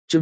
Chương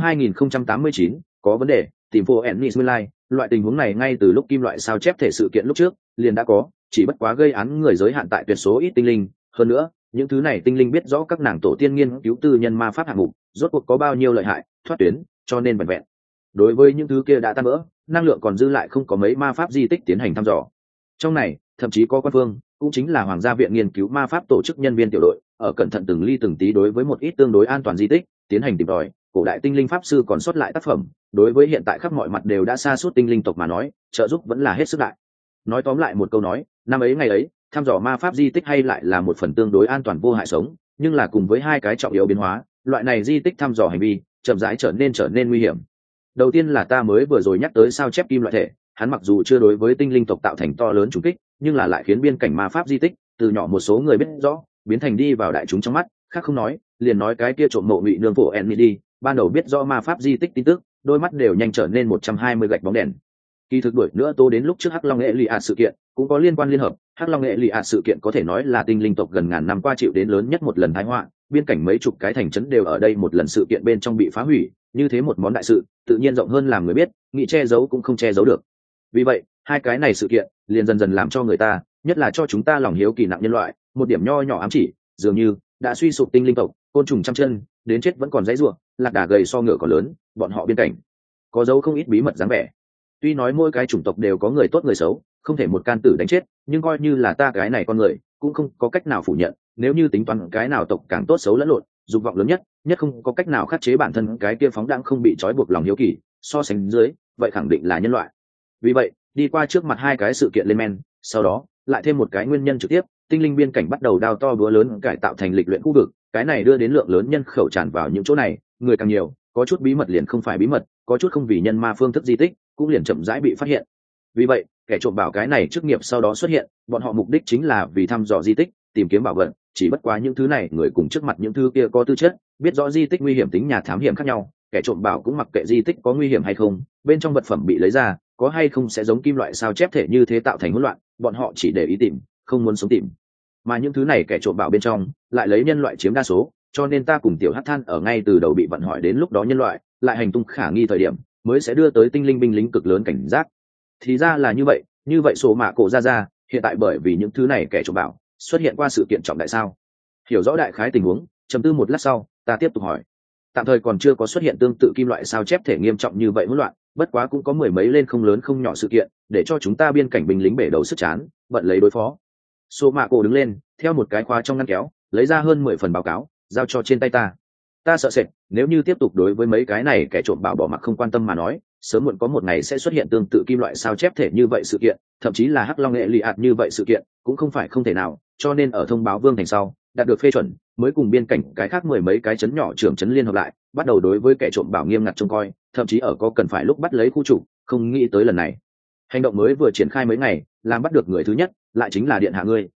2089, có vấn đề, tìm phố Ennis Nguyên Lai, loại tình huống này ngay từ lúc kim loại sao chép thể sự kiện lúc trước, liền đã có, chỉ bất quá gây án người giới hạn tại tuyệt số ít tinh linh, hơn nữa, những thứ này tinh linh biết rõ các nàng tổ tiên nghiên cứu tư nhân ma pháp hạng mục, rốt cuộc có bao nhiêu lợi hại, thoát tuyến, cho nên vẹn vẹn. Đối với những thứ kia đã tan vỡ, năng lượng còn dư lại không có mấy ma pháp di tích tiến hành thăm dò. Trong này, thậm chí có quan phương, cũng chính là Hoàng gia viện nghiên cứu ma pháp tổ chức nhân viên tiểu đội, ở cẩn thận từng ly từng tí đối với một ít tương đối an toàn di tích, tiến hành tìm tòi, cổ đại tinh linh pháp sư còn sót lại tác phẩm, đối với hiện tại khắp mọi mặt đều đã sa sút tinh linh tộc mà nói, trợ giúp vẫn là hết sức đại. Nói tóm lại một câu nói, năm ấy ngày ấy, thăm dò ma pháp di tích hay lại là một phần tương đối an toàn vô hại sống, nhưng là cùng với hai cái trọng yếu biến hóa, loại này di tích thăm dò hành vi, chậm rãi trở nên nguy hiểm. Đầu tiên là ta mới vừa rồi nhắc tới sao chép kim loại thể, hắn mặc dù chưa đối với tinh linh tộc tạo thành to lớn trùng kích, nhưng là lại khiến biên cảnh ma pháp di tích, từ nhỏ một số người biết rõ, biến thành đi vào đại chúng trong mắt, khác không nói, liền nói cái kia trộm mộ ngụy nương phụ Enmity, ban đầu biết rõ ma pháp di tích tin tức, đôi mắt đều nhanh trở nên 120 gạch bóng đèn. Kỳ thực đuổi nữa tô đến lúc trước Hắc Long Eliad sự kiện, cũng có liên quan liên hợp, Hắc Long Eliad sự kiện có thể nói là tinh linh tộc gần ngàn năm qua chịu đến lớn nhất một lần tai họa, biên cảnh mấy chục cái thành trấn đều ở đây một lần sự kiện bên trong bị phá hủy, như thế một món đại sự, tự nhiên rộng hơn làm người biết, nghĩ che giấu cũng không che giấu được. Vì vậy, hai cái này sự kiện liền dần dần làm cho người ta, nhất là cho chúng ta lòng hiếu kỳ nặng nhân loại, một điểm nho nhỏ ám chỉ, dường như đã suy sụp tinh linh tộc, côn trùng trăm chân, đến chết vẫn còn dãy rủa, lạc đà gầy so ngựa còn lớn, bọn họ biên cảnh có dấu không ít bí mật dáng vẻ. Tuy nói mỗi cái chủng tộc đều có người tốt người xấu, không thể một can tử đánh chết, nhưng coi như là ta cái này con người, cũng không có cách nào phủ nhận, nếu như tính toán cái nào tộc càng tốt xấu lẫn lộn, dục vọng lớn nhất không có cách nào khắc chế bản thân cái kia phóng đãng không bị trói buộc lòng hiếu kỳ, so sánh dưới, vậy khẳng định là nhân loại. Vì vậy, đi qua trước mặt hai cái sự kiện lên men, sau đó lại thêm một cái nguyên nhân trực tiếp, tinh linh biên cảnh bắt đầu đao to búa lớn cải tạo thành lịch luyện khu vực, cái này đưa đến lượng lớn nhân khẩu tràn vào những chỗ này, người càng nhiều, có chút bí mật liền không phải bí mật, có chút không vì nhân ma phương thức di tích, cũng liền chậm rãi bị phát hiện. Vì vậy, kẻ trộm bảo cái này chức nghiệp sau đó xuất hiện, bọn họ mục đích chính là vì thăm dò di tích, tìm kiếm bảo vật, chỉ bất quá những thứ này người cùng trước mặt những thứ kia có tư chất, biết rõ di tích nguy hiểm tính nhà thám hiểm khác nhau, kẻ trộm bảo cũng mặc kệ di tích có nguy hiểm hay không, bên trong vật phẩm bị lấy ra, có hay không sẽ giống kim loại sao chép thể như thế tạo thành hỗn loạn, bọn họ chỉ để ý tìm, không muốn sống tìm. Mà những thứ này kẻ trộm bảo bên trong lại lấy nhân loại chiếm đa số, cho nên ta cùng tiểu hắc than ở ngay từ đầu bị vận hỏi đến lúc đó nhân loại lại hành tung khả nghi thời điểm, mới sẽ đưa tới tinh linh binh lính cực lớn cảnh giác. Thì ra là như vậy số mạ cổ ra hiện tại bởi vì những thứ này kẻ trộm bảo xuất hiện qua sự kiện trọng đại sao? Hiểu rõ đại khái tình huống, trầm tư một lát sau, ta tiếp tục hỏi. Tạm thời còn chưa có xuất hiện tương tự kim loại sao chép thể nghiêm trọng như vậy hỗn loạn, bất quá cũng có mười mấy lên không lớn không nhỏ sự kiện, để cho chúng ta biên cảnh binh lính bể đầu sức chán, bận lấy đối phó. Số mạ cổ đứng lên, theo một cái khóa trong ngăn kéo, lấy ra hơn 10 phần báo cáo, giao cho trên tay ta. Ta sợ sệt, nếu như tiếp tục đối với mấy cái này kẻ trộm bảo bỏ mặc không quan tâm mà nói, sớm muộn có một ngày sẽ xuất hiện tương tự kim loại sao chép thể như vậy sự kiện, thậm chí là Hắc Long Eliad như vậy sự kiện, cũng không phải không thể nào, cho nên ở thông báo Vương thành sau, đạt được phê chuẩn, mới cùng biên cảnh cái khác mười mấy cái trấn nhỏ trưởng trấn liên hợp lại, bắt đầu đối với kẻ trộm bảo nghiêm ngặt trông coi, thậm chí ở có cần phải lúc bắt lấy khu chủ, không nghĩ tới lần này. Hành động mới vừa triển khai mấy ngày, làm bắt được người thứ nhất, lại chính là điện hạ ngươi,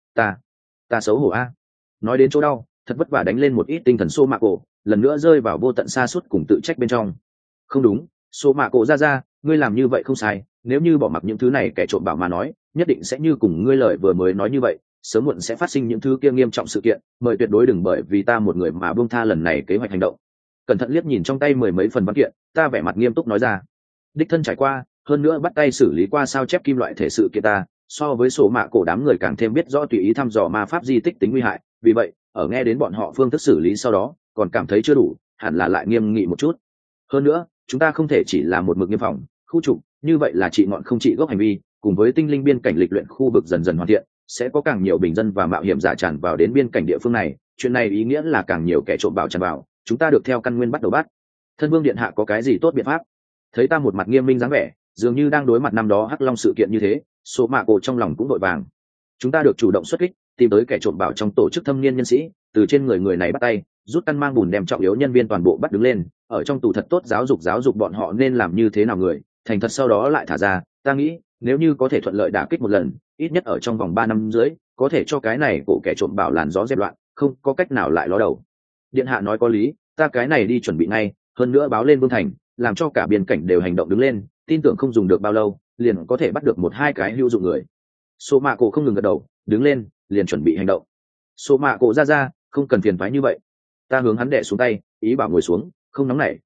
ta xấu hổ a. Nói đến chỗ đau, thật vất vả đánh lên một ít tinh thần xô mạ cổ, lần nữa rơi vào vô tận xa suốt cùng tự trách bên trong. Không đúng, xô mạ cổ ra, ngươi làm như vậy không sai, nếu như bỏ mặc những thứ này kẻ trộm bảo mà nói, nhất định sẽ như cùng ngươi lời vừa mới nói như vậy, sớm muộn sẽ phát sinh những thứ kia nghiêm trọng sự kiện, mời tuyệt đối đừng bởi vì ta một người mà buông tha lần này kế hoạch hành động. Cẩn thận liếc nhìn trong tay mười mấy phần văn kiện, ta vẻ mặt nghiêm túc nói ra. Đích thân trải qua, hơn nữa bắt tay xử lý qua sao chép kim loại thể sự kiện ta, so với số mạ cổ đám người càng thêm biết rõ tùy ý thăm dò ma pháp di tích tính nguy hại, vì vậy, ở nghe đến bọn họ phương thức xử lý sau đó, còn cảm thấy chưa đủ, hẳn là lại nghiêm nghị một chút. Hơn nữa, chúng ta không thể chỉ là một mực nghiêm phòng, khu trục, như vậy là trị ngọn không trị gốc hành vi, cùng với tinh linh biên cảnh lịch luyện khu vực dần dần hoàn thiện, sẽ có càng nhiều bình dân và mạo hiểm giả tràn vào đến biên cảnh địa phương này, chuyện này ý nghĩa là càng nhiều kẻ trộm bảo tràn vào, chúng ta được theo căn nguyên bắt đầu bắt. Thân vương điện hạ có cái gì tốt biện pháp? Thấy ta một mặt nghiêm minh dáng vẻ, dường như đang đối mặt năm đó Hắc Long sự kiện như thế, số mạ cổ trong lòng cũng đội vàng. Chúng ta được chủ động xuất kích, tìm tới kẻ trộm bảo trong tổ chức thâm niên nhân sĩ, từ trên người này bắt tay, rút căn mang bùn đem trọng yếu nhân viên toàn bộ bắt đứng lên, ở trong tù thật tốt giáo dục bọn họ nên làm như thế nào người, thành thật sau đó lại thả ra. Ta nghĩ, nếu như có thể thuận lợi đả kích một lần, ít nhất ở trong vòng 3 năm dưới, có thể cho cái này cổ kẻ trộm bảo làn gió dẹp loạn, không có cách nào lại ló đầu. Điện hạ nói có lý, ta cái này đi chuẩn bị ngay, hơn nữa báo lên Vương thành, làm cho cả biên cảnh đều hành động đứng lên, tin tưởng không dùng được bao lâu, liền có thể bắt được một hai cái hữu dụng người. Số mạ cổ không ngừng gật đầu, đứng lên, liền chuẩn bị hành động. Số mạ cổ ra, không cần phiền toái như vậy. Ta hướng hắn đè xuống tay, ý bảo ngồi xuống, không nóng nảy.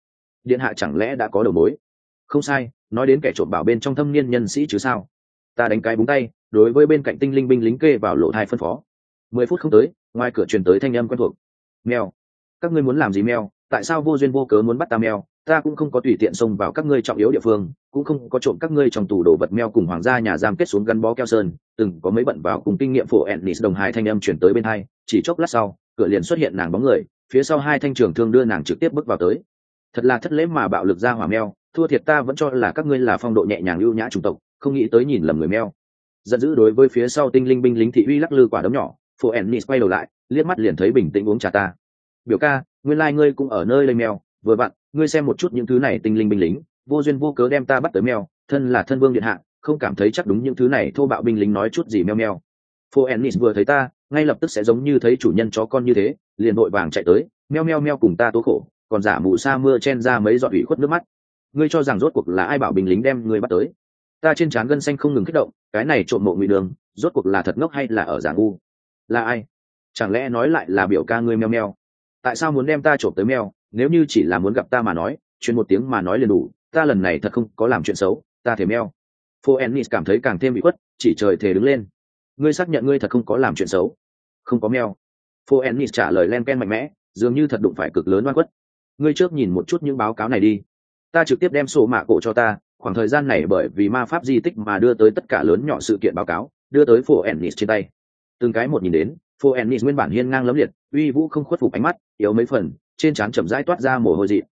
điện hạ chẳng lẽ đã có đầu mối? Không sai, nói đến kẻ trộm bảo bên trong thâm niên nhân sĩ chứ sao. Ta đánh cái búng tay, đối với bên cạnh tinh linh binh lính kê vào lỗ thai phân phó. 10 phút không tới, ngoài cửa truyền tới thanh âm quen thuộc. Mèo, các ngươi muốn làm gì mèo? Tại sao vô duyên vô cớ muốn bắt ta mèo? Ta cũng không có tùy tiện xông vào các ngươi trọng yếu địa phương, cũng không có trộm các ngươi trong tủ đồ vật mèo cùng hoàng gia nhà giam kết xuống gắn bó keo sơn, từng có mấy bận vào cùng kinh nghiệm phổ Ennis đồng hài thanh âm truyền tới bên hai, chỉ chốc lát sau, cửa liền xuất hiện nàng bóng người, phía sau hai thanh trường thương đưa nàng trực tiếp bước vào tới. Thật là thất lễ mà bạo lực ra hỏa mèo, thua thiệt ta vẫn cho là các ngươi là phong độ nhẹ nhàng ưu nhã chủng tộc, không nghĩ tới nhìn lầm người mèo. Giận dữ đối với phía sau tinh linh binh lính thị uy lắc lư quả đấm nhỏ, phổ Ennis quay đầu lại, liếc mắt liền thấy bình tĩnh uống trà ta. Biểu ca, nguyên lai ngươi cũng ở nơi lây mèo, vừa vặn ngươi xem một chút những thứ này tinh linh binh lính vô duyên vô cớ đem ta bắt tới mèo, thân là thân vương điện hạ không cảm thấy chắc đúng những thứ này thô bạo binh lính nói chút gì meo meo. Phô Ennis vừa thấy ta ngay lập tức sẽ giống như thấy chủ nhân chó con như thế, liền vội vàng chạy tới meo meo meo cùng ta tố khổ, còn giả mù sa mưa chen ra mấy giọt ủy khuất nước mắt. Ngươi cho rằng rốt cuộc là ai bảo binh lính đem ngươi bắt tới? Ta trên trán gân xanh không ngừng kích động, cái này trộm mộ ngụy đường rốt cuộc là thật ngốc hay là ở giả ngu? Là ai? Chẳng lẽ nói lại là biểu ca ngươi meo meo? Tại sao muốn đem ta trộm tới meo? Nếu như chỉ là muốn gặp ta mà nói, truyền một tiếng mà nói liền đủ, ta lần này thật không có làm chuyện xấu, ta thể meo. Phô Ennis cảm thấy càng thêm bị khuất, chỉ trời thề đứng lên. Ngươi xác nhận ngươi thật không có làm chuyện xấu? Không có meo. Phô Ennis trả lời len ken mạnh mẽ, dường như thật đụng phải cực lớn oan khuất. Ngươi trước nhìn một chút những báo cáo này đi. Ta trực tiếp đem sổ mạ cổ cho ta, khoảng thời gian này bởi vì ma pháp di tích mà đưa tới tất cả lớn nhỏ sự kiện báo cáo, đưa tới Phô Ennis trên tay. Từng cái một nhìn đến, Phô Ennis nguyên bản hiên ngang lấm liệt, uy vũ không khuất phục ánh mắt, yếu mấy phần, trên trán chậm rãi toát ra mồ hôi dị.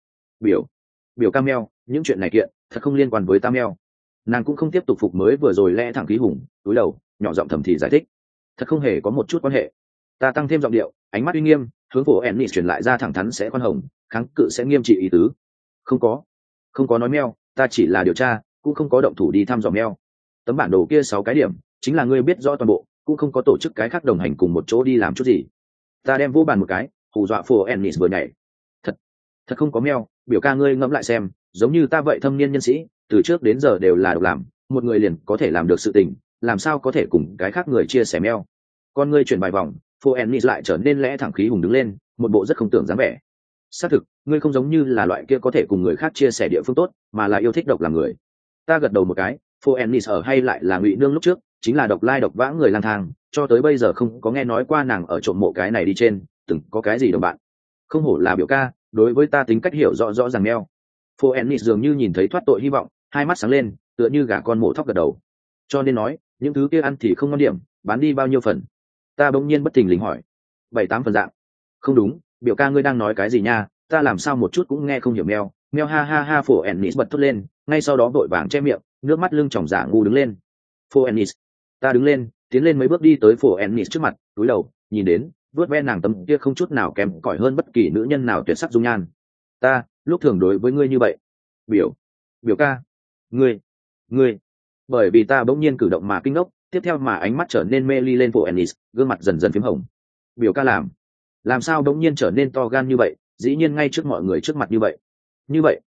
Biểu ca meo, những chuyện này kiện thật không liên quan với ta meo. Nàng cũng không tiếp tục phục mới vừa rồi lẽ thẳng khí hùng, túi đầu nhỏ giọng thầm thì giải thích, thật không hề có một chút quan hệ. Ta tăng thêm giọng điệu, ánh mắt uy nghiêm, hướng Phổ Ennis truyền lại ra thẳng thắn sẽ khoan hồng, kháng cự sẽ nghiêm trị ý tứ. Không có nói meo, ta chỉ là điều tra, cũng không có động thủ đi thăm dò meo. Tấm bản đồ kia 6 cái điểm chính là ngươi biết rõ toàn bộ, cũng không có tổ chức cái khác đồng hành cùng một chỗ đi làm chút gì. Ta đem vô bàn một cái, hù dọa Phổ Ennis vừa nhảy. Thật không có meo, biểu ca ngươi ngẫm lại xem, giống như ta vậy thâm niên nhân sĩ, từ trước đến giờ đều là độc làm, một người liền có thể làm được sự tình, làm sao có thể cùng cái khác người chia sẻ meo. Con ngươi chuyển bài vòng, Phô Ennis lại trở nên lẽ thẳng khí hùng đứng lên, một bộ rất không tưởng dáng vẻ. Xác thực, ngươi không giống như là loại kia có thể cùng người khác chia sẻ địa phương tốt, mà là yêu thích độc làm người. Ta gật đầu một cái, Phô Ennis ở hay lại là Ngụy Nương lúc trước, chính là độc lai độc vãng người lang thang, cho tới bây giờ không có nghe nói qua nàng ở trộm mộ cái này đi trên, từng có cái gì đồng bạn. Không hổ là biểu ca, đối với ta tính cách hiểu rõ rõ ràng meo. Phô Ennis dường như nhìn thấy thoát tội hy vọng, hai mắt sáng lên, tựa như gà con mổ thóc gật đầu. Cho nên nói, những thứ kia ăn thì không ngon điểm, bán đi bao nhiêu phần? Ta bỗng nhiên bất thình lình hỏi. 7-8 phần dạng. Không đúng, biểu ca ngươi đang nói cái gì nha? Ta làm sao một chút cũng nghe không hiểu meo. Meo ha ha ha. Phô Ennis bật thốt lên, ngay sau đó vội vàng che miệng, nước mắt lưng tròng giả ngu đứng lên. Phô Ennis. Ta đứng lên, tiến lên mấy bước đi tới Phô Ennis trước mặt, cúi đầu, nhìn đến, vớt ve nàng tấm kia không chút nào kém cỏi hơn bất kỳ nữ nhân nào tuyệt sắc dung nhan. Ta lúc thường đối với ngươi như vậy. Biểu ca, ngươi. Bởi vì ta bỗng nhiên cử động mà kinh ngốc, tiếp theo mà ánh mắt trở nên mê ly lên Phổ Ennis, gương mặt dần dần phím hồng. Biểu ca làm sao bỗng nhiên trở nên to gan như vậy, dĩ nhiên ngay trước mọi người trước mặt như vậy.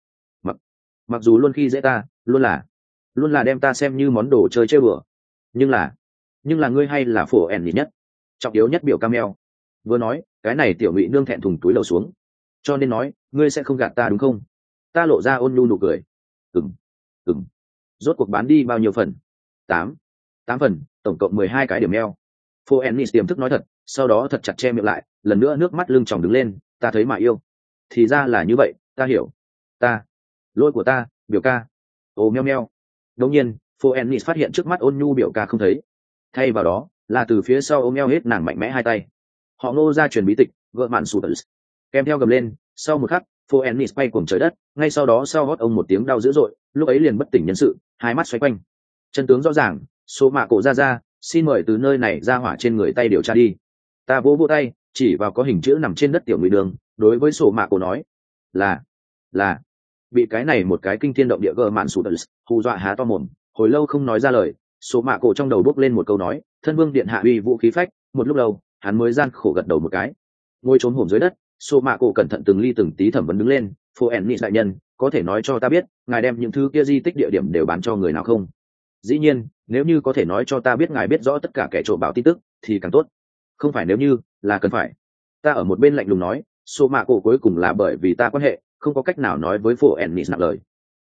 Mặc dù luôn khi dễ ta, luôn là đem ta xem như món đồ chơi chơi bừa, nhưng là ngươi hay là Phổ Ennis nhất, trọng yếu nhất biểu ca meo. Vừa nói, cái này tiểu Ngụy Nương thẹn thùng túi đầu xuống. Cho nên nói, ngươi sẽ không gạt ta đúng không? Ta lộ ra ôn nhu nụ cười. Ừm. Rốt cuộc bán đi bao nhiêu phần? 8 phần, tổng cộng 12 cái điểm meo. Phô Ennis tiềm thức nói thật, sau đó thật chặt che miệng lại, lần nữa nước mắt lưng tròng đứng lên. Ta thấy mà yêu. Thì ra là như vậy, ta hiểu. Lỗi của ta, biểu ca. Ồ meo meo. Đột nhiên, Phô Ennis phát hiện trước mắt ôn nhu biểu ca không thấy. Thay vào đó, là từ phía sau ôm eo hết nàng mạnh mẽ hai tay. Họ Ngô ra truyền bí tịch, gợ mạn sụt kèm theo gầm lên. Sau một khắc, Phô Ennis bay cuồng trời đất, ngay sau đó sau hót ông một tiếng đau dữ dội, lúc ấy liền bất tỉnh nhân sự, hai mắt xoay quanh. Chân tướng rõ ràng, số mạ cổ ra, xin mời từ nơi này ra hỏa trên người tay điều tra đi. Ta vỗ tay, chỉ vào có hình chữ nằm trên đất tiểu Ngụy Đường, đối với sổ mạ cổ nói, là bị cái này một cái kinh thiên động địa gờ mạn sụt hù dọa há to mồm, hồi lâu không nói ra lời. Số mạ cổ trong đầu bốc lên một câu nói, thân vương điện hạ uy vũ khí phách. Một lúc lâu, hắn mới gian khổ gật đầu một cái, ngồi trốn hổm dưới đất. Số mạ cổ cẩn thận từng ly từng tí thẩm vấn đứng lên. Phô Ennis đại nhân, có thể nói cho ta biết, ngài đem những thứ kia di tích địa điểm đều bán cho người nào không? Dĩ nhiên, nếu như có thể nói cho ta biết ngài biết rõ tất cả kẻ trộm bảo tin tức thì càng tốt. Không phải nếu như, là cần phải. Ta ở một bên lạnh lùng nói, số mạ cổ cuối cùng là bởi vì ta quan hệ, không có cách nào nói với phổ ennis nặng lời.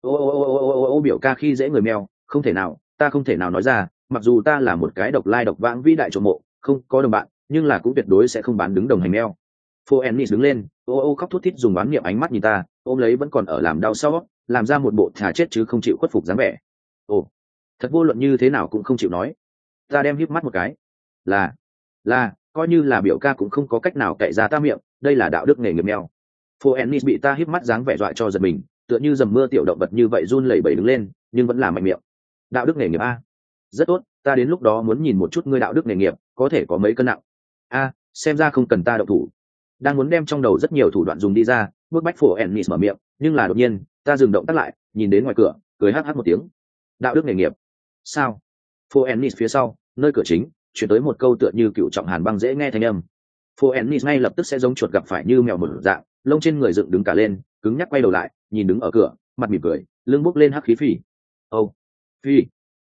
Ô biểu ca khi dễ người mèo, không thể nào, ta không thể nào nói ra, mặc dù ta là một cái độc lai độc vãng vĩ đại trộm mộ, không có đồng bạn, nhưng là cũng tuyệt đối sẽ không bán đứng đồng hành mèo. Phổ ennis đứng lên, khóc thút thít dùng oán niệm ánh mắt nhìn ta, ôm lấy vẫn còn ở làm đau sau, làm ra một bộ thà chết chứ không chịu khuất phục dáng vẻ. Ồ, thật vô luận như thế nào cũng không chịu nói. Ta đem híp mắt một cái. Là coi như là biểu ca cũng không có cách nào cậy ra ta miệng, đây là đạo đức nghề nghiệp mèo. Phô Ennis bị ta híp mắt dáng vẻ dọa cho giật mình, tựa như dầm mưa tiểu động vật như vậy run lẩy bẩy đứng lên, nhưng vẫn là mạnh miệng. Đạo đức nghề nghiệp a? Rất tốt, ta đến lúc đó muốn nhìn một chút ngươi đạo đức nghề nghiệp có thể có mấy cân nặng. A, xem ra không cần ta động thủ. Đang muốn đem trong đầu rất nhiều thủ đoạn dùng đi ra, bước bách Phô Ennis mở miệng, nhưng là đột nhiên, ta dừng động tác lại, nhìn đến ngoài cửa, cười hắc hắc một tiếng. Đạo đức nghề nghiệp? Sao? Phô Ennis phía sau, nơi cửa chính, chuyển tới một câu tựa như cựu trọng hàn băng dễ nghe thanh âm. Phô Ennis ngay lập tức sẽ giống chuột gặp phải như mèo một dạng, lông trên người dựng đứng cả lên, cứng nhắc quay đầu lại, nhìn đứng ở cửa, mặt mỉm cười, lưng bốc lên hắc khí phì. Phi,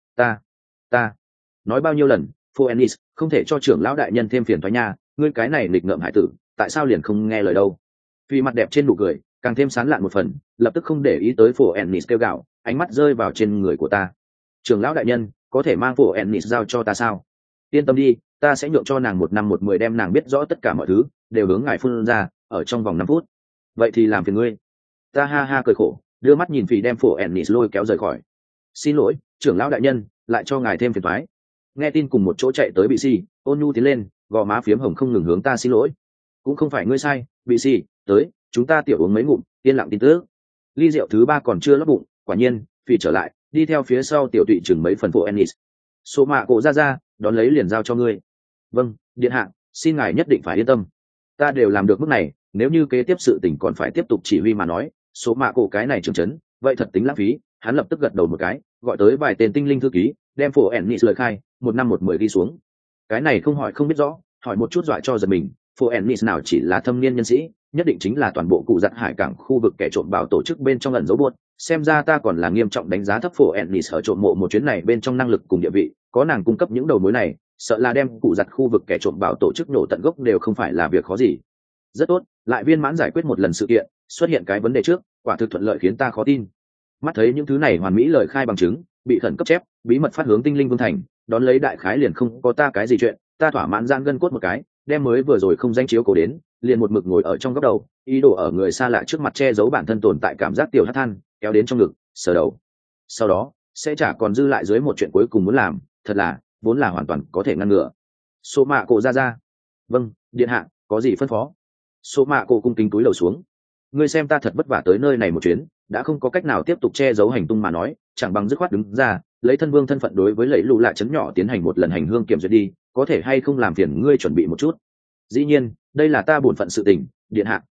ta nói bao nhiêu lần, Phô Ennis, không thể cho trưởng lão đại nhân thêm phiền toái nha, ngươi cái này nghịch ngợm hải tử, tại sao liền không nghe lời đâu? Phi mặt đẹp trên nụ cười, càng thêm sán lạn một phần, lập tức không để ý tới Phô Ennis kêu gào, ánh mắt rơi vào trên người của ta. Trưởng lão đại nhân, có thể mang Phô Ennis giao cho ta sao? Yên tâm đi, ta sẽ nhượng cho nàng 1 năm 1 10 đem nàng biết rõ tất cả mọi thứ, đều hướng ngài phun ra, ở trong vòng 5 phút. Vậy thì làm phiền ngươi. Ta ha ha cười khổ, đưa mắt nhìn Phỉ đem Phổ Ennis lôi kéo rời khỏi. Xin lỗi, trưởng lão đại nhân, lại cho ngài thêm phiền toái. Nghe tin cùng một chỗ chạy tới bị si, Ôn Nhu tiến lên, gò má phiếm hồng không ngừng hướng ta xin lỗi. Cũng không phải ngươi sai, bị si, tới, chúng ta tiểu uống mấy ngụm, yên lặng tin tức. Ly rượu thứ 3 còn chưa lấp bụng, quả nhiên, Phỉ trở lại, đi theo phía sau tiểu tụy chừng mấy phần Phổ Ennis. Số mạ cổ ra, đón lấy liền giao cho ngươi. Vâng, điện hạ, xin ngài nhất định phải yên tâm. Ta đều làm được mức này, nếu như kế tiếp sự tình còn phải tiếp tục chỉ huy mà nói, số mạ cổ cái này trưởng chấn, vậy thật tính lãng phí. Hắn lập tức gật đầu một cái, gọi tới vài tên tinh linh thư ký, đem Phổ Ennis lời khai, 1 năm 1 10 đi xuống. Cái này không hỏi không biết rõ, hỏi một chút dọa cho giật mình. Phổ Ennis nào chỉ là thâm niên nhân sĩ, nhất định chính là toàn bộ cụ giặt hải cảng khu vực kẻ trộm bảo tổ chức bên trong ẩn dấu buốt. Xem ra ta còn là nghiêm trọng đánh giá thấp Phổ Ennis ở trộm mộ một chuyến này bên trong năng lực cùng địa vị, có nàng cung cấp những đầu mối này, sợ là đem cụ giặt khu vực kẻ trộm bảo tổ chức nổ tận gốc đều không phải là việc khó gì. Rất tốt, lại viên mãn giải quyết một lần sự kiện, xuất hiện cái vấn đề trước, quả thực thuận lợi khiến ta khó tin. Mắt thấy những thứ này hoàn mỹ lời khai bằng chứng, bị khẩn cấp chép, bí mật phát hướng tinh linh vương thành, đón lấy đại khái liền không có ta cái gì chuyện, ta thỏa mãn giãn gân cốt một cái, đem mới vừa rồi không danh chiếu cổ đến, liền một mực ngồi ở trong góc đầu, ý đồ ở người xa lạ trước mặt che giấu bản thân tồn tại cảm giác tiểu hắt than, kéo đến trong ngực, sờ đầu. Sau đó, sẽ chả còn dư lại dưới một chuyện cuối cùng muốn làm, thật là, vốn là hoàn toàn có thể ngăn ngừa. Số mạ cổ ra. Vâng, điện hạ, có gì phân phó? Số mạ cổ cung kính túi đầu xuống. Ngươi xem ta thật vất vả tới nơi này một chuyến, đã không có cách nào tiếp tục che giấu hành tung mà nói, chẳng bằng dứt khoát đứng ra, lấy thân vương thân phận đối với lẫy lụ lạ chấn nhỏ tiến hành một lần hành hương kiểm duyệt đi, có thể hay không làm phiền ngươi chuẩn bị một chút. Dĩ nhiên, đây là ta bổn phận sự tình, điện hạ,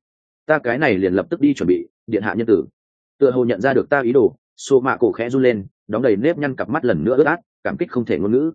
ta cái này liền lập tức đi chuẩn bị, điện hạ nhân tử. Tựa hồ nhận ra được ta ý đồ, Số mạ cổ khẽ run lên, đóng đầy nếp nhăn cặp mắt lần nữa ướt át, cảm kích không thể ngôn ngữ.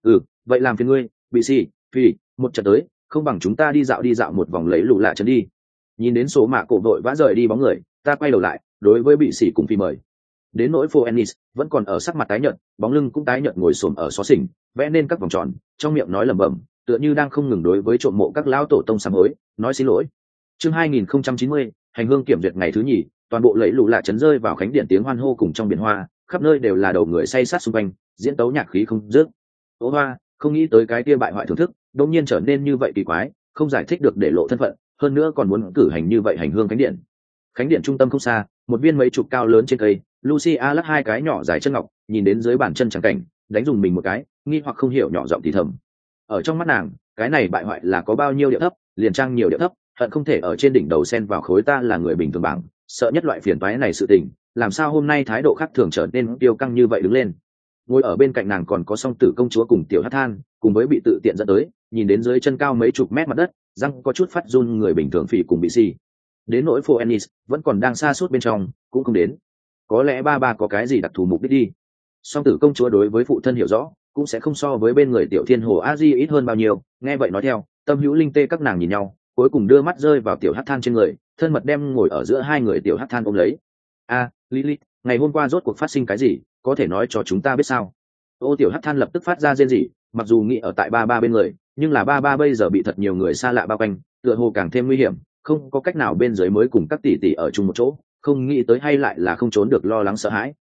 Vậy làm phiền ngươi, bị si, phi, một trận tới, không bằng chúng ta đi dạo một vòng lấy lụ lạ chân đi. Nhìn đến Số mạ cổ vội vã rời đi bóng người, ta quay đầu lại, đối với bị sĩ cùng phi mời. Đến nỗi Phô Ennis vẫn còn ở sắc mặt tái nhợt, bóng lưng cũng tái nhợt ngồi xổm ở xó xỉnh, vẽ nên các vòng tròn, trong miệng nói lẩm bẩm, tựa như đang không ngừng đối với trộm mộ các lão tổ tông sám hối, nói xin lỗi. Chương 2090, hành hương kiểm duyệt ngày thứ nhì, toàn bộ lẫy lụ lạ chấn rơi vào khánh điện tiếng hoan hô cùng trong biển hoa, khắp nơi đều là đầu người say sát xung quanh, diễn tấu nhạc khí không dứt. Ô hoa, không nghĩ tới cái kia bại hoại thưởng thức, đột nhiên trở nên như vậy kỳ quái, không giải thích được để lộ thân phận, hơn nữa còn muốn cử hành như vậy hành hương khánh điện. Khánh điện trung tâm không xa, một viên mấy chục cao lớn trên cây, Lucia lắc 2 cái nhỏ dài chân ngọc, nhìn đến dưới bàn chân chẳng cảnh, đánh dùng mình một cái, nghi hoặc không hiểu nhỏ giọng thì thầm. Ở trong mắt nàng, cái này bại hoại là có bao nhiêu điệu thấp, liền trang nhiều điệu thấp, hận không thể ở trên đỉnh đầu sen vào khối ta là người bình thường bảng, sợ nhất loại phiền toái này sự tình, làm sao hôm nay thái độ khác thường trở nên tiêu căng như vậy đứng lên. Ngồi ở bên cạnh nàng còn có song tử công chúa cùng tiểu hắc than, cùng với bị tự tiện dẫn tới, nhìn đến dưới chân cao mấy chục mét mặt đất, răng có chút phát run người bình thường phì cùng bị si. Đến nỗi Phô Ennis vẫn còn đang xa suốt bên trong, cũng không đến. Có lẽ ba có cái gì đặc thù mục đích đi. Song tử công chúa đối với phụ thân hiểu rõ, cũng sẽ không so với bên người tiểu thiên hồ a di ít hơn bao nhiêu. Nghe vậy nói theo, tâm hữu linh tê các nàng nhìn nhau, cuối cùng đưa mắt rơi vào tiểu hắc than trên người, thân mật đem ngồi ở giữa hai người tiểu hắc than ôm lấy. Lilith, ngày hôm qua rốt cuộc phát sinh cái gì, có thể nói cho chúng ta biết sao? Ô tiểu hắc than lập tức phát ra rên rỉ, mặc dù nghĩ ở tại ba bên người, nhưng là ba bây giờ bị thật nhiều người xa lạ bao quanh, tựa hồ càng thêm nguy hiểm, không có cách nào bên dưới mới cùng các tỷ tỷ ở chung một chỗ, không nghĩ tới hay lại là không trốn được lo lắng sợ hãi.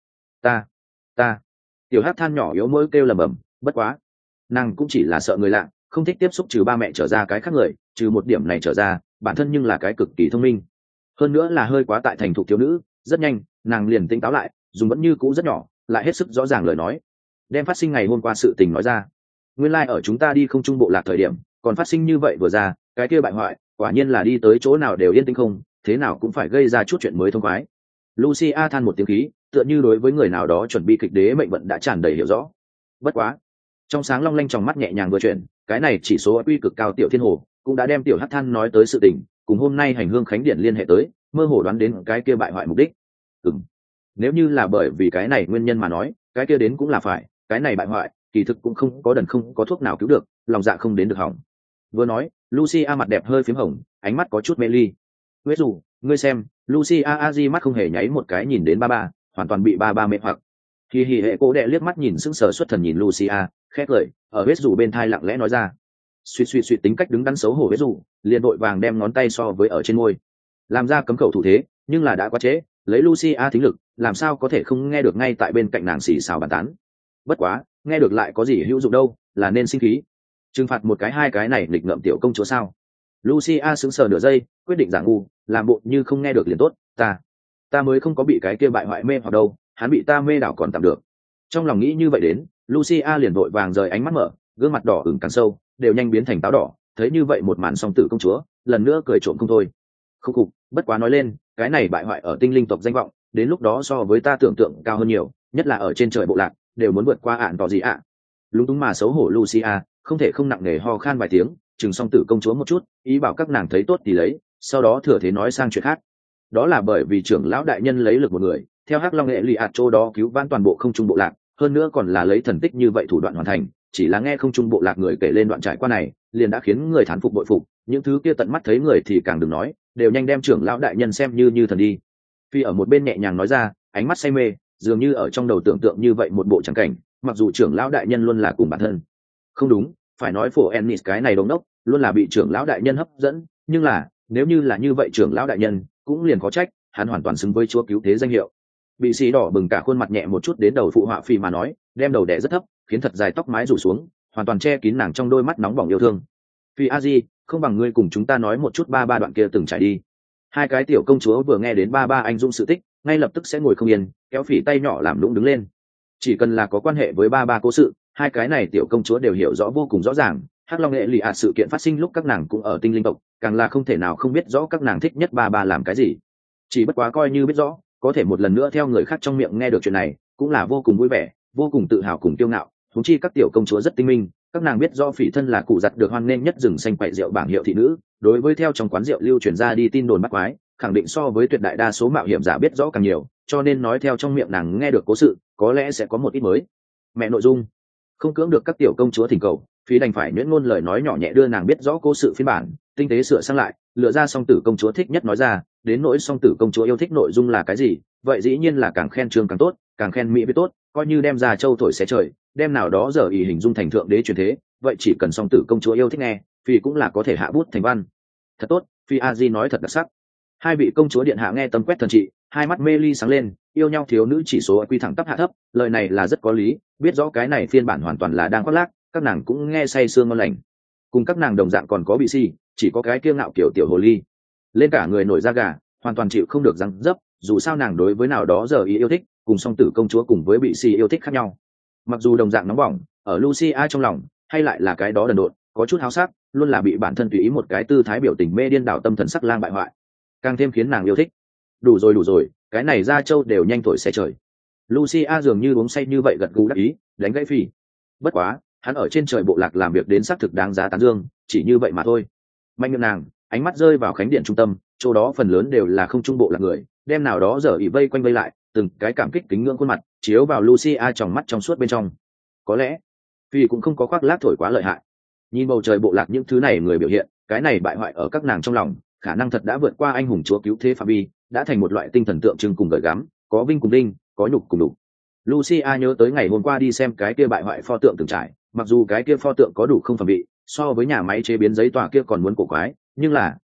Ta tiểu hắc than nhỏ yếu mỗi kêu lầm bầm, bất quá nàng cũng chỉ là sợ người lạ, không thích tiếp xúc trừ ba mẹ trở ra cái khác người, trừ một điểm này trở ra bản thân nhưng là cái cực kỳ thông minh, hơn nữa là hơi quá tại thành thục thiếu nữ. Rất nhanh nàng liền tỉnh táo lại, dùng vẫn như cũ rất nhỏ lại hết sức rõ ràng lời nói, đem phát sinh ngày hôm qua sự tình nói ra. Nguyên lai ở chúng ta đi không trung bộ lạc thời điểm còn phát sinh như vậy vừa ra, cái kia bại hoại quả nhiên là đi tới chỗ nào đều yên tĩnh không, thế nào cũng phải gây ra chút chuyện mới thông khoái. Lucia than một tiếng khí, tựa như đối với người nào đó chuẩn bị kịch đế mệnh vận đã tràn đầy hiểu rõ. Bất quá trong sáng long lanh trong mắt nhẹ nhàng vừa chuyển, cái này chỉ số quy cực cao tiểu thiên hồ cũng đã đem tiểu hắc than nói tới sự tình cùng hôm nay hành hương khánh điện liên hệ tới, mơ hồ đoán đến cái kia bại hoại mục đích. Nếu như là bởi vì cái này nguyên nhân mà nói, cái kia đến cũng là phải, cái này bại hoại kỳ thực cũng không có đần không có thuốc nào cứu được, lòng dạ không đến được hỏng. Vừa nói Lucia mặt đẹp hơi phím hồng, ánh mắt có chút mê ly. Huyết dù ngươi xem, Lucia Aji mắt không hề nháy một cái nhìn đến ba ba, hoàn toàn bị ba ba mê hoặc. Hì hì hệ cố đệ liếc mắt nhìn sững sờ xuất thần nhìn Lucia, khét lời ở huyết dù bên thai lặng lẽ nói ra. Suy tính cách đứng đắn xấu hổ huyết dù liền đội vàng đem ngón tay so với ở trên môi làm ra cấm khẩu thủ thế, nhưng là đã quá trễ, lấy Lucia thính lực làm sao có thể không nghe được ngay tại bên cạnh nàng xì xào bàn tán. Bất quá nghe được lại có gì hữu dụng đâu, là nên sinh khí trừng phạt một cái hai cái này nghịch ngợm tiểu công chúa sao? Lucia sững sờ nửa giây, quyết định giả ngu, làm bộ như không nghe được liền tốt. Ta mới không có bị cái kia bại hoại mê hoặc đâu, hắn bị ta mê đảo còn tạm được. Trong lòng nghĩ như vậy đến, Lucia liền vội vàng rời ánh mắt mở, gương mặt đỏ ửng càng sâu, đều nhanh biến thành táo đỏ. Thấy như vậy một màn song tử công chúa lần nữa cười trộm không thôi. Khúc cục, bất quá nói lên, cái này bại hoại ở tinh linh tộc danh vọng đến lúc đó so với ta tưởng tượng cao hơn nhiều, nhất là ở trên trời bộ lạc đều muốn vượt qua ạn tỏ gì ạ. Lúng túng mà xấu hổ Lucia không thể không nặng nề ho khan vài tiếng, chừng song tử công chúa một chút, ý bảo các nàng thấy tốt thì lấy, sau đó thừa thế nói sang chuyện khác. Đó là bởi vì trưởng lão đại nhân lấy lực một người, theo hắc long nghệ lì ạt chỗ đó cứu vãn toàn bộ không trung bộ lạc, hơn nữa còn là lấy thần tích như vậy thủ đoạn hoàn thành. Chỉ là nghe không trung bộ lạc người kể lên đoạn trải qua này, liền đã khiến người thán phục bội phục, những thứ kia tận mắt thấy người thì càng đừng nói, đều nhanh đem trưởng lão đại nhân xem như thần đi. Phi ở một bên nhẹ nhàng nói ra, ánh mắt say mê, dường như ở trong đầu tưởng tượng như vậy một bộ tràng cảnh, mặc dù trưởng lão đại nhân luôn là cùng bản thân. Không đúng, phải nói phổ Ennis cái này đống đốc, luôn là bị trưởng lão đại nhân hấp dẫn, nhưng là, nếu như là như vậy trưởng lão đại nhân, cũng liền có trách, hắn hoàn toàn xứng với chúa cứu thế danh hiệu. Bị xì đỏ bừng cả khuôn mặt nhẹ một chút đến đầu phụ họa Phi mà nói, đem đầu đè rất thấp, khiến thật dài tóc mái rủ xuống, hoàn toàn che kín nàng trong đôi mắt nóng bỏng yêu thương. Phi Aji, không bằng ngươi cùng chúng ta nói một chút ba ba đoạn kia từng trải đi. Hai cái tiểu công chúa vừa nghe đến ba ba anh dũng sự tích, ngay lập tức sẽ ngồi không yên, kéo Phỉ tay nhỏ làm lũng đứng lên. Chỉ cần là có quan hệ với ba ba cố sự, hai cái này tiểu công chúa đều hiểu rõ vô cùng rõ ràng. Hắc long nghệ lì ạt sự kiện phát sinh lúc các nàng cũng ở tinh linh tộc, càng là không thể nào không biết rõ các nàng thích nhất ba ba làm cái gì. Chỉ bất quá coi như biết rõ, có thể một lần nữa theo người khác trong miệng nghe được chuyện này, cũng là vô cùng vui vẻ, vô cùng tự hào cùng kiêu ngạo. Huống chi các tiểu công chúa rất tinh minh, các nàng biết rõ Phỉ thân là cụ giặt được hoan nghênh nhất rừng xanh quậy rượu bảng hiệu thị nữ, đối với theo trong quán rượu lưu truyền ra đi tin đồn bắt quái, khẳng định so với tuyệt đại đa số mạo hiểm giả biết rõ càng nhiều, cho nên nói theo trong miệng nàng nghe được cố sự, có lẽ sẽ có một ít mới. Mẹ nội dung không cưỡng được các tiểu công chúa thỉnh cầu, Phí đành phải nhuyễn ngôn lời nói nhỏ nhẹ đưa nàng biết rõ cố sự phiên bản, tinh tế sửa sang lại, lựa ra song tử công chúa thích nhất nói ra, đến nỗi song tử công chúa yêu thích nội dung là cái gì, vậy dĩ nhiên là càng khen chương càng tốt, càng khen mỹ với tốt, coi như đem ra châu thổi xé trời, đem nào đó giờ ý hình dung thành thượng đế truyền thế, vậy chỉ cần song tử công chúa yêu thích nghe, Phi cũng là có thể hạ bút thành văn. Thật tốt, Phi Aji nói thật đặc sắc. Hai vị công chúa điện hạ nghe tâm quét thần trị, hai mắt mê ly sáng lên, yêu nhau thiếu nữ chỉ số quy thẳng tắp hạ thấp, lời này là rất có lý, biết rõ cái này phiên bản hoàn toàn là đang khoác lác, các nàng cũng nghe say sương ngon lành. Cùng các nàng đồng dạng còn có bị si, chỉ có cái kiêu ngạo kiểu tiểu hồ ly, lên cả người nổi da gà, hoàn toàn chịu không được răng dấp, dù sao nàng đối với nào đó giờ ý yêu thích, cùng song tử công chúa cùng với bị si yêu thích khác nhau. Mặc dù đồng dạng nóng bỏng, ở Lucia trong lòng, hay lại là cái đó đần độn, có chút háo sắc, luôn là bị bản thân tùy ý một cái tư thái biểu tình mê điên đảo tâm thần sắc lang bại hoại, càng thêm khiến nàng yêu thích. Đủ rồi, cái này ra châu đều nhanh thổi xé trời. Lucia dường như uống say như vậy gật gù đắc ý, đánh gãy Phi. Bất quá, hắn ở trên trời bộ lạc làm việc đến xác thực đáng giá tán dương, chỉ như vậy mà thôi. Mạnh miệng nàng, ánh mắt rơi vào khánh điện trung tâm, chỗ đó phần lớn đều là không trung bộ lạc người, đem nào đó giờ ỉ vây quanh vây lại, từng cái cảm kích kính ngưỡng khuôn mặt chiếu vào Lucia trong mắt trong suốt bên trong. Có lẽ Phi cũng không có khoác lác thổi quá lợi hại. Nhìn bầu trời bộ lạc những thứ này người biểu hiện, cái này bại hoại ở các nàng trong lòng, khả năng thật đã vượt qua anh hùng chúa cứu thế phạm vi, đã thành một loại tinh thần tượng trưng cùng gợi gắm, có vinh cùng đinh, có nhục cùng đục. Lucia nhớ tới ngày hôm qua đi xem cái kia bại hoại pho tượng từng trải, mặc dù cái kia pho tượng có đủ không phẩm vị, so với nhà máy chế biến giấy tòa kia còn muốn cổ quái, nhưng là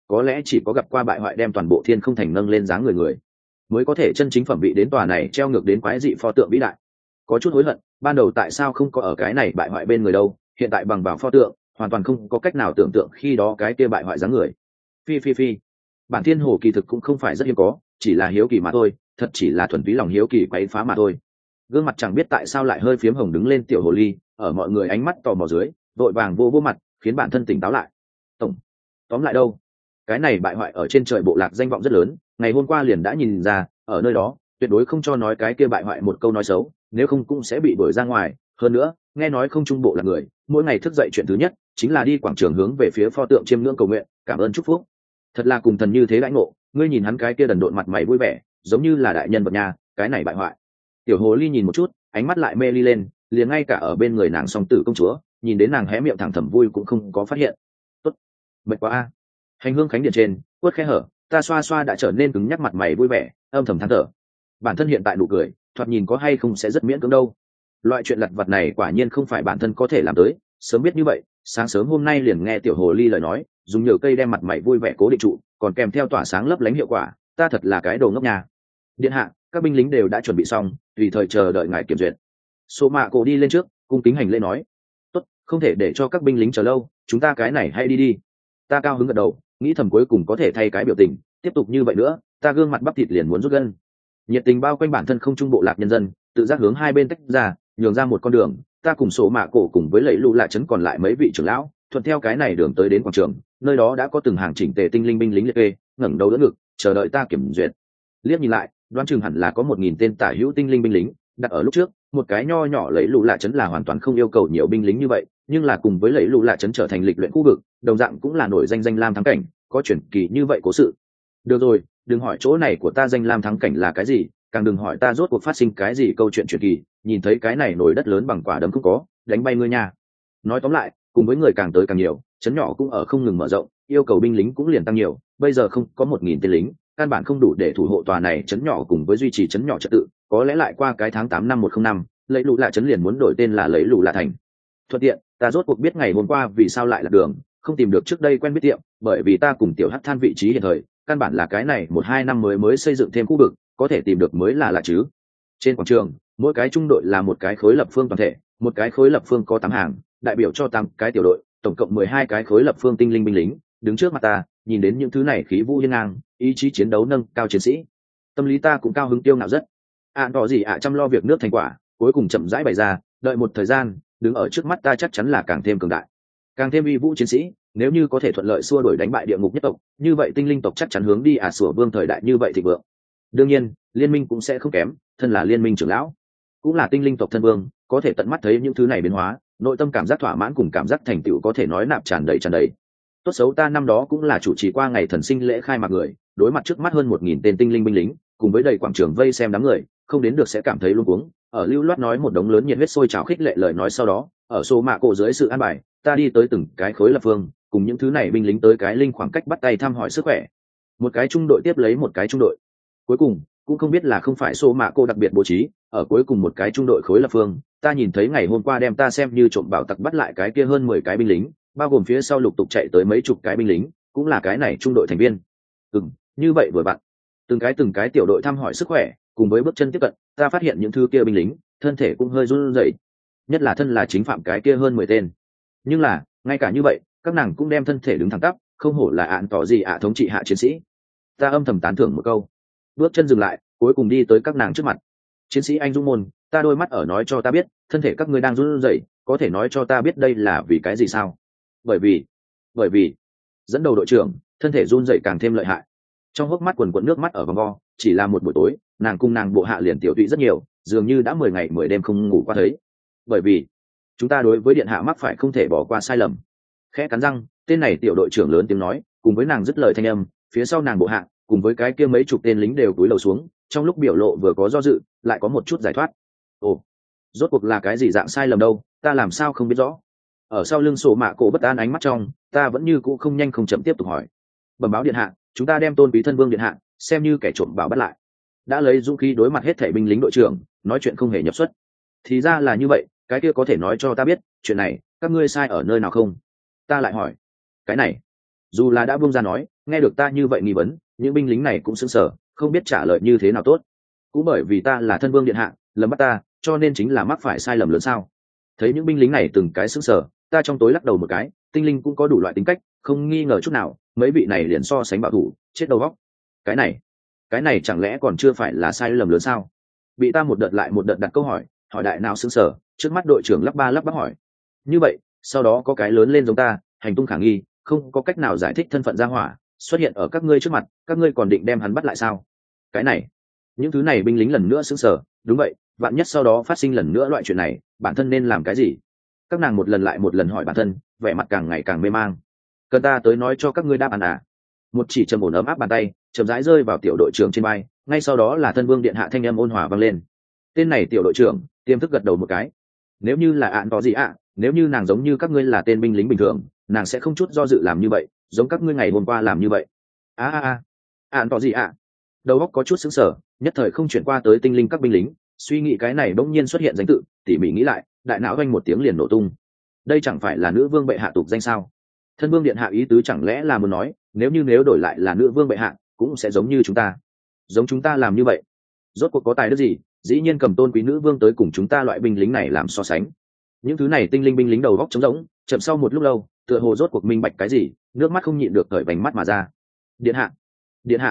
có lẽ chỉ có gặp qua bại hoại đem toàn bộ thiên không thành nâng lên dáng người mới có thể chân chính phẩm vị đến tòa này treo ngược đến quái dị pho tượng vĩ đại. Có chút hối hận ban đầu tại sao không có ở cái này bại hoại bên người đâu, hiện tại bằng vào pho tượng hoàn toàn không có cách nào tưởng tượng khi đó cái kia bại hoại dáng người. Phi bản thiên hồ kỳ thực cũng không phải rất hiếm có, chỉ là hiếu kỳ mà thôi, thật chỉ là thuần túy lòng hiếu kỳ quấy phá mà thôi. Gương mặt chẳng biết tại sao lại hơi phiếm hồng đứng lên tiểu hồ ly, ở mọi người ánh mắt tò mò dưới vội vàng vô mặt khiến bản thân tỉnh táo lại. Tóm lại đâu, cái này bại hoại ở trên trời bộ lạc danh vọng rất lớn, ngày hôm qua liền đã nhìn ra ở nơi đó tuyệt đối không cho nói cái kia bại hoại một câu nói xấu, nếu không cũng sẽ bị đuổi ra ngoài. Hơn nữa nghe nói không trung bộ là người mỗi ngày thức dậy chuyện thứ nhất chính là đi quảng trường hướng về phía pho tượng chiêm ngưỡng cầu nguyện cảm ơn chúc phúc. Thật là cùng thần như thế lãnh ngộ, ngươi nhìn hắn cái kia đần độn mặt mày vui vẻ giống như là đại nhân vật nhà, cái này bại hoại. Tiểu hồ ly nhìn một chút ánh mắt lại mê ly lên, liền ngay cả ở bên người nàng song tử công chúa nhìn đến nàng hé miệng thẳng thầm vui cũng không có phát hiện. Tốt mệt quá a. Hành hương khánh điện trên quất khe hở, ta xoa xoa đã trở nên cứng nhắc mặt mày vui vẻ âm thầm than thở. Bản thân hiện tại nụ cười thoạt nhìn có hay không sẽ rất miễn cưỡng đâu, loại chuyện lặt vặt này quả nhiên không phải bản thân có thể làm tới. Sớm biết như vậy sáng sớm hôm nay liền nghe tiểu hồ ly lời nói, dùng nhựa cây đem mặt mày vui vẻ cố định trụ, còn kèm theo tỏa sáng lấp lánh hiệu quả. Ta thật là cái đồ ngốc nhà. Điện hạ, các binh lính đều đã chuẩn bị xong, tùy thời chờ đợi ngài kiểm duyệt. Số mạ cổ đi lên trước cung kính hành lễ nói. Tốt, không thể để cho các binh lính chờ lâu, chúng ta cái này hay đi. Ta cao hứng gật đầu, nghĩ thầm cuối cùng có thể thay cái biểu tình, tiếp tục như vậy nữa ta gương mặt bắp thịt liền muốn rút gân. Nhiệt tình bao quanh bản thân không trung bộ lạc nhân dân tự giác hướng hai bên tách ra, nhường ra một con đường. Ta cùng số mạ cổ cùng với lẫy lụ lạ chấn còn lại mấy vị trưởng lão thuận theo cái này đường tới đến quảng trường, nơi đó đã có từng hàng chỉnh tề tinh linh binh lính liệt kê ngẩng đầu đỡ ngực chờ đợi ta kiểm duyệt. Liếc nhìn lại đoán chừng hẳn là có 1000 tên tả hữu tinh linh binh lính đặt ở lúc trước. Một cái nho nhỏ lẫy lụ lạ chấn là hoàn toàn không yêu cầu nhiều binh lính như vậy, nhưng là cùng với lẫy lụ lạ chấn trở thành lịch luyện khu vực đồng dạng cũng là nổi danh lam thắng cảnh, có chuyển kỳ như vậy cố sự. Được rồi, đừng hỏi chỗ này của ta danh lam thắng cảnh là cái gì, càng đừng hỏi ta rốt cuộc phát sinh cái gì câu chuyện truyền kỳ, nhìn thấy cái này nổi đất lớn bằng quả đấm cũng có đánh bay ngươi nha. Nói tóm lại cùng với người càng tới càng nhiều, chấn nhỏ cũng ở không ngừng mở rộng, yêu cầu binh lính cũng liền tăng nhiều. Bây giờ không có 1000 tên lính căn bản không đủ để thủ hộ tòa này chấn nhỏ cùng với duy trì chấn nhỏ trật tự. Có lẽ lại qua cái tháng 8 năm 105 lẫy lụ lạ chấn liền muốn đổi tên là lẫy lụ lạ thành. Thuận tiện ta rốt cuộc biết ngày hôm qua vì sao lại là đường không tìm được trước đây quen biết tiệm, bởi vì ta cùng tiểu hắc than vị trí hiện thời căn bản là cái này 1-2 năm mới xây dựng thêm khu vực, có thể tìm được mới là lạ chứ. Trên quảng trường mỗi cái trung đội là một cái khối lập phương toàn thể, một cái khối lập phương có 8 hàng đại biểu cho 8 cái tiểu đội, tổng cộng 12 cái khối lập phương tinh linh binh lính đứng trước mặt ta. Nhìn đến những thứ này khí vũ hiên ngang, ý chí chiến đấu nâng cao chiến sĩ, tâm lý ta cũng cao hứng tiêu ngạo rất. Tỏ gì chăm lo việc nước thành quả cuối cùng chậm rãi bày ra, đợi một thời gian đứng ở trước mắt ta chắc chắn là càng thêm cường đại, càng thêm uy vũ chiến sĩ. Nếu như có thể thuận lợi xua đuổi đánh bại địa ngục nhất tộc, như vậy tinh linh tộc chắc chắn hướng đi sủa vương thời đại như vậy thịnh vượng. Đương nhiên liên minh cũng sẽ không kém, thân là liên minh trưởng lão cũng là tinh linh tộc thân vương, có thể tận mắt thấy những thứ này biến hóa, nội tâm cảm giác thỏa mãn cùng cảm giác thành tựu có thể nói nạp tràn đầy. Tốt xấu ta năm đó cũng là chủ trì qua ngày thần sinh lễ khai mạc người, đối mặt trước mắt hơn 1000 tên tinh linh binh lính cùng với đầy quảng trường vây xem đám người, không đến được sẽ cảm thấy luống cuống. Ở lưu loát nói một đống lớn nhiệt huyết sôi trào khích lệ lời nói sau đó, ở số mạ cổ dưới sự an bài ta đi tới từng cái khối lập phương, cùng những thứ này binh lính tới cái linh khoảng cách bắt tay thăm hỏi sức khỏe. Một cái trung đội tiếp lấy một cái trung đội, cuối cùng cũng không biết là không phải số mạ cổ đặc biệt bố trí, ở cuối cùng một cái trung đội khối lập phương ta nhìn thấy ngày hôm qua đem ta xem như trộm bảo tặc bắt lại cái kia hơn 10 cái binh lính, bao gồm phía sau lục tục chạy tới mấy chục cái binh lính cũng là cái này trung đội thành viên. Như vậy vừa vặn từng cái tiểu đội thăm hỏi sức khỏe cùng với bước chân tiếp cận, ta phát hiện những thứ kia binh lính thân thể cũng hơi run rẩy, nhất là thân là chính phạm cái kia hơn 10 tên. Nhưng là ngay cả như vậy các nàng cũng đem thân thể đứng thẳng tắp, không hổ là tỏ gì thống trị hạ chiến sĩ. Ta âm thầm tán thưởng một câu, bước chân dừng lại cuối cùng đi tới các nàng trước mặt. Chiến sĩ anh dũng môn, ta đôi mắt ở nói cho ta biết thân thể các ngươi đang run rẩy, có thể nói cho ta biết đây là vì cái gì sao? Bởi vì dẫn đầu đội trưởng thân thể run rẩy càng thêm lợi hại. Trong hốc mắt quần quần nước mắt ở vòng vo, chỉ là một buổi tối nàng cùng nàng bộ hạ liền tiểu tụy rất nhiều, dường như đã 10 ngày 10 đêm không ngủ qua thấy. Bởi vì chúng ta đối với điện hạ mắc phải không thể bỏ qua sai lầm. Khẽ cắn răng tên này tiểu đội trưởng lớn tiếng nói, cùng với nàng dứt lời thanh âm, phía sau nàng bộ hạ cùng với cái kia mấy chục tên lính đều cúi đầu xuống, trong lúc biểu lộ vừa có do dự lại có một chút giải thoát. Ồ, rốt cuộc là cái gì dạng sai lầm đâu, ta làm sao không biết rõ. Ở sau lưng sổ mạ cổ bất an ánh mắt trong, ta vẫn như cũ không nhanh không chậm tiếp tục hỏi. Bẩm báo điện hạ, chúng ta đem tôn quý thân vương điện hạ xem như kẻ trộm bảo bắt lại. Đã lấy dũng khí đối mặt hết thảy binh lính đội trưởng, nói chuyện không hề nhập xuất. Thì ra là như vậy, cái kia có thể nói cho ta biết chuyện này các ngươi sai ở nơi nào không? Ta lại hỏi. Cái này Dù là đã buông ra nói, nghe được ta như vậy nghi vấn, những binh lính này cũng sững sờ, không biết trả lời như thế nào tốt. Cũng bởi vì ta là thân vương điện hạ, lầm bắt ta, cho nên chính là mắc phải sai lầm lớn sao? Thấy những binh lính này từng cái sững sờ, ta trong tối lắc đầu một cái, tinh linh cũng có đủ loại tính cách, không nghi ngờ chút nào, mấy vị này liền so sánh bảo thủ, chết đầu óc. Cái này chẳng lẽ còn chưa phải là sai lầm lớn sao? Bị ta một đợt lại một đợt đặt câu hỏi, hỏi đại nào sững sờ, trước mắt đội trưởng lắp ba lắp bắp hỏi. Như vậy, sau đó có cái lớn lên giống ta, hành tung khả nghi, không có cách nào giải thích thân phận gia hỏa, xuất hiện ở các ngươi trước mặt, các ngươi còn định đem hắn bắt lại sao? Cái này, những thứ này binh lính lần nữa sững sờ, đúng vậy, vạn nhất sau đó phát sinh lần nữa loại chuyện này, bản thân nên làm cái gì? Các nàng một lần lại một lần hỏi bản thân, vẻ mặt càng ngày càng mê mang. Cần ta tới nói cho các ngươi đáp án à? Một chỉ trầm ổn ấm áp bàn tay chậm rãi rơi vào tiểu đội trưởng trên vai, ngay sau đó là thân vương điện hạ thanh âm ôn hòa vang lên. Tên này tiểu đội trưởng tiềm thức gật đầu một cái. Nếu như là ạn có gì ạ, nếu như nàng giống như các ngươi là tên binh lính bình thường, nàng sẽ không chút do dự làm như vậy, giống các ngươi ngày hôm qua làm như vậy. Ạn có gì ạ? Đầu óc có chút sững sờ, nhất thời không chuyển qua tới tinh linh các binh lính, suy nghĩ cái này bỗng nhiên xuất hiện danh tự, tỉ mỉ nghĩ lại, đại não vang một tiếng liền nổ tung. Đây chẳng phải là nữ vương bệ hạ tục danh sao? Thân vương điện hạ ý tứ chẳng lẽ là muốn nói, nếu đổi lại là nữ vương bệ hạ, cũng sẽ giống như chúng ta làm như vậy. Rốt cuộc có tài đức gì, dĩ nhiên cầm tôn quý nữ vương tới cùng chúng ta loại binh lính này làm so sánh. Những thứ này tinh linh binh lính đầu góc trống rỗng, chậm sau một lúc lâu, tựa hồ rốt cuộc minh bạch cái gì, nước mắt không nhịn được cởi vành mắt mà ra. Điện hạ,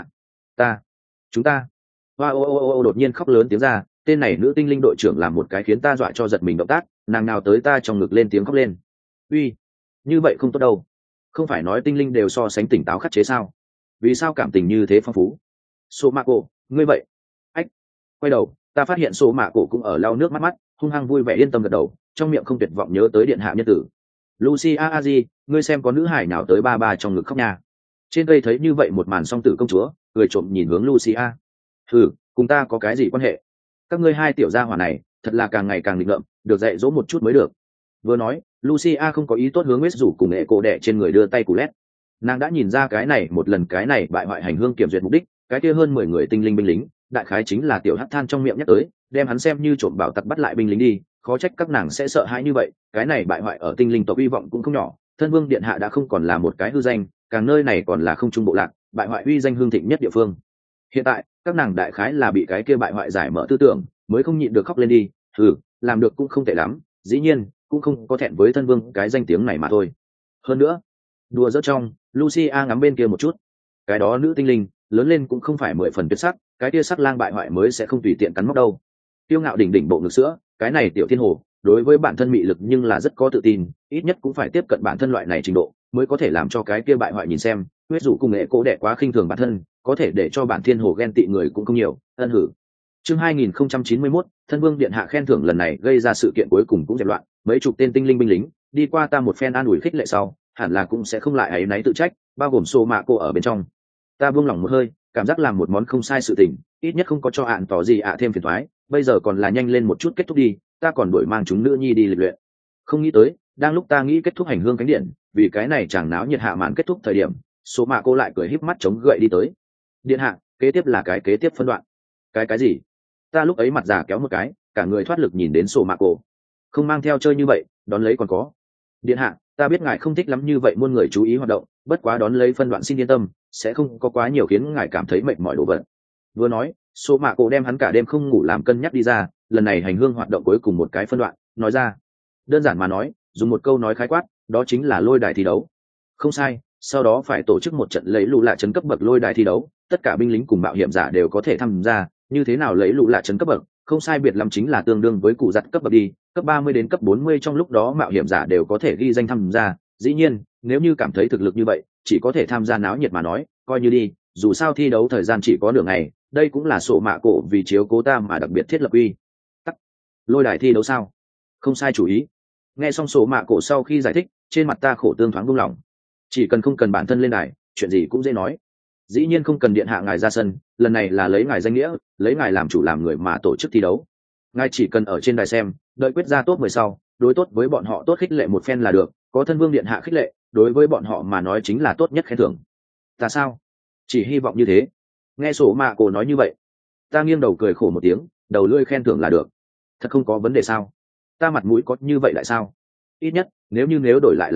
chúng ta. Hoa ô đột nhiên khóc lớn tiếng ra, tên này nữ tinh linh đội trưởng làm một cái khiến ta dọa cho giật mình động tác, nàng nào tới ta trong ngực lên tiếng khóc lên. Uy, như vậy không tốt đâu. Không phải nói tinh linh đều so sánh tỉnh táo khắc chế sao? Vì sao cảm tình như thế phong phú? Sô mạ cổ, ngươi vậy? Ách, quay đầu, ta phát hiện sô mạ cổ cũng ở lau nước mắt, hung hăng vui vẻ yên tâm gật đầu, trong miệng không tuyệt vọng nhớ tới điện hạ nhân tử. Lucia Aji, ngươi xem có nữ hải nào tới ba trong ngực khóc nha. Trên cây thấy như vậy một màn song tử công chúa, cười trộm nhìn hướng Lucia. Thử, cùng ta có cái gì quan hệ? Các ngươi hai tiểu gia hỏa này, thật là càng ngày càng nghịch ngợm, được dạy dỗ một chút mới được. Vừa nói, Lucia không có ý tốt hướng West rủ cùng nghệ cổ đẻ trên người đưa tay cù lét. Nàng đã nhìn ra cái này một lần cái này bại hoại hành hương kiểm duyệt mục đích, cái kia hơn 10 người tinh linh binh lính, đại khái chính là tiểu hắc than trong miệng nhắc tới, đem hắn xem như trộm bảo tặc bắt lại binh lính đi, khó trách các nàng sẽ sợ hãi như vậy, cái này bại hoại ở tinh linh tộc hy vọng cũng không nhỏ, thân vương điện hạ đã không còn là một cái hư danh, càng nơi này còn là không trung bộ lạc, bại hoại uy danh hương thịnh nhất địa phương. Hiện tại, các nàng đại khái là bị cái kia bại hoại giải mở tư tưởng, mới không nhịn được khóc lên đi, làm được cũng không tệ lắm, dĩ nhiên, cũng không có thẹn với thân vương cái danh tiếng này mà thôi. Hơn nữa, đùa dỡ trong, Lucia ngắm bên kia một chút, cái đó nữ tinh linh lớn lên cũng không phải 10 phần tuyệt sắc, cái kia sắc lang bại hoại mới sẽ không tùy tiện cắn móc đâu. Tiêu ngạo đỉnh đỉnh bộ ngực sữa, cái này tiểu thiên hồ đối với bản thân mị lực nhưng là rất có tự tin, ít nhất cũng phải tiếp cận bản thân loại này trình độ mới có thể làm cho cái kia bại hoại nhìn xem, huyết dụ cùng nghệ cố đẻ quá khinh thường bản thân, có thể để cho bản thiên hồ ghen tị người cũng không nhiều. Ân hử. Chương 2091, thân vương điện hạ khen thưởng lần này gây ra sự kiện cuối cùng cũng dẹp loạn, mấy chục tên tinh linh binh lính đi qua ta một phen an ủi khích lệ sau, hẳn là cũng sẽ không lại áy náy tự trách, bao gồm xô mạ cô ở bên trong. Ta buông lỏng một hơi, cảm giác làm một món không sai sự tình, ít nhất không có cho ạn tỏ gì thêm phiền toái, bây giờ còn là nhanh lên một chút kết thúc đi, ta còn đuổi mang chúng nữ nhi đi lịch luyện. Không nghĩ tới, đang lúc ta nghĩ kết thúc hành hương cánh điện, vì cái này chẳng náo nhiệt hạ màn kết thúc thời điểm, số mạ cô lại cười híp mắt chống gậy đi tới. Điện hạ, kế tiếp là cái kế tiếp phân đoạn. Cái gì? Ta lúc ấy mặt già kéo một cái, cả người thoát lực nhìn đến sổ mạ cổ. Không mang theo chơi như vậy, đón lấy còn có. Điện hạ, ta biết ngài không thích lắm như vậy muôn người chú ý hoạt động, bất quá đón lấy phân đoạn xin yên tâm, sẽ không có quá nhiều khiến ngài cảm thấy mệt mỏi đồ vật. Vừa nói, sổ mạ cổ đem hắn cả đêm không ngủ làm cân nhắc đi ra, lần này hành hương hoạt động cuối cùng một cái phân đoạn, nói ra. Đơn giản mà nói, dùng một câu nói khái quát, đó chính là lôi đài thi đấu. Không sai, sau đó phải tổ chức một trận lấy lũ lạ chấn cấp bậc lôi đài thi đấu, tất cả binh lính cùng mạo hiểm giả đều có thể tham gia. Như thế nào lấy lũ lạ chấn cấp bậc, không sai biệt lắm chính là tương đương với cụ giặt cấp bậc đi, cấp 30 đến cấp 40 trong lúc đó mạo hiểm giả đều có thể ghi danh tham gia. Dĩ nhiên, nếu như cảm thấy thực lực như vậy, chỉ có thể tham gia náo nhiệt mà nói, coi như đi, dù sao thi đấu thời gian chỉ có nửa ngày, đây cũng là sổ mạ cổ vì chiếu cố ta mà đặc biệt thiết lập uy tắc. Lôi đài thi đấu sao? Không sai chủ ý. Nghe xong sổ mạ cổ sau khi giải thích, trên mặt ta khổ tương thoáng buông lỏng. Chỉ cần không cần bản thân lên đài, chuyện gì cũng dễ nói. Dĩ nhiên không cần điện hạ ngài ra sân, lần này là lấy ngài danh nghĩa, lấy ngài làm chủ làm người mà tổ chức thi đấu. Ngài chỉ cần ở trên đài xem, đợi quyết ra top 10 sau, đối tốt với bọn họ tốt khích lệ một phen là được, có thân vương điện hạ khích lệ, đối với bọn họ mà nói chính là tốt nhất khen thưởng. Ta sao? Chỉ hy vọng như thế. Nghe sổ mạ cổ nói như vậy, ta nghiêng đầu cười khổ một tiếng, đầu lưỡi khen thưởng là được. Thật không có vấn đề sao? Ta mặt mũi có như vậy lại sao? Ít nhất, nếu đổi lại là ta,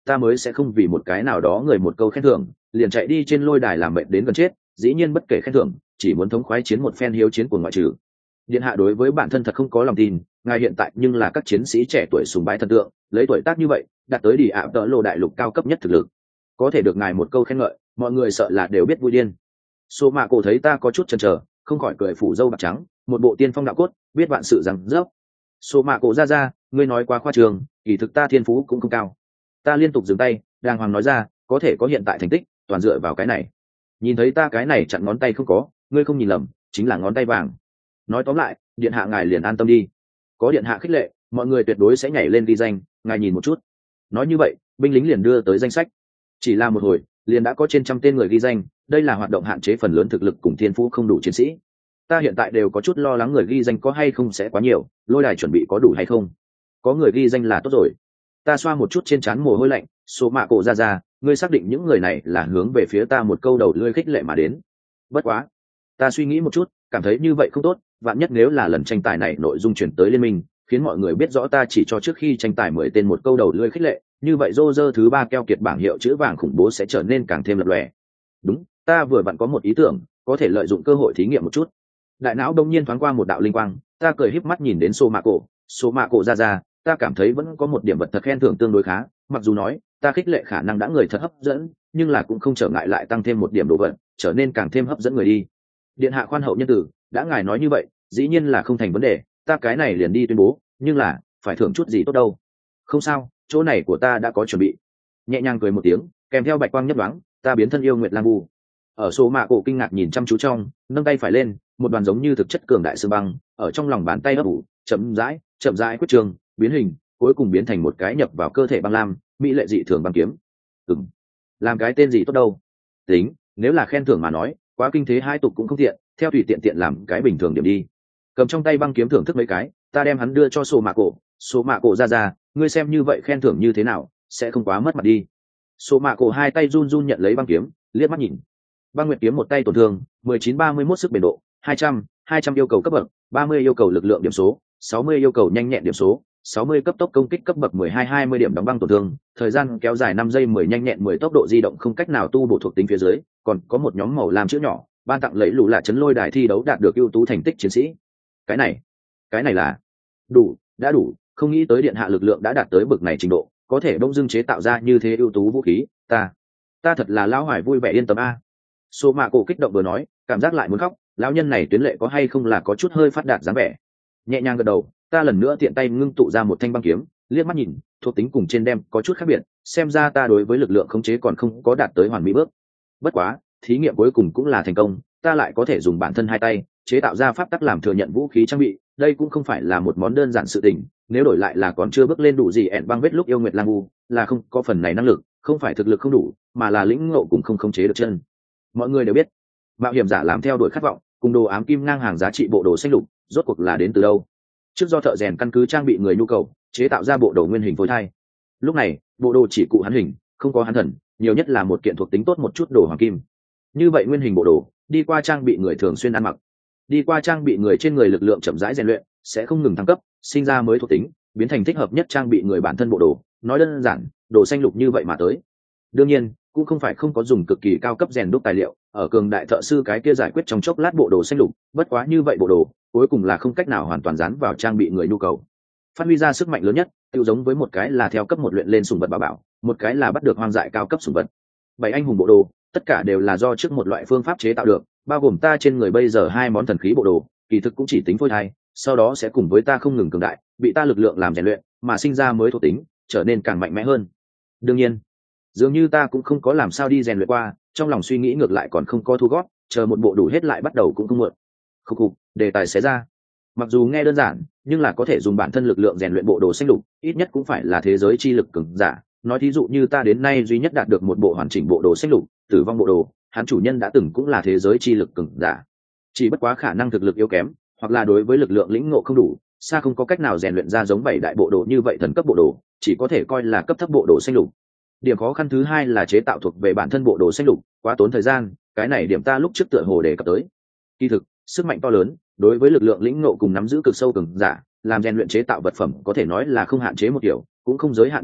ta mới sẽ không vì một cái nào đó người một câu khen thưởng liền chạy đi trên lôi đài làm mệnh đến gần chết. Dĩ nhiên bất kể khen thưởng, chỉ muốn thống khoái chiến một phen hiếu chiến của ngoại trừ. Điện hạ đối với bản thân thật không có lòng tin, ngài hiện tại nhưng là các chiến sĩ trẻ tuổi sùng bái thần tượng, lấy tuổi tác như vậy đạt tới đi ạ tợ lộ đại lục cao cấp nhất thực lực, có thể được ngài một câu khen ngợi, mọi người sợ là đều biết vui điên. Số mạ cổ thấy ta có chút chần chờ, không khỏi cười phủ râu bạc trắng, một bộ tiên phong đạo cốt, biết vạn sự rằng dốc. Số mạ cổ ra, ngươi nói quá khoa trường, kỳ thực ta thiên phú cũng không cao. Ta liên tục dừng tay, đàng hoàng nói ra, có thể có hiện tại thành tích, toàn dựa vào cái này. Nhìn thấy ta cái này chặn ngón tay không có, ngươi không nhìn lầm, chính là ngón tay vàng. Nói tóm lại, điện hạ ngài liền an tâm đi, có điện hạ khích lệ, mọi người tuyệt đối sẽ nhảy lên ghi danh, ngài nhìn một chút. Nói như vậy, binh lính liền đưa tới danh sách. Chỉ là một hồi, liền đã có trên 100 tên người ghi danh, đây là hoạt động hạn chế phần lớn thực lực cùng thiên phú không đủ chiến sĩ. Ta hiện tại đều có chút lo lắng người ghi danh có hay không sẽ quá nhiều, lôi đài chuẩn bị có đủ hay không. Có người ghi danh là tốt rồi. Ta xoa một chút trên trán mồ hôi lạnh, số mạ cổ ra, ngươi xác định những người này là hướng về phía ta một câu đầu lưỡi khích lệ mà đến. Bất quá, ta suy nghĩ một chút, cảm thấy như vậy không tốt, vạn nhất nếu là lần tranh tài này nội dung chuyển tới liên minh, khiến mọi người biết rõ ta chỉ cho trước khi tranh tài 10 tên một câu đầu lưỡi khích lệ, như vậy Roger thứ 3 keo kiệt bảng hiệu chữ vàng khủng bố sẽ trở nên càng thêm lập lòe. Đúng, ta vừa vặn có một ý tưởng, có thể lợi dụng cơ hội thí nghiệm một chút. Đại não đông nhiên thoáng qua một đạo linh quang, ta cười híp mắt nhìn đến Số Mạ Cổ ra, ta cảm thấy vẫn có một điểm vật thật khen thưởng tương đối khá, mặc dù nói ta khích lệ khả năng đã người thật hấp dẫn, nhưng là cũng không trở ngại lại tăng thêm một điểm đồ vật, trở nên càng thêm hấp dẫn người đi. Điện hạ khoan hậu nhân tử, đã ngài nói như vậy, dĩ nhiên là không thành vấn đề, ta cái này liền đi tuyên bố, nhưng là phải thưởng chút gì tốt đâu. Không sao, chỗ này của ta đã có chuẩn bị. Nhẹ nhàng cười một tiếng, kèm theo bạch quang nhấp đoáng, ta biến thân yêu nguyệt lang vu. Ở Số Mạ Cổ kinh ngạc nhìn chăm chú trong, nâng tay phải lên, một đoàn giống như thực chất cường đại sương băng ở trong lòng bàn tay ấp ủ, chậm rãi quyết trường, biến hình, cuối cùng biến thành một cái nhập vào cơ thể băng lam, mỹ lệ dị thường băng kiếm. Làm cái tên gì tốt đâu? Tính, nếu là khen thưởng mà nói, quá kinh thế hai tục cũng không tiện, theo tùy tiện làm cái bình thường điểm đi. Cầm trong tay băng kiếm thưởng thức mấy cái, ta đem hắn đưa cho Số Mạ Cổ ra, ngươi xem như vậy khen thưởng như thế nào, sẽ không quá mất mặt đi. Số Mạ Cổ hai tay run run nhận lấy băng kiếm, liếc mắt nhìn. Băng nguyệt kiếm một tay tổn thương 19-31 sức bền độ 200 yêu cầu cấp bậc 30 yêu cầu lực lượng điểm số 60 yêu cầu nhanh nhẹn điểm số 60 cấp tốc công kích cấp bậc 12-20 điểm đóng băng tổn thương, thời gian kéo dài 5 giây 10 nhanh nhẹn 10 tốc độ di động không cách nào tu bổ thuộc tính phía dưới, còn có một nhóm màu làm chữ nhỏ, ban tặng lấy lũ là chấn lôi đài thi đấu đạt được ưu tú thành tích chiến sĩ. Cái này là đã đủ, không nghĩ tới điện hạ lực lượng đã đạt tới bậc này trình độ, có thể bỗng dưng chế tạo ra như thế ưu tú vũ khí, ta thật là lão hoài vui vẻ yên tâm a. Số Mạ Cổ kích động vừa nói, cảm giác lại muốn khóc, lão nhân này tuyến lệ có hay không là có chút hơi phát đạt dáng vẻ. Nhẹ nhàng gật đầu, ta lần nữa tiện tay ngưng tụ ra một thanh băng kiếm, liếc mắt nhìn, thuộc tính cùng trên đem có chút khác biệt, xem ra ta đối với lực lượng khống chế còn không có đạt tới hoàn mỹ bước. Bất quá, thí nghiệm cuối cùng cũng là thành công, ta lại có thể dùng bản thân hai tay chế tạo ra pháp tắc làm thừa nhận vũ khí trang bị, đây cũng không phải là một món đơn giản sự tình, nếu đổi lại là còn chưa bước lên đủ gì ẹn băng vết lúc yêu nguyệt lang u, là không có phần này năng lực, không phải thực lực không đủ, mà là lĩnh ngộ cũng không khống chế được chân. Mọi người đều biết, mạo hiểm giả làm theo đuổi khát vọng, cùng đồ ám kim ngang hàng giá trị bộ đồ xanh lục, rốt cuộc là đến từ đâu? Trước do thợ rèn căn cứ trang bị người nhu cầu, chế tạo ra bộ đồ nguyên hình phôi thai. Lúc này, bộ đồ chỉ cụ hắn hình, không có hắn thần, nhiều nhất là một kiện thuộc tính tốt một chút đồ hoàng kim. Như vậy nguyên hình bộ đồ, đi qua trang bị người thường xuyên ăn mặc, đi qua trang bị người trên người lực lượng chậm rãi rèn luyện, sẽ không ngừng thăng cấp, sinh ra mới thuộc tính, biến thành thích hợp nhất trang bị người bản thân bộ đồ. Nói đơn giản, đồ xanh lục như vậy mà tới. Đương nhiên, cũng không phải không có dùng cực kỳ cao cấp rèn đúc tài liệu, ở cường đại thợ sư cái kia giải quyết trong chốc lát bộ đồ xanh lục, bất quá như vậy bộ đồ cuối cùng là không cách nào hoàn toàn dán vào trang bị người nhu cầu. Phát huy ra sức mạnh lớn nhất, tiêu giống với một cái là theo cấp một luyện lên sủng vật bảo, một cái là bắt được hoang dại cao cấp sủng vật. 7 anh hùng bộ đồ, tất cả đều là do trước một loại phương pháp chế tạo được, bao gồm ta trên người bây giờ 2 món thần khí bộ đồ, kỳ thực cũng chỉ tính phôi thai, sau đó sẽ cùng với ta không ngừng cường đại, bị ta lực lượng làm rèn luyện, mà sinh ra mới thuộc tính, trở nên càng mạnh mẽ hơn. Đương nhiên, dường như ta cũng không có làm sao đi rèn luyện qua, trong lòng suy nghĩ ngược lại còn không có thu gót, chờ một bộ đủ hết lại bắt đầu cũng không muộn. Khục, đề tài xé ra. Mặc dù nghe đơn giản, nhưng là có thể dùng bản thân lực lượng rèn luyện bộ đồ xanh lục, ít nhất cũng phải là thế giới chi lực cường giả. Nói thí dụ như ta đến nay duy nhất đạt được một bộ hoàn chỉnh bộ đồ xanh lục, tử vong bộ đồ, hắn chủ nhân đã từng cũng là thế giới chi lực cường giả. Chỉ bất quá khả năng thực lực yếu kém, hoặc là đối với lực lượng lĩnh ngộ không đủ, xa không có cách nào rèn luyện ra giống 7 đại bộ đồ như vậy thần cấp bộ đồ, chỉ có thể coi là cấp thấp bộ đồ xanh lục. Điểm khó khăn thứ hai là chế tạo thuộc về bản thân bộ đồ xanh lục, quá tốn thời gian, cái này điểm ta lúc trước tựa hồ đề cập tới. Kỳ thực, sức mạnh to lớn, đối với lực lượng lĩnh ngộ cùng nắm giữ cực sâu cường giả, làm rèn luyện chế tạo vật phẩm có thể nói là không hạn chế một kiểu, cũng không giới hạn bộ đồ,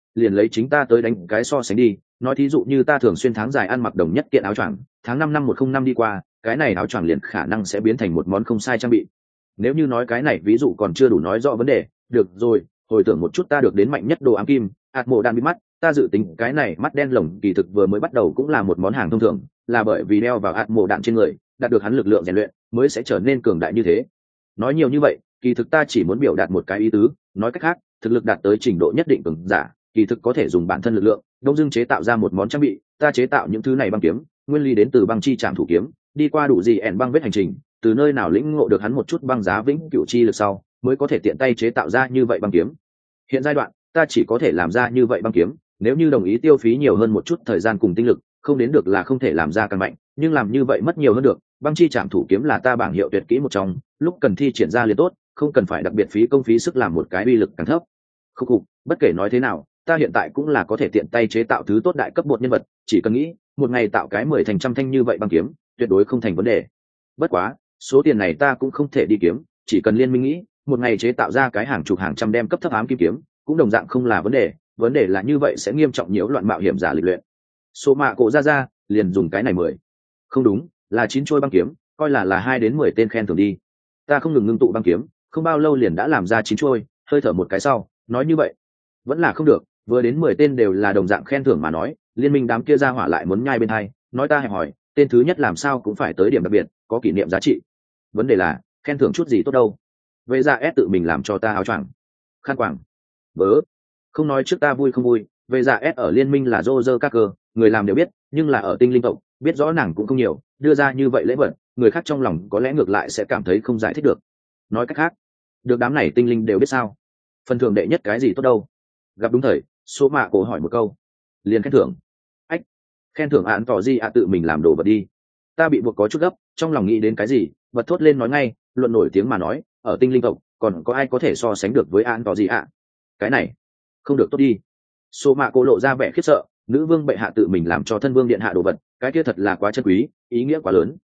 liền lấy chính ta tới đánh cái so sánh đi. Nói thí dụ như ta thường xuyên tháng dài ăn mặc đồng nhất kiện áo choàng, tháng 5 năm 105 đi qua, cái này áo choàng liền khả năng sẽ biến thành một món không sai trang bị. Nếu như nói cái này ví dụ còn chưa đủ nói rõ vấn đề, được rồi, hồi tưởng một chút ta được đến mạnh nhất đồ ám kim, ạt mộ đan bị mắt, ta dự tính cái này mắt đen lồng kỳ thực vừa mới bắt đầu cũng là một món hàng thông thường, là bởi vì đeo vào ạt mộ đạn trên người, đạt được hắn lực lượng rèn luyện, mới sẽ trở nên cường đại như thế. Nói nhiều như vậy, kỳ thực ta chỉ muốn biểu đạt một cái ý tứ, nói cách khác, thực lực đạt tới trình độ nhất định cường giả, kỳ thực có thể dùng bản thân lực lượng, đông dưng chế tạo ra một món trang bị, ta chế tạo những thứ này băng kiếm, nguyên lý đến từ băng chi trảm thủ kiếm, đi qua đủ gì ẻn băng vết hành trình, từ nơi nào lĩnh ngộ được hắn một chút băng giá vĩnh cửu chi lực sau, mới có thể tiện tay chế tạo ra như vậy băng kiếm. Hiện giai đoạn, ta chỉ có thể làm ra như vậy băng kiếm, nếu như đồng ý tiêu phí nhiều hơn một chút thời gian cùng tinh lực, không đến được là không thể làm ra càng mạnh, nhưng làm như vậy mất nhiều hơn được. Băng chi trảm thủ kiếm là ta bảng hiệu tuyệt kỹ một trong, lúc cần thi triển ra liền tốt, không cần phải đặc biệt phí công phí sức làm một cái uy lực càng thấp. Khúc khục, bất kể nói thế nào, ta hiện tại cũng là có thể tiện tay chế tạo thứ tốt đại cấp bột nhân vật, chỉ cần nghĩ, một ngày tạo cái 10 thành trăm thanh như vậy băng kiếm, tuyệt đối không thành vấn đề. Bất quá, số tiền này ta cũng không thể đi kiếm, chỉ cần liên minh nghĩ, một ngày chế tạo ra cái hàng chục hàng trăm đem cấp thấp ám kim kiếm, cũng đồng dạng không là vấn đề là như vậy sẽ nghiêm trọng nhiễu loạn mạo hiểm giả lịch luyện. Số mạ cổ ra liền dùng cái này 10. Không đúng, là 9 trôi băng kiếm, coi là 2 đến 10 tên khen thưởng đi. Ta không ngừng ngưng tụ băng kiếm, không bao lâu liền đã làm ra 9 trôi, hơi thở một cái sau, nói như vậy, vẫn là không được, vừa đến 10 tên đều là đồng dạng khen thưởng mà nói, liên minh đám kia ra hỏa lại muốn nhai bên hai, nói ta hẹp hỏi, tên thứ nhất làm sao cũng phải tới điểm đặc biệt, có kỷ niệm giá trị. Vấn đề là, khen thưởng chút gì tốt đâu. Vậy ra S tự mình làm cho ta áo choàng, khăn quàng, vớ. Không nói trước ta vui không vui, về dạ S ở liên minh là Roger Carter, người làm đều biết, nhưng là ở tinh linh tộc, biết rõ nàng cũng không nhiều, đưa ra như vậy lễ vật, người khác trong lòng có lẽ ngược lại sẽ cảm thấy không giải thích được. Nói cách khác, được đám này tinh linh đều biết sao? Phần thưởng đệ nhất cái gì tốt đâu? Gặp đúng thời, số mạ cổ hỏi một câu, liền khen thưởng. Ách, khen thưởng án tỏ gì tự mình làm đồ vật đi. Ta bị buộc có chút gấp, trong lòng nghĩ đến cái gì, bật thốt lên nói ngay, luận nổi tiếng mà nói, ở tinh linh tộc, còn có ai có thể so sánh được với án tỏ gì Cái này, không được tốt đi. Số mạ cổ lộ ra vẻ khiếp sợ, nữ vương bệ hạ tự mình làm cho thân vương điện hạ đồ vật, cái kia thật là quá chân quý, ý nghĩa quá lớn.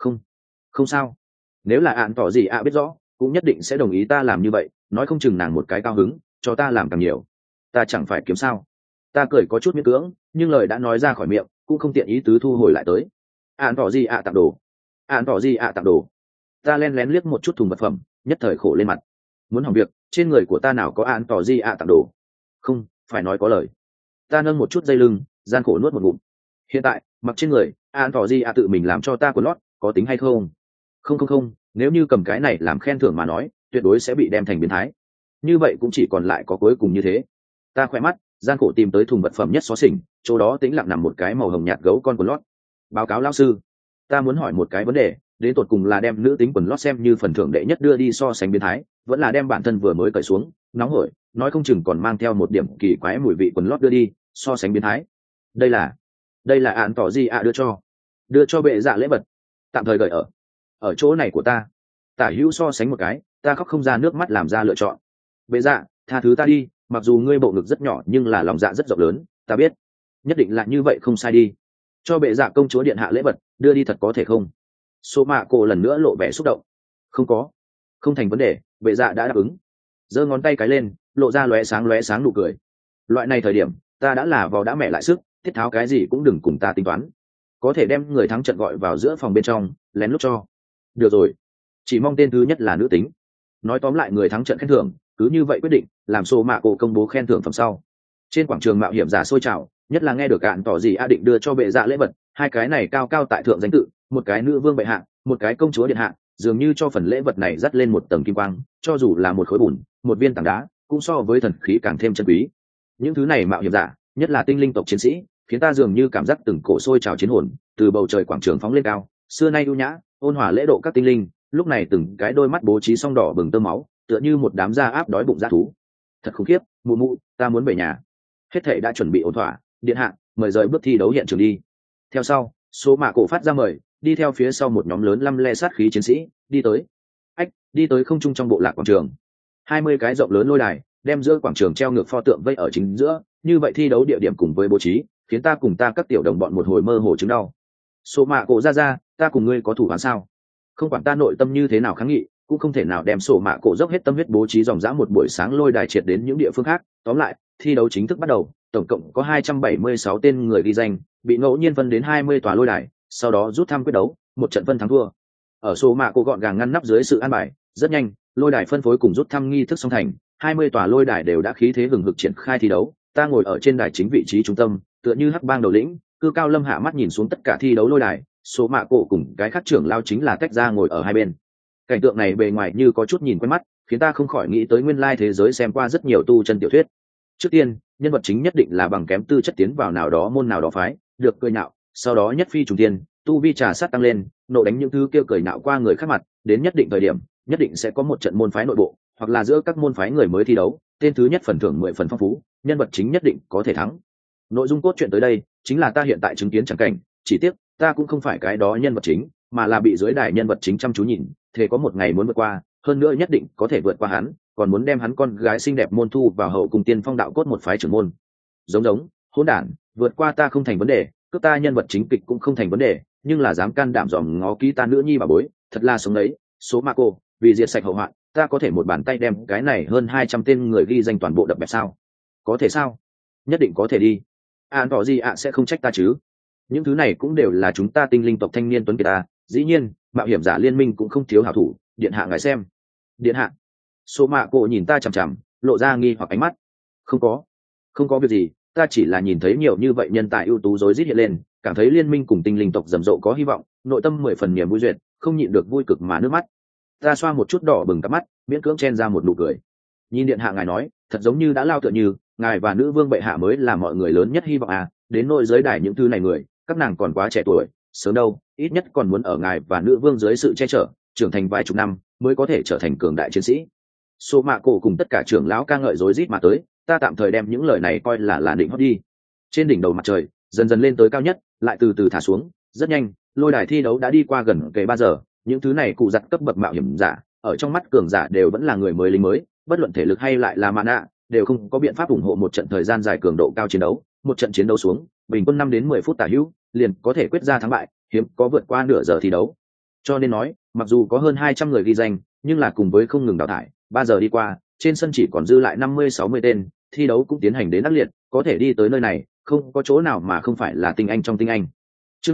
Không sao, nếu là án tỏ gì biết rõ, cũng nhất định sẽ đồng ý ta làm như vậy, nói không chừng nàng một cái cao hứng, cho ta làm càng nhiều, ta chẳng phải kiếm sao. Ta cười có chút miễn cưỡng, nhưng lời đã nói ra khỏi miệng, cũng không tiện ý tứ thu hồi lại tới. Án tỏ gì tặng đồ, án tỏ gì tặng đồ. Ta len lén liếc một chút thùng vật phẩm, nhất thời khổ lên mặt. Muốn hỏng việc, trên người của ta nào có án tỏ gì tặng đồ. Không phải nói có lời. Ta nâng một chút dây lưng, gian khổ nuốt một ngụm. Hiện tại mặc trên người án tỏ gì tự mình làm cho ta quần lót, có tính hay không? Không, nếu như cầm cái này làm khen thưởng mà nói, tuyệt đối sẽ bị đem thành biến thái. Như vậy cũng chỉ còn lại có cuối cùng như thế. Ta khỏe mắt, gian khổ tìm tới thùng vật phẩm nhất xó xỉnh, chỗ đó tĩnh lặng nằm một cái màu hồng nhạt gấu con quần lót. Báo cáo lão sư, ta muốn hỏi một cái vấn đề, đến tột cùng là đem nữ tính quần lót xem như phần thưởng đệ nhất đưa đi so sánh biến thái, vẫn là đem bản thân vừa mới cởi xuống, nóng hổi, nói không chừng còn mang theo một điểm kỳ quái mùi vị quần lót đưa đi, so sánh biến thái. Đây là án tỏ gì đưa cho bệ dạ lễ vật, tạm thời gợi ở chỗ này của ta. Tả hữu so sánh một cái, ta khóc không ra nước mắt làm ra lựa chọn. Bệ dạ, tha thứ ta đi, mặc dù ngươi bộ ngực rất nhỏ nhưng là lòng dạ rất rộng lớn, ta biết, nhất định là như vậy không sai đi. Cho bệ dạ công chúa điện hạ lễ vật, đưa đi thật có thể không? Số mạ cổ lần nữa lộ vẻ xúc động. Không thành vấn đề, bệ dạ đã đáp ứng. Giơ ngón tay cái lên, lộ ra lóe sáng nụ cười. Loại này thời điểm, ta đã là vào đã mẹ lại sức, tiết tháo cái gì cũng đừng cùng ta tính toán. Có thể đem người thắng trận gọi vào giữa phòng bên trong, lén lút cho. Được rồi, chỉ mong tên thứ nhất là nữ tính. Nói tóm lại người thắng trận khen thưởng, cứ như vậy quyết định, làm số mạ cổ công bố khen thưởng phẩm sau. Trên quảng trường mạo hiểm giả sôi trào, nhất là nghe được cạn tỏ gì định đưa cho bệ dạ lễ vật, hai cái này cao cao tại thượng danh tự, một cái nữ vương bệ hạ, một cái công chúa điện hạ, dường như cho phần lễ vật này dắt lên một tầng kim quang, cho dù là một khối bùn, một viên tảng đá, cũng so với thần khí càng thêm chân quý. Những thứ này mạo hiểm giả, nhất là tinh linh tộc chiến sĩ, khiến ta dường như cảm giác từng cổ sôi trào chiến hồn, từ bầu trời quảng trường phóng lên cao, xưa nay ưu nhã, ôn hòa lễ độ các tinh linh, lúc này từng cái đôi mắt bố trí song đỏ bừng tơ máu, tựa như một đám da áp đói bụng dã thú. Thật khủng khiếp, mụ, ta muốn về nhà. Hết thảy đã chuẩn bị ổn thỏa, điện hạ, mời rời bước thi đấu hiện trường đi. Theo sau, số mạ cổ phát ra mời, đi theo phía sau một nhóm lớn lăm le sát khí chiến sĩ, đi tới không trung trong bộ lạc quảng trường. 20 cái rộng lớn lôi đài, đem giữa quảng trường treo ngược pho tượng vây ở chính giữa, như vậy thi đấu địa điểm cùng với bố trí, khiến ta cùng ta các tiểu đồng bọn một hồi mơ hồ chứng đau. Số mạ cổ ra, ta cùng ngươi có thủ án sao? Không quản ta nội tâm như thế nào kháng nghị, cũng không thể nào đem sổ mạ cổ dốc hết tâm huyết bố trí dòng dã một buổi sáng lôi đài triệt đến những địa phương khác, tóm lại thi đấu chính thức bắt đầu, tổng cộng có 276 tên người ghi danh, bị ngẫu nhiên phân đến 20 tòa lôi đài, sau đó rút thăm quyết đấu, một trận phân thắng thua. Ở số mạ cổ gọn gàng ngăn nắp dưới sự an bài, rất nhanh, lôi đài phân phối cùng rút thăm nghi thức xong thành, 20 tòa lôi đài đều đã khí thế hừng hực triển khai thi đấu. Ta ngồi ở trên đài chính vị trí trung tâm, tựa như hắc bang đầu lĩnh, cư cao lâm hạ mắt nhìn xuống tất cả thi đấu lôi đài, số mạ cổ cùng cái khác trưởng lao chính là tách ra ngồi ở hai bên. Cảnh tượng này bề ngoài như có chút nhìn quen mắt, khiến ta không khỏi nghĩ tới nguyên lai thế giới xem qua rất nhiều tu chân tiểu thuyết. Trước tiên, nhân vật chính nhất định là bằng kém tư chất tiến vào nào đó môn nào đó phái, được cười nhạo, sau đó nhất phi trùng tiên, tu vi trà sát tăng lên, nộ đánh những thứ kêu cười nhạo qua người khác mặt, đến nhất định thời điểm, nhất định sẽ có một trận môn phái nội bộ, hoặc là giữa các môn phái người mới thi đấu, tên thứ nhất phần thưởng 10 phần phong phú, nhân vật chính nhất định có thể thắng. Nội dung cốt truyện tới đây, chính là ta hiện tại chứng kiến chẳng cảnh, chỉ tiếc, ta cũng không phải cái đó nhân vật chính, mà là bị dưới đài nhân vật chính chăm chú nhìn, thế có một ngày muốn vượt qua, hơn nữa nhất định có thể vượt qua hắn, còn muốn đem hắn con gái xinh đẹp môn thu vào hậu cùng tiên phong đạo cốt một phái trưởng môn. Giống hỗn đản, vượt qua ta không thành vấn đề, cướp ta nhân vật chính kịch cũng không thành vấn đề, nhưng là dám can đảm dòm ngó kỹ ta nữ nhi bà bối, thật là sống đấy, số ma cô, vì diệt sạch hậu hoạn, ta có thể một bàn tay đem cái này hơn 200 tên người ghi danh toàn bộ đập bẹp sao? Có thể sao? Nhất định có thể đi. An tỏ gì ạ sẽ không trách ta chứ? Những thứ này cũng đều là chúng ta tinh linh tộc thanh niên tuấn kiệt ta, dĩ nhiên, mạo hiểm giả liên minh cũng không thiếu hảo thủ, điện hạ ngài xem. Điện hạ. Số mạ cổ nhìn ta chằm chằm, lộ ra nghi hoặc ánh mắt. Không có việc gì, ta chỉ là nhìn thấy nhiều như vậy nhân tài ưu tú rối rít hiện lên, cảm thấy liên minh cùng tinh linh tộc rầm rộ có hy vọng, nội tâm 10 phần niềm vui duyệt, không nhịn được vui cực mà nước mắt. Ta xoa một chút đỏ bừng cặp mắt, miễn cưỡng chen ra một nụ cười. Nhìn điện hạ ngài nói, thật giống như đã lao tựa như, ngài và nữ vương bệ hạ mới là mọi người lớn nhất hy vọng à, đến nỗi giới đài những thứ này người, các nàng còn quá trẻ tuổi, sớm đâu, ít nhất còn muốn ở ngài và nữ vương dưới sự che chở, trưởng thành vài chục năm, mới có thể trở thành cường đại chiến sĩ. Số mạ cổ cùng tất cả trưởng lão ca ngợi rối rít mà tới, ta tạm thời đem những lời này coi là định hót đi. Trên đỉnh đầu mặt trời, dần dần lên tới cao nhất, lại từ từ thả xuống, rất nhanh, lôi đài thi đấu đã đi qua gần kề 3 giờ, những thứ này cụ giặt cấp bậc mạo hiểm giả, ở trong mắt cường giả đều vẫn là người mới lính mới, bất luận thể lực hay lại là mana, đều không có biện pháp ủng hộ một trận thời gian dài cường độ cao chiến đấu, một trận chiến đấu xuống, bình quân 5 đến 10 phút tả hữu, liền có thể quyết ra thắng bại, hiếm có vượt qua nửa giờ thi đấu. Cho nên nói, mặc dù có hơn 200 người ghi danh, nhưng là cùng với không ngừng đào thải, 3 giờ đi qua, trên sân chỉ còn dư lại 50-60 tên, thi đấu cũng tiến hành đến ác liệt, có thể đi tới nơi này, không có chỗ nào mà không phải là tinh anh trong tinh anh. Chương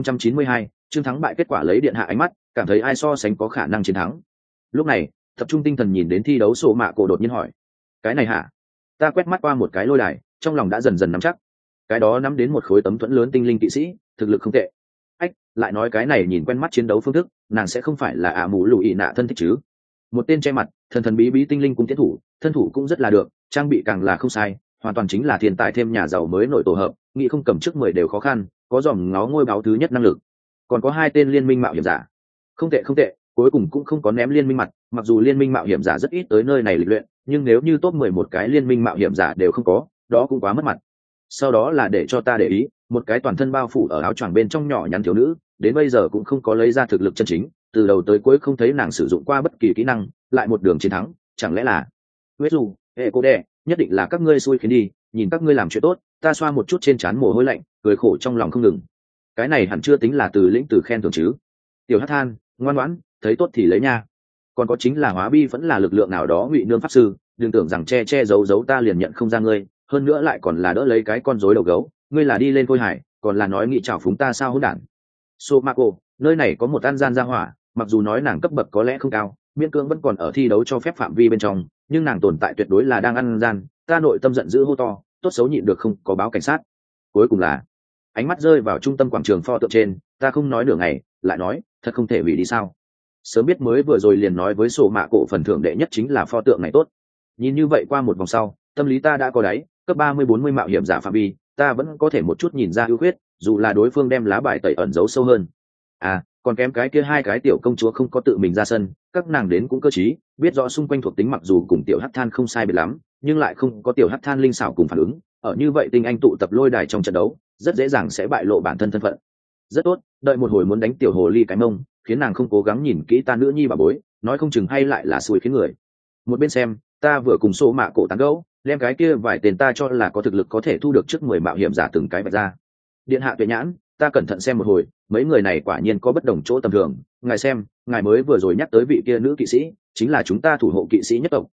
2092, chương thắng bại kết quả lấy điện hạ ánh mắt, cảm thấy ai so sánh có khả năng chiến thắng. Lúc này, tập trung tinh thần nhìn đến thi đấu sổ mạ cổ đột nhiên hỏi: "Cái này hả?" Ta quét mắt qua một cái lôi đài, trong lòng đã dần dần nắm chắc. Cái đó nắm đến một khối tấm thuẫn lớn tinh linh kỵ sĩ, thực lực không tệ. Ách, lại nói cái này nhìn quen mắt chiến đấu phương thức, nàng sẽ không phải là mù lùi nạ thân thích chứ? Một tên che mặt, thần bí bí tinh linh cung tiến thủ, thân thủ cũng rất là được, trang bị càng là không sai, hoàn toàn chính là thiên tài thêm nhà giàu mới nổi tổ hợp, nghĩ không cầm trước 10 đều khó khăn, có dòm ngó ngôi báo thứ nhất năng lực. Còn có 2 tên liên minh mạo hiểm giả. Không tệ, cuối cùng cũng không có ném liên minh mặt, mặc dù liên minh mạo hiểm giả rất ít tới nơi này lịch luyện, nhưng nếu như top 11 cái liên minh mạo hiểm giả đều không có, đó cũng quá mất mặt. Sau đó là để cho ta để ý, một cái toàn thân bao phủ ở áo choàng bên trong nhỏ nhắn thiếu nữ, đến bây giờ cũng không có lấy ra thực lực chân chính, từ đầu tới cuối không thấy nàng sử dụng qua bất kỳ kỹ năng, lại một đường chiến thắng, chẳng lẽ là huyết dù hệ cô đẻ, nhất định là các ngươi xui khiến đi, nhìn các ngươi làm chuyện tốt, ta xoa một chút trên trán mồ hôi lạnh, cười khổ trong lòng không ngừng. Cái này hẳn chưa tính là từ lĩnh từ khen thưởng chứ? Tiểu Hắc Than, ngoan ngoãn, thấy tốt thì lấy nha. Còn có chính là hóa bi vẫn là lực lượng nào đó ngụy nương pháp sư, đừng tưởng rằng che giấu ta liền nhận không ra ngươi, hơn nữa lại còn là đỡ lấy cái con rối đầu gấu, ngươi là đi lên khôi hải, còn là nói nghĩ chào phúng ta sao hỗn đản. Somako, nơi này có một an gian gia hỏa, mặc dù nói nàng cấp bậc có lẽ không cao, miễn cưỡng vẫn còn ở thi đấu cho phép phạm vi bên trong, nhưng nàng tồn tại tuyệt đối là đang ăn gian, ta nội tâm giận dữ hô to, tốt xấu nhịn được không có báo cảnh sát. Cuối cùng là ánh mắt rơi vào trung tâm quảng trường pho tượng trên, ta không nói nửa ngày, lại nói, thật không thể hủy đi sao? Sớm biết mới vừa rồi liền nói với sổ mạ cổ phần thưởng đệ nhất chính là pho tượng này tốt. Nhìn như vậy qua một vòng sau, tâm lý ta đã có đáy, cấp 30-40 mạo hiểm giả phạm vi, ta vẫn có thể một chút nhìn ra ưu khuyết, dù là đối phương đem lá bài tẩy ẩn giấu sâu hơn. À, còn kém cái kia 2 cái tiểu công chúa không có tự mình ra sân, các nàng đến cũng cơ trí, biết rõ xung quanh thuộc tính mặc dù cùng tiểu Hắc Than không sai biệt lắm, nhưng lại không có tiểu Hắc Than linh xảo cùng phản ứng, ở như vậy tinh anh tụ tập lôi đài trong trận đấu, rất dễ dàng sẽ bại lộ bản thân thân phận. Rất tốt, đợi một hồi muốn đánh tiểu hồ ly cái mông, khiến nàng không cố gắng nhìn kỹ ta nữ nhi bà bối, nói không chừng hay lại là xui khiến người. Một bên xem, ta vừa cùng số mạ cổ tán gẫu, đem cái kia vài tên ta cho là có thực lực có thể thu được trước 10 mạo hiểm giả từng cái vạch ra. Điện hạ tuệ nhãn, ta cẩn thận xem một hồi, mấy người này quả nhiên có bất đồng chỗ tầm thường. Ngài xem, ngài mới vừa rồi nhắc tới vị kia nữ kỵ sĩ, chính là chúng ta thủ hộ kỵ sĩ nhất tộc,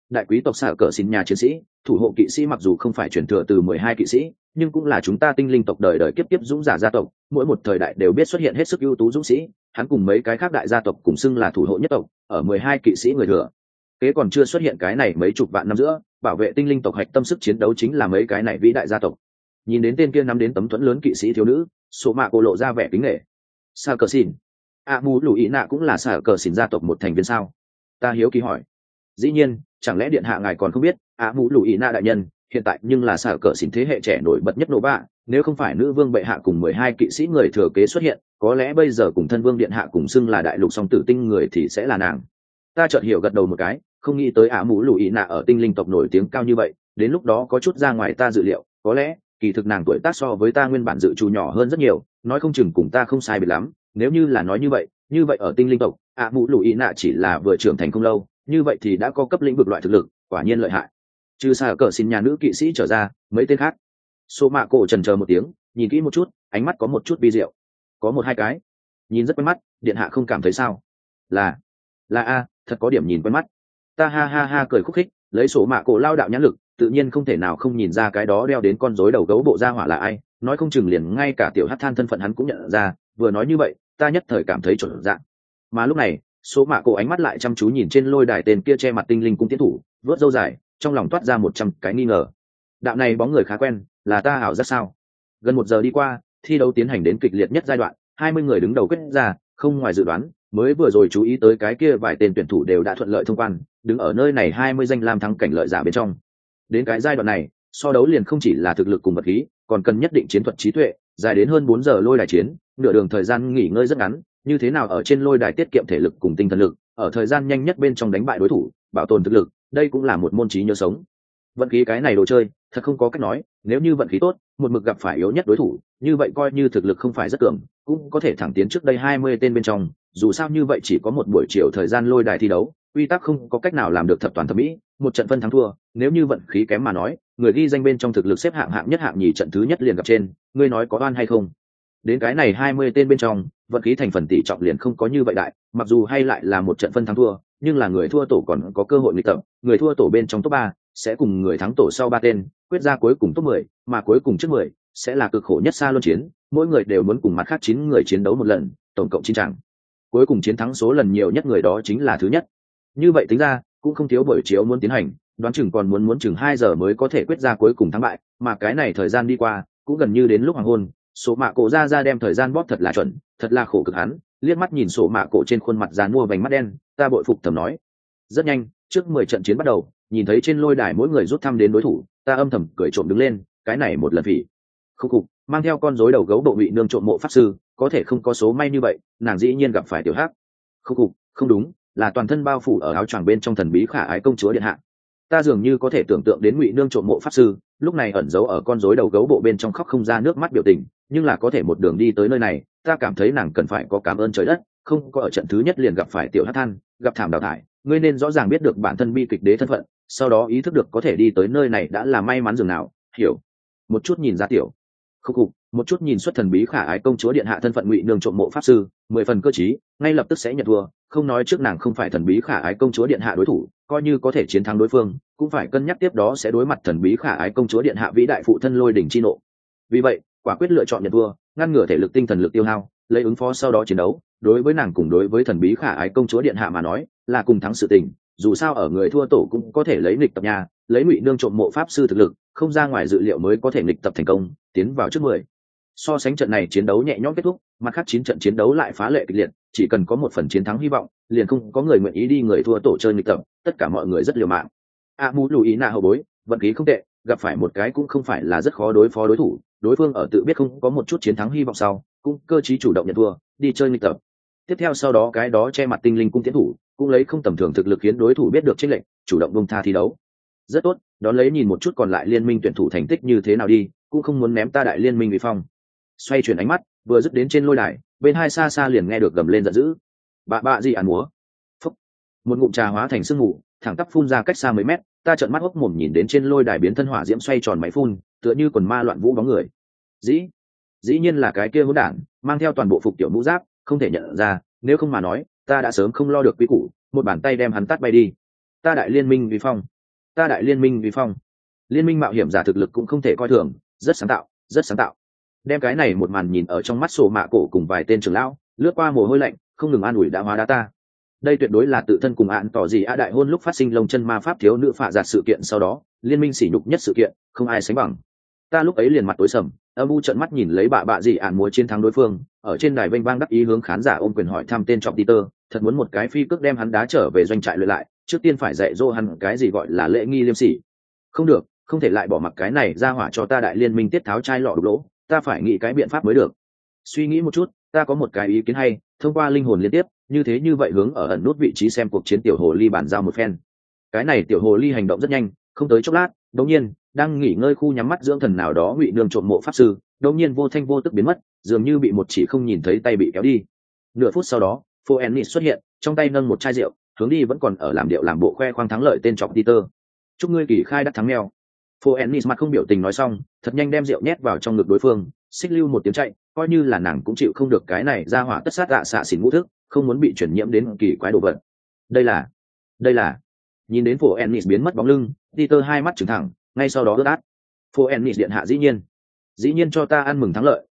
đại quý tộc xạ cờ xin nhà chiến sĩ, thủ hộ kỵ sĩ mặc dù không phải truyền thừa từ 12 kỵ sĩ, nhưng cũng là chúng ta tinh linh tộc đời đời kiếp kiếp dũng giả gia tộc, mỗi một thời đại đều biết xuất hiện hết sức ưu tú dũng sĩ, hắn cùng mấy cái khác đại gia tộc cùng xưng là thủ hộ nhất tộc, ở 12 kỵ sĩ người thừa kế còn chưa xuất hiện cái này mấy chục vạn năm giữa, bảo vệ tinh linh tộc hạch tâm sức chiến đấu chính là mấy cái này vĩ đại gia tộc. Nhìn đến tên kia nắm đến tấm thuẫn lớn kỵ sĩ thiếu nữ, số mạ cô lộ ra vẻ kính nể. Xạ cờ xin, mù lù ý nạ cũng là xạ cờ xin gia tộc một thành viên sao? Ta hiếu kỳ hỏi. Dĩ nhiên, chẳng lẽ điện hạ ngài còn không biết, mù lù ý nạ đại nhân hiện tại nhưng là xạ cờ xin thế hệ trẻ nổi bật nhất nổ bạ, nếu không phải nữ vương bệ hạ cùng 12 kỵ sĩ người thừa kế xuất hiện, có lẽ bây giờ cùng thân vương điện hạ cùng xưng là đại lục song tử tinh người thì sẽ là nàng. Ta chợt hiểu gật đầu một cái, không nghĩ tới mù lù ý nạ ở tinh linh tộc nổi tiếng cao như vậy, đến lúc đó có chút ra ngoài ta dự liệu, có lẽ kỳ thực nàng tuổi tác so với ta nguyên bản dự trù nhỏ hơn rất nhiều, nói không chừng cùng ta không sai biệt lắm. Nếu như là nói như vậy ở tinh linh tộc mù lù ý nạ chỉ là vừa trưởng thành không lâu, như vậy thì đã có cấp lĩnh vực loại thực lực, quả nhiên lợi hại. Trừ xạ cờ xin nhà nữ kỵ sĩ trở ra, mấy tên khác. Số mạ cổ trần chờ một tiếng, nhìn kỹ một chút, ánh mắt có một chút vi diệu. Có một hai cái nhìn rất quen mắt, điện hạ không cảm thấy sao? Là a, thật có điểm nhìn quen mắt. Ta ha ha ha cười khúc khích, lấy số mạ cổ lao đạo nhãn lực, tự nhiên không thể nào không nhìn ra cái đó đeo đến con rối đầu gấu bộ da hỏa là ai, nói không chừng liền ngay cả tiểu hắc than thân phận hắn cũng nhận ra. Vừa nói như vậy, ta nhất thời cảm thấy chuẩn dạng. Mà lúc này, số mạ cổ ánh mắt lại chăm chú nhìn trên lôi đài tên kia che mặt tinh linh cung tiến thủ, vớt râu dài, trong lòng toát ra 100 cái nghi ngờ. Đạo này bóng người khá quen, là ta ảo giác sao? Gần 1 giờ đi qua, thi đấu tiến hành đến kịch liệt nhất giai đoạn, 20 người đứng đầu quyết ra, không ngoài dự đoán, mới vừa rồi chú ý tới cái kia vài tên tuyển thủ đều đã thuận lợi thông quan, đứng ở nơi này 20 danh lam thắng cảnh lợi giả bên trong. Đến cái giai đoạn này, so đấu liền không chỉ là thực lực cùng vật khí, còn cần nhất định chiến thuật trí tuệ, dài đến hơn 4 giờ lôi đài chiến, nửa đường thời gian nghỉ ngơi rất ngắn, như thế nào ở trên lôi đài tiết kiệm thể lực cùng tinh thần lực, ở thời gian nhanh nhất bên trong đánh bại đối thủ, bảo tồn thực lực, đây cũng là một môn trí nhớ sống. Vận khí cái này đồ chơi, thật không có cách nói, nếu như vận khí tốt, một mực gặp phải yếu nhất đối thủ, như vậy coi như thực lực không phải rất cường, cũng có thể thẳng tiến trước đây 20 tên bên trong, dù sao như vậy chỉ có một buổi chiều thời gian lôi đài thi đấu, quy tắc không có cách nào làm được thập toàn thập mỹ, một trận phân thắng thua, nếu như vận khí kém mà nói, người ghi danh bên trong thực lực xếp hạng nhất hạng nhì trận thứ nhất liền gặp trên, ngươi nói có oan hay không? Đến cái này 20 tên bên trong, vận khí thành phần tỷ trọng liền không có như vậy đại, mặc dù hay lại là một trận phân thắng thua, nhưng là người thua tổ còn có cơ hội nghịch tập, người thua tổ bên trong top 3 sẽ cùng người thắng tổ sau 3 tên, quyết ra cuối cùng top 10, mà cuối cùng trước 10 sẽ là cực khổ nhất xa luân chiến, mỗi người đều muốn cùng mặt khác 9 người chiến đấu một lần, tổng cộng 9 trận. Cuối cùng chiến thắng số lần nhiều nhất người đó chính là thứ nhất. Như vậy tính ra, cũng không thiếu buổi chiếu muốn tiến hành, đoán chừng còn muốn chừng 2 giờ mới có thể quyết ra cuối cùng thắng bại, mà cái này thời gian đi qua, cũng gần như đến lúc hoàng hôn. Số mạ cổ ra đem thời gian bóp thật là chuẩn, thật là khổ cực hắn, liếc mắt nhìn sổ mạ cổ trên khuôn mặt dàn mua vành mắt đen, ta bội phục thầm nói. Rất nhanh, trước 10 trận chiến bắt đầu, nhìn thấy trên lôi đài mỗi người rút thăm đến đối thủ, ta âm thầm cười trộm đứng lên, cái này một lần phỉ. Khúc cục, mang theo con rối đầu gấu bộ bị nương trộm mộ pháp sư, có thể không có số may như vậy, nàng dĩ nhiên gặp phải tiểu hắc. Khúc cục, không đúng, là toàn thân bao phủ ở áo choàng bên trong thần bí khả ái công chúa điện hạ. Ta dường như có thể tưởng tượng đến ngụy nương trộm mộ pháp sư, lúc này ẩn giấu ở con rối đầu gấu bộ bên trong khóc không ra nước mắt biểu tình, nhưng là có thể một đường đi tới nơi này, ta cảm thấy nàng cần phải có cảm ơn trời đất, không có ở trận thứ nhất liền gặp phải tiểu hắc than, gặp thảm đào thải, ngươi nên rõ ràng biết được bản thân bi kịch đế thân phận, sau đó ý thức được có thể đi tới nơi này đã là may mắn dường nào, hiểu. Một chút nhìn ra tiểu khúc cục, một chút nhìn xuất thần bí khả ái công chúa điện hạ thân phận ngụy nương trộm mộ pháp sư, 10 phần cơ trí, ngay lập tức sẽ nhận thua, không nói trước nàng không phải thần bí khả ái công chúa điện hạ đối thủ, coi như có thể chiến thắng đối phương, cũng phải cân nhắc tiếp đó sẽ đối mặt thần bí khả ái công chúa điện hạ vĩ đại phụ thân lôi đỉnh chi nộ. Vì vậy, quả quyết lựa chọn nhận thua, ngăn ngừa thể lực tinh thần lực tiêu hao, lấy ứng phó sau đó chiến đấu, đối với nàng cùng đối với thần bí khả ái công chúa điện hạ mà nói, là cùng thắng sự tình, dù sao ở người thua tổ cũng có thể lấy nghịch tập nhà, lấy ngụy nương trộm mộ pháp sư thực lực, không ra ngoài dự liệu mới có thể nghịch tập thành công, tiến vào trước 10. So sánh trận này chiến đấu nhẹ nhõm kết thúc, mặt khác 9 trận chiến đấu lại phá lệ kịch liệt, chỉ cần có một phần chiến thắng hy vọng, liền không có người nguyện ý đi người thua tổ chơi nghịch tập, tất cả mọi người rất liều mạng. Mũ lùi ý nạ hậu bối, vận khí không tệ, gặp phải một cái cũng không phải là rất khó đối phó đối thủ, đối phương ở tự biết không có một chút chiến thắng hy vọng sau, cũng cơ trí chủ động nhận thua, đi chơi nghịch tập. Tiếp theo sau đó cái đó che mặt tinh linh cung tiến thủ, cũng lấy không tầm thường thực lực khiến đối thủ biết được chênh lệnh, chủ động buông tha thi đấu. Rất tốt, đón lấy nhìn một chút còn lại liên minh tuyển thủ thành tích như thế nào đi, cũng không muốn ném ta đại liên minh vì phong. Xoay chuyển ánh mắt, vừa dứt đến trên lôi đài, bên hai xa xa liền nghe được gầm lên giận dữ. Bạ gì ăn múa. Phúc. Một ngụm trà hóa thành sương mù, thẳng tắp phun ra cách xa mấy mét, ta trợn mắt hốc mồm nhìn đến trên lôi đài biến thân hỏa diễm xoay tròn máy phun, tựa như quần ma loạn vũ bóng người. Dĩ nhiên là cái kia hỗn đản, mang theo toàn bộ phục tiểu mũ giáp, không thể nhận ra, nếu không mà nói, ta đã sớm không lo được quý củ, một bàn tay đem hắn tát bay đi. Ta đại liên minh vì phong. ta đại liên minh vi phong. Liên minh mạo hiểm giả thực lực cũng không thể coi thường, rất sáng tạo, rất sáng tạo. Đem cái này một màn nhìn ở trong mắt sổ mạ cổ cùng vài tên trưởng lão, lướt qua mồ hôi lạnh, không ngừng an ủi đã hóa đá ta. Đây tuyệt đối là tự thân cùng án tỏ gì đại hôn lúc phát sinh lông chân ma pháp thiếu nữ phạ giạt sự kiện sau đó, liên minh sỉ nhục nhất sự kiện, không ai sánh bằng. Ta lúc ấy liền mặt tối sầm, âm u trợn mắt nhìn lấy bạ gì múa chiến thắng đối phương, ở trên đài vênh vang đắc ý hướng khán giả ôm quyền hỏi thăm tên trọng Peter, thật muốn một cái phi cước đem hắn đá trở về doanh trại luyện lại, trước tiên phải dạy dỗ hắn cái gì gọi là lễ nghi liêm sỉ. Không được, không thể lại bỏ mặc cái này ra hỏa cho ta đại liên minh tiết tháo chai lọ đục lỗ, ta phải nghĩ cái biện pháp mới được. Suy nghĩ một chút, ta có một cái ý kiến hay, thông qua linh hồn liên tiếp, như vậy hướng ở ẩn nút vị trí xem cuộc chiến tiểu hồ ly bản giao một phen. Cái này tiểu hồ ly hành động rất nhanh, không tới chốc lát, đột nhiên đang nghỉ ngơi khu nhắm mắt dưỡng thần nào đó ngụy nương trộm mộ pháp sư, đột nhiên vô thanh vô tức biến mất, dường như bị một chỉ không nhìn thấy tay bị kéo đi. Nửa phút sau đó, Phoenix xuất hiện, trong tay nâng một chai rượu, hướng đi vẫn còn ở làm điệu làm bộ khoe khoang thắng lợi tên trọng Peter. Chúc ngươi kỳ khai đắc thắng mèo. Phoenix mặt không biểu tình nói xong, thật nhanh đem rượu nhét vào trong ngực đối phương, xích lưu một tiếng chạy, coi như là nàng cũng chịu không được cái này ra hỏa tất sát dạ xạ xỉn ngũ thức, không muốn bị chuyển nhiễm đến kỳ quái đồ vật. Đây là. Nhìn đến Phoenix biến mất bóng lưng, Peter hai mắt trừng thẳng, ngay sau đó ướt át. Phoenix điện hạ dĩ nhiên cho ta ăn mừng thắng lợi.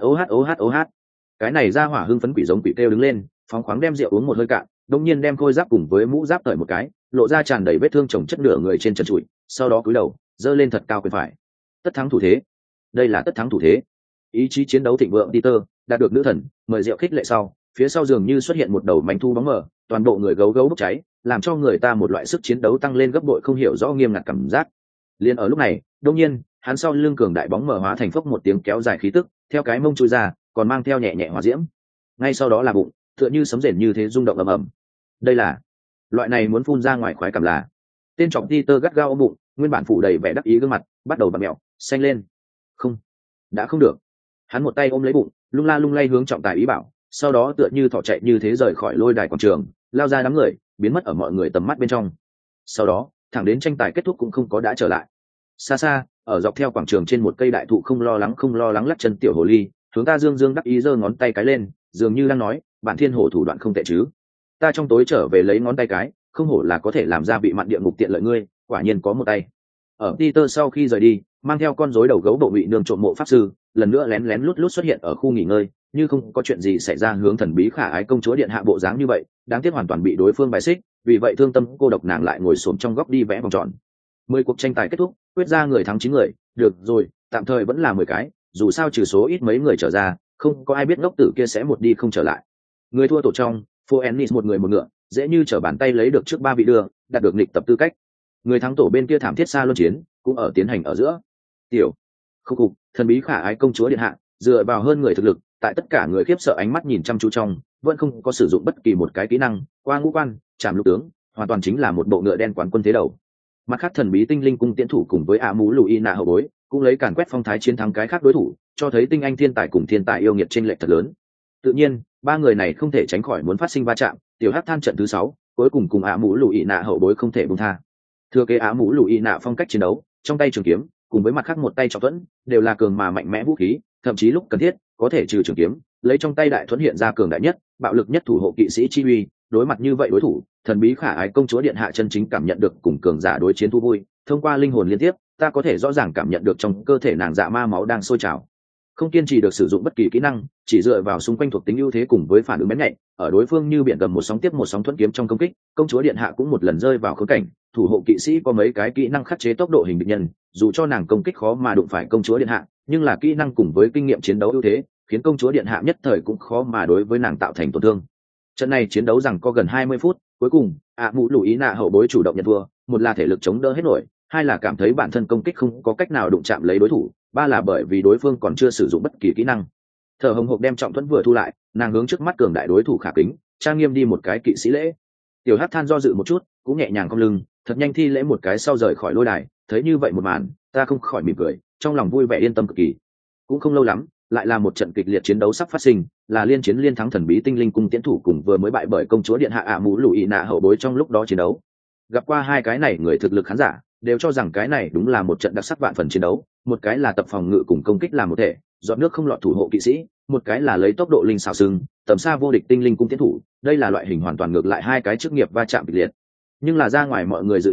Oh. Cái này ra hỏa hưng phấn quỷ giống quỷ kêu đứng lên, phóng khoáng đem rượu uống một hơi cạn, đột nhiên đem khôi giáp cùng với mũ giáp cởi một cái, lộ ra tràn đầy vết thương chồng chất nửa người trên chân trụi, sau đó cúi đầu giơ lên thật cao quyền phải. Tất thắng thủ thế. Đây là tất thắng thủ thế. Ý chí chiến đấu thịnh vượng Peter đạt được nữ thần mời rượu khích lệ sau, phía sau dường như xuất hiện một đầu manh thu bóng mờ, toàn bộ người gấu bốc cháy, làm cho người ta một loại sức chiến đấu tăng lên gấp bội không hiểu rõ nghiêm ngặt cảm giác. Liên ở lúc này, đột nhiên, hắn sau lưng cường đại bóng mờ hóa thành phốc một tiếng kéo dài khí tức, theo cái mông chui ra, còn mang theo nhẹ nhẹ hỏa diễm. Ngay sau đó là bụng, tựa như sấm rền như thế rung động ầm ầm. Đây là loại này muốn phun ra ngoài khoái cảm là. Tên trọng Peter gắt gao ôm bụng, nguyên bản phủ đầy vẻ đắc ý gương mặt bắt đầu bặm mèo, xanh lên. Không, đã không được. Hắn một tay ôm lấy bụng, lung la lung lay hướng trọng tài ý bảo, sau đó tựa như thỏ chạy như thế rời khỏi lôi đài quảng trường, lao ra đám người, biến mất ở mọi người tầm mắt bên trong. Sau đó, thẳng đến tranh tài kết thúc cũng không có đã trở lại. Xa xa, ở dọc theo quảng trường trên một cây đại thụ không lo lắng lắc chân tiểu hồ ly, hướng ta dương đắc ý giơ ngón tay cái lên, dường như đang nói, bản thiên hổ thủ đoạn không tệ chứ. Ta trong tối trở về lấy ngón tay cái, không hổ là có thể làm ra bị mặn địa ngục tiện lợi ngươi, quả nhiên có một tay. Ở Peter sau khi rời đi, mang theo con rối đầu gấu bộ ngụy nương trộm mộ pháp sư, lần nữa lén lén lút lút xuất hiện ở khu nghỉ ngơi, như không có chuyện gì xảy ra hướng thần bí khả ái công chúa điện hạ bộ dáng như vậy, đáng tiếc hoàn toàn bị đối phương bài xích, vì vậy thương tâm cô độc nàng lại ngồi xổm trong góc đi vẽ vòng tròn. 10 cuộc tranh tài kết thúc, quyết ra người thắng 9 người, được rồi, tạm thời vẫn là 10 cái, dù sao trừ số ít mấy người trở ra, không có ai biết ngốc tử kia sẽ một đi không trở lại. Người thua tổ trong, Phoenix một người một ngựa, dễ như trở bàn tay lấy được trước 3 vị đưa, đạt được nghịch tập tư cách. Người thắng tổ bên kia thảm thiết xa luân chiến, cũng ở tiến hành ở giữa. Tiểu, khúc cục, thần bí khả ái công chúa điện hạ, dựa vào hơn người thực lực, tại tất cả người khiếp sợ ánh mắt nhìn chăm chú trong, vẫn không có sử dụng bất kỳ một cái kỹ năng, qua ngũ quan, chạm lục tướng, hoàn toàn chính là một bộ ngựa đen quán quân thế đầu. Mặt khác thần bí tinh linh cung tiễn thủ cùng với mũ lùi nạ hậu bối, cũng lấy càn quét phong thái chiến thắng cái khác đối thủ, cho thấy tinh anh thiên tài cùng thiên tài yêu nghiệt chênh lệch thật lớn. Tự nhiên, ba người này không thể tránh khỏi muốn phát sinh va chạm, tiểu hắc than trận thứ 6, cuối cùng mũ lùi nạ hậu bối không thể buông tha. Thừa kế mũ lùi nạ phong cách chiến đấu, trong tay trường kiếm, cùng với mặt khác một tay trọng thuẫn, đều là cường mà mạnh mẽ vũ khí, thậm chí lúc cần thiết, có thể trừ trường kiếm, lấy trong tay đại thuẫn hiện ra cường đại nhất, bạo lực nhất thủ hộ kỵ sĩ chi uy. Đối mặt như vậy đối thủ, thần bí khả ái công chúa điện hạ chân chính cảm nhận được cùng cường giả đối chiến thú vui, thông qua linh hồn liên tiếp, ta có thể rõ ràng cảm nhận được trong cơ thể nàng dạ ma máu đang sôi trào. Không kiên trì được sử dụng bất kỳ kỹ năng, chỉ dựa vào xung quanh thuộc tính ưu thế cùng với phản ứng bén nhạy, ở đối phương như biển gầm một sóng tiếp một sóng thuẫn kiếm trong công kích, công chúa điện hạ cũng một lần rơi vào khốn cảnh. Thủ hộ kỵ sĩ có mấy cái kỹ năng khắc chế tốc độ hình địch nhân, dù cho nàng công kích khó mà đụng phải công chúa điện hạ, nhưng là kỹ năng cùng với kinh nghiệm chiến đấu ưu thế, khiến công chúa điện hạ nhất thời cũng khó mà đối với nàng tạo thành tổn thương. Trận này chiến đấu rằng có gần 20 phút, cuối cùng mũ lùi nạ hậu bối chủ động nhận thua, một là thể lực chống đỡ hết nổi, hai là cảm thấy bản thân công kích không có cách nào đụng chạm lấy đối thủ, ba là bởi vì đối phương còn chưa sử dụng bất kỳ kỹ năng. Thở hồng hộc đem trọng thuẫn vừa thu lại, nàng hướng trước mắt cường đại đối thủ khả kính trang nghiêm đi một cái kỵ sĩ lễ. Tiểu hắc than do dự một chút, cũng nhẹ nhàng cong lưng, thật nhanh thi lễ một cái sau rời khỏi lôi đài. Thấy như vậy một màn, ta không khỏi mỉm cười, trong lòng vui vẻ yên tâm cực kỳ. Cũng không lâu lắm, lại là một trận kịch liệt chiến đấu sắp phát sinh, là liên chiến liên thắng thần bí tinh linh cung tiễn thủ cùng vừa mới bại bởi công chúa điện hạ mũ lùi nạ hậu bối trong lúc đó chiến đấu. Gặp qua hai cái này người thực lực khán giả đều cho rằng cái này đúng là một trận đặc sắc vạn phần chiến đấu, một cái là tập phòng ngự cùng công kích làm một thể, dọn nước không lọt thủ hộ kỵ sĩ, một cái là lấy tốc độ linh xảo sừng, tầm xa vô địch tinh linh cung tiễn thủ, đây là loại hình hoàn toàn ngược lại hai cái chức nghiệp va chạm kịch liệt. Nhưng là ra ngoài mọi người dự liệu,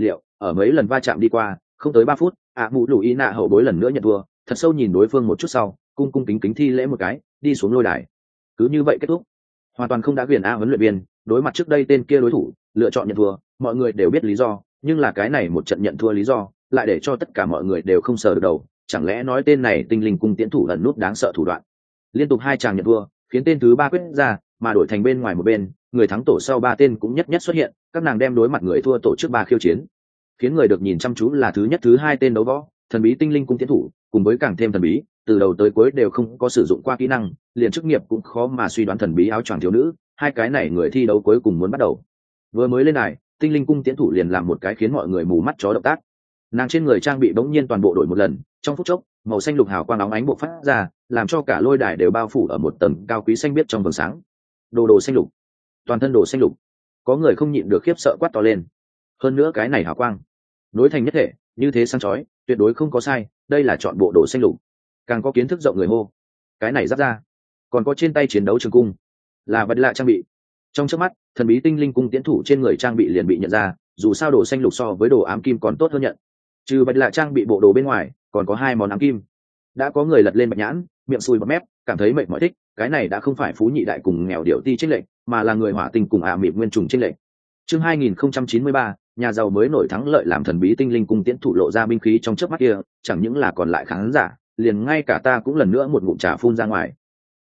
ở mấy lần va chạm đi qua không tới 3 phút, mụ lù ý nạ hậu bối lần nữa nhận thua, thật sâu nhìn đối phương một chút sau, cung cung kính kính thi lễ một cái, đi xuống lôi đài. Cứ như vậy kết thúc. Hoàn toàn không đã quyền huấn luyện viên, đối mặt trước đây tên kia đối thủ, lựa chọn nhận thua, mọi người đều biết lý do, nhưng là cái này một trận nhận thua lý do, lại để cho tất cả mọi người đều không sờ được đầu, chẳng lẽ nói tên này tinh linh cung tiễn thủ ẩn nút đáng sợ thủ đoạn. Liên tục 2 chàng nhận thua, khiến tên thứ 3 quyết ra, mà đổi thành bên ngoài một bên, người thắng tổ sau 3 tên cũng nhất nhất xuất hiện, các nàng đem đối mặt người thua tổ trước 3 khiêu chiến. Khiến người được nhìn chăm chú là thứ nhất thứ 2 tên đấu võ, thần bí tinh linh cung tiễn thủ, cùng với càng thêm thần bí, từ đầu tới cuối đều không có sử dụng qua kỹ năng, liền chức nghiệp cũng khó mà suy đoán thần bí áo choàng thiếu nữ, hai cái này người thi đấu cuối cùng muốn bắt đầu. Vừa mới lên đài, tinh linh cung tiễn thủ liền làm một cái khiến mọi người mù mắt chó động tác. Nàng trên người trang bị bỗng nhiên toàn bộ đổi một lần, trong phút chốc, màu xanh lục hào quang óng ánh bộc phát ra, làm cho cả lôi đài đều bao phủ ở một tầng cao quý xanh biếc trong vầng sáng. Đồ xanh lục, toàn thân đồ xanh lục. Có người không nhịn được khiếp sợ quát to lên. Hơn nữa cái này hào quang, nối thành nhất thể, như thế sáng chói, tuyệt đối không có sai, đây là chọn bộ đồ xanh lục. Càng có kiến thức rộng người hô, cái này giáp ra, còn có trên tay chiến đấu trường cung, là vật lạ trang bị. Trong chớp mắt, thần bí tinh linh cung tiễn thủ trên người trang bị liền bị nhận ra, dù sao đồ xanh lục so với đồ ám kim còn tốt hơn nhận. Trừ vật lạ trang bị bộ đồ bên ngoài, còn có 2 món ám kim. Đã có người lật lên bạch nhãn, miệng sùi bọt mép, cảm thấy mệt mỏi thích, cái này đã không phải phú nhị đại cùng nghèo điệu ti chênh lệch, mà là người hỏa tình cùng mịt nguyên trùng chênh lệch. Chương 2093, nhà giàu mới nổi thắng lợi làm thần bí tinh linh cung tiễn thủ lộ ra binh khí trong chớp mắt kia, chẳng những là còn lại khán giả, liền ngay cả ta cũng lần nữa một ngụm trà phun ra ngoài.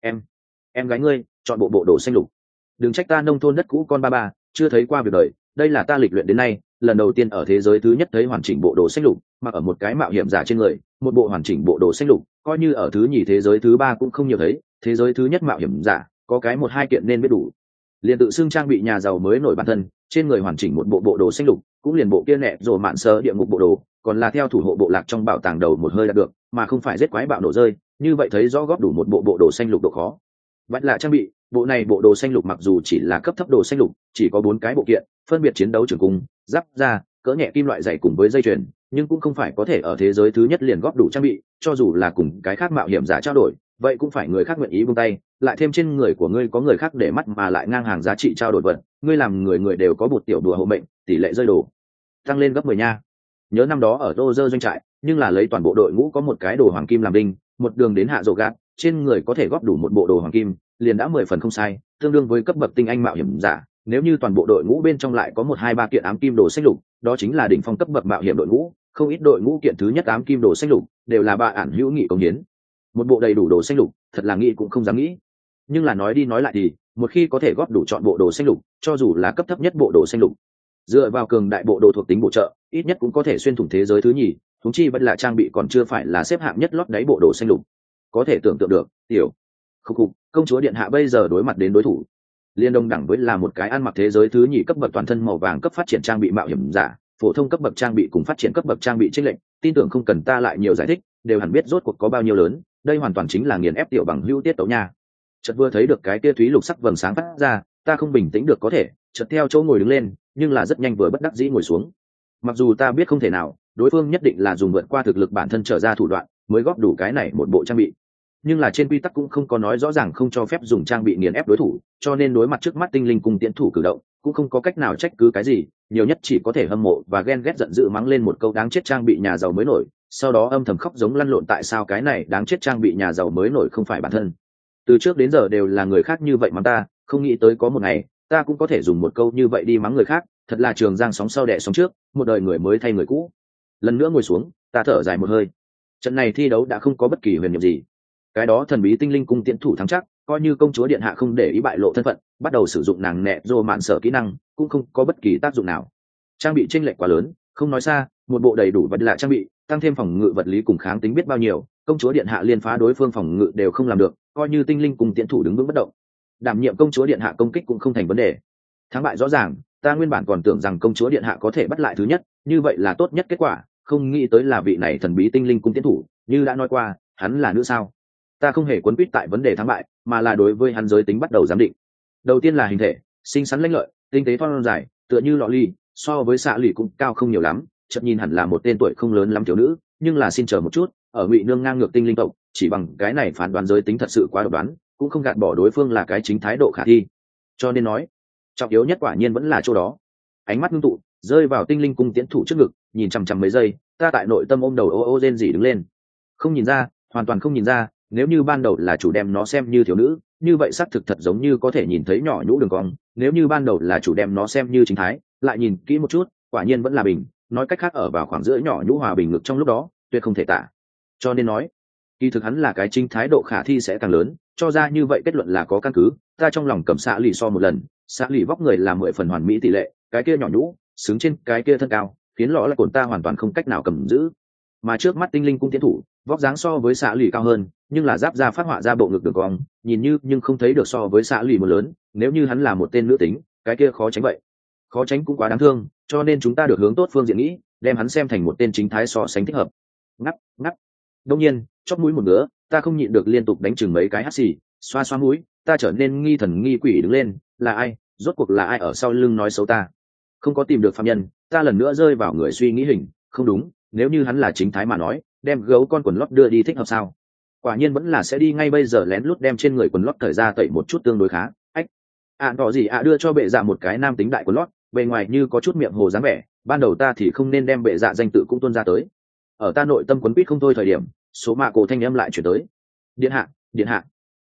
Em gái ngươi, chọn bộ đồ xanh lục. Đừng trách ta nông thôn đất cũ con ba, chưa thấy qua việc đời, đây là ta lịch luyện đến nay, lần đầu tiên ở thế giới thứ nhất thấy hoàn chỉnh bộ đồ xanh lục, mặc ở một cái mạo hiểm giả trên người, một bộ hoàn chỉnh bộ đồ xanh lục, coi như ở thứ nhì thế giới thứ 3 cũng không nhiều thấy, thế giới thứ nhất mạo hiểm giả, có cái 1-2 kiện nên biết đủ. Liền tự xưng trang bị nhà giàu mới nổi bản thân, trên người hoàn chỉnh một bộ đồ xanh lục, cũng liền bộ kia nẹ rồi mạn sơ địa ngục bộ đồ, còn là theo thủ hộ bộ lạc trong bảo tàng đầu một hơi đạt được, mà không phải giết quái bạo nổ rơi, như vậy thấy rõ góp đủ một bộ đồ xanh lục độ khó. Vậy là trang bị, bộ này bộ đồ xanh lục mặc dù chỉ là cấp thấp đồ xanh lục, chỉ có 4 cái bộ kiện, phân biệt chiến đấu trường cung, giáp da, cỡ nhẹ kim loại dày cùng với dây chuyền, nhưng cũng không phải có thể ở thế giới thứ nhất liền góp đủ trang bị, cho dù là cùng cái khác mạo hiểm giả trao đổi, vậy cũng phải người khác nguyện ý buông tay, lại thêm trên người của ngươi có người khác để mắt mà lại ngang hàng giá trị trao đổi vật, ngươi làm người đều có bột tiểu đùa hộ mệnh, tỷ lệ rơi đồ tăng lên gấp 10 nha. Nhớ năm đó ở Roger doanh trại, nhưng là lấy toàn bộ đội ngũ có một cái đồ hoàng kim làm đinh, một đường đến hạ rồ gạt, trên người có thể góp đủ một bộ đồ hoàng kim, liền đã 10 phần không sai, tương đương với cấp bậc tinh anh mạo hiểm giả. Nếu như toàn bộ đội ngũ bên trong lại có 1-2-3 kiện ám kim đồ xanh lục, đó chính là đỉnh phong cấp bậc mạo hiểm đội ngũ, không ít đội ngũ kiện thứ nhất ám kim đồ xanh lục đều là 3 ản hữu nghị công hiến. Một bộ đầy đủ đồ xanh lục, thật là nghĩ cũng không dám nghĩ. Nhưng là nói đi nói lại thì, một khi có thể góp đủ chọn bộ đồ xanh lục, cho dù là cấp thấp nhất bộ đồ xanh lục, dựa vào cường đại bộ đồ thuộc tính bổ trợ, ít nhất cũng có thể xuyên thủng thế giới thứ nhì, huống chi vẫn là trang bị còn chưa phải là xếp hạng nhất lót đáy bộ đồ xanh lục. Có thể tưởng tượng được, tiểu khục, công chúa điện hạ bây giờ đối mặt đến đối thủ liên đồng đẳng với là một cái ăn mặc thế giới thứ nhì cấp bậc toàn thân màu vàng cấp phát triển trang bị mạo hiểm giả, phổ thông cấp bậc trang bị cùng phát triển cấp bậc trang bị chênh lệch, tin tưởng không cần ta lại nhiều giải thích, đều hẳn biết rốt cuộc có bao nhiêu lớn, đây hoàn toàn chính là nghiền ép tiểu bằng hữu tiết tấu nha. Chợt vừa thấy được cái kia thúy lục sắc vầng sáng phát ra, ta không bình tĩnh được có thể, chợt theo chỗ ngồi đứng lên, nhưng là rất nhanh vừa bất đắc dĩ ngồi xuống. Mặc dù ta biết không thể nào, đối phương nhất định là dùng vượt qua thực lực bản thân trở ra thủ đoạn, mới góp đủ cái này một bộ trang bị. Nhưng là trên quy tắc cũng không có nói rõ ràng không cho phép dùng trang bị nghiền ép đối thủ, cho nên đối mặt trước mắt tinh linh cung tiễn thủ cử động, cũng không có cách nào trách cứ cái gì, nhiều nhất chỉ có thể hâm mộ và ghen ghét giận dữ mắng lên một câu đáng chết trang bị nhà giàu mới nổi, sau đó âm thầm khóc giống lăn lộn tại sao cái này đáng chết trang bị nhà giàu mới nổi không phải bản thân. Từ trước đến giờ đều là người khác như vậy mắng ta, không nghĩ tới có một ngày ta cũng có thể dùng một câu như vậy đi mắng người khác, thật là trường giang sóng sau đẻ sóng trước, một đời người mới thay người cũ. Lần nữa ngồi xuống, ta thở dài một hơi. Trận này thi đấu đã không có bất kỳ huyền nhiệm gì. Cái đó thần bí tinh linh cung tiễn thủ thắng chắc, coi như công chúa điện hạ không để ý bại lộ thân phận, bắt đầu sử dụng nàng nẹ rô mạn sở kỹ năng, cũng không có bất kỳ tác dụng nào. Trang bị chênh lệch quá lớn, không nói xa, một bộ đầy đủ vật lạ trang bị, tăng thêm phòng ngự vật lý cùng kháng tính biết bao nhiêu, công chúa điện hạ liên phá đối phương phòng ngự đều không làm được, coi như tinh linh cung tiễn thủ đứng vững bất động, đảm nhiệm công chúa điện hạ công kích cũng không thành vấn đề. Thắng bại rõ ràng, ta nguyên bản còn tưởng rằng công chúa điện hạ có thể bắt lại thứ nhất, như vậy là tốt nhất kết quả, không nghĩ tới là vị này thần bí tinh linh cung tiễn thủ, như đã nói qua, hắn là nữ sao? Ta không hề quấn quýt tại vấn đề thắng bại, mà là đối với hắn giới tính bắt đầu giám định. Đầu tiên là hình thể, xinh xắn lanh lợi, tinh tế thon dài, tựa như lọ ly, so với xạ lì cũng cao không nhiều lắm, chợt nhìn hẳn là một tên tuổi không lớn lắm thiếu nữ, nhưng là xin chờ một chút, ở ngụy nương ngang ngược tinh linh tộc, chỉ bằng cái này phán đoán giới tính thật sự quá độc đoán, cũng không gạt bỏ đối phương là cái chính thái độ khả thi. Cho nên nói, trọng yếu nhất quả nhiên vẫn là chỗ đó. Ánh mắt ngưng tụ, rơi vào tinh linh cung tiến thủ trước ngực, nhìn chằm chằm mấy giây, ta tại nội tâm ôm đầu ô ô rên rỉ đứng lên. Không nhìn ra, hoàn toàn không nhìn ra, nếu như ban đầu là chủ đem nó xem như thiếu nữ, như vậy xác thực thật giống như có thể nhìn thấy nhỏ nhũ đường cong, nếu như ban đầu là chủ đem nó xem như chính thái, lại nhìn kỹ một chút, quả nhiên vẫn là bình, nói cách khác ở vào khoảng giữa nhỏ nhũ hòa bình ngực trong lúc đó, tuyệt không thể tả. Cho nên nói, kỳ thực hắn là cái chính thái độ khả thi sẽ càng lớn, cho ra như vậy kết luận là có căn cứ. Ta trong lòng cầm xạ lì so một lần, xạ lì vóc người là 10 phần hoàn mỹ tỷ lệ, cái kia nhỏ nhũ xứng trên cái kia thân cao, khiến lõ là cồn ta hoàn toàn không cách nào cầm giữ. Mà trước mắt tinh linh cung tiến thủ, vóc dáng so với xạ lì cao hơn, nhưng là giáp da phát họa ra bộ ngực đường cong, nhìn như nhưng không thấy được so với xạ lì một lớn. Nếu như hắn là một tên nữ tính, cái kia khó tránh vậy, khó tránh cũng quá đáng thương, cho nên chúng ta được hướng tốt phương diện nghĩ, đem hắn xem thành một tên chính thái so sánh thích hợp. Ngắp ngắp. Đông nhiên, chóp mũi một ngứa, ta không nhịn được liên tục đánh chừng mấy cái hắt xì, xoa xoa mũi, ta trở nên nghi thần nghi quỷ đứng lên. Là ai? Rốt cuộc là ai ở sau lưng nói xấu ta? Không có tìm được phạm nhân, ta lần nữa rơi vào người suy nghĩ hình. Không đúng, nếu như hắn là chính thái mà nói, đem gấu con quần lót đưa đi thích hợp sao? Quả nhiên vẫn là sẽ đi ngay bây giờ lén lút đem trên người quần lót thời ra tẩy một chút tương đối khá. Ách, tỏ gì đưa cho bệ dạ một cái nam tính đại quần lót, bề ngoài như có chút miệng hồ dáng vẻ. Ban đầu ta thì không nên đem bệ dạ danh tự cũng tuôn ra tới. Ở ta nội tâm quấn quýt không thôi thời điểm, số mạ cổ thanh âm lại chuyển tới. Điện hạ, điện hạ.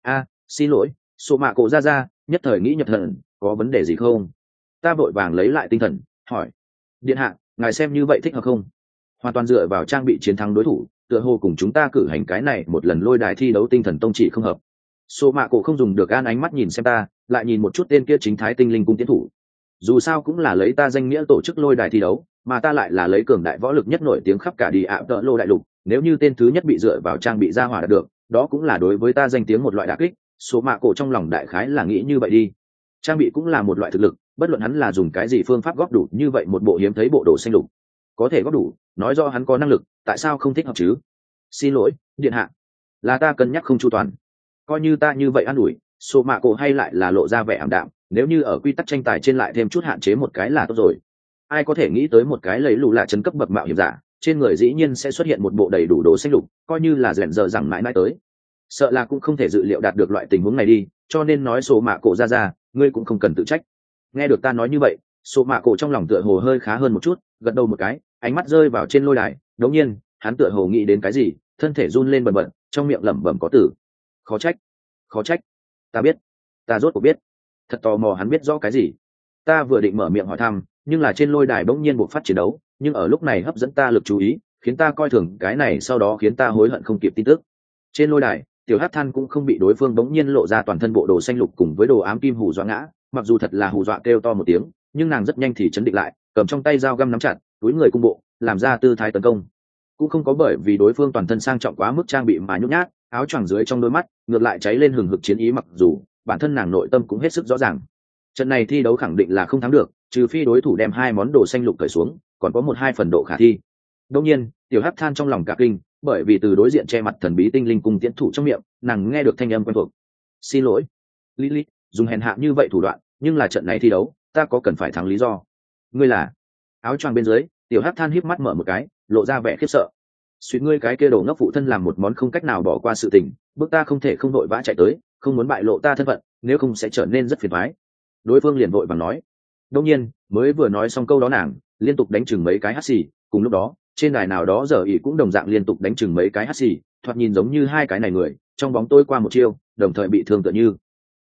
Xin lỗi, số mạ cổ ra nhất thời nghĩ nhập thần, có vấn đề gì không? Ta vội vàng lấy lại tinh thần, hỏi. Điện hạ, ngài xem như vậy thích hợp không? Hoàn toàn dựa vào trang bị chiến thắng đối thủ, tựa hồ cùng chúng ta cử hành cái này một lần lôi đài thi đấu tinh thần tông chỉ không hợp. Số mạ cổ không dùng được an ánh mắt nhìn xem ta, lại nhìn một chút tên kia chính thái tinh linh cung tiến thủ. Dù sao cũng là lấy ta danh nghĩa tổ chức lôi đài thi đấu, mà ta lại là lấy cường đại võ lực nhất nổi tiếng khắp cả đi ạ tợ lô đại lục. Nếu như tên thứ nhất bị dựa vào trang bị ra hỏa đạt được, đó cũng là đối với ta danh tiếng một loại đả kích. Số mạ cổ trong lòng đại khái là nghĩ như vậy đi. Trang bị cũng là một loại thực lực, bất luận hắn là dùng cái gì phương pháp góp đủ như vậy một bộ hiếm thấy bộ đồ xanh lục, có thể góp đủ, nói do hắn có năng lực, tại sao không thích hợp chứ? Xin lỗi, điện hạ, là ta cân nhắc không chu toàn. Coi như ta như vậy an ủi, số mạ cổ hay lại là lộ ra vẻ ảm đạm. Nếu như ở quy tắc tranh tài trên lại thêm chút hạn chế một cái là tốt rồi. Ai có thể nghĩ tới một cái lấy lù lạ chấn cấp bậc mạo hiểm giả, trên người dĩ nhiên sẽ xuất hiện một bộ đầy đủ đồ xanh lục, coi như là rèn giờ rằng mãi mãi tới. Sợ là cũng không thể dự liệu đạt được loại tình huống này đi, cho nên nói số mạ cổ ra, ngươi cũng không cần tự trách. Nghe được ta nói như vậy, số mạ cổ trong lòng tựa hồ hơi khá hơn một chút, gật đầu một cái, ánh mắt rơi vào trên lôi đài. Đống nhiên, hắn tựa hồ nghĩ đến cái gì, thân thể run lên bần bật, trong miệng lẩm bẩm có từ. Khó trách, ta biết, ta rốt cuộc biết. Thật tò mò hắn biết rõ cái gì. Ta vừa định mở miệng hỏi thăm, nhưng là trên lôi đài bỗng nhiên buộc phát chiến đấu, nhưng ở lúc này hấp dẫn ta lực chú ý, khiến ta coi thường cái này, sau đó khiến ta hối hận không kịp tin tức. Trên lôi đài, tiểu hắc than cũng không bị đối phương bỗng nhiên lộ ra toàn thân bộ đồ xanh lục cùng với đồ ám kim hù dọa ngã, mặc dù thật là hù dọa kêu to một tiếng, nhưng nàng rất nhanh thì chấn định lại, cầm trong tay dao găm nắm chặt, túi người cung bộ, làm ra tư thái tấn công. Cũng không có bởi vì đối phương toàn thân sang trọng quá mức trang bị mà nhút nhát, áo choàng dưới trong đôi mắt ngược lại cháy lên hừng hực chiến ý, mặc dù bản thân nàng nội tâm cũng hết sức rõ ràng. Trận này thi đấu khẳng định là không thắng được, trừ phi đối thủ đem hai món đồ xanh lục cởi xuống, còn có 1-2 phần độ khả thi. Đương nhiên, tiểu hắc than trong lòng cả kinh, bởi vì từ đối diện che mặt thần bí tinh linh cung tiến thủ trong miệng, nàng nghe được thanh âm quen thuộc. Xin lỗi, Lily, dùng hèn hạ như vậy thủ đoạn, nhưng là trận này thi đấu, ta có cần phải thắng lý do. Ngươi là? Áo choàng bên dưới, tiểu hắc than híp mắt mở một cái, lộ ra vẻ khiếp sợ. Suýt ngươi cái kia đồ ngốc phụ thân làm một món không cách nào bỏ qua sự tình, bước ta không thể không vội vã chạy tới, không muốn bại lộ ta thân phận, nếu không sẽ trở nên rất phiền toái. Đối phương liền vội vàng nói. Đương nhiên, mới vừa nói xong câu đó nàng liên tục đánh chừng mấy cái hắt xì, cùng lúc đó trên đài nào đó giờ ỉ cũng đồng dạng liên tục đánh chừng mấy cái hắt xì, thoạt nhìn giống như hai cái này người trong bóng tối qua một chiêu, đồng thời bị thương tựa như.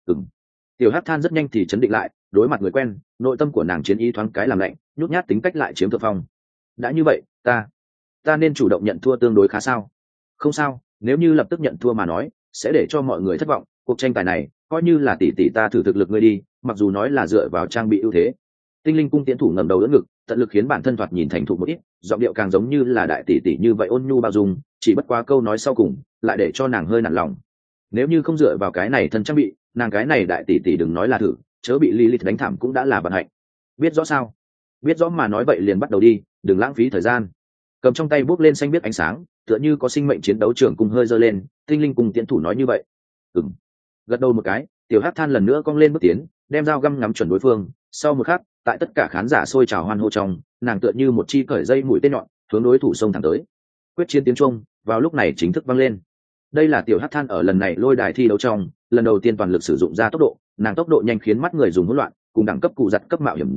Tiểu hắc than rất nhanh thì chấn định lại, đối mặt người quen, nội tâm của nàng chiến ý thoáng cái làm lạnh, nhút nhát tính cách lại chiếm thượng phong. Đã như vậy, ta nên chủ động nhận thua tương đối khá sao? Không sao, nếu như lập tức nhận thua mà nói, sẽ để cho mọi người thất vọng. Cuộc tranh tài này coi như là tỷ tỷ ta thử thực lực ngươi đi, mặc dù nói là dựa vào trang bị ưu thế. Tinh linh cung tiến thủ ngẩng đầu đỡ ngực, tận lực khiến bản thân thoạt nhìn thành thục một ít, giọng điệu càng giống như là đại tỷ tỷ như vậy ôn nhu bao dung, chỉ bất quá câu nói sau cùng lại để cho nàng hơi nản lòng. Nếu như không dựa vào cái này thân trang bị, nàng cái này đại tỷ tỷ đừng nói là thử, chớ bị Lilith đánh thảm cũng đã là vận hạnh. Biết rõ sao? Biết rõ mà nói vậy liền bắt đầu đi, đừng lãng phí thời gian. Cầm trong tay bút lên xanh biết ánh sáng, tựa như có sinh mệnh chiến đấu trường cung hơi giơ lên, tinh linh cung tiến thủ nói như vậy. Gật đầu một cái, tiểu hắc than lần nữa cong lên bước tiến, đem dao găm ngắm chuẩn đối phương. Sau một khắc, tại tất cả khán giả sôi trào hoan hô trong, nàng tựa như một chi cởi dây mũi tên nhọn, hướng đối thủ xông thẳng tới. Quyết chiến tiếng chuông vào lúc này chính thức vang lên. Đây là tiểu hắc than ở lần này lôi đài thi đấu trong lần đầu tiên toàn lực sử dụng ra tốc độ, nàng tốc độ nhanh khiến mắt người dùng hỗn loạn, cùng đẳng cấp cụ giật cấp mạo hiểm giả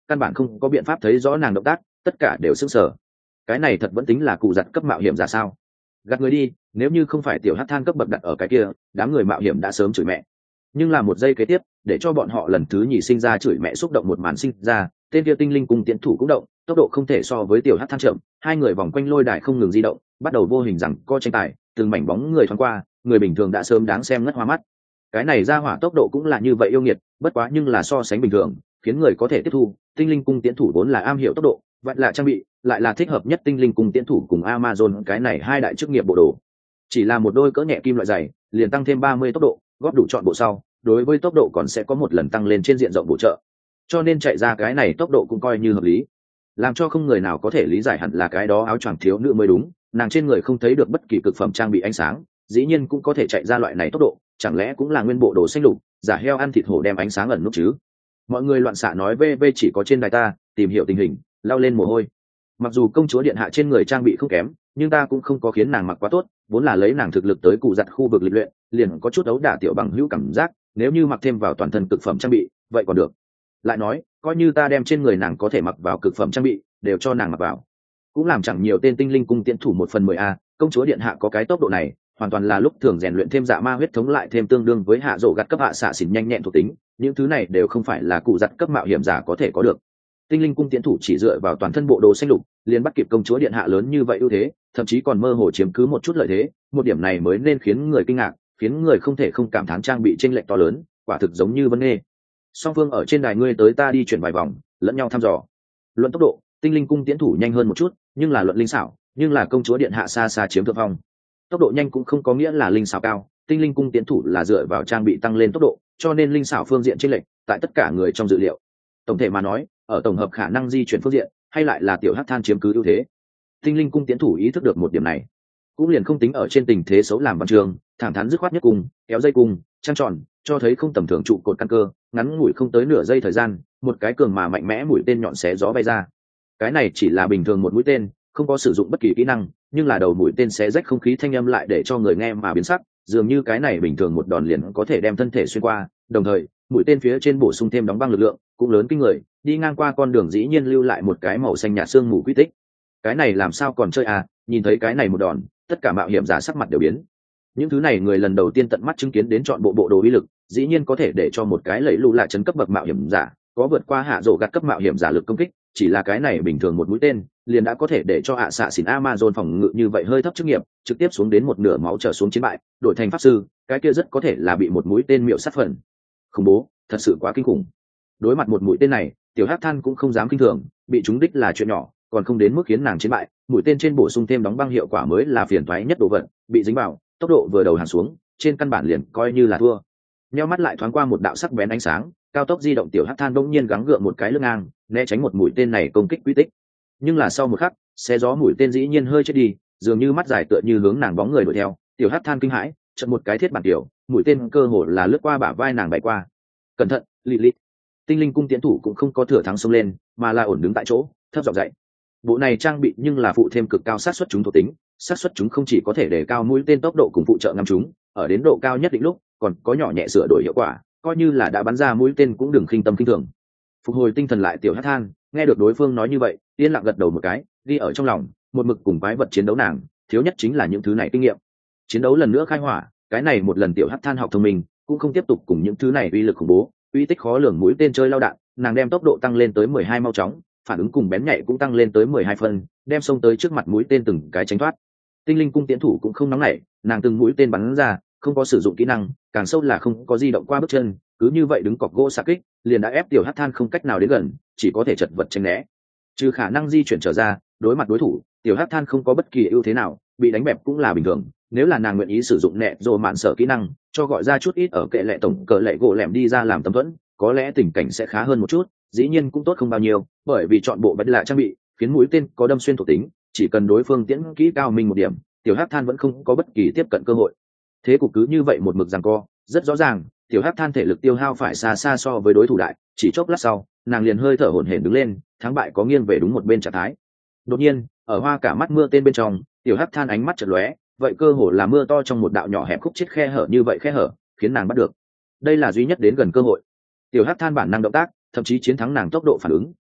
căn bản không có biện pháp thấy rõ nàng động tác, tất cả đều sững sờ. Cái này thật vẫn tính là cụ giặt cấp mạo hiểm giả sao? Gạt người đi, nếu như không phải tiểu hắc than cấp bậc đặt ở cái kia, đám người mạo hiểm đã sớm chửi mẹ. Nhưng là một giây kế tiếp, để cho bọn họ lần thứ nhì sinh ra chửi mẹ xúc động một màn sinh ra, tên kia tinh linh cùng tiến thủ cũng động, tốc độ không thể so với tiểu hắc than chậm, hai người vòng quanh lôi đài không ngừng di động, bắt đầu vô hình rằng co tranh tài, từng mảnh bóng người thoáng qua, người bình thường đã sớm đáng xem ngất hoa mắt. Cái này ra hỏa tốc độ cũng là như vậy yêu nghiệt, bất quá nhưng là so sánh bình thường, khiến người có thể tiếp thu. Tinh linh cung tiến thủ vốn là am hiểu tốc độ, vậy là trang bị lại là thích hợp nhất tinh linh cung tiến thủ cùng Amazon cái này hai đại chức nghiệp bộ đồ. Chỉ là một đôi cỡ nhẹ kim loại dày, liền tăng thêm 30 tốc độ, góp đủ chọn bộ sau, đối với tốc độ còn sẽ có một lần tăng lên trên diện rộng bổ trợ. Cho nên chạy ra cái này tốc độ cũng coi như hợp lý. Làm cho không người nào có thể lý giải hẳn là cái đó áo choàng thiếu nữ mới đúng, nàng trên người không thấy được bất kỳ cực phẩm trang bị ánh sáng, dĩ nhiên cũng có thể chạy ra loại này tốc độ, chẳng lẽ cũng là nguyên bộ đồ xanh lục, giả heo ăn thịt hổ đem ánh sáng ẩn nút chứ? Mọi người loạn xạ nói VV chỉ có trên đài ta tìm hiểu tình hình, lao lên mồ hôi. Mặc dù công chúa điện hạ trên người trang bị không kém, nhưng ta cũng không có khiến nàng mặc quá tốt, vốn là lấy nàng thực lực tới cụ giặt khu vực lịch luyện, liền có chút đấu đả tiểu bằng hữu cảm giác, nếu như mặc thêm vào toàn thân cực phẩm trang bị, vậy còn được. Lại nói, coi như ta đem trên người nàng có thể mặc vào cực phẩm trang bị, đều cho nàng mặc vào, cũng làm chẳng nhiều tên tinh linh cung tiến thủ 1/10 công chúa điện hạ có cái tốc độ này, hoàn toàn là lúc thường rèn luyện thêm dạ ma huyết thống lại thêm tương đương với hạ rổ gặt cấp hạ xạ xỉn nhanh nhẹn thuộc tính, những thứ này đều không phải là cụ giặt cấp mạo hiểm giả có thể có được. Tinh linh cung tiến thủ chỉ dựa vào toàn thân bộ đồ xanh lục liền bắt kịp công chúa điện hạ lớn như vậy ưu thế, thậm chí còn mơ hồ chiếm cứ một chút lợi thế, một điểm này mới nên khiến người kinh ngạc, khiến người không thể không cảm thán trang bị chênh lệch to lớn, quả thực giống như vấn đề. Song phương ở trên đài ngươi tới ta đi chuyển vài vòng, lẫn nhau thăm dò. Luận tốc độ, tinh linh cung tiến thủ nhanh hơn một chút, nhưng là luận linh xảo, nhưng là công chúa điện hạ xa xa chiếm thượng phong. Tốc độ nhanh cũng không có nghĩa là linh xảo cao, tinh linh cung tiến thủ là dựa vào trang bị tăng lên tốc độ, cho nên linh xảo phương diện chênh lệch tại tất cả người trong dự liệu. Tổng thể mà nói, ở tổng hợp khả năng di chuyển phương diện, hay lại là tiểu hắc than chiếm cứ ưu thế. Tinh linh cung tiến thủ ý thức được một điểm này, cũng liền không tính ở trên tình thế xấu làm văn trường, thẳng thắn dứt khoát nhất cùng kéo dây cung trăng tròn, cho thấy không tầm thường trụ cột căn cơ, ngắn ngủi không tới nửa giây thời gian, một cái cường mà mạnh mẽ mũi tên nhọn xé gió bay ra. Cái này chỉ là bình thường một mũi tên, không có sử dụng bất kỳ kỹ năng, nhưng là đầu mũi tên xé rách không khí thanh âm lại để cho người nghe mà biến sắc, dường như cái này bình thường một đòn liền có thể đem thân thể xuyên qua, đồng thời mũi tên phía trên bổ sung thêm đóng băng lực lượng cũng lớn kinh người, đi ngang qua con đường dĩ nhiên lưu lại một cái màu xanh nhạt sương mù quy tích. Cái này làm sao còn chơi à? Nhìn thấy cái này một đòn, tất cả mạo hiểm giả sắc mặt đều biến. Những thứ này người lần đầu tiên tận mắt chứng kiến đến chọn bộ đồ uy lực, dĩ nhiên có thể để cho một cái lẫy lù lại chấn cấp bậc mạo hiểm giả có vượt qua hạ rổ gạt cấp mạo hiểm giả lực công kích, chỉ là cái này bình thường một mũi tên liền đã có thể để cho hạ xạ xỉn Amazon phòng ngự như vậy hơi thấp chức nghiệp trực tiếp xuống đến một nửa máu trở xuống chiến bại, đổi thành pháp sư, cái kia rất có thể là bị một mũi tên miệu sát phần. Khủng bố, thật sự quá kinh khủng. Đối mặt một mũi tên này, tiểu hắc than cũng không dám kinh thường, bị trúng đích là chuyện nhỏ, còn không đến mức khiến nàng chiến bại, mũi tên trên bổ sung thêm đóng băng hiệu quả mới là phiền toái nhất đồ vật, bị dính vào, tốc độ vừa đầu hàng xuống, trên căn bản liền coi như là thua. Nheo mắt lại thoáng qua một đạo sắc bén ánh sáng, cao tốc di động tiểu hắc than bỗng nhiên gắng gượng một cái lưng ngang, né tránh một mũi tên này công kích quy tích. Nhưng là sau một khắc, xé gió mũi tên dĩ nhiên hơi chết đi, dường như mắt dài tựa như hướng nàng bóng người đuổi theo, tiểu hắc than kinh hãi, chợt một cái thiết bản tiểu, mũi tên cơ hồ là lướt qua bả vai nàng bay qua. Cẩn thận, Lilith. Tinh linh cung tiến thủ cũng không có thừa thắng xông lên, mà là ổn đứng tại chỗ, thấp giọng dạy. Bộ này trang bị nhưng là phụ thêm cực cao sát suất trúng thuộc tính, sát suất chúng không chỉ có thể để cao mũi tên tốc độ cùng phụ trợ ngắm chúng, ở đến độ cao nhất định lúc còn có nhỏ nhẹ sửa đổi hiệu quả, coi như là đã bắn ra mũi tên cũng đừng khinh tâm khinh thường. Phục hồi tinh thần lại tiểu hắc than nghe được đối phương nói như vậy, yên lặng gật đầu một cái, ghi ở trong lòng, một mực cùng quái vật chiến đấu nàng thiếu nhất chính là những thứ này kinh nghiệm. Chiến đấu lần nữa khai hỏa, cái này một lần tiểu hắc than học thông minh, cũng không tiếp tục cùng những thứ này uy lực khủng bố, uy tích khó lường mũi tên chơi lao đạn, nàng đem tốc độ tăng lên tới 12 mau chóng, phản ứng cùng bén nhạy cũng tăng lên tới 12 phân, đem xông tới trước mặt mũi tên từng cái tránh thoát. Tinh linh cung tiến thủ cũng không nóng nảy, nàng từng mũi tên bắn ra, không có sử dụng kỹ năng, càng sâu là không có di động qua bước chân, cứ như vậy đứng cọc gỗ xạ kích, liền đã ép tiểu hắc than không cách nào đến gần, chỉ có thể chật vật tránh né. Trừ khả năng di chuyển trở ra, đối mặt đối thủ, tiểu hắc than không có bất kỳ ưu thế nào, bị đánh bẹp cũng là bình thường. Nếu là nàng nguyện ý sử dụng nẹt rồi mạn sở kỹ năng, cho gọi ra chút ít ở kệ lệ tổng cờ lệ gỗ lẻm đi ra làm tấm thuẫn, có lẽ tình cảnh sẽ khá hơn một chút, dĩ nhiên cũng tốt không bao nhiêu, bởi vì chọn bộ bất lạ trang bị, khiến mũi tên có đâm xuyên thuộc tính, chỉ cần đối phương tiễn kỹ cao minh một điểm, tiểu hắc than vẫn không có bất kỳ tiếp cận cơ hội. Thế cục cứ như vậy một mực giằng co, rất rõ ràng, tiểu hắc than thể lực tiêu hao phải xa xa so với đối thủ đại, chỉ chốc lát sau, nàng liền hơi thở hổn hển đứng lên, thắng bại có nghiêng về đúng một bên trạng thái. Đột nhiên, ở hoa cả mắt mưa tên bên trong, tiểu hắc than ánh mắt chợt lóe, vậy cơ hồ là mưa to trong một đạo nhỏ hẹp khúc chết khe hở như vậy khe hở, khiến nàng bắt được. Đây là duy nhất đến gần cơ hội. Tiểu hắc than bản năng động tác, thậm chí chiến thắng nàng tốc độ phản ứng,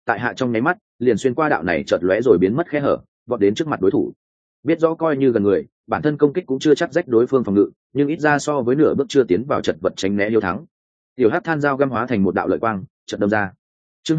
tại hạ trong nháy mắt liền xuyên qua đạo này chợt lóe rồi biến mất khe hở, vọt đến trước mặt đối thủ. Biết rõ coi như gần người, bản thân công kích cũng chưa chắc rách đối phương phòng ngự, nhưng ít ra so với nửa bước chưa tiến vào chật vật tránh né yêu thắng. Tiểu hắc than dao găm hóa thành một đạo lợi quang, chợt đâm ra. Chương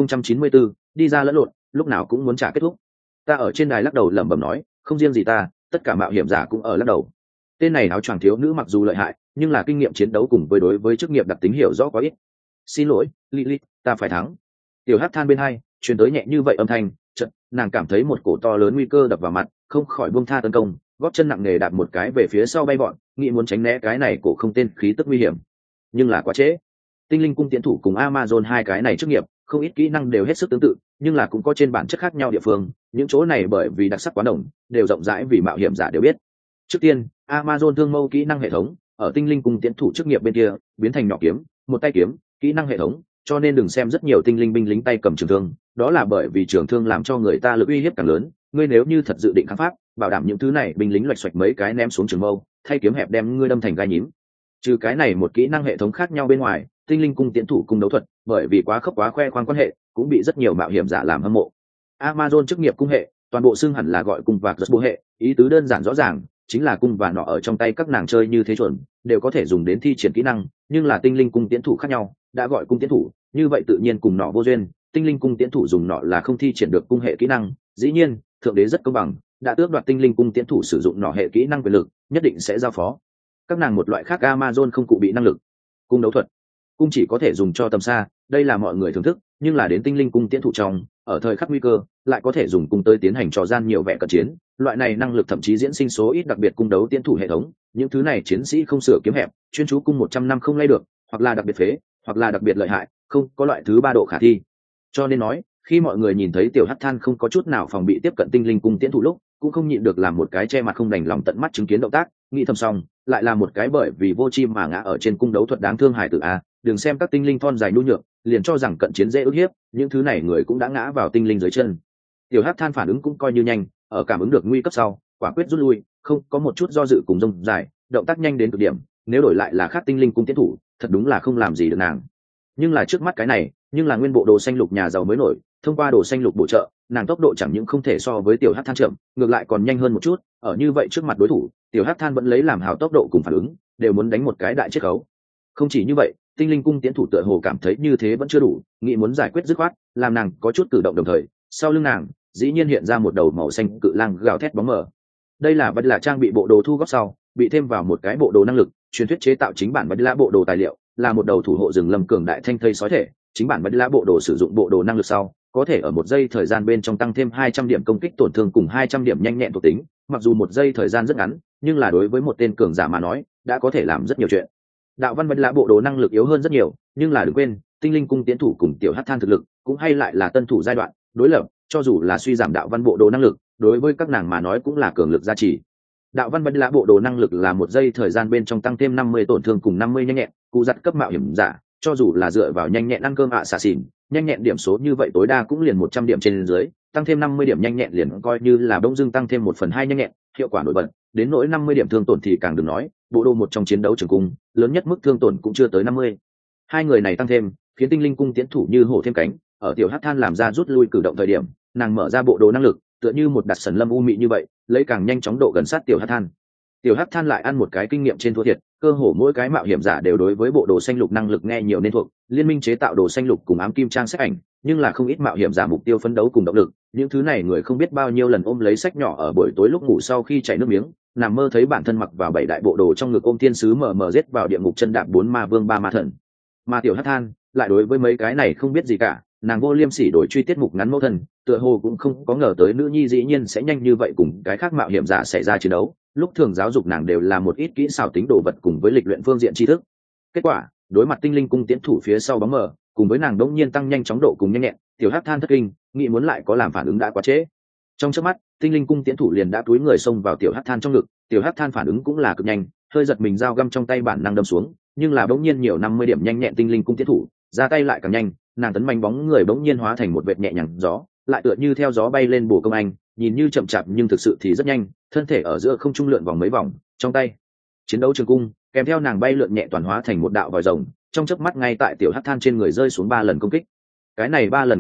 2094, đi ra lẫn lộn, lúc nào cũng muốn trả kết thúc. Ta ở trên đài lắc đầu lẩm bẩm nói, không riêng gì ta, tất cả mạo hiểm giả cũng ở lắc đầu. Tên này áo choàng thiếu nữ mặc dù lợi hại, nhưng là kinh nghiệm chiến đấu cùng với đối với chức nghiệp đặc tính hiểu rõ quá ít. Xin lỗi, Lilith, ta phải thắng. Tiểu hắc than bên hai truyền tới nhẹ như vậy âm thanh, chợt nàng cảm thấy một cổ to lớn nguy cơ đập vào mặt, không khỏi buông tha tấn công, gót chân nặng nề đạp một cái về phía sau bay bọn, nghĩ muốn tránh né cái này cổ không tên khí tức nguy hiểm, nhưng là quá trễ. Tinh linh cung tiến thủ cùng Amazon hai cái này chức nghiệp, không ít kỹ năng đều hết sức tương tự, nhưng là cũng có trên bản chất khác nhau địa phương, những chỗ này bởi vì đặc sắc quá đồng, đều rộng rãi vì mạo hiểm giả đều biết. Trước tiên, Amazon thương mâu kỹ năng hệ thống, ở tinh linh cung tiến thủ chức nghiệp bên kia, biến thành nhỏ kiếm, một tay kiếm, kỹ năng hệ thống, cho nên đừng xem rất nhiều tinh linh binh lính tay cầm trường thương, đó là bởi vì trường thương làm cho người ta lực uy hiếp càng lớn, ngươi nếu như thật dự định kháng pháp, bảo đảm những thứ này binh lính loạch xoạch mấy cái ném xuống trường mâu, thay kiếm hẹp đem ngươi đâm thành gai nhím. Trừ cái này một kỹ năng hệ thống khác nhau bên ngoài, tinh linh cung tiến thủ cung đấu thuật, bởi vì quá khốc quá khoe khoang quan hệ, cũng bị rất nhiều mạo hiểm giả làm hâm mộ. Amazon chức nghiệp cung hệ, toàn bộ xưng hẳn là gọi cung và rất bộ hệ, ý tứ đơn giản rõ ràng, chính là cung và nọ ở trong tay các nàng chơi như thế chuẩn, đều có thể dùng đến thi triển kỹ năng, nhưng là tinh linh cung tiến thủ khác nhau, đã gọi cung tiến thủ, như vậy tự nhiên cùng nọ vô duyên, tinh linh cung tiến thủ dùng nọ là không thi triển được cung hệ kỹ năng, dĩ nhiên, thượng đế rất công bằng, đã tước đoạt tinh linh cung tiến thủ sử dụng nọ hệ kỹ năng quyền lực, nhất định sẽ giao phó các nàng một loại khác Amazon không cụ bị năng lực. Cung đấu thuật, cung chỉ có thể dùng cho tầm xa, đây là mọi người thưởng thức, nhưng là đến tinh linh cung tiến thủ trong, ở thời khắc nguy cơ, lại có thể dùng cung tới tiến hành trò gian nhiều vẻ cận chiến, loại này năng lực thậm chí diễn sinh số ít đặc biệt cung đấu tiến thủ hệ thống, những thứ này chiến sĩ không sửa kiếm hẹp, chuyên chú cung 100 năm không lay được, hoặc là đặc biệt phế, hoặc là đặc biệt lợi hại, không có loại thứ ba độ khả thi. Cho nên nói, khi mọi người nhìn thấy tiểu hắc than không có chút nào phòng bị tiếp cận tinh linh cung tiến thủ lúc, cũng không nhịn được làm một cái che mặt không đành lòng tận mắt chứng kiến động tác, nghĩ thầm xong, lại là một cái bởi vì vô chi mà ngã ở trên cung đấu thuật đáng thương hài tử a, đừng xem các tinh linh thon dài nhu nhược, liền cho rằng cận chiến dễ ức hiếp, những thứ này người cũng đã ngã vào tinh linh dưới chân. Tiểu hắc than phản ứng cũng coi như nhanh, ở cảm ứng được nguy cấp sau, quả quyết rút lui, không có một chút do dự cùng rông dài, động tác nhanh đến cực điểm, nếu đổi lại là khác tinh linh cung tiến thủ, thật đúng là không làm gì được nàng. Nhưng là trước mắt cái này, nhưng là nguyên bộ đồ xanh lục nhà giàu mới nổi, thông qua đồ xanh lục bổ trợ, nàng tốc độ chẳng những không thể so với tiểu hắc than chậm, ngược lại còn nhanh hơn một chút, ở như vậy trước mặt đối thủ, tiểu hắc than vẫn lấy làm hào tốc độ cùng phản ứng, đều muốn đánh một cái đại chiết khấu. Không chỉ như vậy, tinh linh cung tiến thủ tựa hồ cảm thấy như thế vẫn chưa đủ, nghĩ muốn giải quyết dứt khoát, làm nàng có chút cử động đồng thời, sau lưng nàng dĩ nhiên hiện ra một đầu màu xanh cự lang gào thét bóng mờ. Đây là vật là trang bị bộ đồ thu góp sau, bị thêm vào một cái bộ đồ năng lực, truyền thuyết chế tạo chính bản vật là bộ đồ tài liệu, là một đầu thủ hộ rừng lâm cường đại thanh thây sói thể, chính bản vật là bộ đồ sử dụng bộ đồ năng lực sau, có thể ở một giây thời gian bên trong tăng thêm 200 điểm công kích tổn thương cùng 200 điểm nhanh nhẹn thuộc tính, mặc dù một giây thời gian rất ngắn, nhưng là đối với một tên cường giả mà nói, đã có thể làm rất nhiều chuyện. Đạo văn vật là bộ đồ năng lực yếu hơn rất nhiều, nhưng là đừng quên, tinh linh cung tiến thủ cùng tiểu hắc than thực lực, cũng hay lại là tân thủ giai đoạn, đối lập, cho dù là suy giảm đạo văn bộ đồ năng lực, đối với các nàng mà nói cũng là cường lực gia trì. Đạo văn vật là bộ đồ năng lực là một giây thời gian bên trong tăng thêm 50 tổn thương cùng 50 nhanh nhẹn, cụ giật cấp mạo hiểm giả, cho dù là dựa vào nhanh nhẹn ăn cơm xà xỉn, nhanh nhẹn điểm số như vậy tối đa cũng liền 100 điểm trên dưới, tăng thêm 50 điểm nhanh nhẹn liền coi như là bỗng dưng tăng thêm 1/2 nhanh nhẹn, hiệu quả nổi bật, đến nỗi 50 điểm thương tổn thì càng đừng nói, bộ đồ một trong chiến đấu trường cung, lớn nhất mức thương tổn cũng chưa tới 50. Hai người này tăng thêm, khiến tinh linh cung tiến thủ như hổ thêm cánh, ở tiểu hắc than làm ra rút lui cử động thời điểm, nàng mở ra bộ đồ năng lực, tựa như một đặt sần lâm u mị như vậy, lấy càng nhanh chóng độ gần sát tiểu hắc than. Tiểu hắc than lại ăn một cái kinh nghiệm trên thua thiệt, cơ hồ mỗi cái mạo hiểm giả đều đối với bộ đồ xanh lục năng lực nghe nhiều nên thuộc, liên minh chế tạo đồ xanh lục cùng ám kim trang sách ảnh, nhưng là không ít mạo hiểm giả mục tiêu phấn đấu cùng động lực, những thứ này người không biết bao nhiêu lần ôm lấy sách nhỏ ở buổi tối lúc ngủ sau khi chảy nước miếng, nằm mơ thấy bản thân mặc vào 7 đại bộ đồ trong ngực ôm thiên sứ mờ giết vào địa ngục chân đạp 4 ma vương 3 ma thần. Mà tiểu hắc than lại đối với mấy cái này không biết gì cả, nàng vô liêm sỉ đổi truy tiết mục ngắn mẫu thân, tựa hồ cũng không có ngờ tới nữ nhi dĩ nhiên sẽ nhanh như vậy cùng cái khác mạo hiểm giả xảy ra chiến đấu, lúc thường giáo dục nàng đều là một ít kỹ xảo tính đồ vật cùng với lịch luyện phương diện tri thức. Kết quả, đối mặt tinh linh cung tiến thủ phía sau bóng mờ, cùng với nàng đống nhiên tăng nhanh chóng độ cùng nhanh nhẹn, tiểu hắc than thất kinh, nghĩ muốn lại có làm phản ứng đã quá trễ. Trong chớp mắt, tinh linh cung tiến thủ liền đã túi người xông vào tiểu hắc than trong ngực, tiểu hắc than phản ứng cũng là cực nhanh, hơi giật mình dao găm trong tay bản năng đâm xuống, nhưng là bỗng nhiên nhiều 50 điểm nhanh nhẹn tinh linh cung tiến thủ, ra tay lại càng nhanh, nàng tấn manh bóng người bỗng nhiên hóa thành một vệt nhẹ nhàng gió, lại tựa như theo gió bay lên bổ công anh, nhìn như chậm chạp nhưng thực sự thì rất nhanh, thân thể ở giữa không trung lượn vòng mấy vòng, trong tay chiến đấu trường cung, kèm theo nàng bay lượn nhẹ toàn hóa thành một đạo vòi rồng, trong chớp mắt ngay tại tiểu hắc than trên người rơi xuống 3 lần công kích. Cái này 3 lần công kích,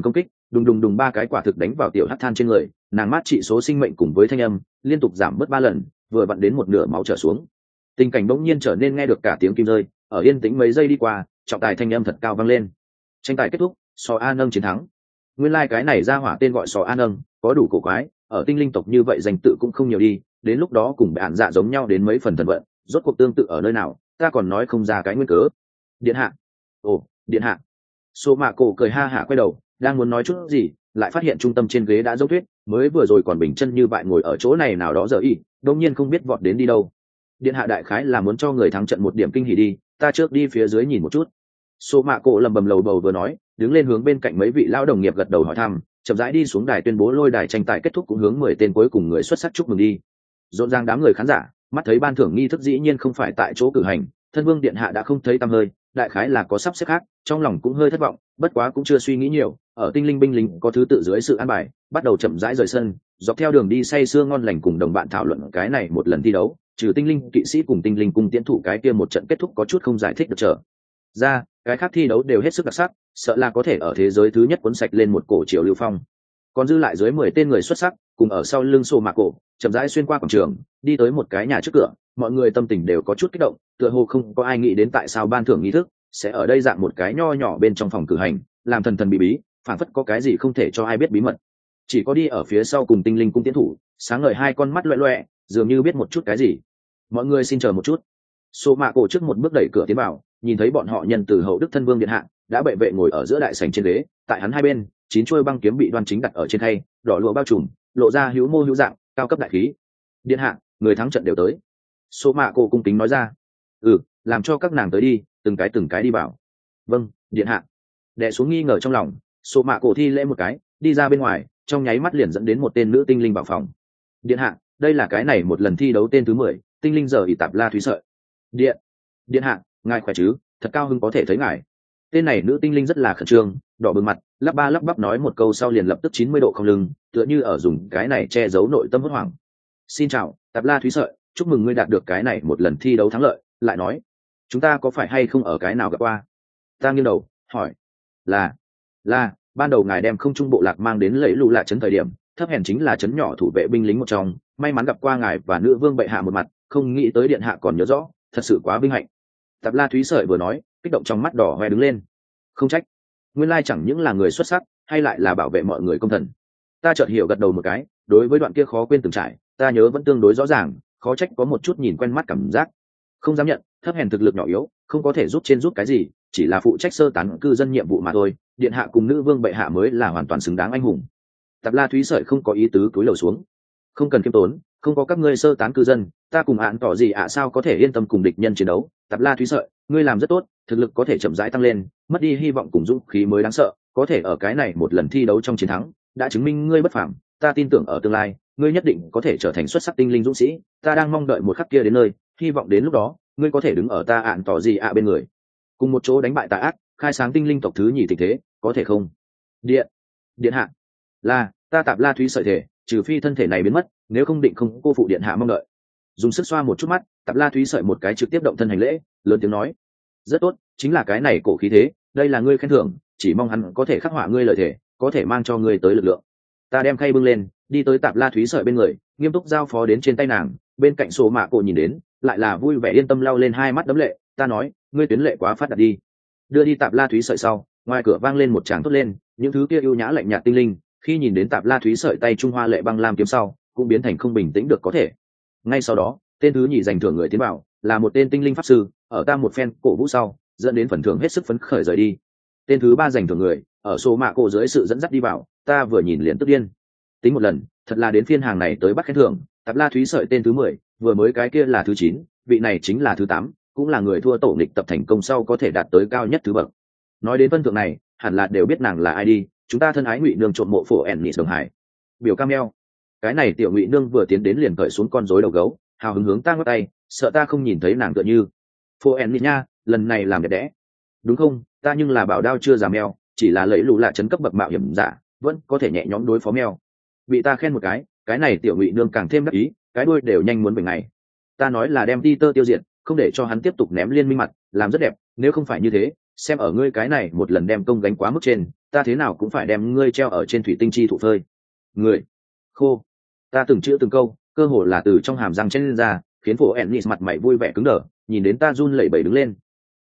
đùng đùng đùng ba cái quả thực đánh vào tiểu hắc than trên người, nàng mát trị số sinh mệnh cùng với thanh âm liên tục giảm bớt 3 lần, vừa vặn đến một nửa máu trở xuống. Tình cảnh bỗng nhiên trở nên nghe được cả tiếng kim rơi, ở yên tĩnh mấy giây đi qua, trọng tài thanh âm thật cao vang lên. Tranh tài kết thúc, Sò A Nâng chiến thắng. Nguyên lai cái này ra hỏa tên gọi Sò A Nâng, có đủ cổ quái, ở tinh linh tộc như vậy danh tự cũng không nhiều đi, đến lúc đó cùng bạn dạ giống nhau đến mấy phần thần vận, rốt cuộc tương tự ở nơi nào, ta còn nói không ra cái nguyên cớ. Điện hạ. Ồ, điện hạ. Sô Mạ Cổ cười ha hả quay đầu, đang muốn nói chút gì, lại phát hiện trung tâm trên ghế đã dốc tuyết, mới vừa rồi còn bình chân như bại ngồi ở chỗ này nào đó giờ y, đột nhiên không biết vọt đến đi đâu. Điện hạ đại khái là muốn cho người thắng trận một điểm kinh hỉ đi, ta trước đi phía dưới nhìn một chút. Sô Mạ Cổ lầm bầm lầu bầu vừa nói, đứng lên hướng bên cạnh mấy vị lão đồng nghiệp gật đầu hỏi thăm, chậm rãi đi xuống đài tuyên bố lôi đài tranh tài kết thúc, cũng hướng 10 tên cuối cùng người xuất sắc chúc mừng đi. Rộn ràng đám người khán giả, mắt thấy ban thưởng nghi thức dĩ nhiên không phải tại chỗ cử hành, thân vương điện hạ đã không thấy tăm hơi, đại khái là có sắp xếp khác, trong lòng cũng hơi thất vọng, bất quá cũng chưa suy nghĩ nhiều, ở tinh linh binh lính có thứ tự dưới sự an bài, bắt đầu chậm rãi rời sân, dọc theo đường đi say sưa ngon lành cùng đồng bạn thảo luận cái này một lần thi đấu, trừ tinh linh kỵ sĩ cùng tinh linh cung tiến thủ cái kia một trận kết thúc có chút không giải thích được trở ra, cái khác thi đấu đều hết sức đặc sắc, sợ là có thể ở thế giới thứ nhất cuốn sạch lên một cổ triều lưu phong. Còn dư lại dưới 10 tên người xuất sắc, cùng ở sau lưng Sô Mạ Cổ, chậm rãi xuyên qua quảng trường, đi tới một cái nhà trước cửa, mọi người tâm tình đều có chút kích động, tựa hồ không có ai nghĩ đến tại sao ban thưởng nghi thức sẽ ở đây dạng một cái nho nhỏ bên trong phòng cử hành, làm thần thần bí bí, phảng phất có cái gì không thể cho ai biết bí mật. Chỉ có đi ở phía sau cùng tinh linh cung tiến thủ, sáng ngời hai con mắt loẹt loẹt, dường như biết một chút cái gì. Mọi người xin chờ một chút. Sô Mạ Cổ trước một bước đẩy cửa tiến vào, nhìn thấy bọn họ nhân từ hậu đức thân vương điện hạ đã bệ vệ ngồi ở giữa đại sảnh trên ghế, tại hắn hai bên 9 chuôi băng kiếm bị đoan chính đặt ở trên khay, đỏ lụa bao trùm, lộ ra hữu mô hữu dạng, cao cấp đại khí. Điện hạ, người thắng trận đều tới. Sô Mạ Cổ cung kính nói ra. Làm cho các nàng tới đi, từng cái đi vào. Vâng, điện hạ. Đè xuống nghi ngờ trong lòng, Sô Mạ Cổ thi lễ một cái, đi ra bên ngoài, trong nháy mắt liền dẫn đến một tên nữ tinh linh vào phòng. Điện hạ, đây là cái này một lần thi đấu tên thứ 10, tinh linh giờ ỷ tạp la thúy sợi. Điện hạ, ngài khỏe chứ, thật cao hứng có thể thấy ngài. Tên này nữ tinh linh rất là khẩn trương, đỏ bừng mặt, lắp ba lắp bắp nói một câu sau liền lập tức 90 độ không lưng, tựa như ở dùng cái này che giấu nội tâm hốt hoảng. Xin chào, tạp la thúy sợi, chúc mừng ngươi đạt được cái này một lần thi đấu thắng lợi. Lại nói, chúng ta có phải hay không ở cái nào gặp qua? Ta nghiêng đầu hỏi. Là ban đầu ngài đem không trung bộ lạc mang đến lẫy lù lạ trấn thời điểm, thấp hèn chính là trấn nhỏ thủ vệ binh lính một trong, may mắn gặp qua ngài và nữ vương bệ hạ một mặt, không nghĩ tới điện hạ còn nhớ rõ, thật sự quá vinh hạnh. Tạp la thúy sợi vừa nói, kích động trong mắt đỏ hoe đứng lên. Không trách, nguyên lai chẳng những là người xuất sắc, hay lại là bảo vệ mọi người công thần. Ta chợt hiểu gật đầu một cái, đối với đoạn kia khó quên từng trải, ta nhớ vẫn tương đối rõ ràng, khó trách có một chút nhìn quen mắt cảm giác. Không dám nhận, thấp hèn thực lực nhỏ yếu, không có thể giúp trên giúp cái gì, chỉ là phụ trách sơ tán cư dân nhiệm vụ mà thôi, điện hạ cùng nữ vương bệ hạ mới là hoàn toàn xứng đáng anh hùng. Tạp la thúy sợi không có ý tứ cúi đầu xuống. Không cần khiêm tốn, không có các ngươi sơ tán cư dân, ta cùng án tỏ gì sao có thể yên tâm cùng địch nhân chiến đấu. Tạp la thúy sợi, ngươi làm rất tốt, thực lực có thể chậm rãi tăng lên, mất đi hy vọng cùng dũng khí mới đáng sợ, có thể ở cái này một lần thi đấu trong chiến thắng đã chứng minh ngươi bất phàm, ta tin tưởng ở tương lai ngươi nhất định có thể trở thành xuất sắc tinh linh dũng sĩ, ta đang mong đợi một khắc kia đến nơi, hy vọng đến lúc đó ngươi có thể đứng ở ta án tỏ gì bên người, cùng một chỗ đánh bại tà ác, khai sáng tinh linh tộc thứ nhì tình thế, có thể không? Điện hạ, là ta Tạp la thúy sợi thể, trừ phi thân thể này biến mất, nếu không định không cô phụ điện hạ mong đợi. Dùng sức xoa một chút mắt, Tạp la thúy sợi một cái trực tiếp động thân hành lễ, lớn tiếng nói. Rất tốt, chính là cái này cổ khí thế, đây là ngươi khen thưởng, chỉ mong hắn có thể khắc họa ngươi lợi thể, có thể mang cho ngươi tới lực lượng. Ta đem khay bưng lên, đi tới Tạp la thúy sợi bên người, nghiêm túc giao phó đến trên tay nàng, bên cạnh Sô Mạ Cổ nhìn đến, lại là vui vẻ yên tâm lau lên hai mắt đấm lệ. Ta nói, ngươi tuyến lệ quá phát đạt đi. Đưa đi Tạp la thúy sợi sau, ngoài cửa vang lên một tràng thốt lên, những thứ kia ưu nhã lạnh nhạt tinh linh, khi nhìn đến Tạp la thúy sợi tay trung hoa lệ băng lam kiếm sau, cũng biến thành không bình tĩnh được có thể. Ngay sau đó, tên thứ nhì giành thưởng người tiến vào, là một tên tinh linh pháp sư, ở ta một phen cổ vũ sau, dẫn đến phần thưởng hết sức phấn khởi rời đi. Tên thứ ba giành thưởng người, ở Sô Mạ Cổ dưới sự dẫn dắt đi vào, ta vừa nhìn liền tức điên. Tính một lần, thật là đến phiên hàng này tới bắt khen thưởng, Tạp la thúy sợi tên thứ 10, vừa mới cái kia là thứ 9, vị này chính là thứ 8, cũng là người thua tổ nghịch tập thành công sau có thể đạt tới cao nhất thứ bậc. Nói đến phân thưởng này, hẳn là đều biết nàng là ai đi, chúng ta thân ái ngụy nương trộm mộ phổ Ennis Đồng Hải. Biểu Camel. Cái này tiểu ngụy nương vừa tiến đến liền cởi xuống con rối đầu gấu, hào hứng hướng ta ngắt tay, sợ ta không nhìn thấy nàng tựa như. Phổ Ennis nha, lần này làm đẹp đẽ. Đúng không, ta nhưng là bảo đao chưa già mèo, chỉ là lấy lũ lạ chấn cấp bậc mạo hiểm giả, vẫn có thể nhẹ nhõm đối phó mèo. Bị ta khen một cái này tiểu ngụy nương càng thêm đắc ý, cái đuôi đều nhanh muốn về ngày. Ta nói là đem Peter tiêu diệt, không để cho hắn tiếp tục ném liên minh mặt, làm rất đẹp, nếu không phải như thế, xem ở ngươi cái này một lần đem công gánh quá mức trên, ta thế nào cũng phải đem ngươi treo ở trên thủy tinh chi thụ phơi. Người khô. Ta từng chữ từng câu, cơ hồ là từ trong hàm răng chen lên ra, khiến phụ Ennis mặt mày vui vẻ cứng đờ, nhìn đến ta run lẩy bẩy đứng lên.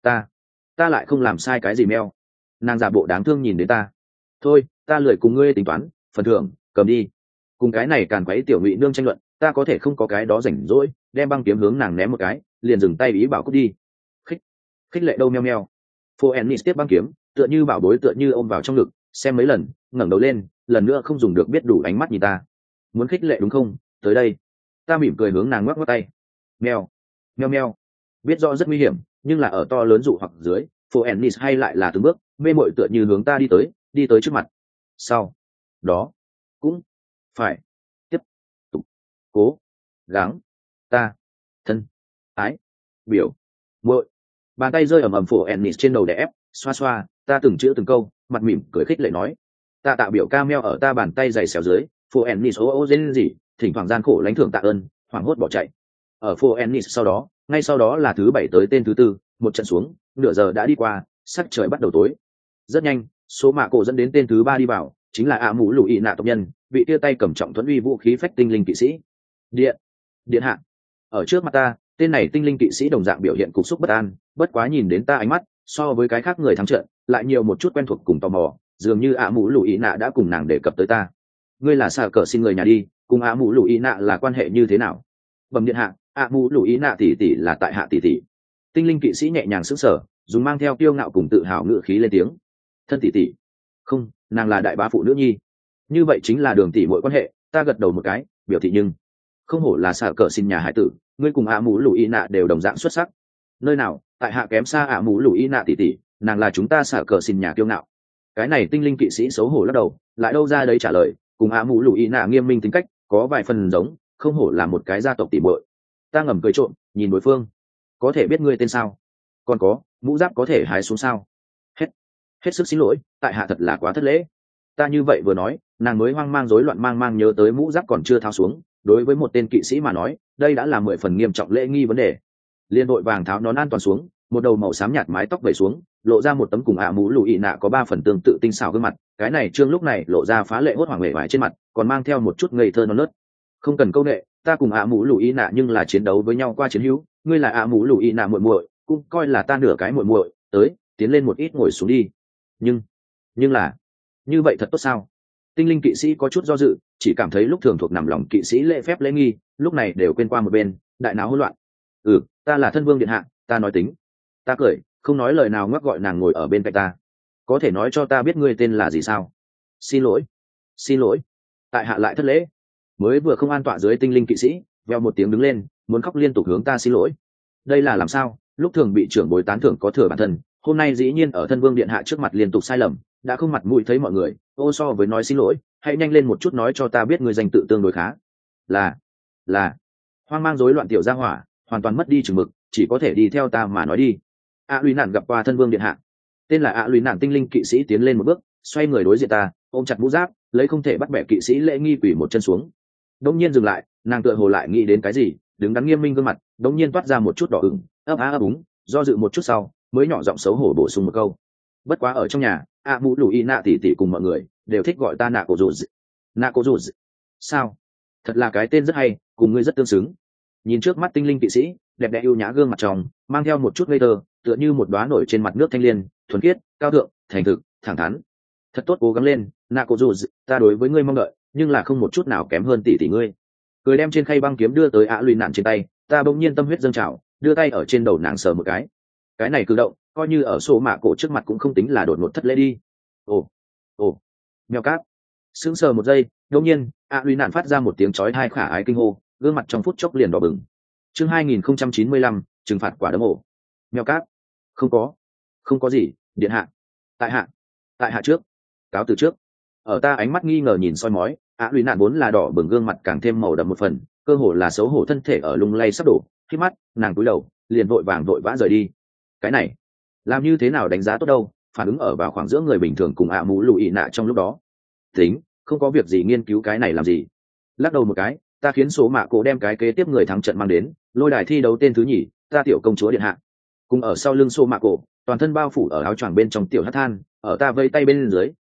Ta lại không làm sai cái gì meo. Nàng giả bộ đáng thương nhìn đến ta. Thôi, ta lười cùng ngươi tính toán, phần thưởng cầm đi. Cùng cái này càn quấy tiểu ngụy nương tranh luận, ta có thể không có cái đó rảnh rỗi, đem băng kiếm hướng nàng ném một cái, liền dừng tay ý bảo cút đi. Khích lệ đâu meo meo. Phụ Ennis tiếp băng kiếm, tựa như bảo bối tựa như ôm vào trong ngực, xem mấy lần, ngẩng đầu lên, lần nữa không dùng được biết đủ ánh mắt nhìn ta. Muốn khích lệ đúng không? Tới đây. Ta mỉm cười hướng nàng ngoắc ngoắc tay. Meo meo meo. Biết rõ rất nguy hiểm, nhưng là ở to lớn dụ hoặc dưới, Phụ Ennis hay lại là từng bước mê mội tựa như hướng ta đi tới trước mặt. Sau đó cũng phải tiếp tục cố gắng. Ta thân ái biểu muội. Bàn tay rơi ầm ầm Phụ Ennis trên đầu đè ép, xoa xoa, ta từng chữ từng câu, mặt mỉm cười khích lệ nói. Ta tạo biểu ca meo ở ta bàn tay dày xéo dưới, Phụ Ennis ô dên gì, thỉnh thoảng gian khổ lãnh thưởng tạ ơn, hoảng hốt bỏ chạy. Ở Phụ Ennis sau đó, ngay sau đó là thứ 7 tới tên thứ 4, một trận xuống, nửa giờ đã đi qua, sắc trời bắt đầu tối. Rất nhanh, số mạ cổ dẫn đến tên thứ 3 đi vào, chính là mũ lùi nạ tộc nhân, vị tia tay cầm trọng thuẫn uy vũ khí phách tinh linh kỵ sĩ. Điện hạ. Ở trước mặt ta, tên này tinh linh kỵ sĩ đồng dạng biểu hiện cục xúc bất an, bất quá nhìn đến ta ánh mắt, so với cái khác người thắng trận, lại nhiều một chút quen thuộc cùng tò mò, dường như mũ lùi nạ đã cùng nàng đề cập tới ta. Ngươi là xà cờ xin người nhà đi, cùng mũ lùi nạ là quan hệ như thế nào? Bẩm điện hạ, mũ lùi nạ tỷ tỷ là tại hạ tỷ tỷ. Tinh linh kỵ sĩ nhẹ nhàng sững sờ, dùng mang theo kiêu ngạo cùng tự hào ngữ khí lên tiếng. Thân tỷ tỷ? Không, nàng là đại bá phụ nữ nhi. Như vậy chính là đường tỷ muội quan hệ. Ta gật đầu một cái, biểu thị nhưng không hổ là xà cờ xin nhà hải tử, ngươi cùng mũ lùi nạ đều đồng dạng xuất sắc. Nơi nào, tại hạ kém xa mũ lùi nạ tỷ tỷ, nàng là chúng ta xà cờ xin nhà kiêu ngạo. Cái này tinh linh kỵ sĩ xấu hổ lắc đầu, lại đâu ra đấy trả lời, cùng mũ lùi nạ nghiêm minh tính cách, có vài phần giống, không hổ là một cái gia tộc tỷ muội. Ta ngầm cười trộm, nhìn đối phương. Có thể biết ngươi tên sao? Còn có, mũ giáp có thể hái xuống sao? Hết sức xin lỗi, tại hạ thật là quá thất lễ. Ta như vậy vừa nói, nàng mới hoang mang rối loạn mang nhớ tới mũ giáp còn chưa tháo xuống. Đối với một tên kỵ sĩ mà nói, đây đã là 10 phần nghiêm trọng lễ nghi vấn đề. Liên đội vàng tháo nón an toàn xuống, một đầu màu xám nhạt mái tóc vẩy xuống, lộ ra một tấm cùng mũ lùi nạ có 3 phần tương tự tinh xảo gương mặt. Cái này trương lúc này lộ ra phá lệ hốt hoảng lệ vải trên mặt, còn mang theo một chút ngây thơ non nớt. Không cần câu nệ, ta cùng mũ lùi nạ nhưng là chiến đấu với nhau qua chiến hữu, ngươi là mũ lùi nạ muội muội, cũng coi là ta nửa cái muội muội, tới, tiến lên một ít ngồi xuống đi. Nhưng là như vậy thật tốt sao? Tinh linh kỵ sĩ có chút do dự, chỉ cảm thấy lúc thường thuộc nằm lòng kỵ sĩ lễ phép lễ nghi, lúc này đều quên qua một bên, đại não hỗn loạn. Ta là thân vương điện hạ, ta nói tính. Ta cười, không nói lời nào, ngoắc gọi nàng ngồi ở bên cạnh ta. Có thể nói cho ta biết ngươi tên là gì sao? Xin lỗi, tại hạ lại thất lễ. Mới vừa không an tọa dưới tinh linh kỵ sĩ veo một tiếng đứng lên, muốn khóc liên tục hướng ta xin lỗi. Đây là làm sao? Lúc thường bị trưởng bối tán thưởng có thừa bản thân, hôm nay dĩ nhiên ở thân vương điện hạ trước mặt liên tục sai lầm, đã không mặt mũi thấy mọi người. So với nói xin lỗi, hãy nhanh lên một chút nói cho ta biết người danh tự tương đối khá. Là hoang mang rối loạn tiểu gia hỏa, hoàn toàn mất đi chừng mực, chỉ có thể đi theo ta mà nói đi. Lùi nản gặp qua thân vương điện hạ. Tên là lùi nản tinh linh kỵ sĩ tiến lên một bước, xoay người đối diện ta, ôm chặt mũ giáp, lấy không thể bắt bẻ kỵ sĩ lễ nghi quỳ một chân xuống. Đống nhiên dừng lại, nàng tựa hồ lại nghĩ đến cái gì, đứng đắn nghiêm minh gương mặt, đống nhiên toát ra một chút đỏ ửng, ấp úng, do dự một chút sau, mới nhỏ giọng xấu hổ bổ sung một câu. Bất quá ở trong nhà, mũ lùi nạ tỷ tỷ cùng mọi người đều thích gọi ta nạ cổ dù. Sao? Thật là cái tên rất hay, cùng ngươi rất tương xứng. Nhìn trước mắt tinh linh kỵ sĩ, đẹp đẽ yêu nhã gương mặt tròn, mang theo một chút ngây thơ, tựa như một đóa nổi trên mặt nước thanh liên, thuần khiết, cao thượng, thành thực, thẳng thắn. Thật tốt, cố gắng lên, nạ cổ dù, ta đối với ngươi mong đợi, nhưng là không một chút nào kém hơn tỷ tỷ ngươi. Cười đem trên khay băng kiếm đưa tới lùi nản trên tay, ta bỗng nhiên tâm huyết dâng trào, đưa tay ở trên đầu nàng sờ một cái. Cái này cử động, coi như ở sổ mạ cổ trước mặt cũng không tính là đột ngột thất lễ đi. Ồ, mèo cáp. Sững sờ một giây, đột nhiên, lùi nản phát ra một tiếng chói tai khả ái kinh hô, gương mặt trong phút chốc liền đỏ bừng. Chương 2095, trừng phạt quả đấm ổ. Mèo cáp. Không có gì, điện hạ. Tại hạ trước. Cáo từ trước. Ở ta ánh mắt nghi ngờ nhìn soi mói, lùi nản vốn là đỏ bừng gương mặt càng thêm màu đậm một phần, cơ hồ là xấu hổ thân thể ở lung lay sắp đổ, khi mắt, nàng cúi đầu, liền vội vã rời đi. Cái này, làm như thế nào đánh giá tốt đâu, phản ứng ở vào khoảng giữa người bình thường cùng mũ lùi nạ trong lúc đó. Tính, không có việc gì nghiên cứu cái này làm gì. Lắc đầu một cái, ta khiến số mạ cổ đem cái kế tiếp người thắng trận mang đến, lôi đài thi đấu tên thứ nhì, ta tiểu công chúa điện hạ. Cùng ở sau lưng số mạ cổ, toàn thân bao phủ ở áo choàng bên trong tiểu hắc than, ở ta vây tay bên dưới,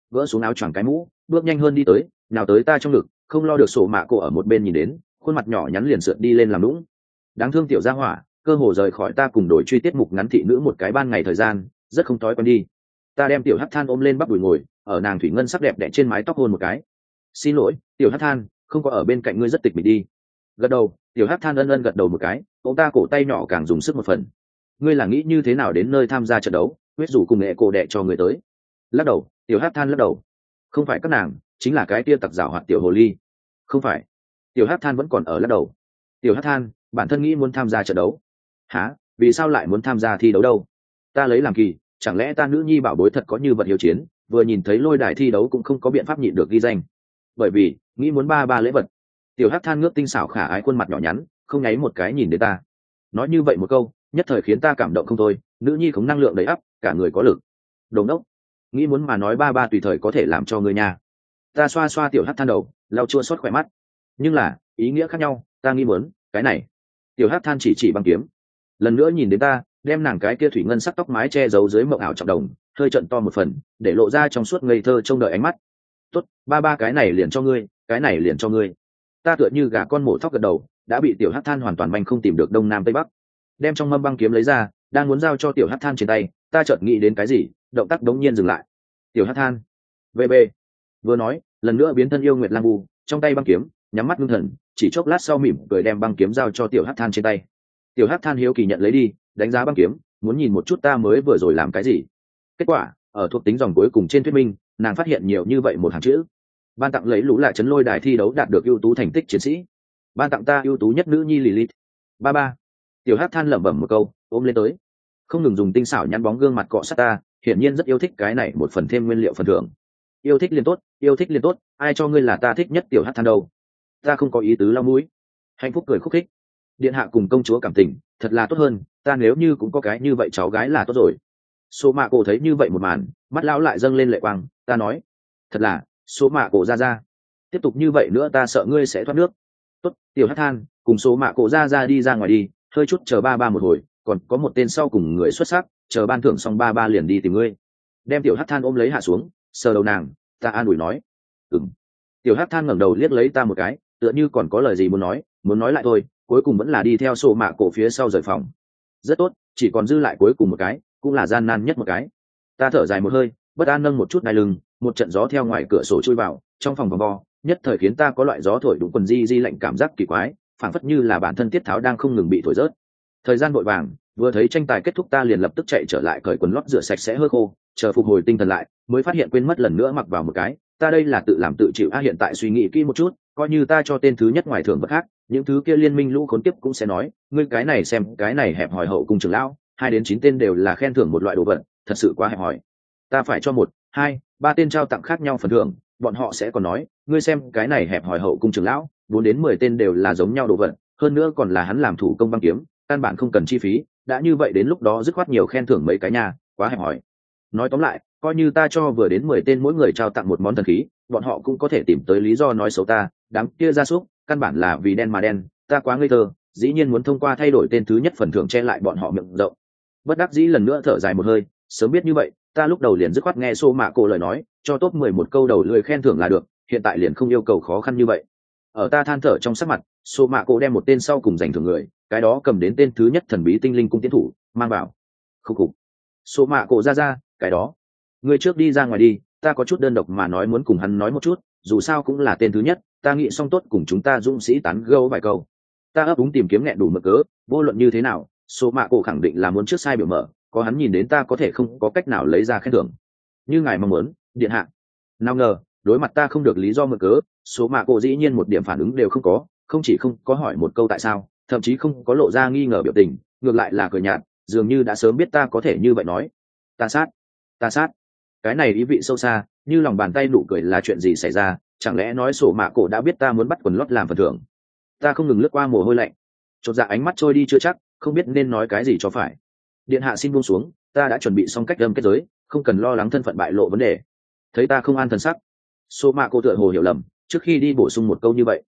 gỡ xuống áo choàng cái mũ, bước nhanh hơn đi tới, nào tới ta trong ngực, không lo được sổ mạ cổ ở một bên nhìn đến, khuôn mặt nhỏ nhắn liền sượt đi lên làm lũng. Đáng thương tiểu gia hỏa, cơ hồ rời khỏi ta cùng đổi truy tiết mục ngắn thị nữ một cái ban ngày thời gian, rất không thói quen đi. Ta đem tiểu hắc than ôm lên bắp đùi ngồi, ở nàng thủy ngân sắc đẹp đẽ trên mái tóc hôn một cái. Xin lỗi, tiểu hắc than, không có ở bên cạnh ngươi rất tịch mịch đi. Gật đầu, tiểu hắc than ân ân gật đầu một cái, ông ta cổ tay nhỏ càng dùng sức một phần. Ngươi là nghĩ như thế nào đến nơi tham gia trận đấu, quyết rủ cùng nghệ cổ đệ cho người tới. Lắc đầu, tiểu hắc than lắc đầu. Không phải các nàng, chính là cái tia tặc giảo hoạt tiểu hồ ly. Không phải. Tiểu hắc than vẫn còn ở lắc đầu. Tiểu hắc than, bản thân nghĩ muốn tham gia trận đấu. Hả? Vì sao lại muốn tham gia thi đấu đâu? Ta lấy làm kỳ, chẳng lẽ ta nữ nhi bảo bối thật có như vật hiếu chiến, vừa nhìn thấy lôi đài thi đấu cũng không có biện pháp nhịn được ghi danh. Bởi vì nghĩ muốn ba lễ vật. Tiểu hắc than ngước tinh xảo khả ái khuôn mặt nhỏ nhắn, không nháy một cái nhìn đến ta. Nói như vậy một câu, nhất thời khiến ta cảm động không thôi. Nữ nhi không năng lượng đầy ắp, cả người có lực. Đồng đốc, nghĩ muốn mà nói ba tùy thời có thể làm cho người nhà. Ta xoa xoa tiểu hắc than đầu, lau chua xót khỏe mắt. Nhưng là ý nghĩa khác nhau, ta nghĩ muốn cái này. Tiểu hắc than chỉ băng kiếm, lần nữa nhìn đến ta, đem nàng cái kia thủy ngân sắc tóc mái che giấu dưới mộng ảo trọng đồng, hơi trận to một phần, để lộ ra trong suốt ngây thơ trông đợi ánh mắt. Tốt, ba cái này liền cho ngươi, cái này liền cho ngươi. Ta tựa như gà con mổ thóc gật đầu, đã bị tiểu hắc than hoàn toàn banh không tìm được đông nam tây bắc. Đem trong mâm băng kiếm lấy ra, đang muốn giao cho tiểu hắc than trên tay, ta chợt nghĩ đến cái gì, động tác đống nhiên dừng lại. Tiểu hắc than, vb, vừa nói, lần nữa biến thân yêu nguyệt lang vu, trong tay băng kiếm, nhắm mắt ngưng thần, chỉ chốc lát sau mỉm cười đem băng kiếm giao cho tiểu hắc than trên tay. Tiểu hắc than hiếu kỳ nhận lấy đi, đánh giá băng kiếm, muốn nhìn một chút ta mới vừa rồi làm cái gì. Kết quả ở thuộc tính dòng cuối cùng trên thuyết minh, nàng phát hiện nhiều như vậy một hàng chữ. Ban tặng lấy lũ lại chấn lôi đài thi đấu đạt được ưu tú thành tích chiến sĩ. Ban tặng ta ưu tú nhất nữ nhi Lilith. Ba. Tiểu hắc than lẩm bẩm một câu, ôm lên tới, không ngừng dùng tinh xảo nhăn bóng gương mặt cọ sát ta, hiển nhiên rất yêu thích cái này một phần thêm nguyên liệu phần thưởng. Yêu thích liền tốt, yêu thích liền tốt, ai cho ngươi là ta thích nhất tiểu hắc than đâu. Ta không có ý tứ lau mũi. Hạnh phúc cười khúc khích. Điện hạ cùng công chúa cảm tình thật là tốt hơn, ta nếu như cũng có cái như vậy cháu gái là tốt rồi. Số mạ cổ thấy như vậy một màn, mắt lão lại dâng lên lệ quang. Ta nói, thật là số mạ cổ ra, tiếp tục như vậy nữa ta sợ ngươi sẽ thoát nước. Tốt, tiểu hắc than, cùng số mạ cổ ra đi ra ngoài đi, hơi chút chờ ba một hồi, còn có một tên sau cùng người xuất sắc, chờ ban thưởng xong ba liền đi tìm ngươi. Đem tiểu hắc than ôm lấy hạ xuống, sờ đầu nàng, ta an ủi nói, ừm. Tiểu hắc than ngẩng đầu liếc lấy ta một cái, tựa như còn có lời gì muốn nói lại thôi, cuối cùng vẫn là đi theo sổ mạ cổ phía sau rời phòng. Rất tốt, chỉ còn dư lại cuối cùng một cái, cũng là gian nan nhất một cái. Ta thở dài một hơi, bất an nâng một chút đai lưng, một trận gió theo ngoài cửa sổ chui vào, trong phòng vòng vo, nhất thời khiến ta có loại gió thổi đúng quần di lạnh cảm giác kỳ quái, phảng phất như là bản thân tiết tháo đang không ngừng bị thổi rớt. Thời gian vội vàng, vừa thấy tranh tài kết thúc ta liền lập tức chạy trở lại cởi quần lót rửa sạch sẽ hơi khô, chờ phục hồi tinh thần lại, mới phát hiện quên mất lần nữa mặc vào một cái. Ta đây là tự làm tự chịu hiện tại suy nghĩ kỹ một chút, coi như ta cho tên thứ nhất ngoài thưởng vật khác, những thứ kia liên minh lũ khốn tiếp cũng sẽ nói, ngươi cái này xem cái này hẹp hòi hậu cung trưởng lão, 2 đến 9 tên đều là khen thưởng một loại đồ vật, thật sự quá hẹp hòi. Ta phải cho 1, 2, 3 tên trao tặng khác nhau phần thưởng, bọn họ sẽ còn nói, ngươi xem cái này hẹp hòi hậu cung trưởng lão, 4 đến 10 tên đều là giống nhau đồ vật, hơn nữa còn là hắn làm thủ công băng kiếm, căn bản không cần chi phí, đã như vậy đến lúc đó dứt khoát nhiều khen thưởng mấy cái nhà, quá hẹp hòi. Nói tóm lại, coi như ta cho vừa đến 10 tên mỗi người trao tặng một món thần khí, bọn họ cũng có thể tìm tới lý do nói xấu ta, đám kia gia súc, căn bản là vì đen mà đen, ta quá ngây thơ, dĩ nhiên muốn thông qua thay đổi tên thứ nhất phần thưởng che lại bọn họ miệng rộng. Bất đắc dĩ lần nữa thở dài một hơi, sớm biết như vậy, ta lúc đầu liền dứt khoát nghe Sô Mạ Cổ lời nói, cho top 11 câu đầu lười khen thưởng là được, hiện tại liền không yêu cầu khó khăn như vậy. Ở ta than thở trong sắc mặt, Sô Mạ Cổ đem một tên sau cùng giành thưởng người, cái đó cầm đến tên thứ nhất thần bí tinh linh cung tiến thủ, mang vào. Khục khục. Sô Mạ Cổ ra, cái đó. Người trước đi ra ngoài đi, ta có chút đơn độc mà nói muốn cùng hắn nói một chút, dù sao cũng là tên thứ nhất, ta nghĩ xong tốt cùng chúng ta dũng sĩ tán gẫu vài câu. Ta ấp úng tìm kiếm nghẹn đủ mực cớ, vô luận như thế nào, Sô Mạ Cổ khẳng định là muốn trước sai biểu mở, có hắn nhìn đến ta có thể không có cách nào lấy ra khen thưởng. Như ngài mong muốn, điện hạ. Nào ngờ, đối mặt ta không được lý do mực cớ, Sô Mạ Cổ dĩ nhiên một điểm phản ứng đều không có, không chỉ không có hỏi một câu tại sao, thậm chí không có lộ ra nghi ngờ biểu tình, ngược lại là cười nhạt, dường như đã sớm biết ta có thể như vậy nói. Ta sát. Cái này ý vị sâu xa, như lòng bàn tay nụ cười là chuyện gì xảy ra, chẳng lẽ nói Sô Mạ Cổ đã biết ta muốn bắt quần lót làm phần thưởng. Ta không ngừng lướt qua mồ hôi lạnh, chột dạ ánh mắt trôi đi chưa chắc, không biết nên nói cái gì cho phải. Điện hạ xin buông xuống, ta đã chuẩn bị xong cách âm kết giới, không cần lo lắng thân phận bại lộ vấn đề. Thấy ta không an thần sắc, Sô Mạ Cổ tựa hồ hiểu lầm, trước khi đi bổ sung một câu như vậy.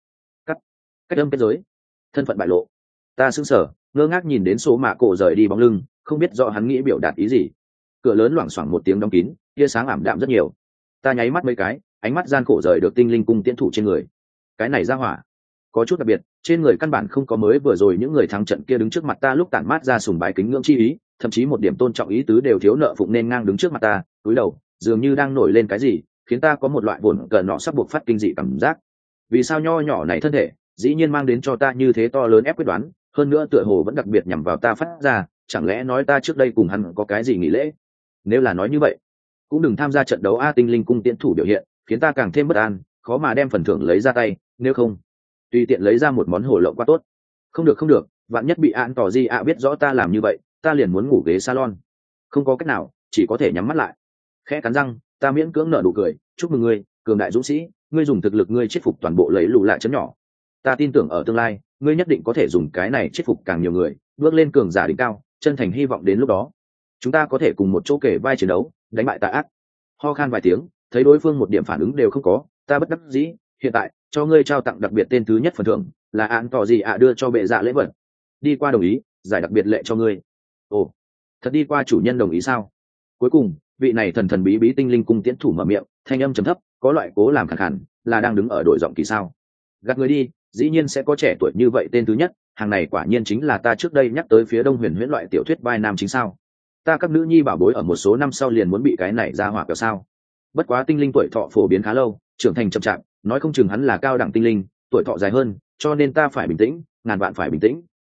Cách âm kết giới, thân phận bại lộ. Ta sững sờ, ngơ ngác nhìn đến Sô Mạ Cổ rời đi bóng lưng, không biết rõ hắn nghĩ biểu đạt ý gì. Cửa lớn loảng xoảng một tiếng đóng kín, tia sáng ảm đạm rất nhiều. Ta nháy mắt mấy cái, ánh mắt gian khổ rời được tinh linh cung tiễn thủ trên người. Cái này ra hỏa có chút đặc biệt, trên người căn bản không có mới vừa rồi những người thắng trận kia đứng trước mặt ta lúc tản mát ra sùng bái kính ngưỡng chi ý, thậm chí một điểm tôn trọng ý tứ đều thiếu nợ phụng nên ngang đứng trước mặt ta, cúi đầu dường như đang nổi lên cái gì, khiến ta có một loại buồn cờ nọ sắp buộc phát kinh dị cảm giác. Vì sao nho nhỏ này thân thể dĩ nhiên mang đến cho ta như thế to lớn ép quyết đoán, hơn nữa tựa hồ vẫn đặc biệt nhằm vào ta phát ra, chẳng lẽ nói ta trước đây cùng hắn có cái gì nghỉ lễ? Nếu là nói như vậy, cũng đừng tham gia trận đấu a. Tinh linh cung tiễn thủ biểu hiện khiến ta càng thêm bất an, khó mà đem phần thưởng lấy ra tay, nếu không tùy tiện lấy ra một món hổ lậu quá tốt. Không được không được, vạn nhất bị án tỏ gì ạ biết rõ ta làm như vậy, ta liền muốn ngủ ghế salon. Không có cách nào, chỉ có thể nhắm mắt lại khẽ cắn răng. Ta miễn cưỡng nở nụ cười, chúc mừng ngươi cường đại dũng sĩ, ngươi dùng thực lực ngươi chết phục toàn bộ lấy lù lại chấn nhỏ. Ta tin tưởng ở tương lai ngươi nhất định có thể dùng cái này chết phục càng nhiều người, bước lên cường giả đỉnh cao, chân thành hy vọng đến lúc đó chúng ta có thể cùng một chỗ kể vai chiến đấu, đánh bại tà ác. Ho khan vài tiếng, thấy đối phương một điểm phản ứng đều không có, ta bất đắc dĩ, hiện tại cho ngươi trao tặng đặc biệt tên thứ nhất phần thưởng là án tỏ gì ạ đưa cho bệ dạ lễ vật. Đi qua đồng ý, giải đặc biệt lệ cho ngươi. Ồ, thật đi qua chủ nhân đồng ý sao? Cuối cùng vị này thần thần bí bí tinh linh cung tiễn thủ mở miệng, thanh âm trầm thấp, có loại cố làm khẳng khẳng, là đang đứng ở đội giọng kỳ sao. Gạt người đi, dĩ nhiên sẽ có trẻ tuổi như vậy tên thứ nhất, hàng này quả nhiên chính là ta trước đây nhắc tới phía đông huyền huyễn loại tiểu thuyết vai nam chính sao. Ta các nữ nhi bảo bối ở một số năm sau liền muốn bị cái này ra hỏa kẹo sao. Bất quá tinh linh tuổi thọ phổ biến khá lâu, trưởng thành chậm chạp, nói không chừng hắn là cao đẳng tinh linh, tuổi thọ dài hơn, cho nên ta phải bình tĩnh, ngàn vạn phải bình tĩnh.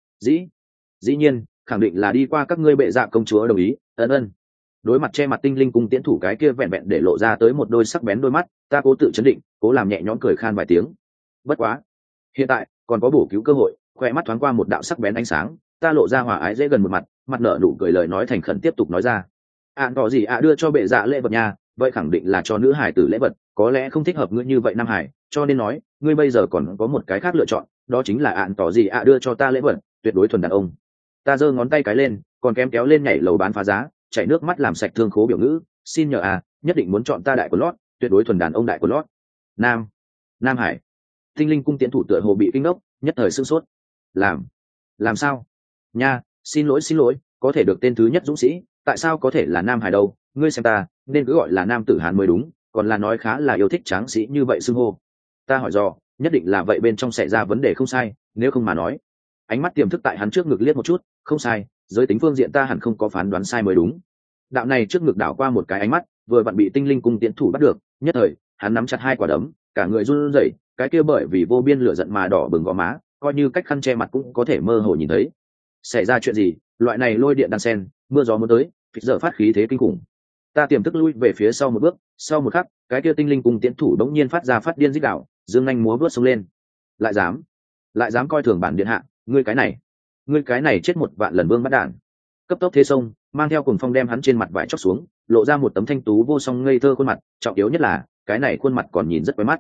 Dĩ nhiên khẳng định là đi qua các ngươi bệ dạ công chúa đồng ý. Ân. Đối mặt che mặt tinh linh cung tiễn thủ cái kia vẹn vẹn để lộ ra tới một đôi sắc bén đôi mắt, ta cố tự chấn định, cố làm nhẹ nhõm cười khan vài tiếng. Bất quá hiện tại còn có bổ cứu cơ hội. Khoe mắt thoáng qua một đạo sắc bén ánh sáng, ta lộ ra hòa ái dễ gần một mặt nở nụ cười, lời nói thành khẩn tiếp tục nói ra. Tỏ gì ạ đưa cho bệ dạ lễ vật nha, vậy khẳng định là cho nữ hải tử lễ vật, có lẽ không thích hợp ngươi như vậy nam hải, cho nên nói ngươi bây giờ còn có một cái khác lựa chọn, đó chính là tỏ gì ạ đưa cho ta lễ vật, tuyệt đối thuần đàn ông. Ta giơ ngón tay cái lên, còn kém kéo lên nhảy lầu bán phá giá, chảy nước mắt làm sạch thương khố biểu ngữ, xin nhờ nhất định muốn chọn ta đại của lót, tuyệt đối thuần đàn ông đại của lót. Nam hải. Tinh linh cung tiễn thủ tựa hồ bị kinh đốc, nhất thời sửng sốt. Làm sao nha? Xin lỗi, có thể được tên thứ nhất dũng sĩ, tại sao có thể là nam hải đâu? Ngươi xem ta nên cứ gọi là nam tử hán mới đúng, còn là nói khá là yêu thích tráng sĩ như vậy xưng hô. Ta hỏi dò, nhất định là vậy bên trong xảy ra vấn đề không sai, nếu không mà nói. Ánh mắt tiềm thức tại hắn trước ngực liếc một chút, không sai, giới tính phương diện ta hẳn không có phán đoán sai mới đúng. Đạo này trước ngực đảo qua một cái ánh mắt, vừa vặn bị tinh linh cung tiễn thủ bắt được, nhất thời hắn nắm chặt hai quả đấm, cả người run rẩy, cái kia bởi vì vô biên lửa giận mà đỏ bừng gò má, coi như cách khăn che mặt cũng có thể mơ hồ nhìn thấy. Xảy ra chuyện gì? Loại này lôi điện đan sen, mưa gió muốn tới, phịch giờ phát khí thế kinh khủng. Ta tiềm thức lui về phía sau một bước, sau một khắc cái kia tinh linh cung tiễn thủ đống nhiên phát ra phát điên rít gào, dương nhanh múa vớt xông lên. Lại dám coi thường bản điện hạ, ngươi cái này chết một vạn lần vương bắt đản. Cấp tốc thế sông, mang theo cuồng phong đem hắn trên mặt vải chóc xuống, lộ ra một tấm thanh tú vô song ngây thơ khuôn mặt, trọng yếu nhất là cái này khuôn mặt còn nhìn rất quen mắt.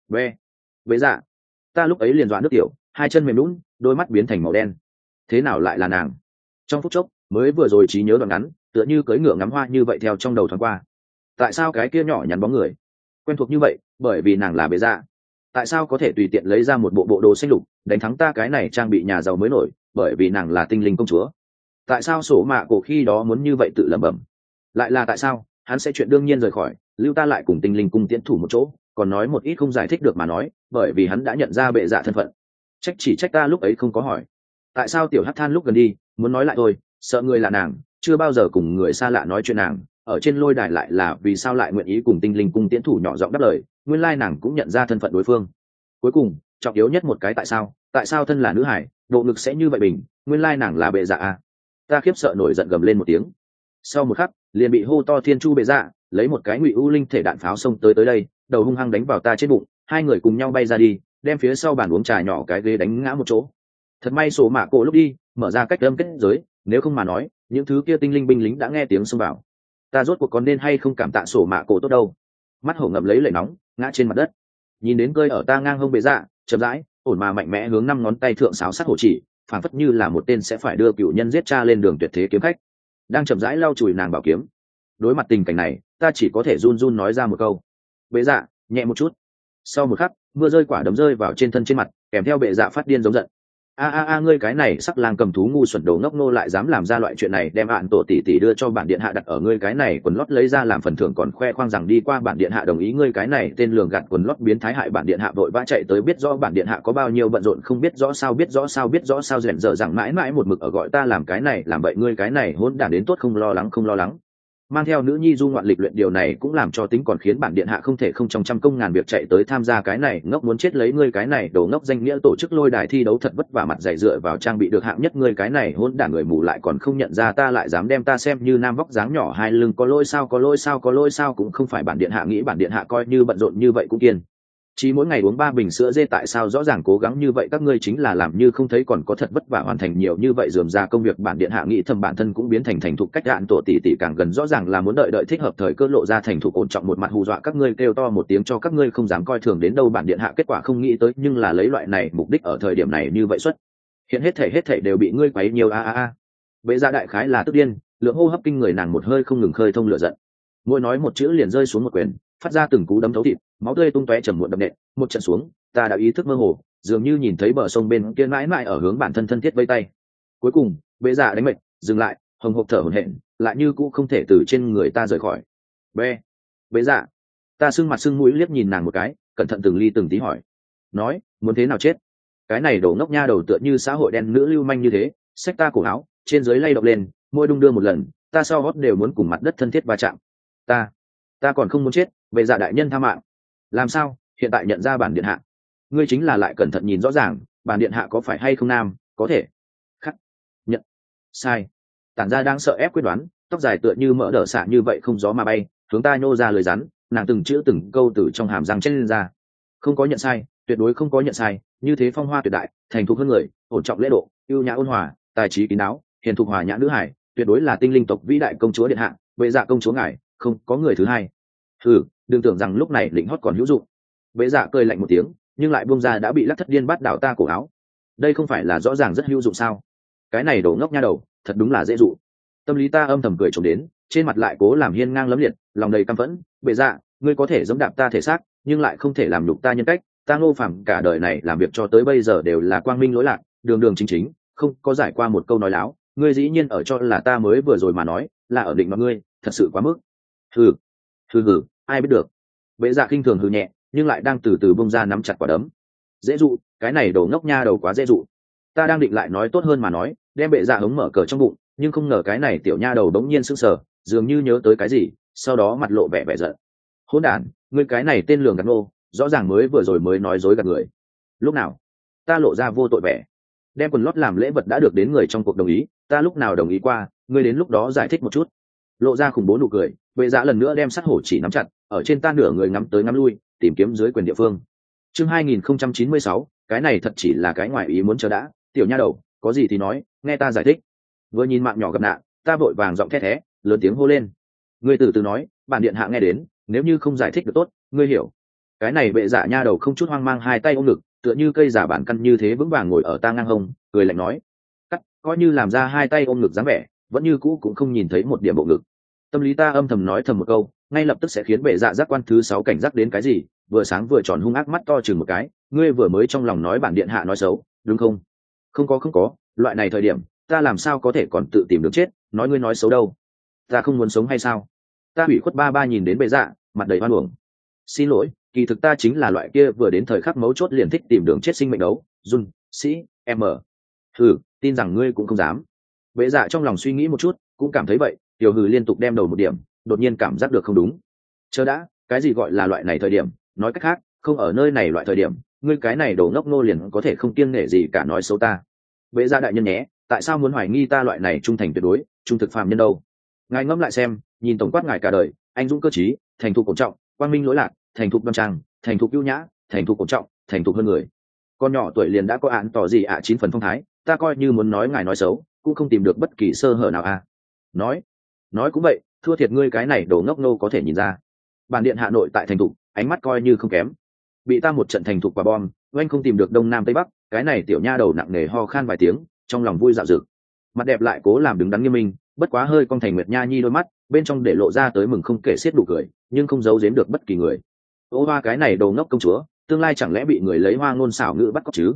Bệ dạ. Ta lúc ấy liền dọa nước tiểu, hai chân mềm nhũn, đôi mắt biến thành màu đen. Thế nào lại là nàng? Trong phút chốc mới vừa rồi trí nhớ đoạn ngắn, tựa như cưỡi ngựa ngắm hoa như vậy theo trong đầu thoáng qua. Tại sao cái kia nhỏ nhắn bóng người quen thuộc như vậy? Bởi vì nàng là bệ dạ. Tại sao có thể tùy tiện lấy ra một bộ đồ xanh lục đánh thắng ta cái này trang bị nhà giàu mới nổi? Bởi vì nàng là tinh linh công chúa. Tại sao sổ mạ cổ khi đó muốn như vậy tự lẩm bẩm? Lại là tại sao hắn sẽ chuyện đương nhiên rời khỏi, lưu ta lại cùng tinh linh cung tiễn thủ một chỗ, còn nói một ít không giải thích được mà nói, bởi vì hắn đã nhận ra bệ dạ thân phận. Trách ta lúc ấy không có hỏi. Tại sao tiểu hắc than lúc gần đi muốn nói lại thôi, sợ người là nàng, chưa bao giờ cùng người xa lạ nói chuyện nàng, ở trên lôi đài lại là vì sao lại nguyện ý cùng tinh linh cung tiễn thủ nhỏ giọng đáp lời, nguyên lai nàng cũng nhận ra thân phận đối phương. Cuối cùng trọng yếu nhất một cái tại sao thân là nữ hải độ ngực sẽ như vậy bình, nguyên lai nàng là bệ dạ. Ta khiếp sợ nổi giận gầm lên một tiếng, sau một khắc liền bị hô to thiên chu bệ dạ, lấy một cái ngụy u linh thể đạn pháo xông tới đây, đầu hung hăng đánh vào ta trên bụng, hai người cùng nhau bay ra đi, đem phía sau bàn uống trà nhỏ cái ghế đánh ngã một chỗ. Thật may sổ mạ cổ lúc đi mở ra cách âm kết giới, nếu không mà nói những thứ kia tinh linh binh lính đã nghe tiếng xông vào. Ta rốt cuộc có nên hay không cảm tạ sổ mạ cổ tốt đâu. Mắt hổ ngậm lấy lệ nóng ngã trên mặt đất, nhìn đến cơi ở ta ngang hông bệ dạ, chậm rãi ổn mà mạnh mẽ hướng 5 ngón tay thượng sáo sát hổ chỉ, phảng phất như là một tên sẽ phải đưa cựu nhân giết cha lên đường tuyệt thế kiếm khách, đang chậm rãi lau chùi nàng bảo kiếm. Đối mặt tình cảnh này, ta chỉ có thể run run nói ra một câu: bệ dạ, nhẹ một chút. Sau một khắc, mưa rơi quả đấm rơi vào trên thân trên mặt, kèm theo bệ dạ phát điên giống giận. Ngươi cái này sắc lang cầm thú ngu xuẩn đầu ngốc nô lại dám làm ra loại chuyện này, đem ạn tổ tỷ tỷ đưa cho bản điện hạ đặt ở ngươi cái này quần lót lấy ra làm phần thưởng, còn khoe khoang rằng đi qua bản điện hạ đồng ý, ngươi cái này tên lường gạt quần lót biến thái hại bản điện hạ, vội vã chạy tới biết rõ bản điện hạ có bao nhiêu bận rộn, không biết rõ sao rèn dở rằng mãi mãi một mực ở gọi ta làm cái này làm vậy, ngươi cái này hỗn đản đến tốt không lo lắng mang theo nữ nhi du ngoạn lịch luyện, điều này cũng làm cho tính còn khiến bản điện hạ không thể không trong trăm công ngàn việc chạy tới tham gia cái này ngốc muốn chết lấy ngươi cái này đồ ngốc danh nghĩa tổ chức lôi đài thi đấu thật vất vả mặt dày dựa vào trang bị được hạng nhất, ngươi cái này hỗn đản người mù lại còn không nhận ra ta, lại dám đem ta xem như nam vóc dáng nhỏ hai lưng, có lỗi sao cũng không phải bản điện hạ nghĩ, bản điện hạ coi như bận rộn như vậy cũng kiên chỉ mỗi ngày uống 3 bình sữa dê, tại sao rõ ràng cố gắng như vậy các ngươi chính là làm như không thấy, còn có thật vất vả hoàn thành nhiều như vậy rườm ra công việc, bản điện hạ nghĩ thầm bản thân cũng biến thành thục cách đạn tổ tỷ tỷ càng gần, rõ ràng là muốn đợi thích hợp thời cơ lộ ra thành thục ổn trọng một mặt hù dọa các ngươi, kêu to một tiếng cho các ngươi không dám coi thường đến đâu bản điện hạ, kết quả không nghĩ tới nhưng là lấy loại này mục đích ở thời điểm này như vậy xuất hiện hết thảy đều bị ngươi quấy nhiều Bệ Dạ đại khái là tức điên, lượng hô hấp kinh người, nàng một hơi không ngừng khơi thông lửa giận, mỗi nói một chữ liền rơi xuống một quyền, phát ra từng cú đấm thấu thịt, máu tươi tung tóe trầm muộn đập nện, một trận xuống, ta đã ý thức mơ hồ, dường như nhìn thấy bờ sông bên kia mãi mãi ở hướng bản thân thân thiết vây tay. Cuối cùng, Bệ Dạ đánh mệt, dừng lại, hồng hộc thở hổn hển, lại như cũ không thể từ trên người ta rời khỏi. Bệ Dạ, ta sưng mặt sưng mũi liếc nhìn nàng một cái, cẩn thận từng ly từng tí hỏi, nói, muốn thế nào chết? Cái này đổ ngốc nha đầu tựa như xã hội đen nữ lưu manh như thế, xách ta cổ áo, trên dưới lay động lên, môi đung đưa một lần, ta sau hót đều muốn cùng mặt đất thân thiết va chạm. Ta còn không muốn chết, Bệ Dạ đại nhân tha mạng. Làm sao, hiện tại nhận ra bản điện hạ? Ngươi chính là lại cẩn thận nhìn rõ ràng, bản điện hạ có phải hay không nam, có thể khắc nhận sai, tản ra đang sợ ép quyết đoán, tóc dài tựa như mỡ đỡ xạ như vậy không gió mà bay, hướng ta nhô ra lời rắn, nàng từng chữ từng câu từ trong hàm răng chen lên ra. Không có nhận sai, tuyệt đối không có nhận sai, như thế phong hoa tuyệt đại, thành thục hơn người, ổn trọng lễ độ, ưu nhã ôn hòa, tài trí kín đáo, hiền thục hòa nhã nữ hải, tuyệt đối là tinh linh tộc vĩ đại công chúa điện hạ, Bệ Dạ công chúa ngài, không có người thứ hai. Đừng tưởng rằng lúc này lĩnh hót còn hữu dụng. Bệ Dạ cười lạnh một tiếng, nhưng lại buông ra đã bị lắc thất điên bắt đảo ta cổ áo. Đây không phải là rõ ràng rất hữu dụng sao? Cái này đổ ngốc nha đầu, thật đúng là dễ dụ. Tâm lý ta âm thầm cười trộm đến, trên mặt lại cố làm hiên ngang lấm liệt, lòng đầy căm phẫn. Bệ Dạ, ngươi có thể giẫm đạp ta thể xác, nhưng lại không thể làm nhục ta nhân cách. Ta Ngô Phàm cả đời này làm việc cho tới bây giờ đều là quang minh lỗi lạc, đường đường chính chính, không có giải qua một câu nói láo. Ngươi dĩ nhiên ở cho là ta mới vừa rồi mà nói là ở định mà ngươi, thật sự quá mức. Hừ, ai biết được. Bệ Dạ khinh thường hừ nhẹ, nhưng lại đang từ từ bông ra nắm chặt quả đấm. Dễ dụ, cái này đổ ngốc nha đầu quá dễ dụ. Ta đang định lại nói tốt hơn mà nói, đem Bệ Dạ hống mở cờ trong bụng, nhưng không ngờ cái này tiểu nha đầu đống nhiên sững sờ, dường như nhớ tới cái gì, sau đó mặt lộ vẻ giận. Hỗn đản, ngươi cái này tên lường gạt ngô, rõ ràng mới vừa rồi mới nói dối gạt người. Lúc nào? Ta lộ ra vô tội vẻ. Đem quần lót làm lễ vật đã được đến người trong cuộc đồng ý, ta lúc nào đồng ý qua, ngươi đến lúc đó giải thích một chút. Lộ ra khủng bố nụ cười, Bệ Dạ lần nữa đem sắt hổ chỉ nắm chặt, ở trên ta nửa người ngắm tới ngắm lui, tìm kiếm dưới quyền địa phương. Chương 2096, cái này thật chỉ là cái ngoài ý muốn chờ đã, tiểu nha đầu, có gì thì nói, nghe ta giải thích. Vừa nhìn mạng nhỏ gặp nạn, ta vội vàng giọng the thé, lớn tiếng hô lên. Ngươi từ từ nói, bản điện hạ nghe đến, nếu như không giải thích được tốt, ngươi hiểu. Cái này Bệ Dạ nha đầu không chút hoang mang, hai tay ôm ngực, tựa như cây giả bản căn như thế vững vàng ngồi ở ta ngang hông, cười lạnh nói. Cắt, coi như làm ra hai tay ôm ngực dáng vẻ, vẫn như cũ cũng không nhìn thấy một điểm bộ ngực. Tâm lý ta âm thầm nói thầm một câu, ngay lập tức sẽ khiến Bệ Dạ giác quan thứ 6 cảnh giác đến cái gì, vừa sáng vừa tròn hung ác mắt to chừng một cái, ngươi vừa mới trong lòng nói bản điện hạ nói xấu, đúng không? Không có, loại này thời điểm, ta làm sao có thể còn tự tìm đường chết, nói ngươi nói xấu đâu? Ta không muốn sống hay sao? Ta ủy khuất ba nhìn đến Bệ Dạ, mặt đầy hoan uổng. Xin lỗi, kỳ thực ta chính là loại kia vừa đến thời khắc mấu chốt liền thích tìm đường chết sinh mệnh đấu, Jun, sĩ, M. Tin rằng ngươi cũng không dám. Bệ Dạ trong lòng suy nghĩ một chút, cũng cảm thấy vậy, tiểu hừ liên tục đem đầu một điểm, đột nhiên cảm giác được không đúng. Chờ đã, cái gì gọi là loại này thời điểm, nói cách khác, không ở nơi này loại thời điểm, ngươi cái này đồ ngốc nô liền có thể không kiêng nể gì cả nói xấu ta. Bệ Dạ đại nhân nhé, tại sao muốn hoài nghi ta loại này trung thành tuyệt đối, trung thực phàm nhân đâu? Ngài ngẫm lại xem, nhìn tổng quát ngài cả đời, anh dũng cơ trí, thành thục cổ trọng, quang minh lỗi lạc, thành thục đoan trang, thành thục ưu nhã, thành thục cổ trọng, thành thục hơn người. Con nhỏ tuổi liền đã có án tỏ gì 9 phần phong thái, ta coi như muốn nói ngài nói xấu, cũng không tìm được bất kỳ sơ hở nào Nói cũng vậy, thua thiệt ngươi cái này đồ ngốc nô có thể nhìn ra. Bản điện Hà Nội tại thành thục, ánh mắt coi như không kém. Bị ta một trận thành thục quả bom, oanh không tìm được đông nam tây bắc, cái này tiểu nha đầu nặng nề ho khan vài tiếng, trong lòng vui dạo dực. Mặt đẹp lại cố làm đứng đắn nghiêm minh, bất quá hơi cong thành nguyệt nha nhi đôi mắt, bên trong để lộ ra tới mừng không kể xiết đủ cười, nhưng không giấu giếm được bất kỳ người. Ô hoa cái này đồ ngốc công chúa, tương lai chẳng lẽ bị người lấy hoa ngôn xảo ngữ bắt cóc chứ?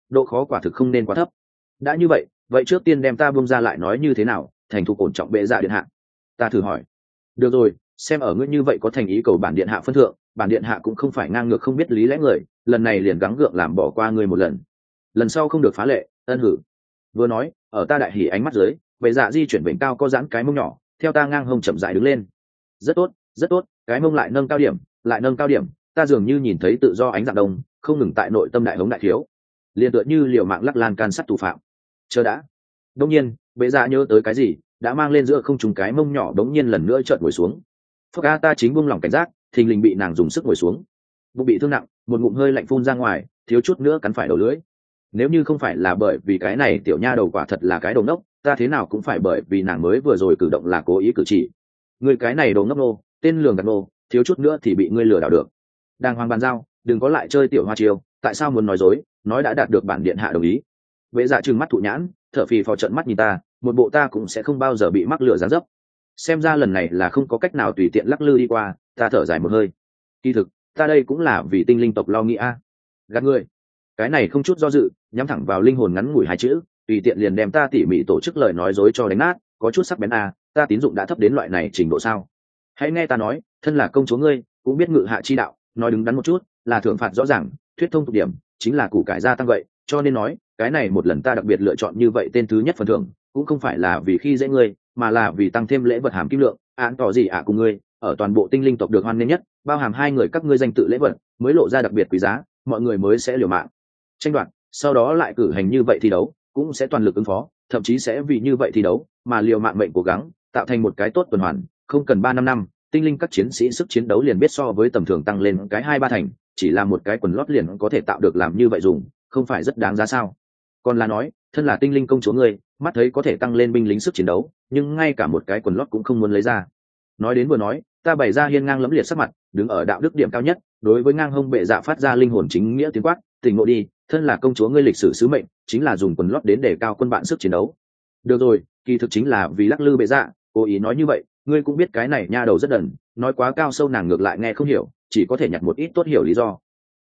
độ khó quả thực không nên quá thấp. Đã như vậy, vậy trước tiên đem ta buông ra lại nói như thế nào, thành thục ổn trọng bệ dạ điện hạ. Ta thử hỏi. Được rồi, xem ở ngươi như vậy có thành ý cầu bản điện hạ phân thượng, bản điện hạ cũng không phải ngang ngược không biết lý lẽ người, lần này liền gắng gượng làm bỏ qua ngươi một lần. Lần sau không được phá lệ, ân hử. Vừa nói, ở ta đại hỉ ánh mắt dưới, bệ dạ di chuyển vểnh cao có giãn cái mông nhỏ, theo ta ngang hông chậm rãi đứng lên. Rất tốt, rất tốt, cái mông lại nâng cao điểm, lại nâng cao điểm, ta dường như nhìn thấy tự do ánh dạng đông, không ngừng tại nội tâm đại hống đại thiếu. Liên tựa như liều mạng lắc lan can sắt tù phạm. Chờ đã. Đông nhiên, bệ dạ nhớ tới cái gì, đã mang lên giữa không trung cái mông nhỏ đống nhiên lần nữa chợt ngồi xuống. Phúc A ta chính buông lỏng cảnh giác, thình lình bị nàng dùng sức ngồi xuống. Bụng bị thương nặng, một ngụm hơi lạnh phun ra ngoài, thiếu chút nữa cắn phải đầu lưỡi. Nếu như không phải là bởi vì cái này tiểu nha đầu quả thật là cái đầu ngốc, ta thế nào cũng phải bởi vì nàng mới vừa rồi cử động là cố ý cử chỉ. Người cái này đầu ngốc nô, tên lường gạt nô, thiếu chút nữa thì bị ngươi lừa đảo được. Đàng hoàng bàn giao, đừng có lại chơi tiểu hoa chiêu, tại sao muốn nói dối, nói đã đạt được bản điện hạ đồng ý. Vệ dạ trừng mắt thụ nhãn, thở phì phò trợn mắt nhìn ta, một bộ ta cũng sẽ không bao giờ bị mắc lừa dáng dấp. Xem ra lần này là không có cách nào tùy tiện lắc lư đi qua, ta thở dài một hơi. Kỳ thực, ta đây cũng là vì tinh linh tộc lo nghĩ a. Gạt ngươi. Cái này không chút do dự, nhắm thẳng vào linh hồn ngắn ngủi hai chữ, tùy tiện liền đem ta tỉ mỉ tổ chức lời nói dối cho đánh nát, có chút sắc bén a, ta tín dụng đã thấp đến loại này trình độ sao? Hãy nghe ta nói, thân là công chúa ngươi, cũng biết ngự hạ chi đạo, nói đứng đắn một chút, là thưởng phạt rõ ràng, thuyết thông tục điểm, chính là củ cải gia tăng vậy, cho nên nói, cái này một lần ta đặc biệt lựa chọn như vậy tên thứ nhất phần thưởng, cũng không phải là vì khi dễ ngươi, mà là vì tăng thêm lễ vật hàm kim lượng, án tỏ gì ạ cùng ngươi, ở toàn bộ tinh linh tộc được hoan nghênh nhất, bao hàm hai người các ngươi danh tự lễ vật, mới lộ ra đặc biệt quý giá, mọi người mới sẽ liều mạng tranh đoạt, sau đó lại cử hành như vậy thi đấu, cũng sẽ toàn lực ứng phó, thậm chí sẽ vì như vậy thi đấu mà liều mạng mệnh cố gắng, tạo thành một cái tốt tuần hoàn, không cần 3-5 năm, tinh linh các chiến sĩ sức chiến đấu liền biết so với tầm thường tăng lên cái 2-3 thành, chỉ là một cái quần lót liền có thể tạo được làm như vậy dùng, không phải rất đáng giá sao? Còn là nói, thân là tinh linh công chúa ngươi, mắt thấy có thể tăng lên binh lính sức chiến đấu, nhưng ngay cả một cái quần lót cũng không muốn lấy ra. Nói đến vừa nói, ta bày ra hiên ngang lẫm liệt sắc mặt, đứng ở đạo đức điểm cao nhất, đối với ngang hông bệ dạ phát ra linh hồn chính nghĩa tiếng quát, tỉnh ngộ đi, thân là công chúa ngươi lịch sử sứ mệnh chính là dùng quần lót đến để cao quân bạn sức chiến đấu. Được rồi, kỳ thực chính là vì lắc lư bệ dạ, cố ý nói như vậy, ngươi cũng biết cái này nha đầu rất đần, nói quá cao sâu nàng ngược lại nghe không hiểu, chỉ có thể nhặt một ít tốt hiểu lý do.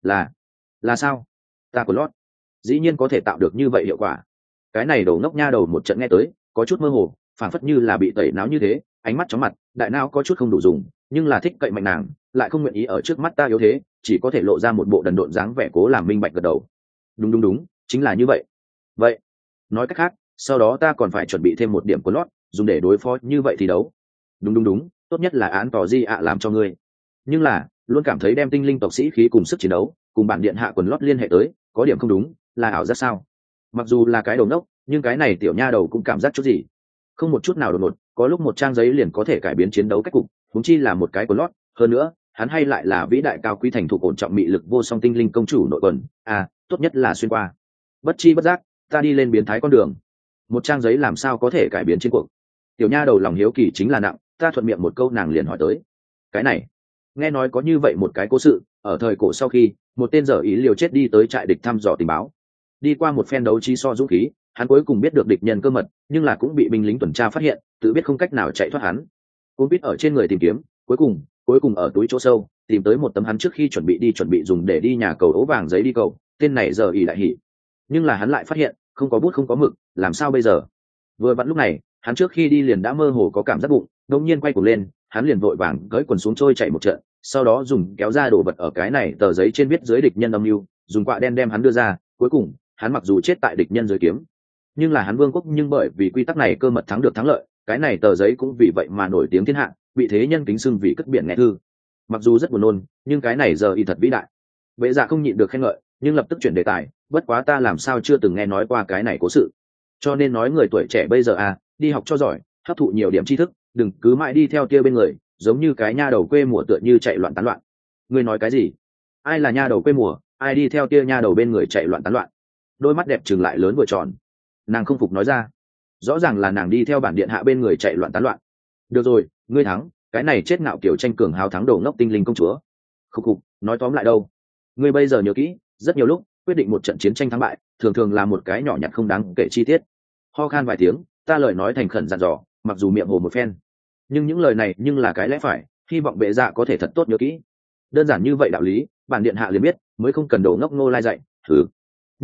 Là sao? Ta quần lót dĩ nhiên có thể tạo được như vậy hiệu quả. Cái này đầu ngốc nha đầu một trận nghe tới có chút mơ hồ, phảng phất như là bị tẩy não như thế, ánh mắt chóng mặt, đại não có chút không đủ dùng, nhưng là thích cậy mạnh nàng, lại không nguyện ý ở trước mắt ta yếu thế, chỉ có thể lộ ra một bộ đần độn dáng vẻ cố làm minh bạch gật đầu. Đúng, chính là như vậy. Vậy, nói cách khác, sau đó ta còn phải chuẩn bị thêm một điểm quần lót, dùng để đối phó như vậy thì đấu. Đúng, tốt nhất là án tỏ di ạ làm cho ngươi. Nhưng là, luôn cảm thấy đem tinh linh tộc sĩ khí cùng sức chiến đấu, cùng bản điện hạ quần lót liên hệ tới, có điểm không đúng, là ảo giác sao? Mặc dù là cái đầu nốc, nhưng cái này tiểu nha đầu cũng cảm giác chút gì. Không một chút nào đột ngột, có lúc một trang giấy liền có thể cải biến chiến đấu cách cục, huống chi là một cái quần lót, hơn nữa, hắn hay lại là vĩ đại cao quý thành thủ ổn trọng mị lực vô song tinh linh công chủ nội quần, tốt nhất là xuyên qua. Bất chi bất giác, ta đi lên biến thái con đường. Một trang giấy làm sao có thể cải biến chiến cuộc? Tiểu nha đầu lòng hiếu kỳ chính là nặng, ta thuận miệng một câu nàng liền hỏi tới. Cái này, nghe nói có như vậy một cái cố sự, ở thời cổ sau khi, một tên dở ý liều chết đi tới trại địch thăm dò tình báo. Đi qua một phen đấu trí so dũng khí, hắn cuối cùng biết được địch nhân cơ mật, nhưng là cũng bị binh lính tuần tra phát hiện, tự biết không cách nào chạy thoát hắn. Cuốn biết ở trên người tìm kiếm, cuối cùng ở túi chỗ sâu tìm tới một tấm hắn trước khi chuẩn bị dùng để đi nhà cầu ố vàng giấy đi cầu, tên này giờ ỉ đại hỉ. Nhưng là hắn lại phát hiện không có bút không có mực, làm sao bây giờ? Vừa vặn lúc này, hắn trước khi đi liền đã mơ hồ có cảm giác bụng, đột nhiên quay cuồng lên, hắn liền vội vàng gỡi quần xuống trôi chạy một trận, sau đó dùng kéo ra đồ vật ở cái này tờ giấy trên viết dưới địch nhân âm mưu, dùng quạ đen đem hắn đưa ra, cuối cùng hắn mặc dù chết tại địch nhân dưới kiếm, nhưng là hắn vương quốc nhưng bởi vì quy tắc này cơ mật thắng được thắng lợi, cái này tờ giấy cũng vì vậy mà nổi tiếng thiên hạ, bị thế nhân kính xưng vì cất biển nghe thư. Mặc dù rất buồn nôn, nhưng cái này giờ y thật vĩ đại. Vệ dạ không nhịn được khen ngợi, nhưng lập tức chuyển đề tài, bất quá ta làm sao chưa từng nghe nói qua cái này cố sự, cho nên nói người tuổi trẻ bây giờ đi học cho giỏi, hấp thụ nhiều điểm tri thức, đừng cứ mãi đi theo tia bên người, giống như cái nha đầu quê mùa tựa như chạy loạn tán loạn. Ngươi nói cái gì? Ai là nha đầu quê mùa, ai đi theo tia nha đầu bên người chạy loạn tán loạn? Đôi mắt đẹp trừng lại lớn vừa tròn. Nàng không phục nói ra, rõ ràng là nàng đi theo bản điện hạ bên người chạy loạn tán loạn. Được rồi, ngươi thắng, cái này chết ngạo kiểu tranh cường hào thắng đầu ngốc tinh linh công chúa. Khục, nói tóm lại đâu? Ngươi bây giờ nhớ kỹ, rất nhiều lúc quyết định một trận chiến tranh thắng bại, thường thường là một cái nhỏ nhặt không đáng kể chi tiết. Ho khan vài tiếng, ta lời nói thành khẩn dặn dò, mặc dù miệng hồ một phen, nhưng những lời này nhưng là cái lẽ phải, hy vọng bệ dạ có thể thật tốt nhớ kỹ. Đơn giản như vậy đạo lý, bản điện hạ liền biết, mới không cần đồ ngốc nô lai dạy. Thử như vậy,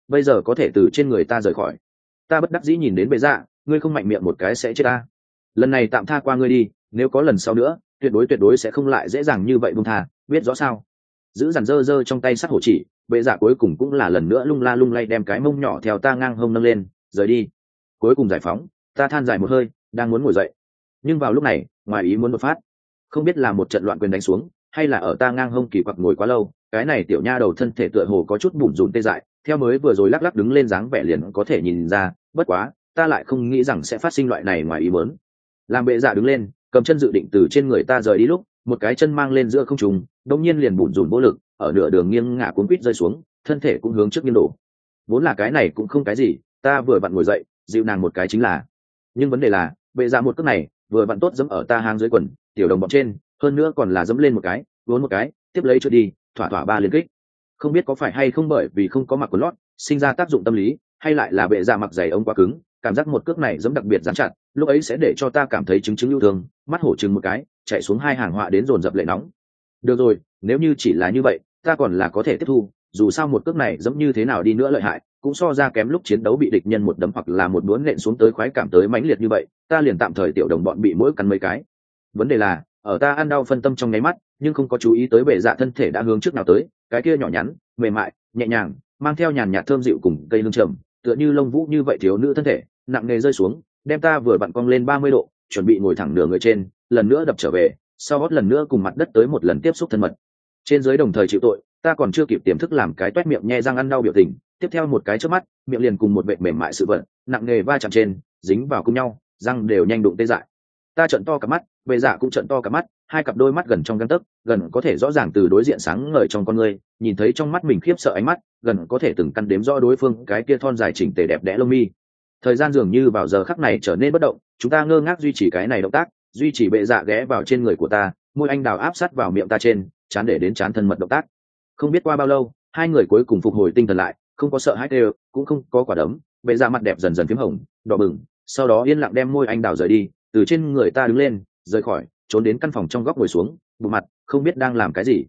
bây giờ có thể từ trên người ta rời khỏi. Ta bất đắc dĩ nhìn đến bệ dạ, ngươi không mạnh miệng một cái sẽ chết ta. Lần này tạm tha qua ngươi đi, nếu có lần sau nữa tuyệt đối sẽ không lại dễ dàng như vậy buông tha, biết rõ sao? Giữ dằn dơ trong tay sắt hổ chỉ, bệ dạ cuối cùng cũng là lần nữa lung la lung lay đem cái mông nhỏ theo ta ngang hông nâng lên rời đi. Cuối cùng giải phóng, ta than dài một hơi, đang muốn ngồi dậy, nhưng vào lúc này ngoài ý muốn đột phát. Không biết là một trận loạn quyền đánh xuống hay là ở ta ngang hông kỳ quặc ngồi quá lâu, cái này tiểu nha đầu thân thể tựa hồ có chút bủn rủn tê dại, theo mới vừa rồi lắc lắc đứng lên dáng vẻ liền có thể nhìn ra. Bất quá ta lại không nghĩ rằng sẽ phát sinh loại này ngoài ý muốn. Làm bệ dạ đứng lên cầm chân dự định từ trên người ta rời đi lúc, một cái chân mang lên giữa không trung, đống nhiên liền bủn rủn vô lực, ở nửa đường nghiêng ngả cuốn quít rơi xuống, thân thể cũng hướng trước nghiêng đổ. Vốn là cái này cũng không cái gì, ta vừa vặn ngồi dậy dịu nàng một cái chính là, nhưng vấn đề là bệ dạ một cước này vừa vặn tốt giẫm ở ta hang dưới quần tiểu đồng bọn trên, hơn nữa còn là giẫm lên một cái vốn một cái tiếp lấy chưa đi thỏa thỏa ba liên kích. Không biết có phải hay không bởi vì không có mặc quần lót sinh ra tác dụng tâm lý, hay lại là bệ dạ mặc giày ống quá cứng, cảm giác một cước này giẫm đặc biệt dán chặt, lúc ấy sẽ để cho ta cảm thấy chứng yêu thương, mắt hổ chừng một cái chạy xuống hai hàng họa đến dồn dập lệ nóng. Được rồi, nếu như chỉ là như vậy ta còn là có thể tiếp thu, dù sao một cước này giống như thế nào đi nữa lợi hại cũng so ra kém lúc chiến đấu bị địch nhân một đấm hoặc là một đũa nện xuống tới khoái cảm tới mãnh liệt như vậy. Ta liền tạm thời tiểu đồng bọn bị mỗi cắn mấy cái. Vấn đề là ở ta ăn đau phân tâm trong nháy mắt, nhưng không có chú ý tới bệ dạ thân thể đã hướng trước nào tới, cái kia nhỏ nhắn mềm mại nhẹ nhàng mang theo nhàn nhạt thơm dịu cùng cây lương trầm, tựa như lông vũ như vậy thiếu nữ thân thể nặng nề rơi xuống, đem ta vừa vặn cong lên 30 độ, chuẩn bị ngồi thẳng nửa người trên, lần nữa đập trở về, sau gót lần nữa cùng mặt đất tới một lần tiếp xúc thân mật. Trên dưới đồng thời chịu tội, ta còn chưa kịp tiềm thức làm cái toét miệng nhe răng ăn đau biểu tình, tiếp theo một cái chớp mắt miệng liền cùng một vệt mềm mại sự vận nặng nề va chạm trên dính vào cùng nhau, răng đều nhanh đụng tê dại. Ta trợn to cả mắt, bệ dạ cũng trợn to cả mắt, hai cặp đôi mắt gần trong gang tấc, gần có thể rõ ràng từ đối diện sáng ngời trong con người nhìn thấy trong mắt mình khiếp sợ ánh mắt, gần có thể từng căn đếm rõ đối phương cái kia thon dài chỉnh tề đẹp đẽ lông mi. Thời gian dường như vào giờ khắc này trở nên bất động, chúng ta ngơ ngác duy trì cái này động tác, duy trì bệ dạ ghé vào trên người của ta, môi anh đào áp sát vào miệng ta trên chán để đến chán thân mật động tác. Không biết qua bao lâu hai người cuối cùng phục hồi tinh thần lại, không có sợ hãi đều, cũng không có quả đấm, bệ dạ mặt đẹp dần dần phím hồng đỏ bừng, sau đó yên lặng đem môi anh đào rời đi, từ trên người ta đứng lên rời khỏi, trốn đến căn phòng trong góc ngồi xuống, bộ mặt không biết đang làm cái gì.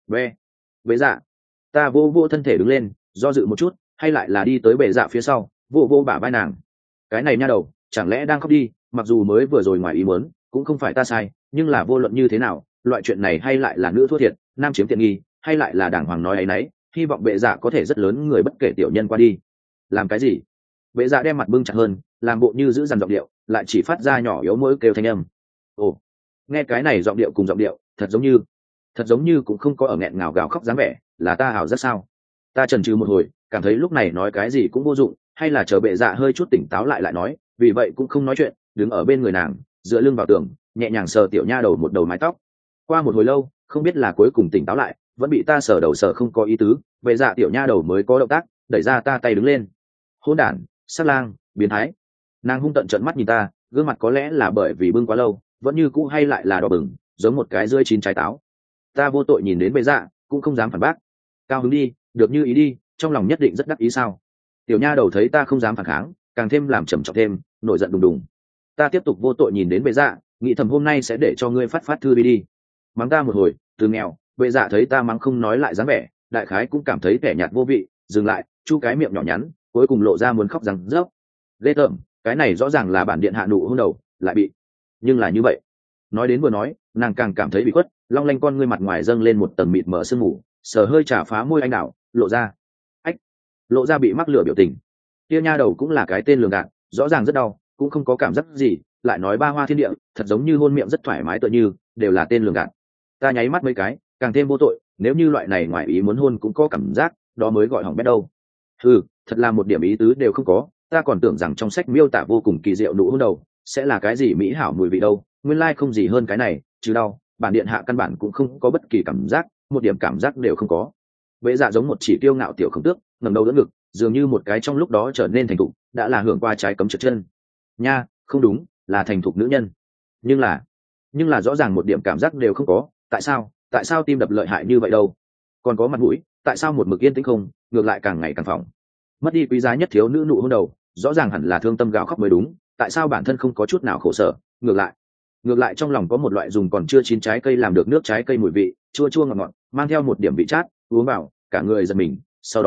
Bệ dạ, ta vô thân thể đứng lên, do dự một chút, hay lại là đi tới bệ dạ phía sau, vô bả vai nàng. Cái này nha đầu chẳng lẽ đang khóc đi, mặc dù mới vừa rồi ngoài ý muốn cũng không phải ta sai, nhưng là vô luận như thế nào loại chuyện này hay lại là nữ thua thiệt nam chiếm tiện nghi, hay lại là đàng hoàng nói ấy nấy, hy vọng bệ dạ có thể rất lớn người bất kể tiểu nhân qua đi. Làm cái gì? Bệ dạ đem mặt bưng chặt hơn, làm bộ như giữ dằn giọng điệu, lại chỉ phát ra nhỏ yếu mỗi kêu thanh âm. Ồ, nghe cái này giọng điệu cùng giọng điệu thật giống như cũng không có ở nghẹn ngào gào khóc dáng vẻ, là ta ảo rất sao? Ta chần chừ một hồi, cảm thấy lúc này nói cái gì cũng vô dụng, hay là chờ bệ dạ hơi chút tỉnh táo lại nói, vì vậy cũng không nói chuyện, đứng ở bên người nàng, dựa lưng vào tường, nhẹ nhàng sờ tiểu nha đầu một đầu mái tóc. Qua một hồi lâu, không biết là cuối cùng tỉnh táo lại vẫn bị ta sờ đầu sờ không có ý tứ, bệ dạ tiểu nha đầu mới có động tác đẩy ra ta tay đứng lên. Hỗn đản, sát lang, biến thái. Nàng hung tận trợn mắt nhìn ta, gương mặt có lẽ là bởi vì bưng quá lâu vẫn như cũ hay lại là đỏ bừng, giống một cái rơi chín trái táo. Ta vô tội nhìn đến bệ dạ cũng không dám phản bác. Cao hứng đi, được như ý đi, trong lòng nhất định rất đắc ý sao? Tiểu nha đầu thấy ta không dám phản kháng, càng thêm làm trầm trọng thêm, nổi giận đùng đùng. Ta tiếp tục vô tội nhìn đến bệ dạ, nghĩ thầm hôm nay sẽ để cho ngươi phát thư đi. Mắng ta một hồi từ nghèo, bệ dạ thấy ta mắng không nói lại dáng vẻ, đại khái cũng cảm thấy vẻ nhạt vô vị, dừng lại chu cái miệng nhỏ nhắn, cuối cùng lộ ra muốn khóc rằng rớp. Ghê tởm, cái này rõ ràng là bản điện hạ nụ hôn đầu lại bị. Nhưng là như vậy, nói đến vừa nói nàng càng cảm thấy bị khuất, long lanh con ngươi mặt ngoài dâng lên một tầng mịt mờ sương mù, sờ hơi trả phá môi anh đảo, lộ ra bị mắc lửa biểu tình. Kia nha đầu cũng là cái tên lường gạt, rõ ràng rất đau cũng không có cảm giác gì, lại nói ba hoa thiên địa, thật giống như hôn miệng rất thoải mái, tựa như đều là tên lường gạt. Ta nháy mắt mấy cái, càng thêm vô tội, nếu như loại này ngoài ý muốn hôn cũng có cảm giác, đó mới gọi hỏng bét đâu. Thật là một điểm ý tứ đều không có, ta còn tưởng rằng trong sách miêu tả vô cùng kỳ diệu nụ hôn đầu sẽ là cái gì mỹ hảo mùi vị đâu, nguyên lai không gì hơn cái này, chứ đau, bản điện hạ căn bản cũng không có bất kỳ cảm giác, một điểm cảm giác đều không có. Bệ dạ giống một chỉ tiêu ngạo tiểu khổng tước, ngẩng đầu đỡ ngực, dường như một cái trong lúc đó trở nên thành thục, đã là hưởng qua trái cấm trượt chân. Nha, không đúng, là thành thục nữ nhân. Nhưng là rõ ràng một điểm cảm giác đều không có, tại sao tim đập lợi hại như vậy đâu? Còn có mặt mũi, tại sao một mực yên tĩnh không, ngược lại càng ngày càng phỏng. Mất đi quý giá nhất thiếu nữ nụ hôn đầu, rõ ràng hẳn là thương tâm gào khóc mới đúng, tại sao bản thân không có chút nào khổ sở, ngược lại trong lòng có một loại dùng còn chưa chín trái cây làm được nước trái cây mùi vị, chua chua ngọt ngọt, mang theo một điểm vị chát, uống vào cả người giật mình, sau đó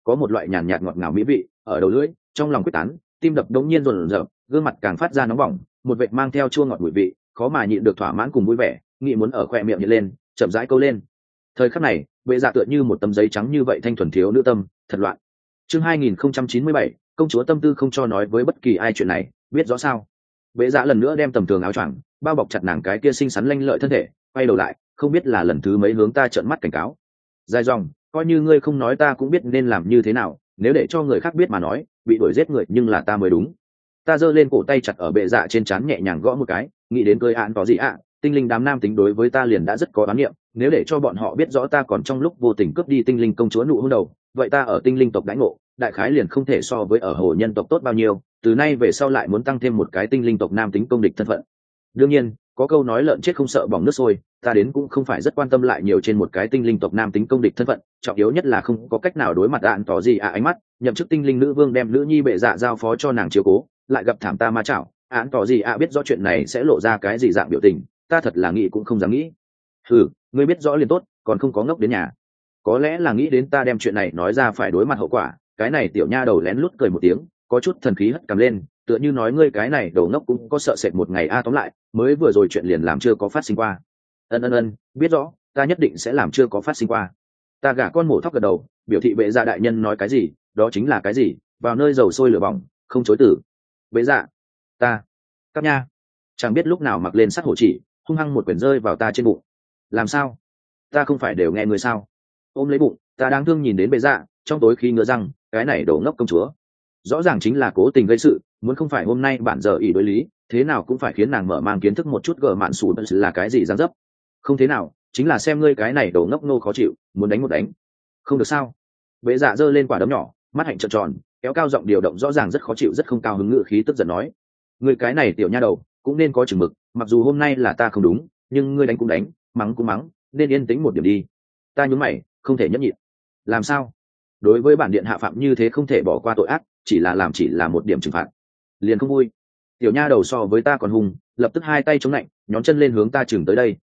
có một loại nhàn nhạt ngọt ngào mỹ vị ở đầu lưỡi, trong lòng quyết tán, tim đập đống nhiên rộn rợn, gương mặt càng phát ra nóng bỏng, một vệt mang theo chua ngọt mùi vị, khó mà nhịn được thỏa mãn cùng vui vẻ, nghĩ muốn ở khoe miệng nhếch lên, chậm rãi câu lên. Thời khắc này, bệ dạ tựa như một tấm giấy trắng như vậy thanh thuần thiếu nữ tâm, thật loạn. Chương 2097, công chúa tâm tư không cho nói với bất kỳ ai chuyện này, biết rõ sao? Bệ dạ lần nữa đem tầm thường áo choàng bao bọc chặt nàng cái kia xinh xắn lanh lợi thân thể, quay đầu lại, không biết là lần thứ mấy hướng ta trợn mắt cảnh cáo. Dài dòng, coi như ngươi không nói ta cũng biết nên làm như thế nào, nếu để cho người khác biết mà nói, bị đuổi giết người nhưng là ta mới đúng. Ta giơ lên cổ tay chặt ở bệ dạ trên trán nhẹ nhàng gõ một cái, nghĩ đến cười án có gì ạ, tinh linh đám nam tính đối với ta liền đã rất có đoán niệm, nếu để cho bọn họ biết rõ ta còn trong lúc vô tình cướp đi tinh linh công chúa nụ hôn đầu, vậy ta ở tinh linh tộc đãi ngộ, đại khái liền không thể so với ở hồ nhân tộc tốt bao nhiêu, từ nay về sau lại muốn tăng thêm một cái tinh linh tộc nam tính công địch thân phận. Đương nhiên, có câu nói lợn chết không sợ bỏng nước sôi, ta đến cũng không phải rất quan tâm lại nhiều trên một cái tinh linh tộc nam tính công địch thân phận, trọng yếu nhất là không có cách nào đối mặt đạn tỏ gì ánh mắt, nhậm chức tinh linh nữ vương đem nữ nhi bệ dạ giao phó cho nàng chiếu cố, lại gặp thảm ta ma chảo, án tỏ gì biết rõ chuyện này sẽ lộ ra cái gì dạng biểu tình, ta thật là nghĩ cũng không dám nghĩ. Ngươi biết rõ liền tốt, còn không có ngốc đến nhà. Có lẽ là nghĩ đến ta đem chuyện này nói ra phải đối mặt hậu quả, cái này tiểu nha đầu lén lút cười một tiếng, có chút thần khí hất cằm lên, tựa như nói ngươi cái này đầu ngốc cũng có sợ sệt một ngày tóm lại, mới vừa rồi chuyện liền làm chưa có phát sinh qua. Ân, biết rõ, ta nhất định sẽ làm chưa có phát sinh qua. Ta gả con mổ thóc gật đầu, biểu thị bệ dạ đại nhân nói cái gì, đó chính là cái gì, vào nơi dầu sôi lửa bỏng, không chối từ. Bệ dạ, ta, cắp nha, chẳng biết lúc nào mặc lên sắt hổ chỉ, hung hăng một quyển rơi vào ta trên bụng. Làm sao? Ta không phải đều nghe người sao? Ôm lấy bụng, ta đáng thương nhìn đến bệ dạ, trong tối khi ngỡ rằng cái này đổ ngốc công chúa rõ ràng chính là cố tình gây sự, muốn không phải hôm nay bản giờ ỷ đối lý, thế nào cũng phải khiến nàng mở mang kiến thức một chút gờ mạn sủ là cái gì dáng dấp. Không thế nào, chính là xem ngươi cái này đổ ngốc nô khó chịu, muốn đánh một đánh. Không được sao? Bệ dạ giơ lên quả đấm nhỏ, mắt hạnh trợn tròn, kéo cao giọng điều động rõ ràng rất khó chịu rất không cao hứng ngự khí tức giận nói: ngươi cái này tiểu nha đầu cũng nên có chừng mực, mặc dù hôm nay là ta không đúng, nhưng ngươi đánh cũng đánh, mắng cũng mắng, nên yên tĩnh một điểm đi. Ta nhún mày, không thể nhẫn nhịn. Làm sao? Đối với bản điện hạ phạm như thế không thể bỏ qua tội ác, chỉ là một điểm trừng phạt liền không vui. Tiểu nha đầu so với ta còn hung, lập tức hai tay chống lạnh, nhón chân lên hướng ta chừng tới đây.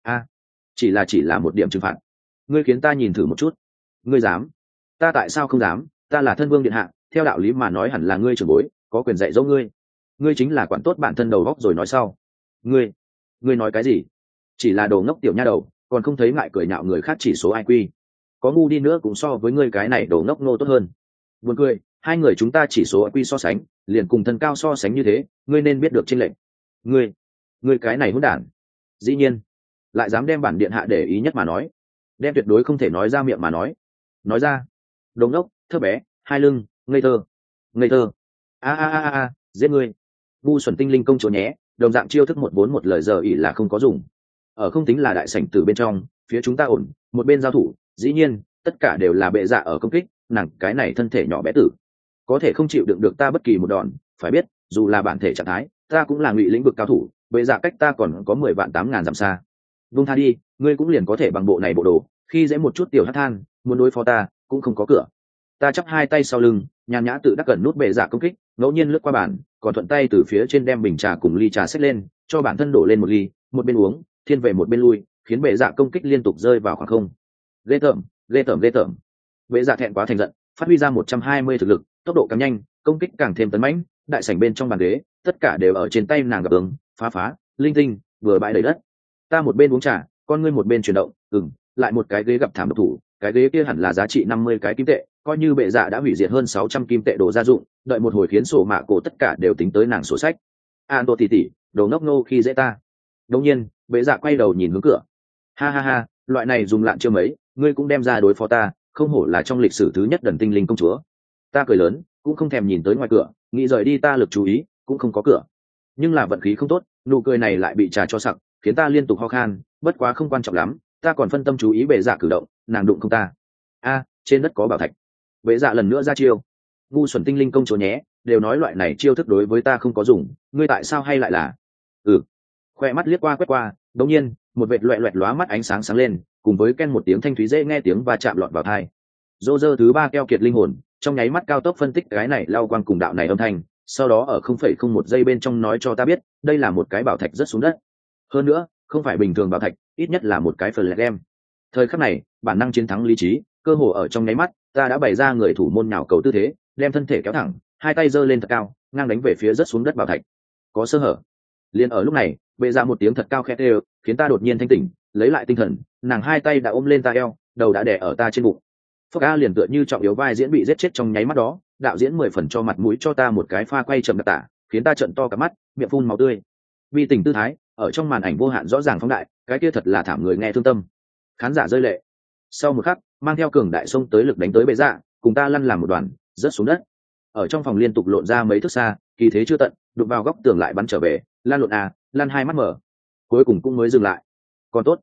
Chỉ là một điểm trừng phạt, ngươi khiến ta nhìn thử một chút. Ngươi dám? Ta tại sao không dám, ta là thân vương điện hạ, theo đạo lý mà nói hẳn là ngươi trưởng bối, có quyền dạy dỗ ngươi. Ngươi chính là quản tốt bản thân đầu góc rồi nói sau. Ngươi nói cái gì? Chỉ là đồ ngốc tiểu nha đầu, còn không thấy ngại cười nhạo người khác chỉ số IQ. Có ngu đi nữa cũng so với ngươi cái này đồ ngốc nô tốt hơn. Buồn cười, hai người chúng ta chỉ số IQ so sánh, liền cùng thân cao so sánh như thế, ngươi nên biết được chênh lệch. Ngươi cái này hỗn đản. Dĩ nhiên, lại dám đem bản điện hạ để ý nhất mà nói, đem tuyệt đối không thể nói ra miệng mà nói ra. Đồ ngốc, thơ bé, hai lưng, ngây thơ. Giết ngươi. Ngu xuẩn tinh linh công chúa nhé, đồng dạng chiêu thức một vốn một lời giờ ỉ là không có dùng. Ở không tính là đại sảnh từ bên trong, phía chúng ta ổn, một bên giao thủ, dĩ nhiên, tất cả đều là bệ dạ ở công kích, nàng cái này thân thể nhỏ bé tử, có thể không chịu đựng được ta bất kỳ một đòn, phải biết, dù là bản thể trạng thái, ta cũng là ngụy lĩnh vực cao thủ, bệ dạ cách ta còn có 10 vạn 8 ngàn dặm xa. Vung tha đi, ngươi cũng liền có thể bằng bộ này bộ đồ, khi dễ một chút tiểu hắc than, muốn đối phó ta, cũng không có cửa. Ta chắp hai tay sau lưng, nhàn nhã tự đắc gần nút bệ dạ công kích, ngẫu nhiên lướt qua bàn, còn thuận tay từ phía trên đem bình trà cùng ly trà xếp lên, cho bản thân đổ lên một ly, một bên uống, thiên về một bên lui, khiến bệ dạ công kích liên tục rơi vào khoảng không. Ghê tởm. Bệ dạ thẹn quá thành giận, phát huy ra 120 thực lực, tốc độ càng nhanh, công kích càng thêm tấn mãnh, đại sảnh bên trong bàn ghế, tất cả đều ở trên tay nàng gặp ứng, phá, linh tinh, vừa bãi đầy đất. Ta một bên uống trà, con ngươi một bên chuyển động, lại một cái ghế gặp thảm độc thủ, cái ghế kia hẳn là giá trị 50 cái kim tệ, coi như bệ dạ đã hủy diệt hơn 600 kim tệ đồ gia dụng, đợi một hồi khiến sổ mạ cổ tất cả đều tính tới nàng sổ sách. An Tô tỷ, đồ ngốc nô khi dễ ta. Đương nhiên, bệ dạ quay đầu nhìn hướng cửa. Ha, loại này dùng lạn chưa mấy, ngươi cũng đem ra đối phó ta, không hổ là trong lịch sử thứ nhất đần tinh linh công chúa. Ta cười lớn, cũng không thèm nhìn tới ngoài cửa, nghĩ rời đi ta lực chú ý, cũng không có cửa. Nhưng là vận khí không tốt, nụ cười này lại bị trà cho sặc, khiến ta liên tục ho khan, bất quá không quan trọng lắm, ta còn phân tâm chú ý bệ dạ cử động, nàng đụng không ta. Trên đất có bảo thạch. Bệ dạ lần nữa ra chiêu. Ngu xuẩn tinh linh công chúa nhé, đều nói loại này chiêu thức đối với ta không có dùng, ngươi tại sao hay lại là? Khoe mắt liếc qua quét qua, đột nhiên, một vệt loẹt loẹt lóa mắt ánh sáng sáng lên, cùng với ken một tiếng thanh thúy dễ nghe tiếng va chạm lọt vào tai. Roger thứ ba keo kiệt linh hồn, trong nháy mắt cao tốc phân tích cái này lao quang cùng đạo này âm thanh, sau đó ở 0,01 giây bên trong nói cho ta biết, đây là một cái bảo thạch rất xuống đất. Hơn nữa, không phải bình thường bảo thạch, ít nhất là một cái phần lẹt em. Thời khắc này, bản năng chiến thắng lý trí, cơ hồ ở trong nháy mắt, ta đã bày ra người thủ môn nhào cầu tư thế, đem thân thể kéo thẳng, hai tay giơ lên thật cao, ngang đánh về phía rớt xuống đất bảo thạch. Có sơ hở. Liền ở lúc này, bệ ra một tiếng thật cao khẽ đều, khiến ta đột nhiên thanh tỉnh, lấy lại tinh thần, nàng hai tay đã ôm lên ta eo, đầu đã đè ở ta trên bụng. Phúc A liền tựa như trọng yếu vai diễn bị giết chết trong nháy mắt đó, đạo diễn 10 phần cho mặt mũi cho ta một cái pha quay chậm đặc tả, khiến ta trợn to cả mắt, miệng phun máu tươi. Vì tình tư thái, ở trong màn ảnh vô hạn rõ ràng phóng đại, cái kia thật là thảm người nghe thương tâm. Khán giả rơi lệ. Sau một khắc, mang theo cường đại xông tới lực đánh tới bệ dạ, cùng ta lăn làm một đoàn, rớt xuống đất. Ở trong phòng liên tục lộn ra mấy thước xa, kỳ thế chưa tận, đụng vào góc tường lại bắn trở về, lan lộn lăn hai mắt mở. Cuối cùng cũng mới dừng lại. Còn tốt,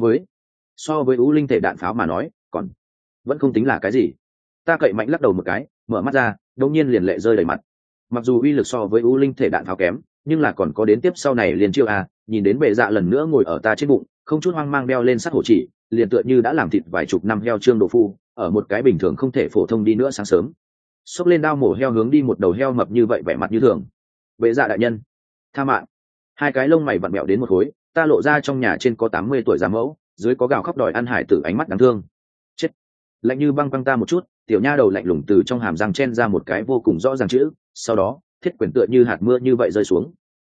so với U Linh thể đạn pháo mà nói, còn vẫn không tính là cái gì. Ta cậy mạnh lắc đầu một cái, mở mắt ra, đột nhiên liền lệ rơi đầy mặt. Mặc dù uy lực so với U Linh thể đạn pháo kém, nhưng là còn có đến tiếp sau này liền chiêu nhìn đến bệ dạ lần nữa ngồi ở ta trên bụng, không chút hoang mang đeo lên sắt hổ chỉ, liền tựa như đã làm thịt vài chục năm heo trương đồ phu, ở một cái bình thường không thể phổ thông đi nữa sáng sớm. Xốc lên đao mổ heo hướng đi một đầu heo mập như vậy vẻ mặt như thường. Bệ dạ đại nhân, tha mạng. Hai cái lông mày vặn mẹo đến một khối, ta lộ ra trong nhà trên có 80 tuổi già mẫu, dưới có gào khóc đòi ăn hải tử ánh mắt đáng thương. Chết. Lạnh như băng ta một chút, tiểu nha đầu lạnh lùng từ trong hàm răng chen ra một cái vô cùng rõ ràng chữ, sau đó thiết quyền tựa như hạt mưa như vậy rơi xuống.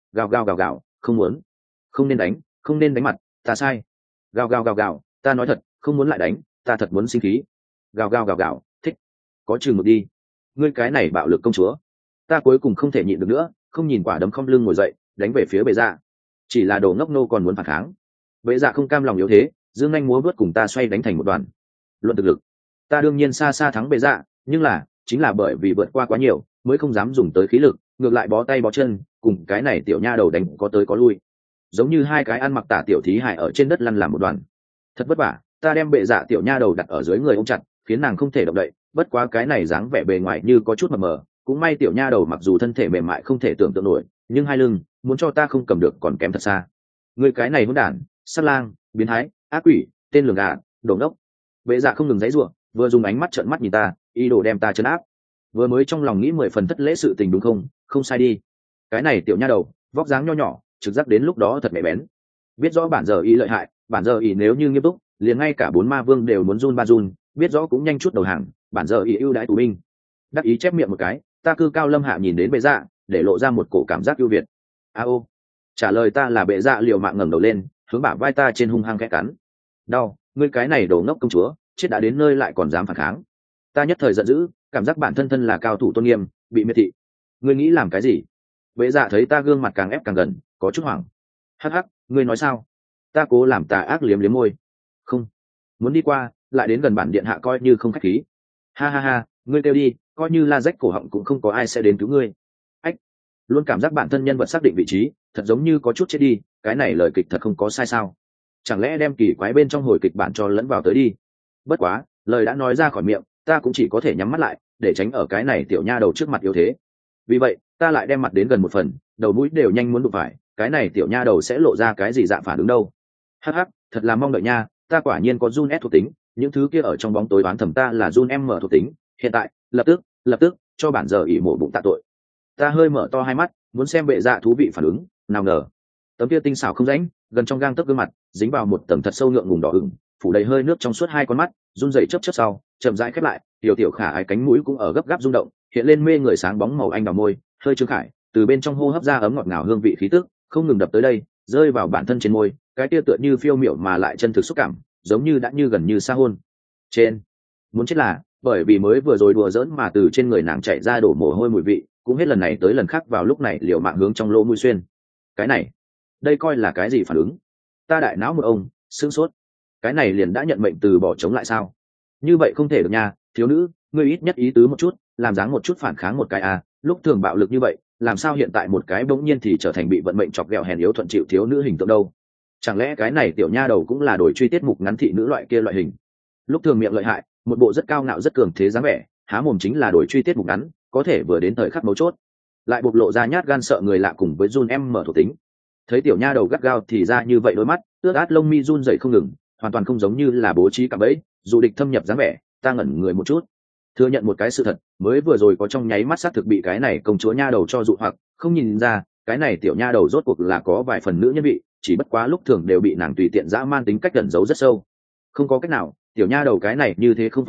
Gào, không muốn, không nên đánh mặt, ta sai. Gào, ta nói thật, không muốn lại đánh, ta thật muốn sinh khí. Gào, thích, có chừng một đi. Ngươi cái này bạo lực công chúa. Ta cuối cùng không thể nhịn được nữa, không nhìn quả đấm không lưng ngồi dậy, đánh về phía bệ dạ. Chỉ là đồ ngốc nô còn muốn phản kháng. Bệ dạ không cam lòng yếu thế, dương anh múa vớt cùng ta xoay đánh thành một đoàn. Luận thực lực, ta đương nhiên xa xa thắng bệ dạ, nhưng là chính là bởi vì vượt qua quá nhiều mới không dám dùng tới khí lực, ngược lại bó tay bó chân, cùng cái này tiểu nha đầu đánh có tới có lui, giống như hai cái ăn mặc tả tiểu thí hại ở trên đất lăn làm một đoàn. Thật vất vả, ta đem bệ dạ tiểu nha đầu đặt ở dưới người ôm chặt, khiến nàng không thể động đậy. Bất quá cái này dáng vẻ bề ngoài như có chút mờ mờ, cũng may tiểu nha đầu mặc dù thân thể mềm mại không thể tưởng tượng nổi, nhưng hai lưng muốn cho ta không cầm được còn kém thật xa. Người cái này hỗn đản, sát lang, biến thái, ác quỷ, tên lường gà, đồ ngốc. Bệ dạ không ngừng giãy giụa, vừa dùng ánh mắt trợn mắt nhìn ta, ý đồ đem ta trấn áp. Vừa mới trong lòng nghĩ 10 phần thất lễ sự tình đúng không? Không sai đi. Cái này tiểu nha đầu, vóc dáng nho nhỏ, trực giác đến lúc đó thật mẹ bén. Biết rõ bản giờ y lợi hại, bản giờ y nếu như nghiêm túc, liền ngay cả 4 ma vương đều muốn run ba run, biết rõ cũng nhanh chút đầu hàng, bản giờ y ưu đãi tù binh. Đắc ý chép miệng một cái, ta cư cao lâm hạ nhìn đến bệ dạ, để lộ ra một cổ cảm giác ưu việt. Ô. Trả lời ta là bệ dạ liều mạng ngẩng đầu lên, hướng bả vai ta trên hung hăng khẽ cắn. Đau, ngươi cái này đồ ngốc công chúa, chết đã đến nơi lại còn dám phản kháng. Ta nhất thời giận dữ, cảm giác bản thân thân là cao thủ tôn nghiêm, bị miệt thị. Ngươi nghĩ làm cái gì? Bệ dạ thấy ta gương mặt càng ép càng gần, có chút hoảng. Hắc, ngươi nói sao? Ta cố làm tà ác liếm liếm môi. Không, muốn đi qua, lại đến gần bản điện hạ coi như không khách khí. Ha, ngươi kêu đi, coi như la rách cổ họng cũng không có ai sẽ đến cứu ngươi. Ách, luôn cảm giác bản thân nhân vật xác định vị trí, thật giống như có chút chết đi, cái này lời kịch thật không có sai sao? Chẳng lẽ đem kỳ quái bên trong hồi kịch bản cho lẫn vào tới đi? Bất quá, lời đã nói ra khỏi miệng, ta cũng chỉ có thể nhắm mắt lại, để tránh ở cái này tiểu nha đầu trước mặt yếu thế. Vì vậy, ta lại đem mặt đến gần một phần, đầu mũi đều nhanh muốn đụng phải, cái này tiểu nha đầu sẽ lộ ra cái gì dạng phản ứng đâu. Hắc, thật là mong đợi nha, ta quả nhiên có Jun S thuộc tính, những thứ kia ở trong bóng tối đoán thầm ta là Jun M thuộc tính, hiện tại, lập tức, cho bản giờ ỉ mổ bụng tạ tội. Ta hơi mở to hai mắt, muốn xem bệ dạ thú vị phản ứng, nào ngờ, tấm kia tinh xảo không rãnh, gần trong gang tấc gương mặt, dính vào một tầng thật sâu ngượng ngùng đỏ ửng, phủ đầy hơi nước trong suốt hai con mắt, run rẩy chớp sau, chậm rãi khép lại, tiểu khả ái cánh mũi cũng ở gấp gáp rung động, hiện lên mê người sáng bóng màu anh đào môi, hơi trương khải, từ bên trong hô hấp ra ấm ngọt ngào hương vị khí tức, không ngừng đập tới đây, rơi vào bản thân trên môi, cái kia tựa như phiêu miểu mà lại chân thực xúc cảm, giống như đã như gần như xa hôn. Trên, muốn chết là, bởi vì mới vừa rồi đùa giỡn mà từ trên người nàng chạy ra đổ mồ hôi mùi vị, cũng hết lần này tới lần khác vào lúc này liều mạng hướng trong lỗ mũi xuyên. Cái này, đây coi là cái gì phản ứng? Ta đại não một ông, sững sốt. Cái này liền đã nhận mệnh từ bỏ chống lại sao? Như vậy không thể được nha, thiếu nữ, ngươi ít nhất ý tứ một chút, làm dáng một chút phản kháng một cái lúc thường bạo lực như vậy, làm sao hiện tại một cái bỗng nhiên thì trở thành bị vận mệnh chọc ghẹo hèn yếu thuận chịu thiếu nữ hình tượng đâu? Chẳng lẽ cái này tiểu nha đầu cũng là đổi truy tiết mục ngắn thị nữ loại kia loại hình? Lúc thường miệng lợi hại, một bộ rất cao ngạo rất cường thế dáng vẻ, há mồm chính là đổi truy tiết mục ngắn, có thể vừa đến thời khắc mấu chốt, lại bộc lộ ra nhát gan sợ người lạ cùng với Jun M mở thuộc tính. Thấy tiểu nha đầu gắt gao thì ra như vậy đôi mắt, ướt át lông mi run rẩy không ngừng, hoàn toàn không giống như là bố trí cả bẫy, dù địch thâm nhập dáng vẻ, ta ngẩn người một chút. Thừa nhận một cái sự thật, mới vừa rồi có trong nháy mắt xác thực bị cái này công chúa nha đầu cho dụ hoặc, không nhìn ra, cái này tiểu nha đầu rốt cuộc là có vài phần nữ nhân vị, chỉ bất quá lúc thường đều bị nàng tùy tiện dã man tính cách ẩn giấu rất sâu. Không có cách nào, tiểu nha đầu cái này như thế không phối hợp,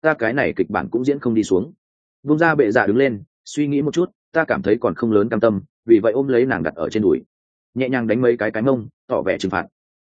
ta cái này kịch bản cũng diễn không đi xuống. Vung ra bệ dạ đứng lên, suy nghĩ một chút, ta cảm thấy còn không lớn cam tâm, vì vậy ôm lấy nàng đặt ở trên đùi, nhẹ nhàng đánh mấy cái mông, tỏ vẻ trừng phạt.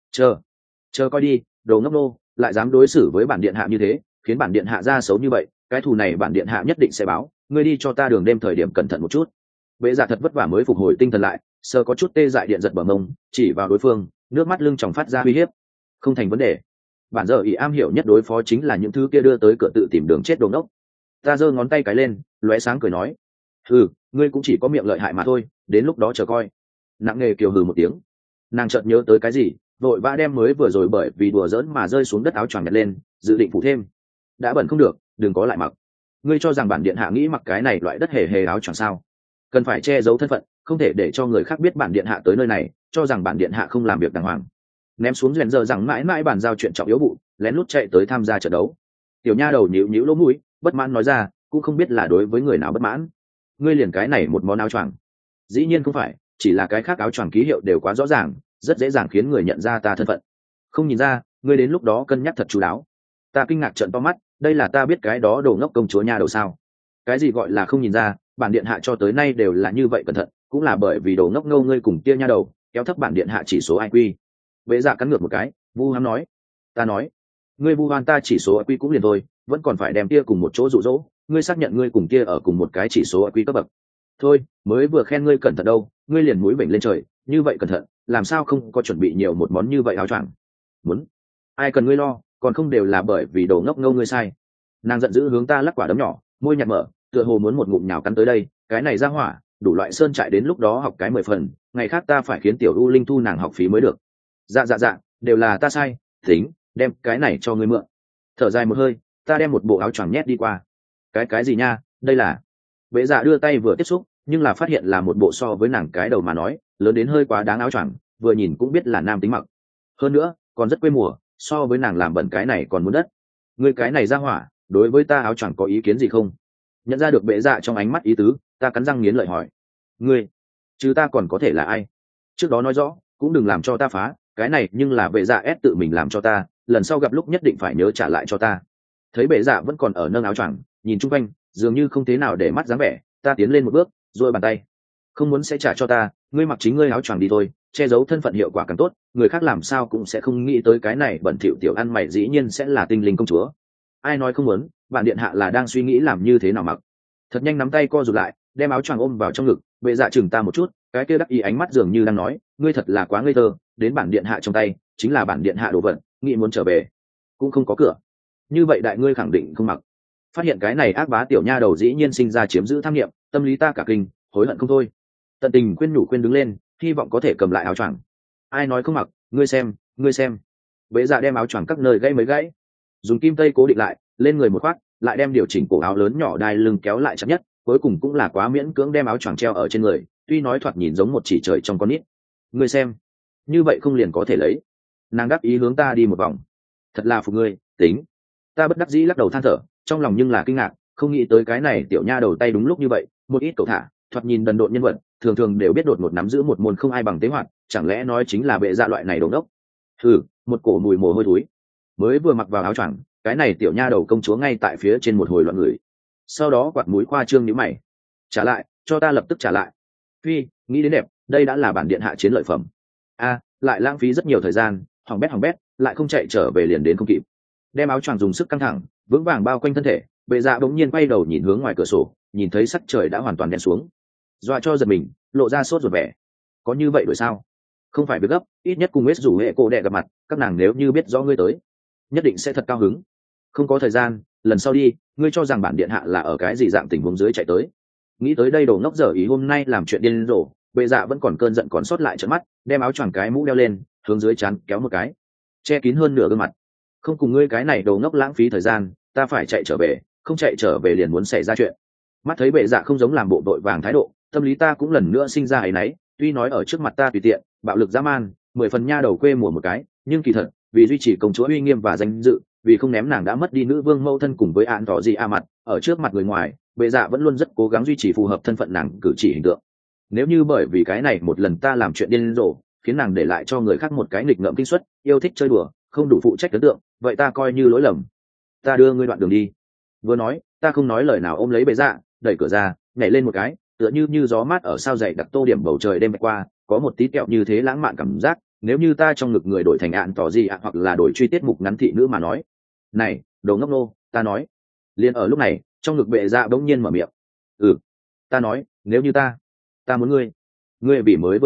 Chờ coi đi, đồ ngốc nô, lại dám đối xử với bản điện hạ như thế, khiến bản điện hạ ra xấu như vậy, cái thù này bản điện hạ nhất định sẽ báo. Ngươi đi cho ta đường đêm thời điểm cẩn thận một chút. Bệ dạ thật vất vả mới phục hồi tinh thần lại, sờ có chút tê dại điện giật bờ mông, chỉ vào đối phương, nước mắt lưng tròng phát ra uy hiếp. Không thành vấn đề. Bản giờ ý am hiểu nhất đối phó chính là những thứ kia đưa tới cửa tự tìm đường chết đồ ngốc. Ta giơ ngón tay cái lên, lóe sáng cười nói, ngươi cũng chỉ có miệng lợi hại mà thôi, đến lúc đó chờ coi. Nặng nề kiều hừ một tiếng. Nàng chợt nhớ tới cái gì, vội vã đem mới vừa rồi bởi vì đùa giỡn mà rơi xuống đất áo choàng nhặt lên, dự định phủ thêm. Đã bẩn không được, đừng có lại mặc. Ngươi cho rằng bản điện hạ nghĩ mặc cái này loại đất hề hề áo choàng sao? Cần phải che giấu thân phận, không thể để cho người khác biết bản điện hạ tới nơi này, cho rằng bản điện hạ không làm việc đàng hoàng. Ném xuống rèn giờ rằng mãi mãi bàn giao chuyện trọng yếu vụ, lén lút chạy tới tham gia trận đấu. Tiểu nha đầu nhíu nhíu lỗ mũi, bất mãn nói ra, cũng không biết là đối với người nào bất mãn. Ngươi liền cái này một món áo choàng? Dĩ nhiên không phải, chỉ là cái khác áo choàng ký hiệu đều quá rõ ràng, rất dễ dàng khiến người nhận ra ta thân phận. Không nhìn ra, ngươi đến lúc đó cân nhắc thật chú đáo. Ta kinh ngạc trợn to mắt, đây là ta biết cái đó đồ ngốc công chúa nha đầu sao? Cái gì gọi là không nhìn ra, bản điện hạ cho tới nay đều là như vậy cẩn thận, cũng là bởi vì đồ ngốc ngâu ngươi cùng kia nha đầu kéo thấp bản điện hạ chỉ số IQ. Vệ dạ cắn ngược một cái, vu ham nói, ta nói, ngươi vu oan ta chỉ số IQ cũng liền thôi, vẫn còn phải đem kia cùng một chỗ dụ dỗ, ngươi xác nhận ngươi cùng kia ở cùng một cái chỉ số IQ cấp bậc. Thôi, mới vừa khen ngươi cẩn thận đâu, ngươi liền mũi bệnh lên trời, như vậy cẩn thận, làm sao không có chuẩn bị nhiều một món như vậy áo choàng? Muốn, ai cần ngươi lo, còn không đều là bởi vì đồ ngốc ngâu ngươi sai. Nàng giận dữ hướng ta lắc quả đấm nhỏ, môi nhạt mở, tựa hồ muốn một ngụm nhào cắn tới đây, cái này ra hỏa, đủ loại sơn trại đến lúc đó học cái 10 phần, ngày khác ta phải khiến tiểu U Linh thu nàng học phí mới được. Dạ, đều là ta sai, tính, đem cái này cho ngươi mượn. Thở dài một hơi, ta đem một bộ áo choàng nhét đi qua. Cái gì nha, đây là? Bệ dạ đưa tay vừa tiếp xúc, nhưng là phát hiện là một bộ so với nàng cái đầu mà nói lớn đến hơi quá đáng áo choàng, vừa nhìn cũng biết là nam tính mặc. Hơn nữa, còn rất quê mùa, so với nàng làm bẩn cái này còn muốn đất. Ngươi cái này ra hỏa, đối với ta áo choàng có ý kiến gì không? Nhận ra được bệ dạ trong ánh mắt ý tứ, ta cắn răng nghiến lợi hỏi, ngươi, chứ ta còn có thể là ai? Trước đó nói rõ, cũng đừng làm cho ta phá, cái này nhưng là bệ dạ ép tự mình làm cho ta, lần sau gặp lúc nhất định phải nhớ trả lại cho ta. Thấy bệ dạ vẫn còn ở nâng áo choàng, nhìn chung quanh, dường như không thế nào để mắt dáng vẻ, ta tiến lên một bước, rồi bàn tay, không muốn sẽ trả cho ta, ngươi mặc chính ngươi áo choàng đi thôi, che giấu thân phận hiệu quả càng tốt, người khác làm sao cũng sẽ không nghĩ tới cái này bẩn thỉu tiểu ăn mày dĩ nhiên sẽ là tinh linh công chúa. Ai nói không muốn, bản điện hạ là đang suy nghĩ làm như thế nào mặc. Thật nhanh nắm tay co rụt lại, đem áo choàng ôm vào trong ngực, bệ dạ chừng ta một chút, cái kia đắc ý ánh mắt dường như đang nói, ngươi thật là quá ngây thơ, đến bản điện hạ trong tay chính là bản điện hạ đồ vật, nghĩ muốn trở về cũng không có cửa. Như vậy đại ngươi khẳng định không mặc. Phát hiện cái này ác bá tiểu nha đầu dĩ nhiên sinh ra chiếm giữ tham nghiệm, tâm lý ta cả kinh, hối hận không thôi. Tận tình khuyên nhủ khuyên đứng lên, hy vọng có thể cầm lại áo choàng. Ai nói không mặc, ngươi xem. Bệ dạ đem áo choàng các nơi gãy mới gãy, dùng kim tây cố định lại, lên người một khoác, lại đem điều chỉnh cổ áo lớn nhỏ đai lưng kéo lại chặt nhất, cuối cùng cũng là quá miễn cưỡng đem áo choàng treo ở trên người, tuy nói thoạt nhìn giống một chỉ trời trong con nít. Ngươi xem, như vậy không liền có thể lấy. Nàng đáp ý hướng ta đi một vòng. Thật là phục ngươi, tính. Ta bất đắc dĩ lắc đầu than thở, trong lòng nhưng là kinh ngạc, không nghĩ tới cái này tiểu nha đầu tay đúng lúc như vậy, một ít cậu thả, thoạt nhìn đần độn nhân vật, thường thường đều biết đột ngột nắm giữ một môn không ai bằng tế hoạt, chẳng lẽ nói chính là bệ dạ loại này đồ đốc? Một cổ mùi mồ hôi thối. Mới vừa mặc vào áo choàng, cái này tiểu nha đầu công chúa ngay tại phía trên một hồi loạn người. Sau đó quạt mũi khoa trương nhíu mày. Trả lại, cho ta lập tức trả lại. Phi, nghĩ đến đẹp, đây đã là bản điện hạ chiến lợi phẩm. Lại lãng phí rất nhiều thời gian, hỏng bét, lại không chạy trở về liền đến không kịp. Đem áo choàng dùng sức căng thẳng, vững vàng bao quanh thân thể, bệ dạ bỗng nhiên quay đầu nhìn hướng ngoài cửa sổ, nhìn thấy sắc trời đã hoàn toàn đen xuống, dọa cho giật mình, lộ ra sốt ruột vẻ. Có như vậy rồi sao? Không phải việc gấp, ít nhất cùng West rủ hệ cô đệ gặp mặt, các nàng nếu như biết rõ ngươi tới, nhất định sẽ thật cao hứng. Không có thời gian, lần sau đi, ngươi cho rằng bản điện hạ là ở cái gì dạng tình huống dưới chạy tới. Nghĩ tới đây đồ ngốc dở ý hôm nay làm chuyện điên rồ, bệ dạ vẫn còn cơn giận còn sót lại trợn mắt, đem áo choàng cái mũ đeo lên, hướng dưới trán kéo một cái, che kín hơn nửa gương mặt. Không cùng ngươi cái này đồ ngốc lãng phí thời gian, ta phải chạy trở về, không chạy trở về liền muốn xảy ra chuyện. Mắt thấy bệ dạ không giống làm bộ đội vàng thái độ, tâm lý ta cũng lần nữa sinh ra áy náy, tuy nói ở trước mặt ta tùy tiện, bạo lực dã man, 10 phần nha đầu quê mùa một cái, nhưng kỳ thật, vì duy trì công chúa uy nghiêm và danh dự, vì không ném nàng đã mất đi nữ vương mẫu thân cùng với án tỏ gì mặt, ở trước mặt người ngoài, bệ dạ vẫn luôn rất cố gắng duy trì phù hợp thân phận nàng cử chỉ hình tượng. Nếu như bởi vì cái này một lần ta làm chuyện điên rồ, khiến nàng để lại cho người khác một cái nghịch ngợm kinh suất, yêu thích chơi đùa, không đủ phụ trách ấn tượng, vậy ta coi như lỗi lầm. Ta đưa ngươi đoạn đường đi. Vừa nói ta không nói lời nào ôm lấy bệ dạ, đẩy cửa ra nhảy lên một cái, tựa như gió mát ở sao dày đặc tô điểm bầu trời đêm qua, có một tí kẹo như thế lãng mạn cảm giác. Nếu như ta trong ngực người đổi thành ạn tỏ gì hoặc là đổi truy tiết mục ngắn thị nữ mà nói, này đồ ngốc nô, ta nói. Liền ở lúc này trong ngực bệ dạ bỗng nhiên mở miệng. Ta nói nếu như ta muốn ngươi vì mới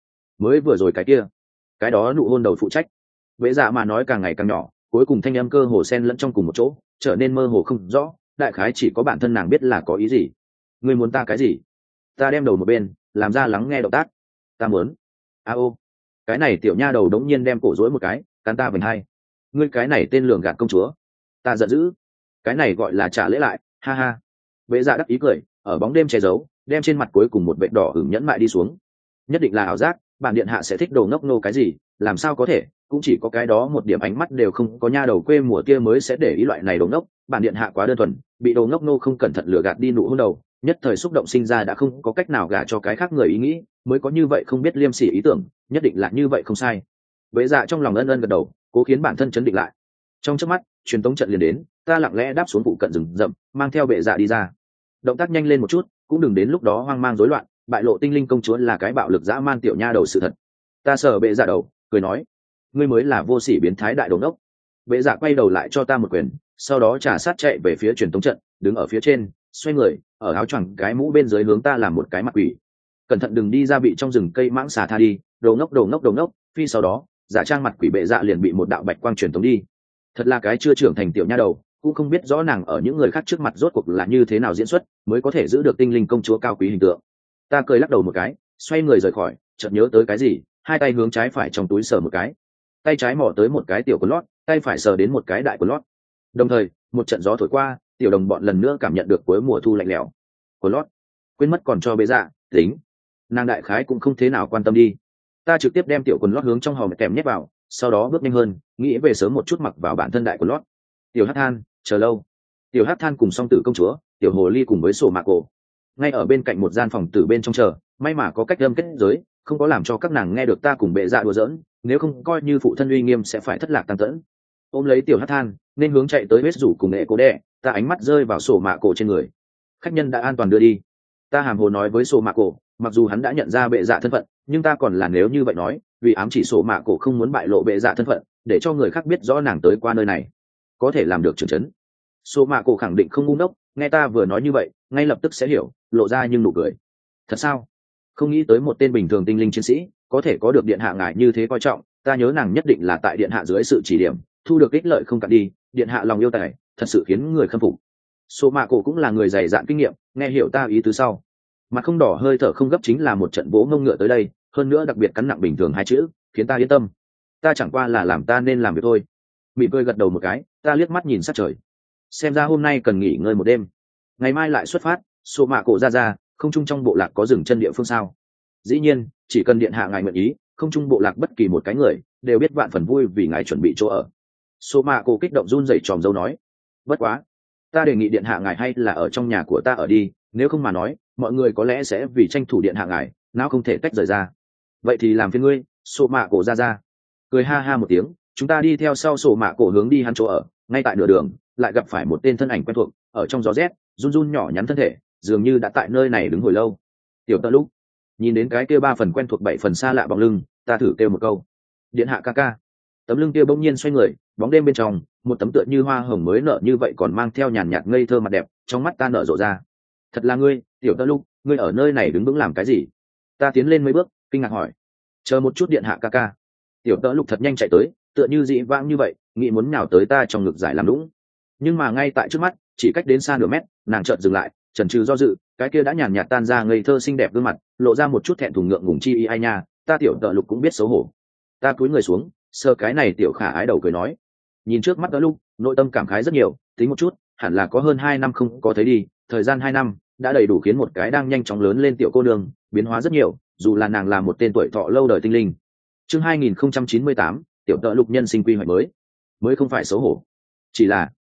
vừa rồi cái đó nụ hôn đầu phụ trách. Bệ dạ mà nói càng ngày càng nhỏ, cuối cùng thanh âm cơ hồ xen lẫn trong cùng một chỗ, trở nên mơ hồ không rõ, đại khái chỉ có bản thân nàng biết là có ý gì. Ngươi muốn ta cái gì? Ta đem đầu một bên làm ra lắng nghe động tác. Ta muốn ô. Cái này tiểu nha đầu đống nhiên đem cổ rối một cái, cắn ta vành hai. Ngươi cái này tên lường gạt công chúa. Ta giận dữ. Cái này gọi là trả lễ lại, ha ha. Bệ dạ đắc ý cười, ở bóng đêm che giấu, đem trên mặt cuối cùng một vệt đỏ hửng nhẫn mại đi xuống. Nhất định là ảo giác, bản điện hạ sẽ thích đồ ngốc nô cái gì, làm sao có thể, cũng chỉ có cái đó một điểm ánh mắt đều không có nha đầu quê mùa kia mới sẽ để ý loại này đồ ngốc. Bản điện hạ quá đơn thuần, bị đồ ngốc nô không cẩn thận lừa gạt đi nụ hôn đầu, nhất thời xúc động sinh ra đã không có cách nào gả cho cái khác người ý nghĩ, mới có như vậy không biết liêm sỉ ý tưởng, nhất định là như vậy không sai. Bệ dạ trong lòng ân ân gật đầu, cố khiến bản thân chấn định lại. Trong chớp mắt truyền tống trận liền đến, ta lặng lẽ đáp xuống phụ cận rừng rậm, mang theo bệ dạ đi ra. Động tác nhanh lên một chút, cũng đừng đến lúc đó hoang mang rối loạn, bại lộ tinh linh công chúa là cái bạo lực dã man tiểu nha đầu sự thật. Ta sờ bệ dạ đầu, cười nói, ngươi mới là vô sỉ biến thái đại đồ ngốc. Bệ dạ quay đầu lại cho ta một quyền, sau đó trả sát chạy về phía truyền tống trận, đứng ở phía trên, xoay người, ở áo choàng cái mũ bên dưới hướng ta làm một cái mặt quỷ. Cẩn thận đừng đi ra bị trong rừng cây mãng xà tha đi, đồ ngốc đồ ngốc đồ ngốc. Phi sau đó, giả trang mặt quỷ bệ dạ liền bị một đạo bạch quang truyền tống đi. Thật là cái chưa trưởng thành tiểu nha đầu, cũng không biết rõ nàng ở những người khác trước mặt rốt cuộc là như thế nào diễn xuất mới có thể giữ được tinh linh công chúa cao quý hình tượng. Ta cười lắc đầu một cái, xoay người rời khỏi, chợt nhớ tới cái gì, hai tay hướng trái phải trong túi sờ một cái, tay trái mò tới một cái tiểu quần lót, tay phải sờ đến một cái đại quần lót. Đồng thời một trận gió thổi qua, tiểu đồng bọn lần nữa cảm nhận được cuối mùa thu lạnh lẽo. Quần lót quên mất còn cho bế dạ, tính nàng đại khái cũng không thế nào quan tâm đi. Ta trực tiếp đem tiểu quần lót hướng trong hòm kèm nhét vào, sau đó bước nhanh hơn, nghĩ về sớm một chút mặc vào bản thân đại quần lót. Tiểu Hắc Than chờ lâu. Tiểu Hắc Than cùng song tử công chúa, tiểu hồ ly cùng với sổ mạ cổ ngay ở bên cạnh một gian phòng tử bên trong chờ, may mà có cách âm kết giới, không có làm cho các nàng nghe được ta cùng bệ dạ đùa giỡn, nếu không coi như phụ thân uy nghiêm sẽ phải thất lạc tăng tẫn. Ôm lấy tiểu Hắc Than nên hướng chạy tới hết rủ cùng nghệ cố đẻ, ta ánh mắt rơi vào sổ mạ cổ trên người. Khách nhân đã an toàn đưa đi. Ta hàm hồ nói với sổ mạ cổ, mặc dù hắn đã nhận ra bệ dạ thân phận, nhưng ta còn là nếu như vậy nói, vì ám chỉ sổ mạ cổ không muốn bại lộ bệ dạ thân phận, để cho người khác biết rõ nàng tới qua nơi này có thể làm được trưởng trấn. Sổ mạ cổ khẳng định không ngu ngốc, nghe ta vừa nói như vậy ngay lập tức sẽ hiểu, lộ ra nhưng nụ cười. Thật sao? Không nghĩ tới một tên bình thường tinh linh chiến sĩ có thể có được điện hạ ngài như thế coi trọng, ta nhớ nàng nhất định là tại điện hạ dưới sự chỉ điểm thu được ích lợi không cạn đi, điện hạ lòng yêu tài thật sự khiến người khâm phục. Sổ mạ cổ cũng là người dày dạn kinh nghiệm, nghe hiểu ta ý tứ sau, mặt không đỏ hơi thở không gấp chính là một trận vỗ ngông ngựa tới đây, hơn nữa đặc biệt cắn nặng bình thường hai chữ, khiến ta yên tâm. Ta chẳng qua là làm ta nên làm việc thôi. Mỉm cười gật đầu một cái, ta liếc mắt nhìn sát trời, xem ra hôm nay cần nghỉ ngơi một đêm, ngày mai lại xuất phát. Sổ mạ cổ ra không trung trong bộ lạc có dừng chân địa phương sao? Dĩ nhiên, chỉ cần điện hạ ngài nguyện ý, không trung bộ lạc bất kỳ một cái người đều biết vạn phần vui vì ngài chuẩn bị chỗ ở. Sổ mạ cổ kích động run rẩy tròm dâu nói, bất quá ta đề nghị điện hạ ngài hay là ở trong nhà của ta ở đi, nếu không mà nói mọi người có lẽ sẽ vì tranh thủ điện hạ ngài nào không thể tách rời ra. Vậy thì làm phiền ngươi. Sổ mạ cổ ra cười ha ha một tiếng, chúng ta đi theo sau sổ mạ cổ hướng đi hắn chỗ ở. Ngay tại nửa đường lại gặp phải một tên thân ảnh quen thuộc, ở trong gió rét run run nhỏ nhắn thân thể, dường như đã tại nơi này đứng hồi lâu. Tiểu Tơ Lúc nhìn đến cái kia 3 phần quen thuộc 7 phần xa lạ bóng lưng, ta thử kêu một câu, điện hạ ca ca. Tấm lưng kia bỗng nhiên xoay người, bóng đêm bên trong một tấm tựa như hoa hồng mới nở như vậy còn mang theo nhàn nhạt ngây thơ mặt đẹp, trong mắt ta nở rộ ra. Thật là ngươi, Tiểu Tơ Lúc, ngươi ở nơi này đứng vững làm cái gì? Ta tiến lên mấy bước kinh ngạc hỏi. Chờ một chút điện hạ ca ca. Tiểu Tơ Lúc thật nhanh chạy tới, tựa như dị vãng như vậy, nghĩ muốn nhào tới ta trong ngực giải làm lũng. Nhưng mà ngay tại trước mắt, chỉ cách đến xa nửa mét, nàng chợt dừng lại, chần chừ do dự, cái kia đã nhàn nhạt tan ra ngây thơ xinh đẹp gương mặt, lộ ra một chút thẹn thùng ngượng ngùng chi y ai nha. Ta Tiểu Tơ Lục cũng biết xấu hổ. Ta cúi người xuống, sờ cái này tiểu khả ái đầu cười nói, nhìn trước mắt Tơ Lục, nội tâm cảm khái rất nhiều, tính một chút, hẳn là có hơn 2 năm không có thấy đi, thời gian 2 năm đã đầy đủ khiến một cái đang nhanh chóng lớn lên tiểu cô nương biến hóa rất nhiều, dù là nàng là một tên tuổi thọ lâu đời tinh linh. Chương 2098, Tiểu Tơ Lục nhân sinh quy hoạch mới không phải xấu hổ, chỉ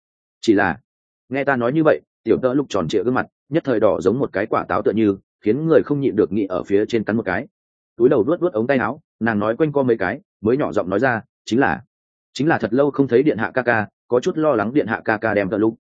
là nghe ta nói như vậy, Tiểu Tơ Lục tròn trịa gương mặt nhất thời đỏ giống một cái quả táo tựa như, khiến người không nhịn được nghĩ ở phía trên cắn một cái. Túi đầu vuốt vuốt ống tay áo, nàng nói quanh co mấy cái mới nhỏ giọng nói ra, chính là thật lâu không thấy điện hạ ca ca, có chút lo lắng điện hạ ca ca đem Tơ Lục.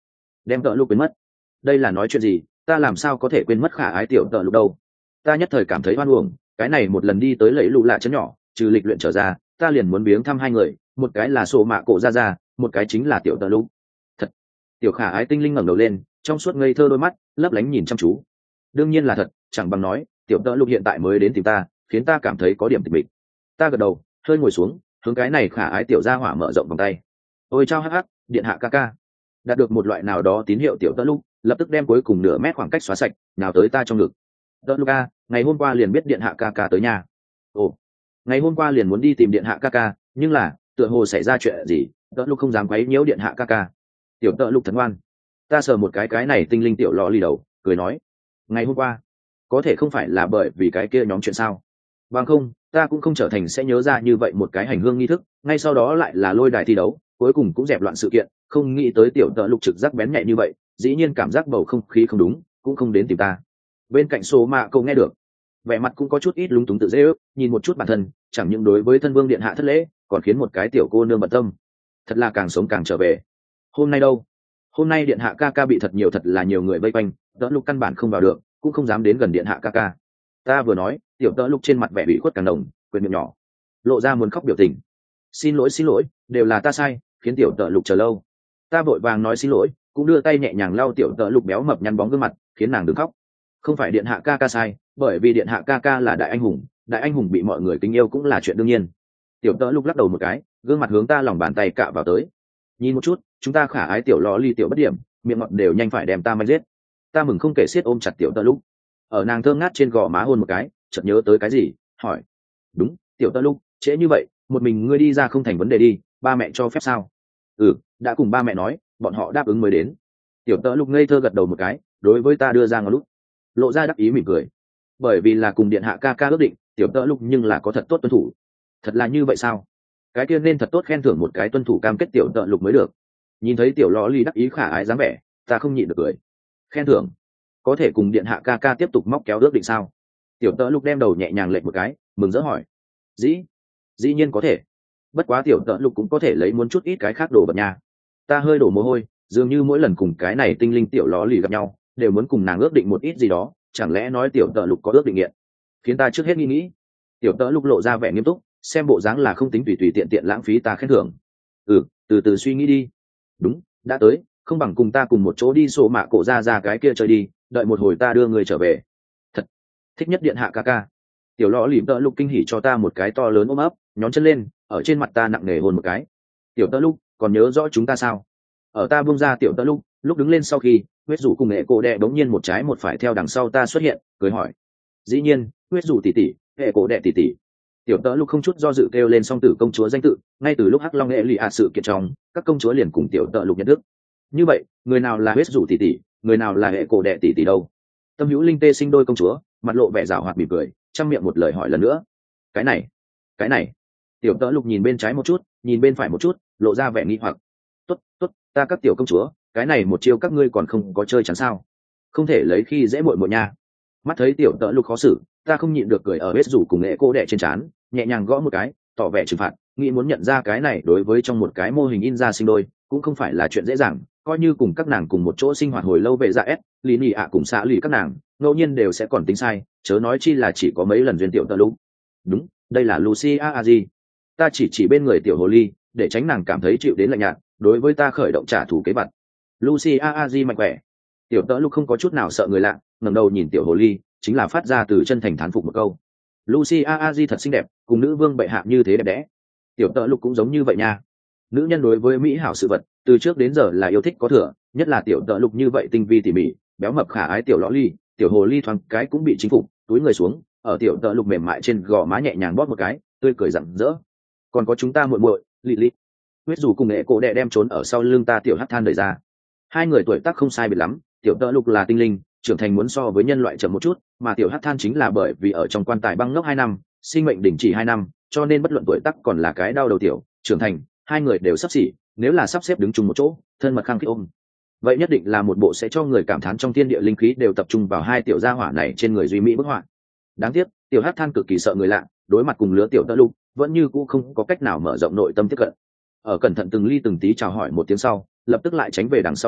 đem tợ lục quên mất. Đây là nói chuyện gì, ta làm sao có thể quên mất khả ái tiểu tợ lục đâu. Ta nhất thời cảm thấy hoan uổng, cái này một lần đi tới lẫy lụ lạ chấn nhỏ, trừ lịch luyện trở ra, ta liền muốn biếng thăm hai người, một cái là sổ mạ cổ ra, một cái chính là tiểu tợ lục. Thật. Tiểu khả ái tinh linh ngẩng đầu lên, trong suốt ngây thơ đôi mắt lấp lánh nhìn chăm chú. Đương nhiên là thật, chẳng bằng nói tiểu tợ lục hiện tại mới đến tìm ta, khiến ta cảm thấy có điểm tịch mịch. Ta gật đầu, hơi ngồi xuống, hướng cái này khả ái tiểu gia hỏa mở rộng vòng tay. Ôi chao hắc hắc, điện hạ ca ca. Đạt được một loại nào đó tín hiệu tiểu tợ lục lập tức đem cuối cùng nửa mét khoảng cách xóa sạch, nào tới ta trong ngực. Tợ lục ca, ngày hôm qua liền biết điện hạ ca ca tới nhà. Ồ, ngày hôm qua liền muốn đi tìm điện hạ ca ca, nhưng là tựa hồ xảy ra chuyện gì, tợ lục không dám quấy nhiễu điện hạ ca ca. Tiểu tợ lục thật ngoan. Ta sờ một cái này tinh linh tiểu lọ lì đầu, cười nói, ngày hôm qua có thể không phải là bởi vì cái kia nhóm chuyện sao? Bằng không ta cũng không trở thành sẽ nhớ ra như vậy một cái hành hương nghi thức, ngay sau đó lại là lôi đài thi đấu, cuối cùng cũng dẹp loạn sự kiện. Không nghĩ tới tiểu tợ lục trực giác bén nhạy như vậy, dĩ nhiên cảm giác bầu không khí không đúng, cũng không đến tìm ta. Bên cạnh số mạ cậu nghe được, vẻ mặt cũng có chút ít lúng túng tự dễ ước, nhìn một chút bản thân, chẳng những đối với thân vương điện hạ thất lễ, còn khiến một cái tiểu cô nương bận tâm. Thật là càng sống càng trở về. Hôm nay đâu? Hôm nay điện hạ ca ca bị thật là nhiều người vây quanh, tợ lục căn bản không vào được, cũng không dám đến gần điện hạ ca ca. Ta vừa nói, tiểu tợ lục trên mặt vẻ bị khuất càng đồng, quyền miệng nhỏ lộ ra muốn khóc biểu tình. Xin lỗi, đều là ta sai, khiến tiểu tợ lục chờ lâu. Ta vội vàng nói xin lỗi, cũng đưa tay nhẹ nhàng lau tiểu tợ lục béo mập nhăn bóng gương mặt, khiến nàng đừng khóc. Không phải điện hạ ca ca sai, bởi vì điện hạ ca ca là đại anh hùng bị mọi người kính yêu cũng là chuyện đương nhiên. Tiểu tợ lục lắc đầu một cái, gương mặt hướng ta lòng bàn tay cạ vào tới. Nhìn một chút, chúng ta khả ái tiểu lò ly tiểu bất điểm, miệng ngọt đều nhanh phải đem ta manh giết. Ta mừng không kể xiết ôm chặt tiểu tợ lục, ở nàng thơm ngát trên gò má hôn một cái, chợt nhớ tới cái gì, hỏi, đúng, tiểu tợ lục, trễ như vậy, một mình ngươi đi ra không thành vấn đề đi, ba mẹ cho phép sao? Ừ, đã cùng ba mẹ nói, bọn họ đáp ứng mới đến. Tiểu tợ lục ngây thơ gật đầu một cái, đối với ta đưa ra ngón lút, lộ ra đắc ý mỉm cười. Bởi vì là cùng điện hạ ca ca ước định, tiểu tợ lục nhưng là có thật tốt tuân thủ. Thật là như vậy sao? Cái kia nên thật tốt khen thưởng một cái tuân thủ cam kết tiểu tợ lục mới được. Nhìn thấy tiểu lò ly đắc ý khả ái dáng vẻ, ta không nhịn được cười. Khen thưởng? Có thể cùng điện hạ ca ca tiếp tục móc kéo ước định sao? Tiểu tợ lục đem đầu nhẹ nhàng lệch một cái, mừng rỡ hỏi. Dĩ nhiên có thể. Bất quá tiểu tợ lục cũng có thể lấy muốn chút ít cái khác đồ vật nha. Ta hơi đổ mồ hôi, dường như mỗi lần cùng cái này tinh linh tiểu ló lì gặp nhau, đều muốn cùng nàng ước định một ít gì đó, chẳng lẽ nói tiểu tợ lục có ước định nghiện? Khiến ta trước hết nghĩ. Tiểu tợ lục lộ ra vẻ nghiêm túc, xem bộ dáng là không tính tùy tiện lãng phí ta khen thưởng. Ừ, từ từ suy nghĩ đi. Đúng, đã tới, không bằng cùng ta cùng một chỗ đi sổ mạ cổ ra cái kia chơi đi, đợi một hồi ta đưa người trở về. Thật thích nhất điện hạ ca ca. Tiểu lò lì tợ lục kinh hỉ cho ta một cái to lớn ôm ấp, nhón chân lên, ở trên mặt ta nặng nề hôn một cái. Tiểu tợ lục, còn nhớ rõ chúng ta sao? Ở ta buông ra tiểu tợ lúc đứng lên sau khi, huyết rủ cùng nghệ cổ đệ bỗng nhiên một trái một phải theo đằng sau ta xuất hiện, cười hỏi. Dĩ nhiên, huyết rủ tỷ tỷ, hệ cổ đệ tỷ tỷ. Tiểu tợ lúc không chút do dự kêu lên song tử công chúa danh tự, ngay từ lúc hắc long nghệ lì sự kiện trong, các công chúa liền cùng tiểu tợ lục nhận thức. Như vậy, người nào là huyết rủ tỷ tỷ, người nào là hệ cổ đệ tỷ tỷ đâu? Tâm hữu linh tê sinh đôi công chúa, mặt lộ vẻ rào hoạt mỉm cười, trong miệng một lời hỏi lần nữa. Cái này. Tiểu tợ lục nhìn bên trái một chút, nhìn bên phải một chút, lộ ra vẻ nghi hoặc. Tốt, ta các tiểu công chúa, cái này một chiêu các ngươi còn không có chơi chắn sao? Không thể lấy khi dễ muội muội nha. Mắt thấy tiểu tợ lục khó xử, ta không nhịn được cười ở hết rủ cùng nghệ cô đẻ trên trán, nhẹ nhàng gõ một cái, tỏ vẻ trừng phạt, nghĩ muốn nhận ra cái này đối với trong một cái mô hình in ra sinh đôi, cũng không phải là chuyện dễ dàng, coi như cùng các nàng cùng một chỗ sinh hoạt hồi lâu về dạ s, lý nhị ạ cùng xã lì các nàng, ngẫu nhiên đều sẽ còn tính sai, chớ nói chi là chỉ có mấy lần duyên tiểu tợ lục. Đúng, đây là Lucia Aji. Ta chỉ bên người tiểu hồ ly, để tránh nàng cảm thấy chịu đến lạnh nhạt, đối với ta khởi động trả thù kế vật. Lucia Aji mạnh khỏe. Tiểu tợ lục không có chút nào sợ người lạ, ngẩng đầu nhìn tiểu hồ ly, chính là phát ra từ chân thành thán phục một câu. Lucia Aji thật xinh đẹp, cùng nữ vương bệ hạ như thế đẹp đẽ. Tiểu tợ lục cũng giống như vậy nha. Nữ nhân đối với mỹ hảo sự vật, từ trước đến giờ là yêu thích có thừa, nhất là tiểu tợ lục như vậy tinh vi tỉ mỉ, béo mập khả ái tiểu lõ ly, tiểu hồ ly thoáng cái cũng bị chính phục, túi người xuống, ở tiểu tợ lục mềm mại trên gò má nhẹ nhàng bóp một cái, tươi cười rạng rỡ. Còn có chúng ta muội muội, Lily. Huyết dù cùng nghệ cổ đệ đem trốn ở sau lưng ta tiểu hắc than đẩy ra. Hai người tuổi tác không sai biệt lắm, tiểu tợ lục là tinh linh, trưởng thành muốn so với nhân loại chậm một chút, mà tiểu hắc than chính là bởi vì ở trong quan tài băng ngốc 2 năm, sinh mệnh đình chỉ 2 năm, cho nên bất luận tuổi tác còn là cái đau đầu tiểu, trưởng thành, hai người đều sắp xỉ, nếu là sắp xếp đứng chung một chỗ, thân mật khăng khít ôm. Vậy nhất định là một bộ sẽ cho người cảm thán trong thiên địa linh khí đều tập trung vào hai tiểu gia hỏa này trên người duy mỹ bức họa. Đáng tiếc, tiểu hắc than cực kỳ sợ người lạ, đối mặt cùng lứa tiểu tợ lục, vẫn như cũ không có cách nào mở rộng nội tâm tiếp cận. Ở cẩn thận từng ly từng tí chào hỏi một tiếng sau, lập tức lại tránh về đằng sau ta,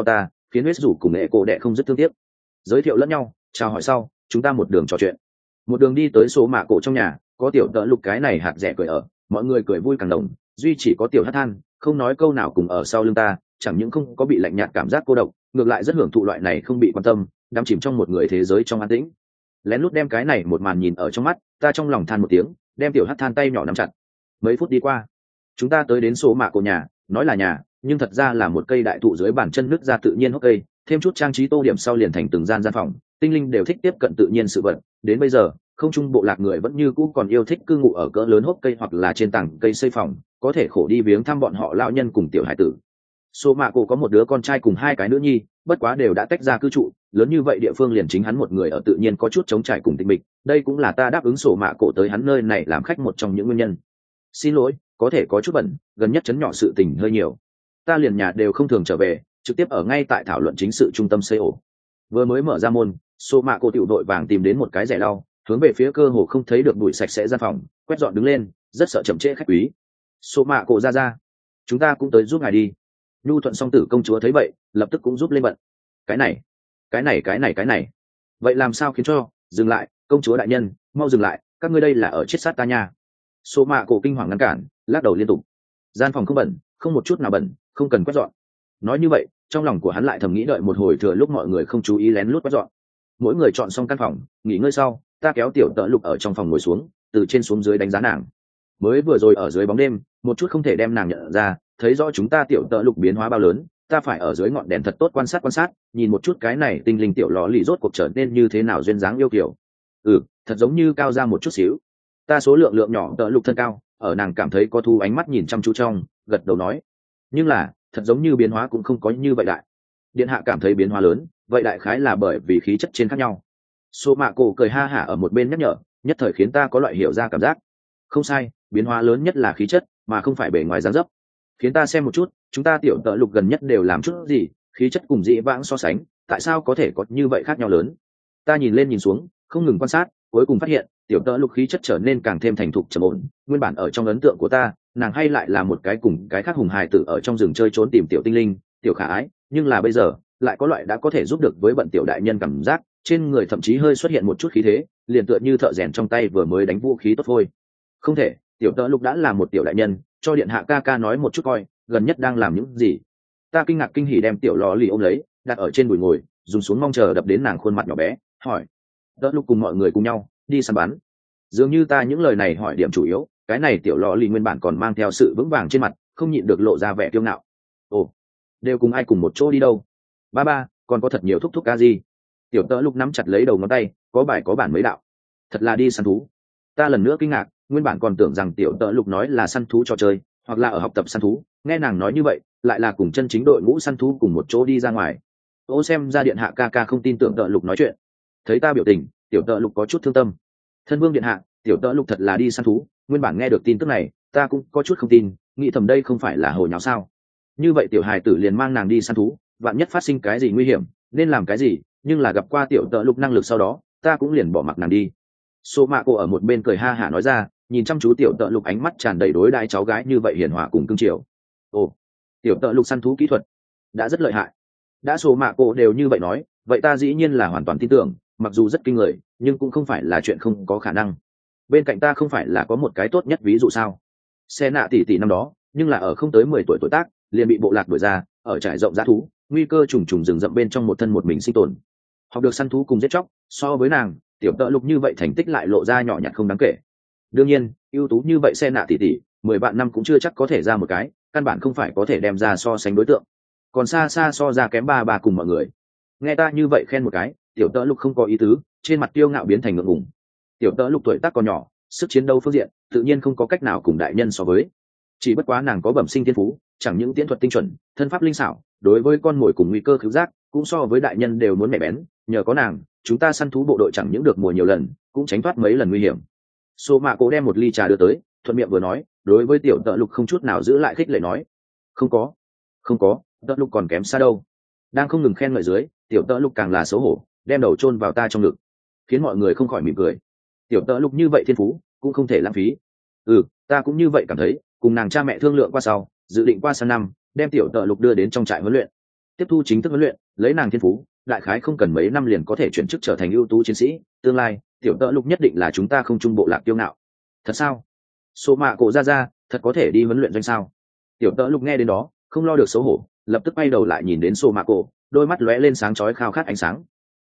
khiến huyết rủ cùng nghệ cổ đệ không rất thương tiếc. Giới thiệu lẫn nhau, chào hỏi sau, chúng ta một đường trò chuyện. Một đường đi tới số mạ cổ trong nhà, có tiểu tợ lục cái này hạt rẻ cười ở, mọi người cười vui càng đồng, duy chỉ có tiểu hát than, không nói câu nào cùng ở sau lưng ta, chẳng những không có bị lạnh nhạt cảm giác cô độc, ngược lại rất hưởng thụ loại này không bị quan tâm, đắm chìm trong một người thế giới trong an tĩnh. Lén lút đem cái này một màn nhìn ở trong mắt, ta trong lòng than một tiếng, đem tiểu hát than tay nhỏ nắm chặt. Mấy phút đi qua, chúng ta tới đến số mạ cổ nhà, nói là nhà, nhưng thật ra là một cây đại thụ dưới bàn chân nứt ra tự nhiên hốc cây, thêm chút trang trí tô điểm sau liền thành từng gian phòng, tinh linh đều thích tiếp cận tự nhiên sự vật. Đến bây giờ, không trung bộ lạc người vẫn như cũ còn yêu thích cư ngụ ở cỡ lớn hốc cây hoặc là trên tảng cây xây phòng, có thể khổ đi viếng thăm bọn họ lão nhân cùng tiểu hải tử. Số mạ cổ có một đứa con trai cùng 2 cái nữ nhi, bất quá đều đã tách ra cư trụ, lớn như vậy địa phương liền chính hắn một người ở tự nhiên có chút trống trải cùng tĩnh mịch, đây cũng là ta đáp ứng số mạ cổ tới hắn nơi này làm khách một trong những nguyên nhân. Xin lỗi, có thể có chút bận, gần nhất chấn nhỏ sự tình hơi nhiều. Ta liền nhà đều không thường trở về, trực tiếp ở ngay tại thảo luận chính sự trung tâm xây ổ. Vừa mới mở ra môn, số mạ cổ tiểu đội vàng tìm đến một cái rẻ lau, hướng về phía cơ hồ không thấy được bụi sạch sẽ gian phòng, quét dọn đứng lên, rất sợ chậm trễ khách quý. Số mạ cổ ra, chúng ta cũng tới giúp ngài đi. Nhu thuận song tử công chúa thấy vậy, lập tức cũng giúp lên bận. Cái này, vậy làm sao khiến cho? Dừng lại, công chúa đại nhân, mau dừng lại, các ngươi đây là ở chết sát ta nha. Số mạ cổ kinh hoàng ngăn cản, lắc đầu liên tục. Gian phòng không bẩn, không một chút nào bẩn, không cần quét dọn. Nói như vậy, trong lòng của hắn lại thầm nghĩ đợi một hồi thừa lúc mọi người không chú ý lén lút quét dọn. Mỗi người chọn xong căn phòng, nghỉ ngơi sau, ta kéo tiểu tợ lục ở trong phòng ngồi xuống, từ trên xuống dưới đánh giá nàng. Mới vừa rồi ở dưới bóng đêm, một chút không thể đem nàng nhận ra, thấy rõ chúng ta tiểu tợ lục biến hóa bao lớn, ta phải ở dưới ngọn đèn thật tốt quan sát, nhìn một chút cái này tinh linh tiểu lò lì rốt cuộc trở nên như thế nào duyên dáng yêu kiểu. Thật giống như cao ra một chút xíu. Ta số lượng nhỏ tợ lục thân cao, ở nàng cảm thấy có thu ánh mắt nhìn chăm chú trong, gật đầu nói. Nhưng là, thật giống như biến hóa cũng không có như vậy đại. Điện hạ cảm thấy biến hóa lớn, vậy đại khái là bởi vì khí chất trên khác nhau. Số mạ cổ cười ha hả ở một bên nhắc nhở, nhất thời khiến ta có loại hiểu ra cảm giác. Không sai, biến hóa lớn nhất là khí chất, mà không phải bề ngoài dáng dấp. Khiến ta xem một chút, chúng ta tiểu tợ lục gần nhất đều làm chút gì, khí chất cùng dĩ vãng so sánh, tại sao có thể có như vậy khác nhau lớn. Ta nhìn lên nhìn xuống, không ngừng quan sát, cuối cùng phát hiện tiểu tợ lục khí chất trở nên càng thêm thành thục trầm ổn. Nguyên bản ở trong ấn tượng của ta, nàng hay lại là một cái cùng cái khác hùng hài tử ở trong rừng chơi trốn tìm tiểu tinh linh, tiểu khả ái, nhưng là bây giờ lại có loại đã có thể giúp được với bận tiểu đại nhân cảm giác, trên người thậm chí hơi xuất hiện một chút khí thế, liền tựa như thợ rèn trong tay vừa mới đánh vũ khí tốt thôi. Không thể, tiểu tợ lục đã là một tiểu đại nhân, cho điện hạ ca ca nói một chút coi, gần nhất đang làm những gì. Ta kinh ngạc kinh hỉ đem tiểu lò lì ôm lấy, đặt ở trên bùi ngồi, dùng xuống mong chờ đập đến nàng khuôn mặt nhỏ bé, hỏi. Tợ lục cùng mọi người cùng nhau đi săn bắn. Dường như ta những lời này hỏi điểm chủ yếu, cái này tiểu lò lì nguyên bản còn mang theo sự vững vàng trên mặt, không nhịn được lộ ra vẻ kiêu ngạo. Ồ, đều cùng ai cùng một chỗ đi đâu? Ba, còn có thật nhiều thúc ca gì? Tiểu tợ lục nắm chặt lấy đầu ngón tay, có bài có bản mấy đạo. Thật là đi săn thú. Ta lần nữa kinh ngạc, nguyên bản còn tưởng rằng tiểu tợ lục nói là săn thú trò chơi, hoặc là ở học tập săn thú, nghe nàng nói như vậy, lại là cùng chân chính đội ngũ săn thú cùng một chỗ đi ra ngoài. Ô xem ra điện hạ ca ca không tin tưởng tợ lục nói chuyện. Thấy ta biểu tình, tiểu tợ lục có chút thương tâm. Thân vương điện hạ, tiểu tợ lục thật là đi săn thú, nguyên bản nghe được tin tức này, ta cũng có chút không tin, nghĩ thầm đây không phải là hồi nháo sao. Như vậy tiểu hài tử liền mang nàng đi săn thú, vạn nhất phát sinh cái gì nguy hiểm, nên làm cái gì, nhưng là gặp qua tiểu tợ lục năng lực sau đó, ta cũng liền bỏ mặc nàng đi. Số mạ cổ ở một bên cười ha hả nói ra, nhìn chăm chú tiểu tợ lục ánh mắt tràn đầy đối đãi cháu gái như vậy hiền hòa cùng cưng chiều. Ồ, tiểu tợ lục săn thú kỹ thuật đã rất lợi hại. Đã số mạ cổ đều như vậy nói, vậy ta dĩ nhiên là hoàn toàn tin tưởng, mặc dù rất kinh người, nhưng cũng không phải là chuyện không có khả năng. Bên cạnh ta không phải là có một cái tốt nhất ví dụ sao? Xe nạ tỷ năm đó, nhưng là ở không tới 10 tuổi tuổi tác, liền bị bộ lạc đuổi ra, ở trại rộng dã thú, nguy cơ trùng trùng rừng rậm bên trong một thân một mình sinh tồn. Học được săn thú cùng giết chóc, so với nàng, tiểu tợ lục như vậy thành tích lại lộ ra nhỏ nhặt không đáng kể. Đương nhiên, ưu tú như vậy xe nạ tỷ 10 vạn năm cũng chưa chắc có thể ra một cái, căn bản không phải có thể đem ra so sánh đối tượng. Còn xa xa so ra kém ba cùng mọi người. Nghe ta như vậy khen một cái, tiểu tợ lục không có ý tứ, trên mặt tiêu ngạo biến thành ngượng ngùng. Tiểu tợ lục tuổi tác còn nhỏ, sức chiến đấu phương diện tự nhiên không có cách nào cùng đại nhân so với. Chỉ bất quá nàng có bẩm sinh thiên phú, chẳng những tiễn thuật tinh chuẩn, thân pháp linh xảo, đối với con mồi cùng nguy cơ cứu giác cũng so với đại nhân đều muốn mẹ bén. Nhờ có nàng, chúng ta săn thú bộ đội chẳng những được mùa nhiều lần, cũng tránh thoát mấy lần nguy hiểm. Số mạ cố đem một ly trà đưa tới, thuận miệng vừa nói, đối với tiểu tợ lục không chút nào giữ lại khích lệ nói, không có, tợ lục còn kém xa đâu. Đang không ngừng khen ngợi dưới, tiểu tợ lục càng là xấu hổ, đem đầu chôn vào ta trong ngực, khiến mọi người không khỏi mỉm cười. Tiểu tợ lục như vậy thiên phú cũng không thể lãng phí. Ta cũng như vậy cảm thấy. Cùng nàng cha mẹ thương lượng qua sau, dự định qua sang năm đem tiểu tợ lục đưa đến trong trại huấn luyện. tiếp thu chính thức huấn luyện, lấy nàng thiên phú đại khái không cần mấy năm liền có thể chuyển chức trở thành ưu tú chiến sĩ, tương lai tiểu tợ lục nhất định là chúng ta không trung bộ lạc tiêu ngạo. Thật sao? Số mạ cổ ra thật có thể đi huấn luyện doanh sao? Tiểu tợ lục nghe đến đó không lo được xấu hổ, lập tức quay đầu lại nhìn đến số mạ cổ, đôi mắt lóe lên sáng chói khao khát ánh sáng.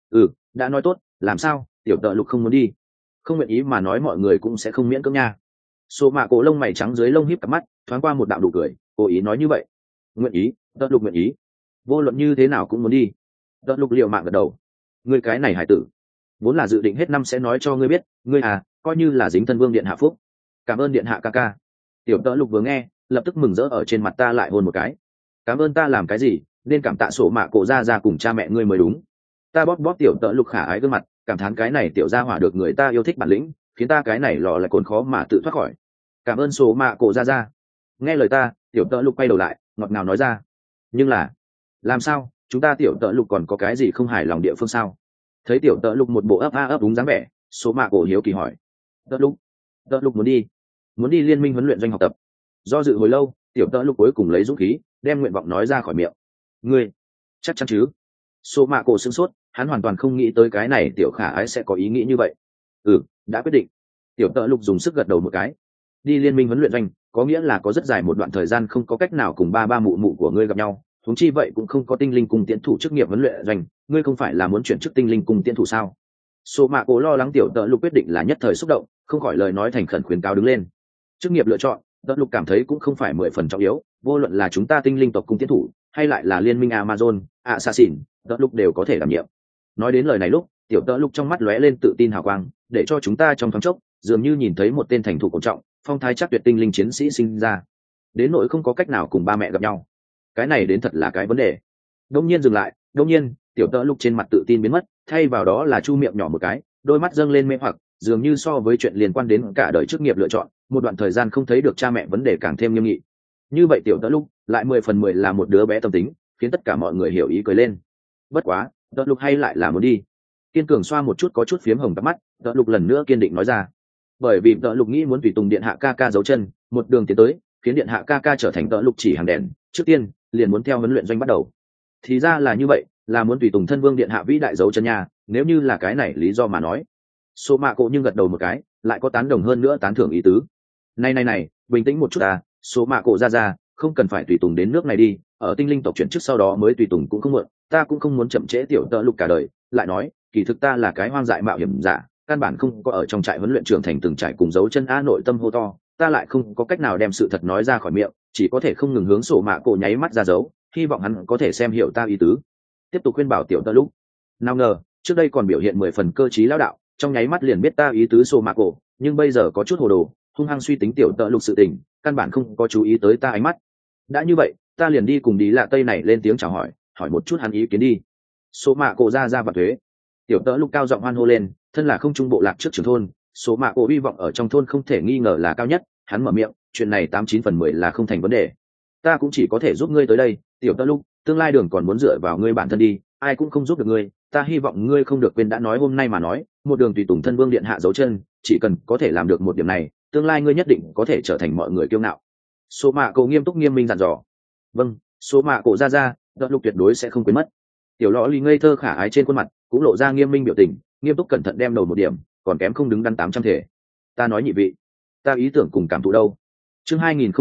Đã nói tốt, làm sao tiểu tợ lục không muốn đi? Không nguyện ý mà nói mọi người cũng sẽ không miễn cưỡng nha. Số mạ cổ lông mày trắng dưới lông híp cặp mắt, thoáng qua một đạo đủ cười, cố ý nói như vậy. Nguyện ý, tợ lục nguyện ý, vô luận như thế nào cũng muốn đi. Tợ lục liều mạng gật đầu. Ngươi cái này hải tử, vốn là dự định hết năm sẽ nói cho ngươi biết, ngươi coi như là dính thân vương điện hạ phúc. Cảm ơn điện hạ ca ca. Tiểu tợ lục vừa nghe lập tức mừng rỡ ở trên mặt ta lại hôn một cái. Cảm ơn ta làm cái gì, nên cảm tạ sổ mạ cổ ra cùng cha mẹ ngươi mới đúng. Ta bóp bóp tiểu tợ lục khả ái gương mặt, cảm thán cái này tiểu gia hỏa được người ta yêu thích bản lĩnh, khiến ta cái này lò lại cồn khó mà tự thoát khỏi. Cảm ơn sổ mạ cổ ra. Nghe lời ta, tiểu tợ lục quay đầu lại ngọt ngào nói ra. Nhưng là làm sao, chúng ta tiểu tợ lục còn có cái gì không hài lòng địa phương sao? Thấy tiểu tợ lục một bộ ấp ấp đúng dáng vẻ, số mạ cổ hiếu kỳ hỏi. Tợ lục muốn đi liên minh huấn luyện doanh học tập. Do dự hồi lâu, tiểu tợ lục cuối cùng lấy dũng khí đem nguyện vọng nói ra khỏi miệng. Ngươi chắc chắn chứ? Số mạ cổ sửng sốt, hắn hoàn toàn không nghĩ tới cái này tiểu khả ái sẽ có ý nghĩ như vậy. Đã quyết định. Tiểu tợ lục dùng sức gật đầu một cái. Đi liên minh huấn luyện doanh có nghĩa là có rất dài một đoạn thời gian không có cách nào cùng ba mụ mụ của ngươi gặp nhau, huống chi vậy cũng không có tinh linh cung tiễn thủ chức nghiệp huấn luyện doanh, ngươi không phải là muốn chuyển chức tinh linh cung tiễn thủ sao? Số mạ cổ lo lắng tiểu tợ lục quyết định là nhất thời xúc động, không khỏi lời nói thành khẩn khuyến cáo đứng lên. Chức nghiệp lựa chọn, tợ lục cảm thấy cũng không phải 10 phần trọng yếu, vô luận là chúng ta tinh linh tộc cung tiễn thủ hay lại là liên minh Amazon, Assassin, tợ lục đều có thể đảm nhiệm. Nói đến lời này lúc, tiểu tợ lục trong mắt lóe lên tự tin hào quang, để cho chúng ta trong thoáng chốc dường như nhìn thấy một tên thành thủ cổ trọng, phong thái chắc tuyệt tinh linh chiến sĩ sinh ra. Đến nỗi không có cách nào cùng ba mẹ gặp nhau, cái này đến thật là cái vấn đề. Đông nhiên dừng lại, tiểu tợ lục trên mặt tự tin biến mất, thay vào đó là chu miệng nhỏ một cái, đôi mắt dâng lên mê hoặc, dường như so với chuyện liên quan đến cả đời chức nghiệp lựa chọn, một đoạn thời gian không thấy được cha mẹ vấn đề càng thêm nghiêm nghị. Như vậy tiểu tợ lục lại 10/10 là một đứa bé tâm tính, khiến tất cả mọi người hiểu ý cười lên. Bất quá tợ lục hay lại là muốn đi. Kiên cường xoa một chút có chút phiếm hồng cặp mắt, tợ lục lần nữa kiên định nói ra. Bởi vì tợ lục nghĩ muốn tùy tùng điện hạ ca ca giấu chân, một đường tiến tới khiến điện hạ ca ca trở thành tợ lục chỉ hàng đèn, trước tiên liền muốn theo huấn luyện doanh bắt đầu. Thì ra là như vậy, là muốn tùy tùng thân vương điện hạ vĩ đại giấu chân nhà, nếu như là cái này lý do mà nói. Số mạ cổ nhưng gật đầu một cái, lại có tán đồng hơn nữa tán thưởng ý tứ. Này, bình tĩnh một chút số mạ cổ ra, không cần phải tùy tùng đến nước này đi, ở tinh linh tộc chuyển chức sau đó mới tùy tùng cũng không muộn, ta cũng không muốn chậm trễ tiểu tợ lục cả đời. Lại nói, kỳ thực ta là cái hoang dại mạo hiểm giả, căn bản không có ở trong trại huấn luyện trưởng thành từng trải cùng dấu chân nội tâm hô to, ta lại không có cách nào đem sự thật nói ra khỏi miệng, chỉ có thể không ngừng hướng sổ mạ cổ nháy mắt ra dấu, hy vọng hắn có thể xem hiểu ta ý tứ. Tiếp tục khuyên bảo tiểu tợ lục. Nào ngờ trước đây còn biểu hiện 10 phần cơ trí lão đạo, trong nháy mắt liền biết ta ý tứ sổ mạ cổ, nhưng bây giờ có chút hồ đồ, hung hăng suy tính tiểu tợ lục sự tình, căn bản không có chú ý tới ta ánh mắt. Đã như vậy, ta liền đi cùng đi lạ tây này lên tiếng chào hỏi một chút hắn ý kiến đi. Số mạ cổ ra và thuế. Tiểu tợ lục cao giọng hoan hô lên, thân là không trung bộ lạc trước trưởng thôn, số mạ cổ hy vọng ở trong thôn không thể nghi ngờ là cao nhất, hắn mở miệng, chuyện này 89/10 là không thành vấn đề. Ta cũng chỉ có thể giúp ngươi tới đây, tiểu tợ lục, tương lai đường còn muốn dựa vào ngươi bản thân đi, ai cũng không giúp được ngươi, ta hy vọng ngươi không được quên đã nói hôm nay mà nói, một đường tùy tùng thân vương điện hạ dấu chân, chỉ cần có thể làm được một điểm này, tương lai ngươi nhất định có thể trở thành mọi người kiêu ngạo. Số mạ cổ nghiêm túc nghiêm minh dặn dò. Vâng, số mạ cổ ra, tợ lục tuyệt đối sẽ không quên mất. Tiểu lọ lì ngây thơ khả ái trên khuôn mặt cũng lộ ra nghiêm minh biểu tình, nghiêm túc cẩn thận đem đầu một điểm, còn kém không đứng đắn 800 thể. Ta nói nhị vị, ta ý tưởng cùng cảm thụ đâu. Chương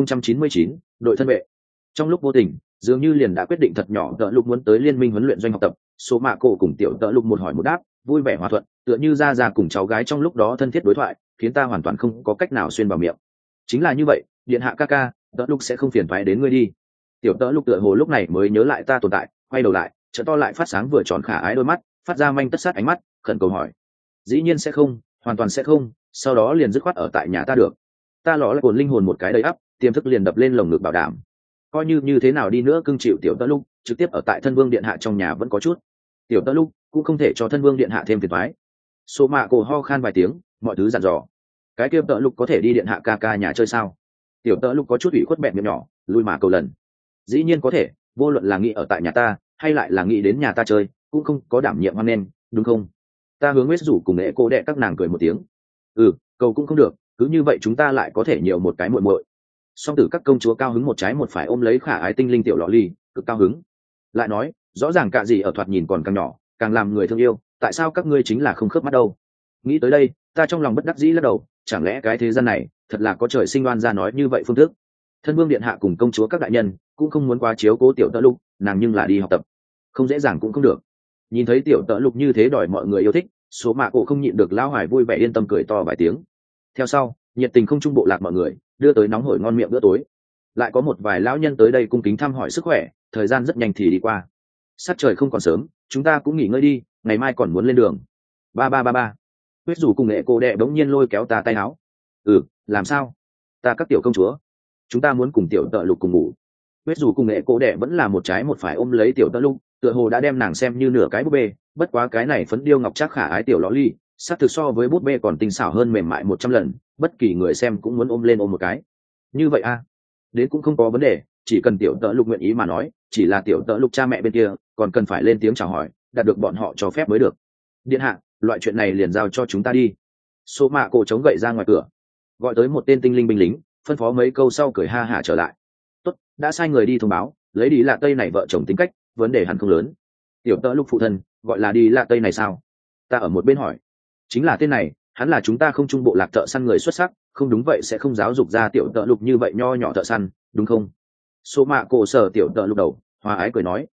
2099, đội thân vệ. Trong lúc vô tình, dường như liền đã quyết định thật nhỏ tợ lục muốn tới liên minh huấn luyện doanh học tập, số mạ cổ cùng tiểu tợ lục một hỏi một đáp, vui vẻ hòa thuận, tựa như ra cùng cháu gái trong lúc đó thân thiết đối thoại, khiến ta hoàn toàn không có cách nào xuyên vào miệng. Chính là như vậy, điện hạ ca ca, tợ lục sẽ không phiền toái đến ngươi đi. Tiểu tợ lục tựa hồ lúc này mới nhớ lại ta tồn tại, quay đầu lại, trợ to lại phát sáng vừa tròn khả ái đôi mắt, phát ra manh tất sát ánh mắt, khẩn cầu hỏi. Dĩ nhiên sẽ không, hoàn toàn sẽ không, sau đó liền dứt khoát ở tại nhà ta được. Ta ló lại cồn linh hồn một cái đầy ắp, tiềm thức liền đập lên lồng ngực bảo đảm. Coi như thế nào đi nữa cưng chịu tiểu tợ lục, trực tiếp ở tại thân vương điện hạ trong nhà vẫn có chút. Tiểu tợ lục cũng không thể cho thân vương điện hạ thêm phiền toái. Số mạ cổ ho khan vài tiếng, mọi thứ dặn dò. Cái kia tợ lục có thể đi điện hạ ca ca nhà chơi sao? Tiểu tợ lục có chút ủy khuất bẹn miệng nhỏ, lui mà cầu lần. Dĩ nhiên có thể, vô luận là nghĩ ở tại nhà ta hay lại là nghĩ đến nhà ta chơi, cũng không có đảm nhiệm hoan nên, đúng không? Ta hướng West rủ cùng nghệ cô đệ các nàng cười một tiếng. Cầu cũng không được, cứ như vậy chúng ta lại có thể nhiều một cái muội muội. Song tử các công chúa cao hứng một trái một phải ôm lấy khả ái tinh linh tiểu lọ ly, cực cao hứng. Lại nói, rõ ràng cả gì ở thoạt nhìn còn càng nhỏ càng làm người thương yêu, tại sao các ngươi chính là không khớp mắt đâu? Nghĩ tới đây ta trong lòng bất đắc dĩ lắc đầu, chẳng lẽ cái thế gian này thật là có trời sinh oan ra nói như vậy phương thức? Thân vương điện hạ cùng công chúa các đại nhân cũng không muốn quá chiếu cố tiểu tợ lục, nàng nhưng là đi học tập không dễ dàng cũng không được. Nhìn thấy tiểu tợ lục như thế đòi mọi người yêu thích, số mạ cổ không nhịn được lao hoài vui vẻ yên tâm cười to vài tiếng. Theo sau nhiệt tình không trung bộ lạc mọi người đưa tới nóng hổi ngon miệng bữa tối, lại có một vài lão nhân tới đây cung kính thăm hỏi sức khỏe. Thời gian rất nhanh thì đi qua, sắc trời không còn sớm, chúng ta cũng nghỉ ngơi đi, ngày mai còn muốn lên đường. Ba huyết rủ cùng nghệ cô đệ bỗng nhiên lôi kéo ta tay áo. Làm sao? Ta các tiểu công chúa, chúng ta muốn cùng tiểu tợ lục cùng ngủ. Huyết rủ cùng nghệ cô đệ vẫn là một trái một phải ôm lấy tiểu tợ lục, tựa hồ đã đem nàng xem như nửa cái búp bê. Bất quá cái này phấn điêu ngọc trác khả ái tiểu lõ ly sắc thực so với búp bê còn tinh xảo hơn mềm mại 100 lần, bất kỳ người xem cũng muốn ôm lên ôm một cái. Như vậy đến cũng không có vấn đề, chỉ cần tiểu tợ lục nguyện ý mà nói, chỉ là tiểu tợ lục cha mẹ bên kia còn cần phải lên tiếng chào hỏi, đạt được bọn họ cho phép mới được. Điện hạ, loại chuyện này liền giao cho chúng ta đi. Số mạ cổ chống gậy ra ngoài cửa, gọi tới một tên tinh linh binh lính, phân phó mấy câu sau cười ha hả trở lại. Tốt, đã sai người đi thông báo, lấy đi lạ tây này vợ chồng tính cách, vấn đề hẳn không lớn. Tiểu tợ lục phụ thân gọi là đi lạ tây này sao? Ta ở một bên hỏi. Chính là tên này, hắn là chúng ta không trung bộ lạc thợ săn người xuất sắc, không đúng vậy sẽ không giáo dục ra tiểu tợ lục như vậy nho nhỏ thợ săn, đúng không? Số mạ cổ sở tiểu tợ lục đầu, hòa ái cười nói.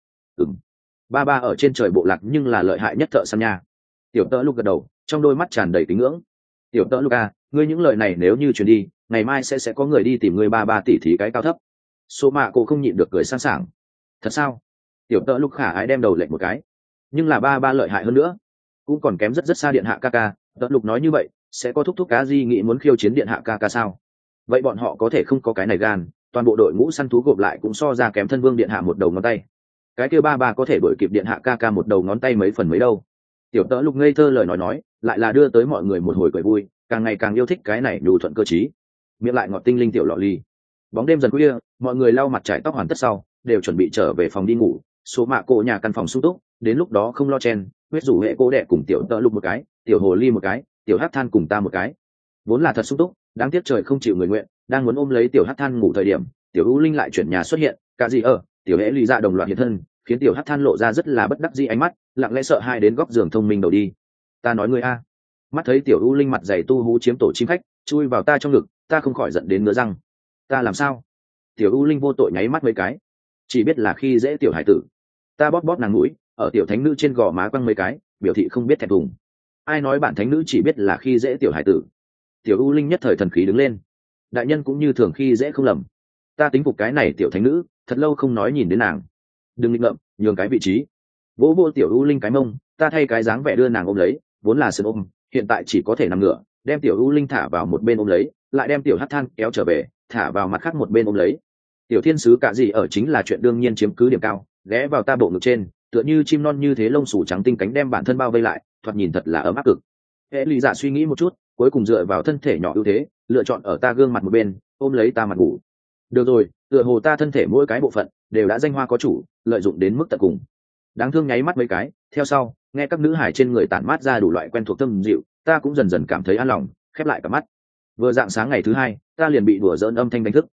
Ba ở trên trời bộ lạc nhưng là lợi hại nhất thợ săn nha. Tiểu tợ lục gật đầu, trong đôi mắt tràn đầy kính ngưỡng. Tiểu tợ lục ngươi những lời này nếu như truyền đi, ngày mai sẽ có người đi tìm ngươi ba tỉ thí cái cao thấp. Số mạ cổ không nhịn được cười sẵn sàng. Thật sao? Tiểu tợ lục khả ái đem đầu lệnh một cái. Nhưng là ba lợi hại hơn nữa, cũng còn kém rất xa điện hạ ca ca. Tợ lục nói như vậy, sẽ có thúc cá gì nghĩ muốn khiêu chiến điện hạ ca ca sao? Vậy bọn họ có thể không có cái này gan, toàn bộ đội ngũ săn thú gộp lại cũng so ra kém thân vương điện hạ một đầu ngón tay. Cái kia ba có thể đuổi kịp điện hạ ca ca một đầu ngón tay mấy phần mấy đâu. Tiểu tợ lục ngây thơ lời nói lại là đưa tới mọi người một hồi cười vui, càng ngày càng yêu thích cái này nhu thuận cơ trí, miệng lại ngọt tinh linh tiểu lọ ly. Bóng đêm dần khuya, mọi người lau mặt trải tóc hoàn tất sau đều chuẩn bị trở về phòng đi ngủ. Số mạ cổ nhà căn phòng sung túc, đến lúc đó không lo chen, huyết rủ hệ cô đẻ cùng tiểu tợ lục một cái, tiểu hồ ly một cái, tiểu hắc than cùng ta một cái, vốn là thật sung túc. Đáng tiếc trời không chịu người nguyện, đang muốn ôm lấy tiểu hắc than ngủ thời điểm, tiểu u linh lại chuyển nhà xuất hiện. Cả gì ở tiểu hễ ly ra đồng loạt hiện thân, khiến tiểu hắc than lộ ra rất là bất đắc dĩ ánh mắt, lặng lẽ sợ hai đến góc giường thông minh đầu đi. Ta nói ngươi mắt thấy tiểu u linh mặt dày tu hú chiếm tổ chim khách chui vào ta trong ngực, ta không khỏi giận đến ngứa răng. Ta làm sao? Tiểu u linh vô tội nháy mắt mấy cái, chỉ biết là khi dễ tiểu hải tử. Ta bóp nàng mũi, ở tiểu thánh nữ trên gò má quăng mấy cái, biểu thị không biết thẹn thùng. Ai nói bản thánh nữ chỉ biết là khi dễ tiểu hải tử? Tiểu u linh nhất thời thần khí đứng lên. Đại nhân cũng như thường khi dễ không lầm. Ta tính phục cái này tiểu thánh nữ, thật lâu không nói nhìn đến nàng. Đừng nghịch ngợm, nhường cái vị trí. Vỗ vô tiểu u linh cái mông, ta thay cái dáng vẻ đưa nàng ôm lấy, vốn là sườn ôm, hiện tại chỉ có thể nằm ngửa, đem tiểu u linh thả vào một bên ôm lấy, lại đem tiểu hắc than kéo trở về, thả vào mặt khác một bên ôm lấy. Tiểu thiên sứ cả gì ở chính là chuyện đương nhiên chiếm cứ điểm cao, ghé vào ta bộ ngực trên, tựa như chim non như thế, lông xù trắng tinh cánh đem bản thân bao vây lại, thoạt nhìn thật là ấm áp cực. Hệ lụy dạ suy nghĩ một chút, cuối cùng dựa vào thân thể nhỏ ưu thế, lựa chọn ở ta gương mặt một bên, ôm lấy ta mặt ngủ. Được rồi, tựa hồ ta thân thể mỗi cái bộ phận đều đã danh hoa có chủ, lợi dụng đến mức tận cùng. Đáng thương nháy mắt mấy cái, theo sau nghe các nữ hải trên người tản mát ra đủ loại quen thuộc thâm dịu, ta cũng dần dần cảm thấy an lòng, khép lại cả mắt. Vừa dạng sáng ngày thứ hai, ta liền bị đùa giỡn âm thanh đánh thức.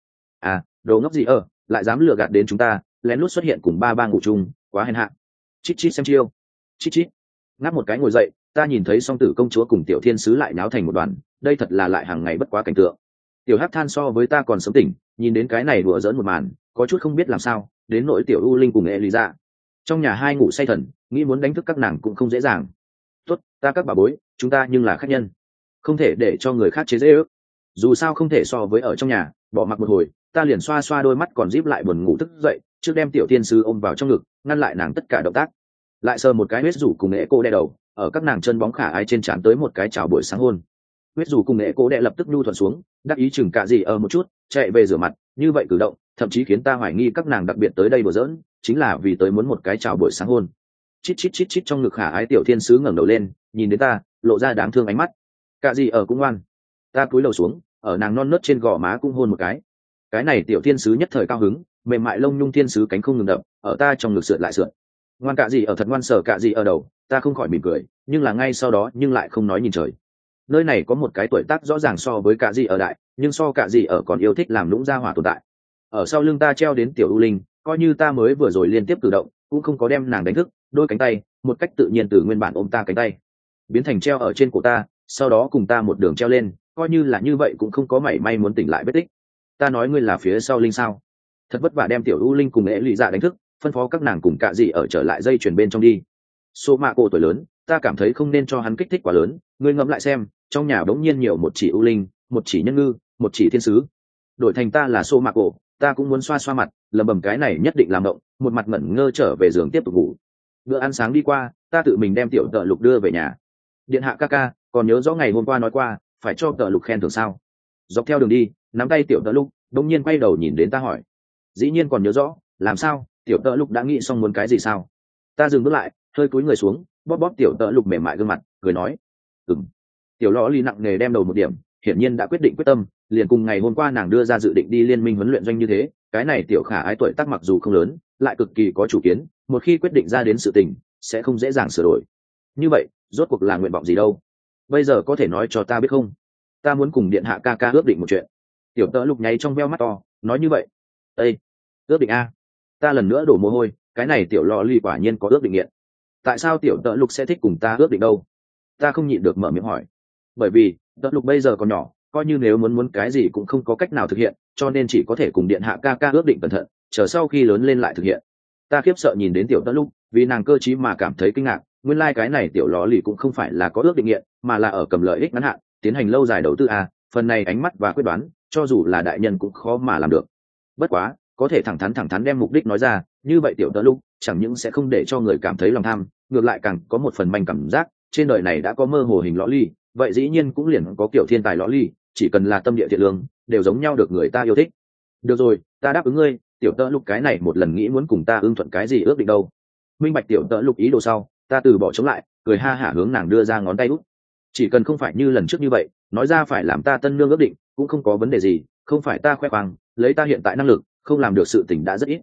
Đồ ngốc gì lại dám lừa gạt đến chúng ta, lén lút xuất hiện cùng ba ngủ chung, quá hèn hạ. Chít chít xem chiêu. Chít chít. Ngáp một cái ngồi dậy, ta nhìn thấy song tử công chúa cùng tiểu thiên sứ lại náo thành một đoàn, đây thật là lại hàng ngày bất quá cảnh tượng. Tiểu hắc than so với ta còn sớm tỉnh, nhìn đến cái này đùa giỡn một màn, có chút không biết làm sao, đến nỗi tiểu u linh cùng Elisa trong nhà hai ngủ say thần, nghĩ muốn đánh thức các nàng cũng không dễ dàng. Tốt, ta các bà bối, chúng ta nhưng là khách nhân, không thể để cho người khác chế giễu ước. Dù sao không thể so với ở trong nhà. Bỏ mặc một hồi, ta liền xoa xoa đôi mắt còn díp lại buồn ngủ thức dậy, trước đem tiểu thiên sứ ôm vào trong ngực, ngăn lại nàng tất cả động tác, lại sờ một cái huyết rủ cùng nghệ cô đe đầu, ở các nàng chân bóng khả ái trên trán tới một cái chào buổi sáng hôn. Huyết rủ cùng nghệ cô đe lập tức nhu thuận xuống, đắc ý chừng cả gì ở một chút, chạy về rửa mặt. Như vậy cử động thậm chí khiến ta hoài nghi các nàng đặc biệt tới đây đùa giỡn, chính là vì tới muốn một cái chào buổi sáng hôn. Chít chít chít chít trong ngực khả ái tiểu thiên sứ ngẩng đầu lên, nhìn đến ta, lộ ra đáng thương ánh mắt. Cả gì ở cũng ngoan. Ta cúi đầu xuống, ở nàng non nớt trên gò má cũng hôn một cái. Cái này tiểu thiên sứ nhất thời cao hứng, mềm mại lông nhung thiên sứ cánh không ngừng đập, ở ta trong ngực sượt lại sượt. Ngoan cả gì ở thật ngoan, sờ cả gì ở đầu, ta không khỏi mỉm cười, nhưng là ngay sau đó nhưng lại không nói nhìn trời. Nơi này có một cái tuổi tác rõ ràng so với cả gì ở đại, nhưng so cả gì ở còn yêu thích làm lũng ra hỏa tồn tại. Ở sau lưng ta treo đến tiểu u linh, coi như ta mới vừa rồi liên tiếp cử động, cũng không có đem nàng đánh thức, đôi cánh tay một cách tự nhiên từ nguyên bản ôm ta cánh tay biến thành treo ở trên cổ ta, sau đó cùng ta một đường treo lên, coi như là như vậy cũng không có mảy may muốn tỉnh lại vết tích. Ta nói ngươi là phía sau linh sao? Thật vất vả đem tiểu u linh cùng ế lụy dạ đánh thức, phân phó các nàng cùng cạ dị ở trở lại dây chuyền bên trong đi. Số mạ cổ tuổi lớn, ta cảm thấy không nên cho hắn kích thích quá lớn, ngươi ngẫm lại xem, trong nhà đống nhiên nhiều một chỉ u linh, một chỉ nhân ngư, một chỉ thiên sứ. Đổi thành ta là số mạ cổ, ta cũng muốn xoa xoa mặt, lầm bầm cái này nhất định làm động, một mặt ngẩn ngơ trở về giường tiếp tục ngủ. Bữa ăn sáng đi qua, ta tự mình đem tiểu tợ lục đưa về nhà. Điện hạ ca ca, còn nhớ rõ ngày hôm qua nói qua phải cho tợ lục khen thưởng sao? Dọc theo đường đi, nắm tay tiểu tợ lục đông nhiên quay đầu nhìn đến ta hỏi. Dĩ nhiên còn nhớ rõ, làm sao? Tiểu tợ lục đã nghĩ xong muốn cái gì sao? Ta dừng bước lại, hơi cúi người xuống, bóp bóp tiểu tợ lục mềm mại gương mặt, cười nói. Tiểu lò ly nặng nề đem đầu một điểm, hiển nhiên đã quyết định quyết tâm, liền cùng ngày hôm qua nàng đưa ra dự định đi liên minh huấn luyện doanh như thế. Cái này tiểu khả ái tuổi tác mặc dù không lớn, lại cực kỳ có chủ kiến, một khi quyết định ra đến sự tình sẽ không dễ dàng sửa đổi. Như vậy rốt cuộc là nguyện vọng gì đâu? Bây giờ có thể nói cho ta biết không? Ta muốn cùng điện hạ ca ca ước định một chuyện. Tiểu tợ lục nháy trong veo mắt to, nói như vậy. Ê, ước định a? Ta lần nữa đổ mồ hôi, cái này tiểu lò ly quả nhiên có ước định nghiện. Tại sao tiểu tợ lục sẽ thích cùng ta ước định đâu? Ta không nhịn được mở miệng hỏi. Bởi vì tợ lục bây giờ còn nhỏ, coi như nếu muốn cái gì cũng không có cách nào thực hiện, cho nên chỉ có thể cùng điện hạ ca ca ước định cẩn thận, chờ sau khi lớn lên lại thực hiện. Ta khiếp sợ nhìn đến tiểu tợ lục, vì nàng cơ trí mà cảm thấy kinh ngạc. Nguyên lai cái này tiểu lò lì cũng không phải là có ước định nghiện, mà là ở cầm lợi ích ngắn hạn tiến hành lâu dài đầu tư a. Phần này ánh mắt và quyết đoán, cho dù là đại nhân cũng khó mà làm được. Bất quá có thể thẳng thắn đem mục đích nói ra, như vậy tiểu tợ lục chẳng những sẽ không để cho người cảm thấy lòng tham, ngược lại càng có một phần manh cảm giác trên đời này đã có mơ hồ hình lõ ly, vậy dĩ nhiên cũng liền có kiểu thiên tài lõ ly, chỉ cần là tâm địa thiện lương đều giống nhau được người ta yêu thích. Được rồi, ta đáp ứng ngươi, tiểu tợ lục cái này một lần nghĩ muốn cùng ta ưng thuận cái gì ước định đâu. Minh bạch tiểu tợ lục ý đồ sau, ta từ bỏ chống lại, cười ha hả hướng nàng đưa ra ngón tay út. Chỉ cần không phải như lần trước như vậy, nói ra phải làm ta tân nương ước định cũng không có vấn đề gì, không phải ta khoe khoang, lấy ta hiện tại năng lực không làm được sự tình đã rất ít.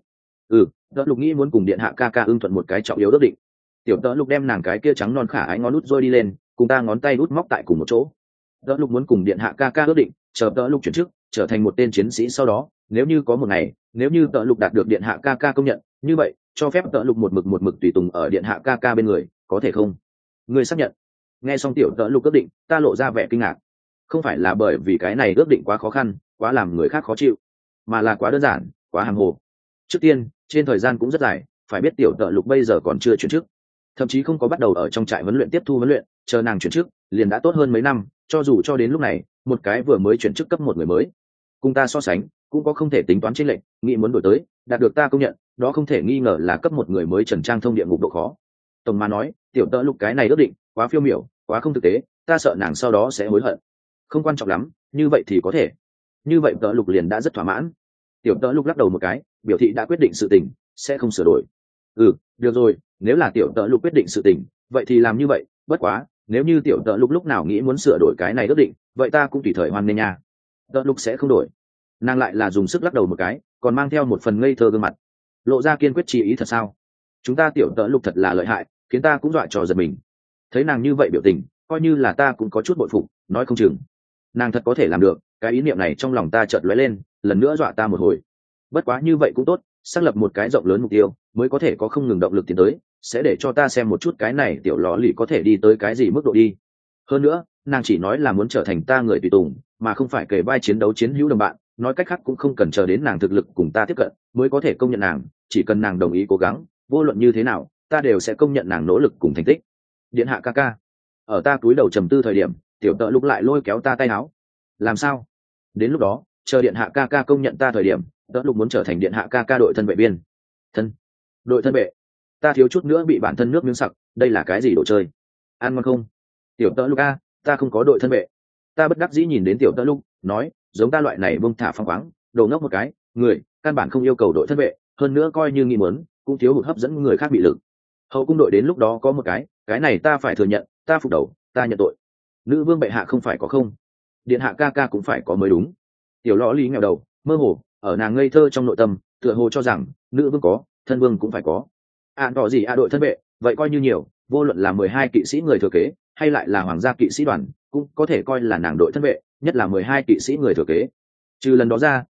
Tợ lục nghĩ muốn cùng điện hạ ca ca ưng thuận một cái trọng yếu ước định. Tiểu tợ lục đem nàng cái kia trắng non khả ái ngón út rôi đi lên, cùng ta ngón tay út móc tại cùng một chỗ. Tợ lục muốn cùng điện hạ ca ca ước định, chờ tợ lục chuyển chức trở thành một tên chiến sĩ sau đó, nếu như có một ngày, nếu như tợ lục đạt được điện hạ ca ca công nhận, như vậy cho phép tợ lục một mực tùy tùng ở điện hạ ca ca bên người, có thể không? Ngươi xác nhận? Nghe xong tiểu tợ lục ước định, ta lộ ra vẻ kinh ngạc. Không phải là bởi vì cái này ước định quá khó khăn, quá làm người khác khó chịu, mà là quá đơn giản, quá hàng hồ. Trước tiên, trên thời gian cũng rất dài, phải biết tiểu tợ lục bây giờ còn chưa chuyển chức, thậm chí không có bắt đầu ở trong trại huấn luyện tiếp thu huấn luyện, chờ nàng chuyển chức liền đã tốt hơn mấy năm. Cho dù cho đến lúc này, một cái vừa mới chuyển chức cấp một người mới cùng ta so sánh cũng có không thể tính toán chênh lệch, nghĩ muốn đổi tới đạt được ta công nhận, đó không thể nghi ngờ là cấp một người mới trần trang thông địa ngục độ khó. Tổng mà nói, tiểu tợ lục cái này ước định quá phiêu miểu, quá không thực tế, ta sợ nàng sau đó sẽ hối hận. Không quan trọng lắm, như vậy thì có thể. Như vậy tợ lục liền đã rất thỏa mãn. Tiểu tợ lục lắc đầu một cái, biểu thị đã quyết định sự tình sẽ không sửa đổi. Được rồi, nếu là tiểu tợ lục quyết định sự tình, vậy thì làm như vậy. Bất quá nếu như tiểu tợ lục lúc nào nghĩ muốn sửa đổi cái này ước định, vậy ta cũng tùy thời hoan nghênh nha. Tợ lục sẽ không đổi. Nàng lại là dùng sức lắc đầu một cái, còn mang theo một phần ngây thơ gương mặt, lộ ra kiên quyết chí ý. Thật sao? Chúng ta tiểu tợ lục thật là lợi hại, khiến ta cũng dọa cho giật mình. Thấy nàng như vậy biểu tình, coi như là ta cũng có chút bội phục, nói không chừng nàng thật có thể làm được. Cái ý niệm này trong lòng ta chợt lóe lên, lần nữa dọa ta một hồi. Bất quá như vậy cũng tốt, xác lập một cái rộng lớn mục tiêu mới có thể có không ngừng động lực tiến tới, sẽ để cho ta xem một chút cái này tiểu lò lì có thể đi tới cái gì mức độ đi. Hơn nữa, nàng chỉ nói là muốn trở thành ta người tùy tùng, mà không phải kề vai chiến đấu chiến hữu đồng bạn. Nói cách khác cũng không cần chờ đến nàng thực lực cùng ta tiếp cận mới có thể công nhận nàng, chỉ cần nàng đồng ý cố gắng, vô luận như thế nào ta đều sẽ công nhận nàng nỗ lực cùng thành tích. Điện hạ ca ca. Ở ta cúi đầu trầm tư thời điểm, tiểu tợ lục lại lôi kéo ta tay áo. Làm sao? Đến lúc đó chờ điện hạ ca ca công nhận ta thời điểm, tợ lục muốn trở thành điện hạ ca ca đội thân vệ viên. Đội thân vệ? Ta thiếu chút nữa bị bản thân nước miếng sặc. Đây là cái gì đồ chơi? Ăn ngon không? Tiểu tợ lục a, ta không có đội thân vệ. Ta bất đắc dĩ nhìn đến tiểu tợ lục, nói, giống ta loại này bông thả phăng khoáng, đồ ngốc một cái người, căn bản không yêu cầu đội thân vệ, hơn nữa coi như nghĩ muốn cũng thiếu hụt hấp dẫn người khác bị lực. Hậu cung đội đến lúc đó có một cái này ta phải thừa nhận, ta phục đầu, ta nhận tội. Nữ vương bệ hạ không phải có không? Điện hạ ca ca cũng phải có mới đúng. Tiểu lõ lý nghèo đầu, mơ hồ ở nàng ngây thơ trong nội tâm, tựa hồ cho rằng nữ vương có, thân vương cũng phải có. Tỏ gì đội thân vệ, vậy coi như nhiều, vô luận là 12 kỵ sĩ người thừa kế hay lại là hoàng gia kỵ sĩ đoàn, cũng có thể coi là nàng đội thân vệ, nhất là 12 kỵ sĩ người thừa kế. Trừ lần đó ra,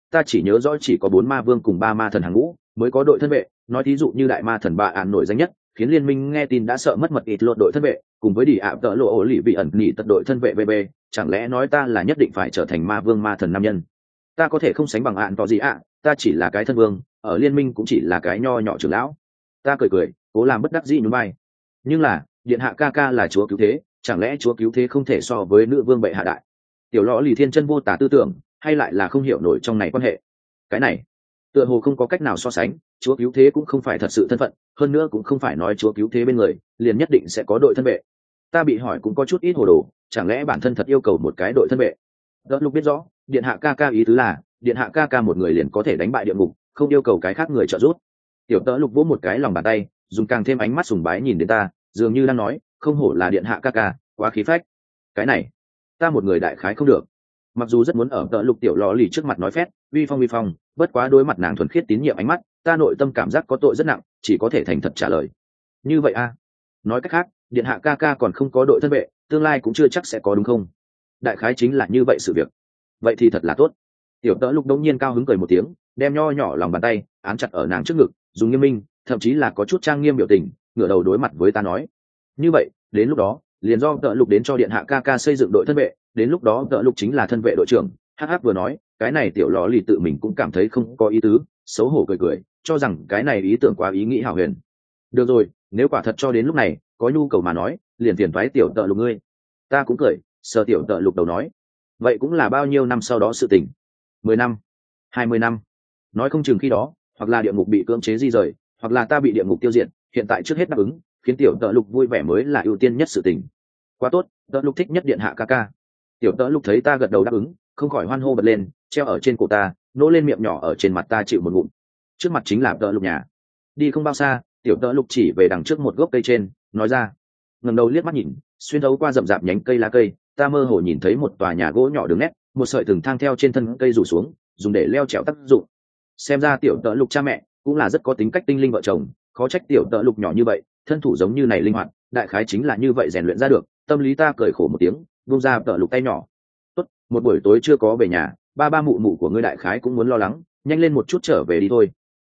ta chỉ nhớ rõ chỉ có 4 ma vương cùng 3 ma thần hàng ngũ mới có đội thân vệ, nói thí dụ như đại ma thần bạ ạn nổi danh nhất, khiến liên minh nghe tin đã sợ mất mật ít lột đội thân vệ, cùng với đi ạ tợ lộ ổ lì vị ẩn nhị tật đội thân vệ VB, chẳng lẽ nói ta là nhất định phải trở thành ma vương ma thần nam nhân? Ta có thể không sánh bằng ạn tỏ gì ạ, ta chỉ là cái thân vương, ở liên minh cũng chỉ là cái nho nhỏ trưởng lão. Ta cười cười, cố làm bất đắc dĩ nhún vai. Nhưng là, điện hạ ca ca là chúa cứu thế, chẳng lẽ chúa cứu thế không thể so với nữ vương bệ hạ đại? Tiểu lõ lì thiên chân vô tả tư tưởng, hay lại là không hiểu nổi trong này quan hệ? Cái này, tựa hồ không có cách nào so sánh, chúa cứu thế cũng không phải thật sự thân phận, hơn nữa cũng không phải nói chúa cứu thế bên người liền nhất định sẽ có đội thân vệ. Ta bị hỏi cũng có chút ít hồ đồ, chẳng lẽ bản thân thật yêu cầu một cái đội thân vệ? Đỡ Lục biết rõ, điện hạ ca ca ý tứ là, điện hạ ca ca một người liền có thể đánh bại địa ngục, không yêu cầu cái khác người trợ giúp. Tiểu Đỡ Lục vỗ một cái lòng bàn tay, dùng càng thêm ánh mắt sùng bái nhìn đến ta, dường như đang nói, không hổ là điện hạ ca ca, quá khí phách. Cái này, ta một người đại khái không được. Mặc dù rất muốn ở Đỡ Lục tiểu lọ lì trước mặt nói phét, uy phong, bất quá đối mặt nàng thuần khiết tín nhiệm ánh mắt, ta nội tâm cảm giác có tội rất nặng, chỉ có thể thành thật trả lời. Như vậy a? Nói cách khác, điện hạ ca ca còn không có đội thân vệ, tương lai cũng chưa chắc sẽ có đúng không? Đại khái chính là như vậy sự việc. Vậy thì thật là tốt. Tiểu Đỡ Lục đống nhiên cao hứng cười một tiếng, đem nho nhỏ lòng bàn tay ám chặt ở nàng trước ngực, dùng nghiêm minh, thậm chí là có chút trang nghiêm biểu tình, ngửa đầu đối mặt với ta nói: như vậy, đến lúc đó, liền do Đỡ Lục đến cho điện hạ ca ca xây dựng đội thân vệ, đến lúc đó Đỡ Lục chính là thân vệ đội trưởng. Hắc vừa nói, cái này tiểu lò lì tự mình cũng cảm thấy không có ý tứ, xấu hổ cười, cho rằng cái này ý tưởng quá ý nghĩ hào huyền. Được rồi, nếu quả thật cho đến lúc này, có nhu cầu mà nói, liền phiền toái tiểu Đỡ Lục ngươi. Ta cũng cười, sờ tiểu Đỡ Lục đầu nói, vậy cũng là bao nhiêu năm sau đó sự tình? 10 năm, 20 năm, nói không chừng khi đó, hoặc là địa ngục bị cưỡng chế di rời, hoặc là ta bị địa ngục tiêu diệt, hiện tại trước hết đáp ứng, khiến tiểu Đỡ Lục vui vẻ mới là ưu tiên nhất sự tình. Quá tốt, Đỡ Lục thích nhất điện hạ ca ca. Tiểu Đỡ Lục thấy ta gật đầu đáp ứng, không khỏi hoan hô bật lên, treo ở trên cổ ta, nỗ lên miệng nhỏ ở trên mặt ta chịu một ngụm. Trước mặt chính là Đỡ Lục nhà. Đi không bao xa, tiểu Đỡ Lục chỉ về đằng trước một gốc cây trên, nói ra. Ngẩng đầu liếc mắt nhìn, xuyên thấu qua rậm rạp nhánh cây lá cây, ta mơ hồ nhìn thấy một tòa nhà gỗ nhỏ đường nét, một sợi thừng thang theo trên thân cây rủ xuống, dùng để leo trèo tác dụng. Xem ra tiểu Đỡ Lục cha mẹ cũng là rất có tính cách tinh linh vợ chồng, khó trách tiểu Đỡ Lục nhỏ như vậy, thân thủ giống như này linh hoạt, đại khái chính là như vậy rèn luyện ra được. Tâm lý ta cười khổ một tiếng, buông ra Đỡ Lục tay nhỏ. Tốt, một buổi tối chưa có về nhà, ba mụ mụ của ngươi đại khái cũng muốn lo lắng, nhanh lên một chút trở về đi thôi.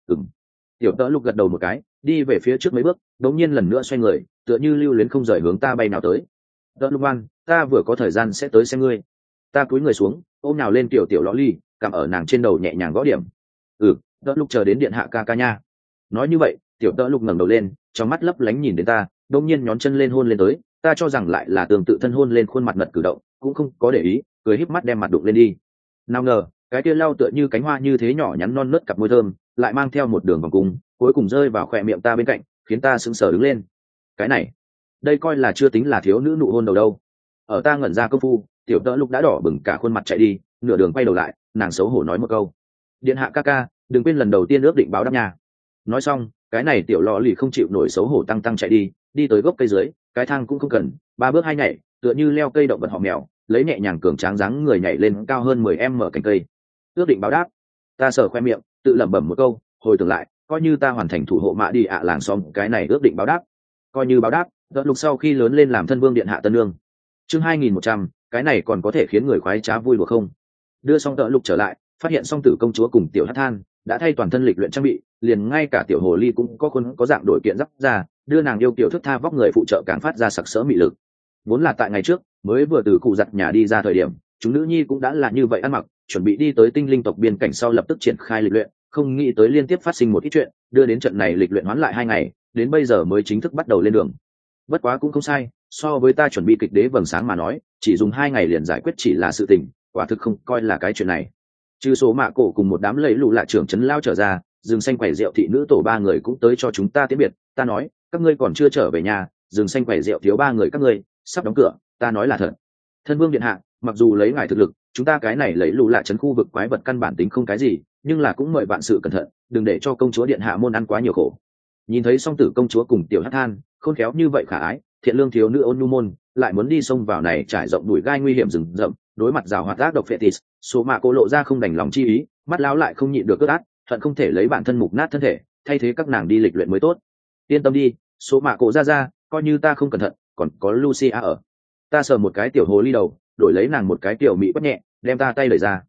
Tiểu Đỡ Lục gật đầu một cái, đi về phía trước mấy bước, đống nhiên lần nữa xoay người, tựa như lưu luyến không rời hướng ta bay nào tới. Đỡ Lục ngoan, ta vừa có thời gian sẽ tới xem ngươi. Ta cúi người xuống, ôm nào lên tiểu lõ ly, cầm ở nàng trên đầu nhẹ nhàng gõ điểm. Đỡ Lục chờ đến điện hạ ca ca nha. Nói như vậy, tiểu Đỡ Lục ngẩng đầu lên, trong mắt lấp lánh nhìn đến ta, đống nhiên nhón chân lên hôn lên tới, ta cho rằng lại là tương tự thân hôn lên khuôn mặt ngật cử động, cũng không có để ý, cười híp mắt đem mặt đụng lên đi. Nào ngờ, cái kia lau tựa như cánh hoa như thế nhỏ nhắn non nớt cặp môi thơm, lại mang theo một đường vòng cung, cuối cùng rơi vào khóe miệng ta bên cạnh, khiến ta sững sờ đứng lên. Cái này, đây coi là chưa tính là thiếu nữ nụ hôn đầu đâu. Ở ta ngẩn ra công phu, tiểu Đỡ Lục đã đỏ bừng cả khuôn mặt chạy đi, nửa đường quay đầu lại, nàng xấu hổ nói một câu: điện hạ ca ca, đừng quên lần đầu tiên ước định báo đáp nhà. Nói xong, cái này tiểu lọ lì không chịu nổi xấu hổ tăng chạy đi, đi tới gốc cây dưới, cái thang cũng không cần, 3 bước 2 nhảy, tựa như leo cây động vật họ mèo, lấy nhẹ nhàng cường tráng dáng người nhảy lên cao hơn 10m cành cây. Ước định báo đáp. Ta sờ khoe miệng, tự lẩm bẩm một câu, hồi tưởng lại, coi như ta hoàn thành thủ hộ mạ đi ạ làng xong, cái này ước định báo đáp. Coi như báo đáp, Đỡ Lục sau khi lớn lên làm thân vương điện hạ tân nương. Chương 2100, cái này còn có thể khiến người khoái trá vui đùa không? Đưa xong Đỡ Lục trở lại, phát hiện Song Tử công chúa cùng tiểu Hắc Than đã thay toàn thân lịch luyện trang bị, liền ngay cả tiểu hồ ly cũng có khuôn có dạng đổi kiện giáp ra, đưa nàng yêu kiểu thức tha vóc người phụ trợ càng phát ra sặc sỡ mị lực. Vốn là tại ngày trước, mới vừa từ cụ giặt nhà đi ra thời điểm, chúng nữ nhi cũng đã là như vậy ăn mặc, chuẩn bị đi tới tinh linh tộc biên cảnh sau lập tức triển khai lịch luyện, không nghĩ tới liên tiếp phát sinh một ít chuyện, đưa đến trận này lịch luyện hoãn lại 2 ngày, đến bây giờ mới chính thức bắt đầu lên đường. Bất quá cũng không sai, so với ta chuẩn bị kịch đế vầng sáng mà nói, chỉ dùng 2 ngày liền giải quyết chỉ là sự tình, quả thực không coi là cái chuyện này. Trừ số mạ cổ cùng một đám lẫy lụ lạ trưởng trấn lao trở ra, rừng xanh quẩy rượu thị nữ tổ 3 người cũng tới cho chúng ta tiễn biệt. Ta nói, các ngươi còn chưa trở về nhà, rừng xanh quẩy rượu thiếu 3 người các ngươi sắp đóng cửa. Ta nói là thật. Thân vương điện hạ, mặc dù lấy ngài thực lực, chúng ta cái này lẫy lụ lạ trấn khu vực quái vật căn bản tính không cái gì, nhưng là cũng mời bạn sự cẩn thận, đừng để cho công chúa điện hạ môn ăn quá nhiều khổ. Nhìn thấy Song Tử công chúa cùng tiểu Hắc Than khôn khéo như vậy khả ái, thiện lương thiếu nữ ôn nhu môn lại muốn đi xông vào này trải rộng đùi gai nguy hiểm rừng rậm, đối mặt rào hoạt ác độc phệ tis, số mạ cô lộ ra không đành lòng chi ý, mắt lão lại không nhịn được cướp át, hận không thể lấy bản thân mục nát thân thể thay thế các nàng đi lịch luyện mới tốt. Yên tâm đi, số mạ cô ra, coi như ta không cẩn thận, còn có Lucia ở. Ta sờ một cái tiểu hồ ly đầu, đổi lấy nàng một cái tiểu mỹ quát nhẹ, đem ta tay đẩy ra.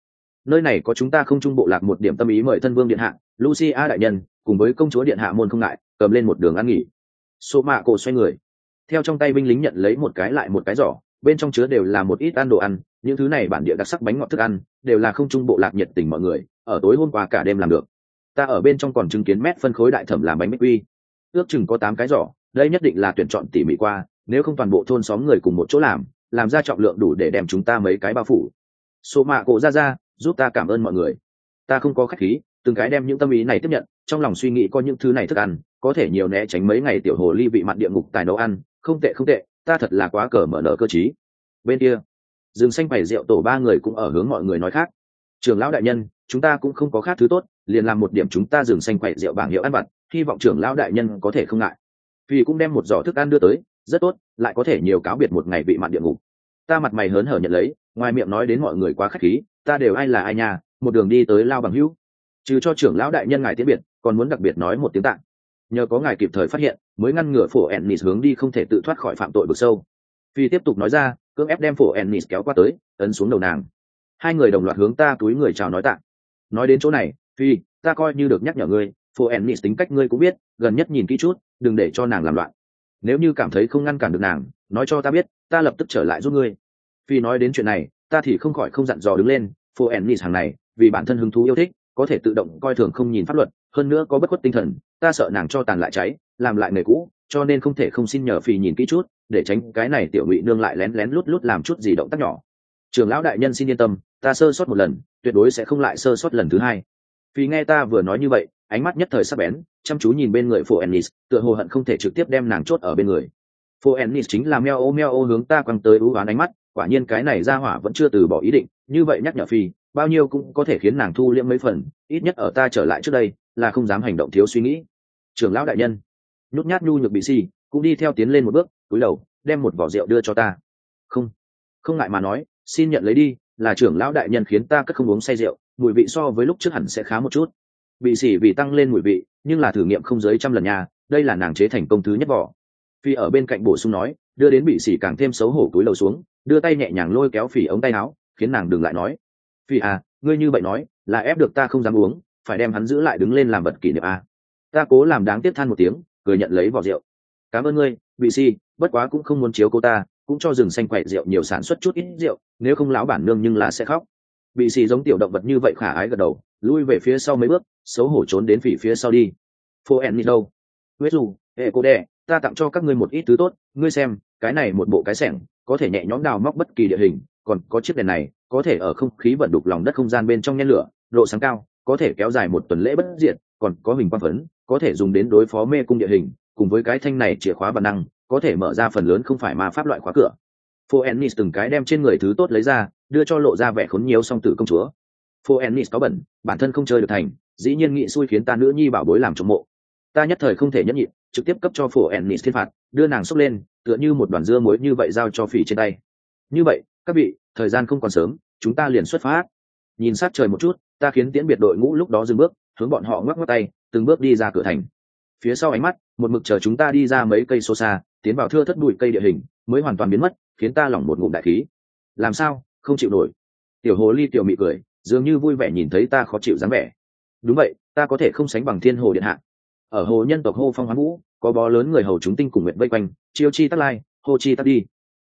nơi này có chúng ta không trung bộ lạc một điểm tâm ý, mời thân vương điện hạ, Lucia đại nhân cùng với công chúa điện hạ môn không ngại cầm lên một đường ăn nghỉ. Sô mạ cổ xoay người, theo trong tay binh lính nhận lấy một cái lại một cái giỏ, bên trong chứa đều là một ít ăn đồ ăn, những thứ này bản địa đặc sắc bánh ngọt thức ăn đều là không trung bộ lạc nhiệt tình mọi người ở tối hôm qua cả đêm làm được. Ta ở bên trong còn chứng kiến mét phân khối đại thẩm làm bánh bích quy, ước chừng có 8 cái giỏ, đây nhất định là tuyển chọn tỉ mỉ qua, nếu không toàn bộ thôn xóm người cùng một chỗ làm ra trọng lượng đủ để đem chúng ta mấy cái bao phủ. Số mạ cổ ra giúp ta cảm ơn mọi người. Ta không có khách khí, từng cái đem những tâm ý này tiếp nhận, trong lòng suy nghĩ có những thứ này thức ăn có thể nhiều né tránh mấy ngày tiểu hồ ly vị mặn địa ngục tài nấu ăn, không tệ, ta thật là quá cờ mở nở cơ trí. Bên kia rừng xanh bày rượu tổ 3 người cũng ở hướng mọi người nói khác. Trưởng lão đại nhân, chúng ta cũng không có khác thứ tốt, liền làm một điểm chúng ta rừng xanh quậy rượu bảng hiệu ăn vặt, hy vọng trưởng lão đại nhân có thể không ngại. Vì cũng đem một giỏ thức ăn đưa tới, rất tốt, lại có thể nhiều cáo biệt một ngày vị mặn địa ngục. Ta mặt mày hớn hở nhận lấy, ngoài miệng nói đến mọi người quá khách khí, ta đều ai là ai nha, một đường đi tới lao bằng hữu, trừ cho trưởng lão đại nhân ngài tiễn biệt, còn muốn đặc biệt nói một tiếng tạ. Nhờ có ngài kịp thời phát hiện, mới ngăn ngừa phổ Ennis hướng đi không thể tự thoát khỏi phạm tội vực sâu. Phi tiếp tục nói ra, cưỡng ép đem phổ Ennis kéo qua tới, ấn xuống đầu nàng. Hai người đồng loạt hướng ta túi người chào nói tạ. Nói đến chỗ này, Phi, ta coi như được nhắc nhở ngươi, phổ Ennis tính cách ngươi cũng biết, gần nhất nhìn kỹ chút, đừng để cho nàng làm loạn. Nếu như cảm thấy không ngăn cản được nàng, nói cho ta biết, ta lập tức trở lại giúp ngươi. Phi nói đến chuyện này, ta thì không khỏi không dặn dò đứng lên, phổ Ennis hàng này, vì bản thân hứng thú yêu thích, có thể tự động coi thường không nhìn pháp luật, hơn nữa có bất khuất tinh thần, ta sợ nàng cho tàn lại cháy, làm lại nghề cũ, cho nên không thể không xin nhờ Phi nhìn kỹ chút, để tránh cái này tiểu ngụy nương lại lén lén lút lút làm chút gì động tác nhỏ. Trưởng lão đại nhân xin yên tâm, ta sơ sót một lần, tuyệt đối sẽ không lại sơ sót lần thứ hai. Phi nghe ta vừa nói như vậy, ánh mắt nhất thời sắc bén, chăm chú nhìn bên người Phổ Ennis, tựa hồ hận không thể trực tiếp đem nàng chốt ở bên người. Phổ Ennis chính là meo ô hướng ta quăng tới ưu oán ánh mắt, quả nhiên cái này ra hỏa vẫn chưa từ bỏ ý định, như vậy nhắc nhở Phi, bao nhiêu cũng có thể khiến nàng thu liễm mấy phần, ít nhất ở ta trở lại trước đây, là không dám hành động thiếu suy nghĩ. Trưởng lão đại nhân, nhút nhát nhu nhược bị si, cũng đi theo tiến lên một bước, cúi đầu, đem một vỏ rượu đưa cho ta. Không ngại mà nói, xin nhận lấy đi, là trưởng lão đại nhân khiến ta cất không uống say rượu, mùi vị so với lúc trước hẳn sẽ khá một chút. Bị sỉ vì tăng lên mùi vị, nhưng là thử nghiệm không dưới 100 lần nha, đây là nàng chế thành công thứ nhất vỏ. Phi ở bên cạnh bổ sung nói, đưa đến bị sỉ càng thêm xấu hổ cúi đầu xuống, đưa tay nhẹ nhàng lôi kéo Phỉ ống tay áo, khiến nàng đừng lại nói. Phi à, ngươi như vậy nói, là ép được ta không dám uống, phải đem hắn giữ lại đứng lên làm vật kỷ niệm à. Ta cố làm đáng tiếc than một tiếng, cười nhận lấy vỏ rượu. Cảm ơn ngươi, bị si, bất quá cũng không muốn chiếu cô ta, cũng cho rừng xanh quậy rượu nhiều sản xuất chút ít rượu, nếu không lão bản nương nhưng là sẽ khóc. Bị si giống tiểu động vật như vậy khả ái gật đầu, lui về phía sau mấy bước, xấu hổ trốn đến Phỉ phía sau đi. Phô En đâu? Huyết dù, hệ cô đẻ, ta tặng cho các ngươi một ít thứ tốt, ngươi xem, cái này một bộ cái xẻng, có thể nhẹ nhõm đào móc bất kỳ địa hình, còn có chiếc đèn này, có thể ở không khí vận đục lòng đất không gian bên trong nhen lửa, độ sáng cao, có thể kéo dài 1 tuần lễ bất diệt, còn có hình quang phấn, có thể dùng đến đối phó mê cung địa hình, cùng với cái thanh này chìa khóa bản năng, có thể mở ra phần lớn không phải ma pháp loại khóa cửa. Phoenix từng cái đem trên người thứ tốt lấy ra, đưa cho lộ ra vẻ khốn nhiều song tử công chúa. Phoenix có bẩn, bản thân không chơi được thành, dĩ nhiên nghị xui khiến ta nữ nhi bảo bối làm trong mộ. Ta nhất thời không thể nhẫn nhịn, trực tiếp cấp cho Phoenix thiên phạt, đưa nàng xốc lên, tựa như một đoàn dưa muối như vậy giao cho Phỉ trên tay. Như vậy, các vị, thời gian không còn sớm, chúng ta liền xuất phát. Nhìn sát trời một chút, ta khiến tiễn biệt đội ngũ lúc đó dừng bước, hướng bọn họ ngoắc ngoắc tay, từng bước đi ra cửa thành. Phía sau ánh mắt, một mực chờ chúng ta đi ra mấy cây số xa, tiến vào thưa thất bụi cây địa hình, mới hoàn toàn biến mất, khiến ta lỏng một ngụm đại khí. Làm sao, không chịu nổi? Tiểu hồ ly tiểu mị cười, dường như vui vẻ nhìn thấy ta khó chịu dáng vẻ. Đúng vậy, ta có thể không sánh bằng thiên hồ điện hạ. Ở hồ nhân tộc hô phong hoán vũ, có bó lớn người hầu chúng tinh cùng nguyện vây quanh, chiêu chi tắc lai, hô chi tắc đi.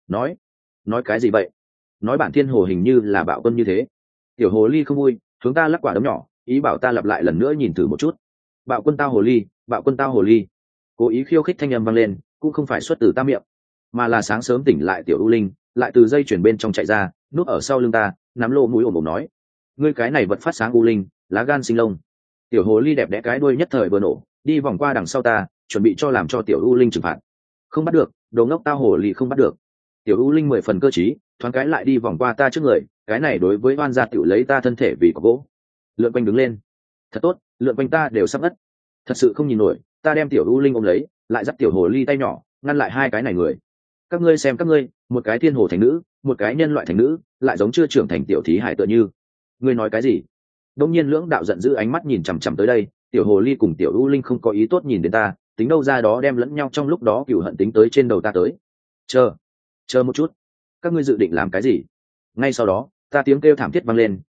Nói cái gì vậy? Nói bản thiên hồ hình như là bạo quân như thế. Tiểu hồ ly không vui, hướng ta lắc quả đấm nhỏ, ý bảo ta lặp lại lần nữa nhìn thử một chút. Bạo quân tao hồ ly, bạo quân tao hồ ly. Cố ý khiêu khích thanh âm vang lên, cũng không phải xuất từ ta miệng, mà là sáng sớm tỉnh lại tiểu u linh, lại từ dây chuyển bên trong chạy ra, núp ở sau lưng ta, nắm lô mũi ồm ồm nói: ngươi cái này vật phát sáng u linh, lá gan sinh lông. Tiểu hồ ly đẹp đẽ cái đuôi nhất thời vừa nổ, đi vòng qua đằng sau ta, chuẩn bị cho làm cho tiểu u linh trừng phạt. Không bắt được, đồ ngốc tao hồ ly không bắt được. Tiểu u linh 10 phần cơ trí, thoáng cái lại đi vòng qua ta trước người, cái này đối với oan gia tiểu lấy ta thân thể vì có gỗ. Lượn quanh đứng lên, thật tốt, lượn quanh ta đều sắp ngất. Thật sự không nhìn nổi, ta đem tiểu u linh ôm lấy, lại dắt tiểu hồ ly tay nhỏ, ngăn lại hai cái này người. Các ngươi xem các ngươi, một cái thiên hồ thành nữ, một cái nhân loại thành nữ, lại giống chưa trưởng thành tiểu thí hải tựa như. Ngươi nói cái gì? Đông nhiên lưỡng đạo giận dữ ánh mắt nhìn chằm chằm tới đây, tiểu hồ ly cùng tiểu u linh không có ý tốt nhìn đến ta, tính đâu ra đó đem lẫn nhau trong lúc đó cửu hận tính tới trên đầu ta tới. Chờ một chút, các ngươi dự định làm cái gì? Ngay sau đó, ta tiếng kêu thảm thiết vang lên,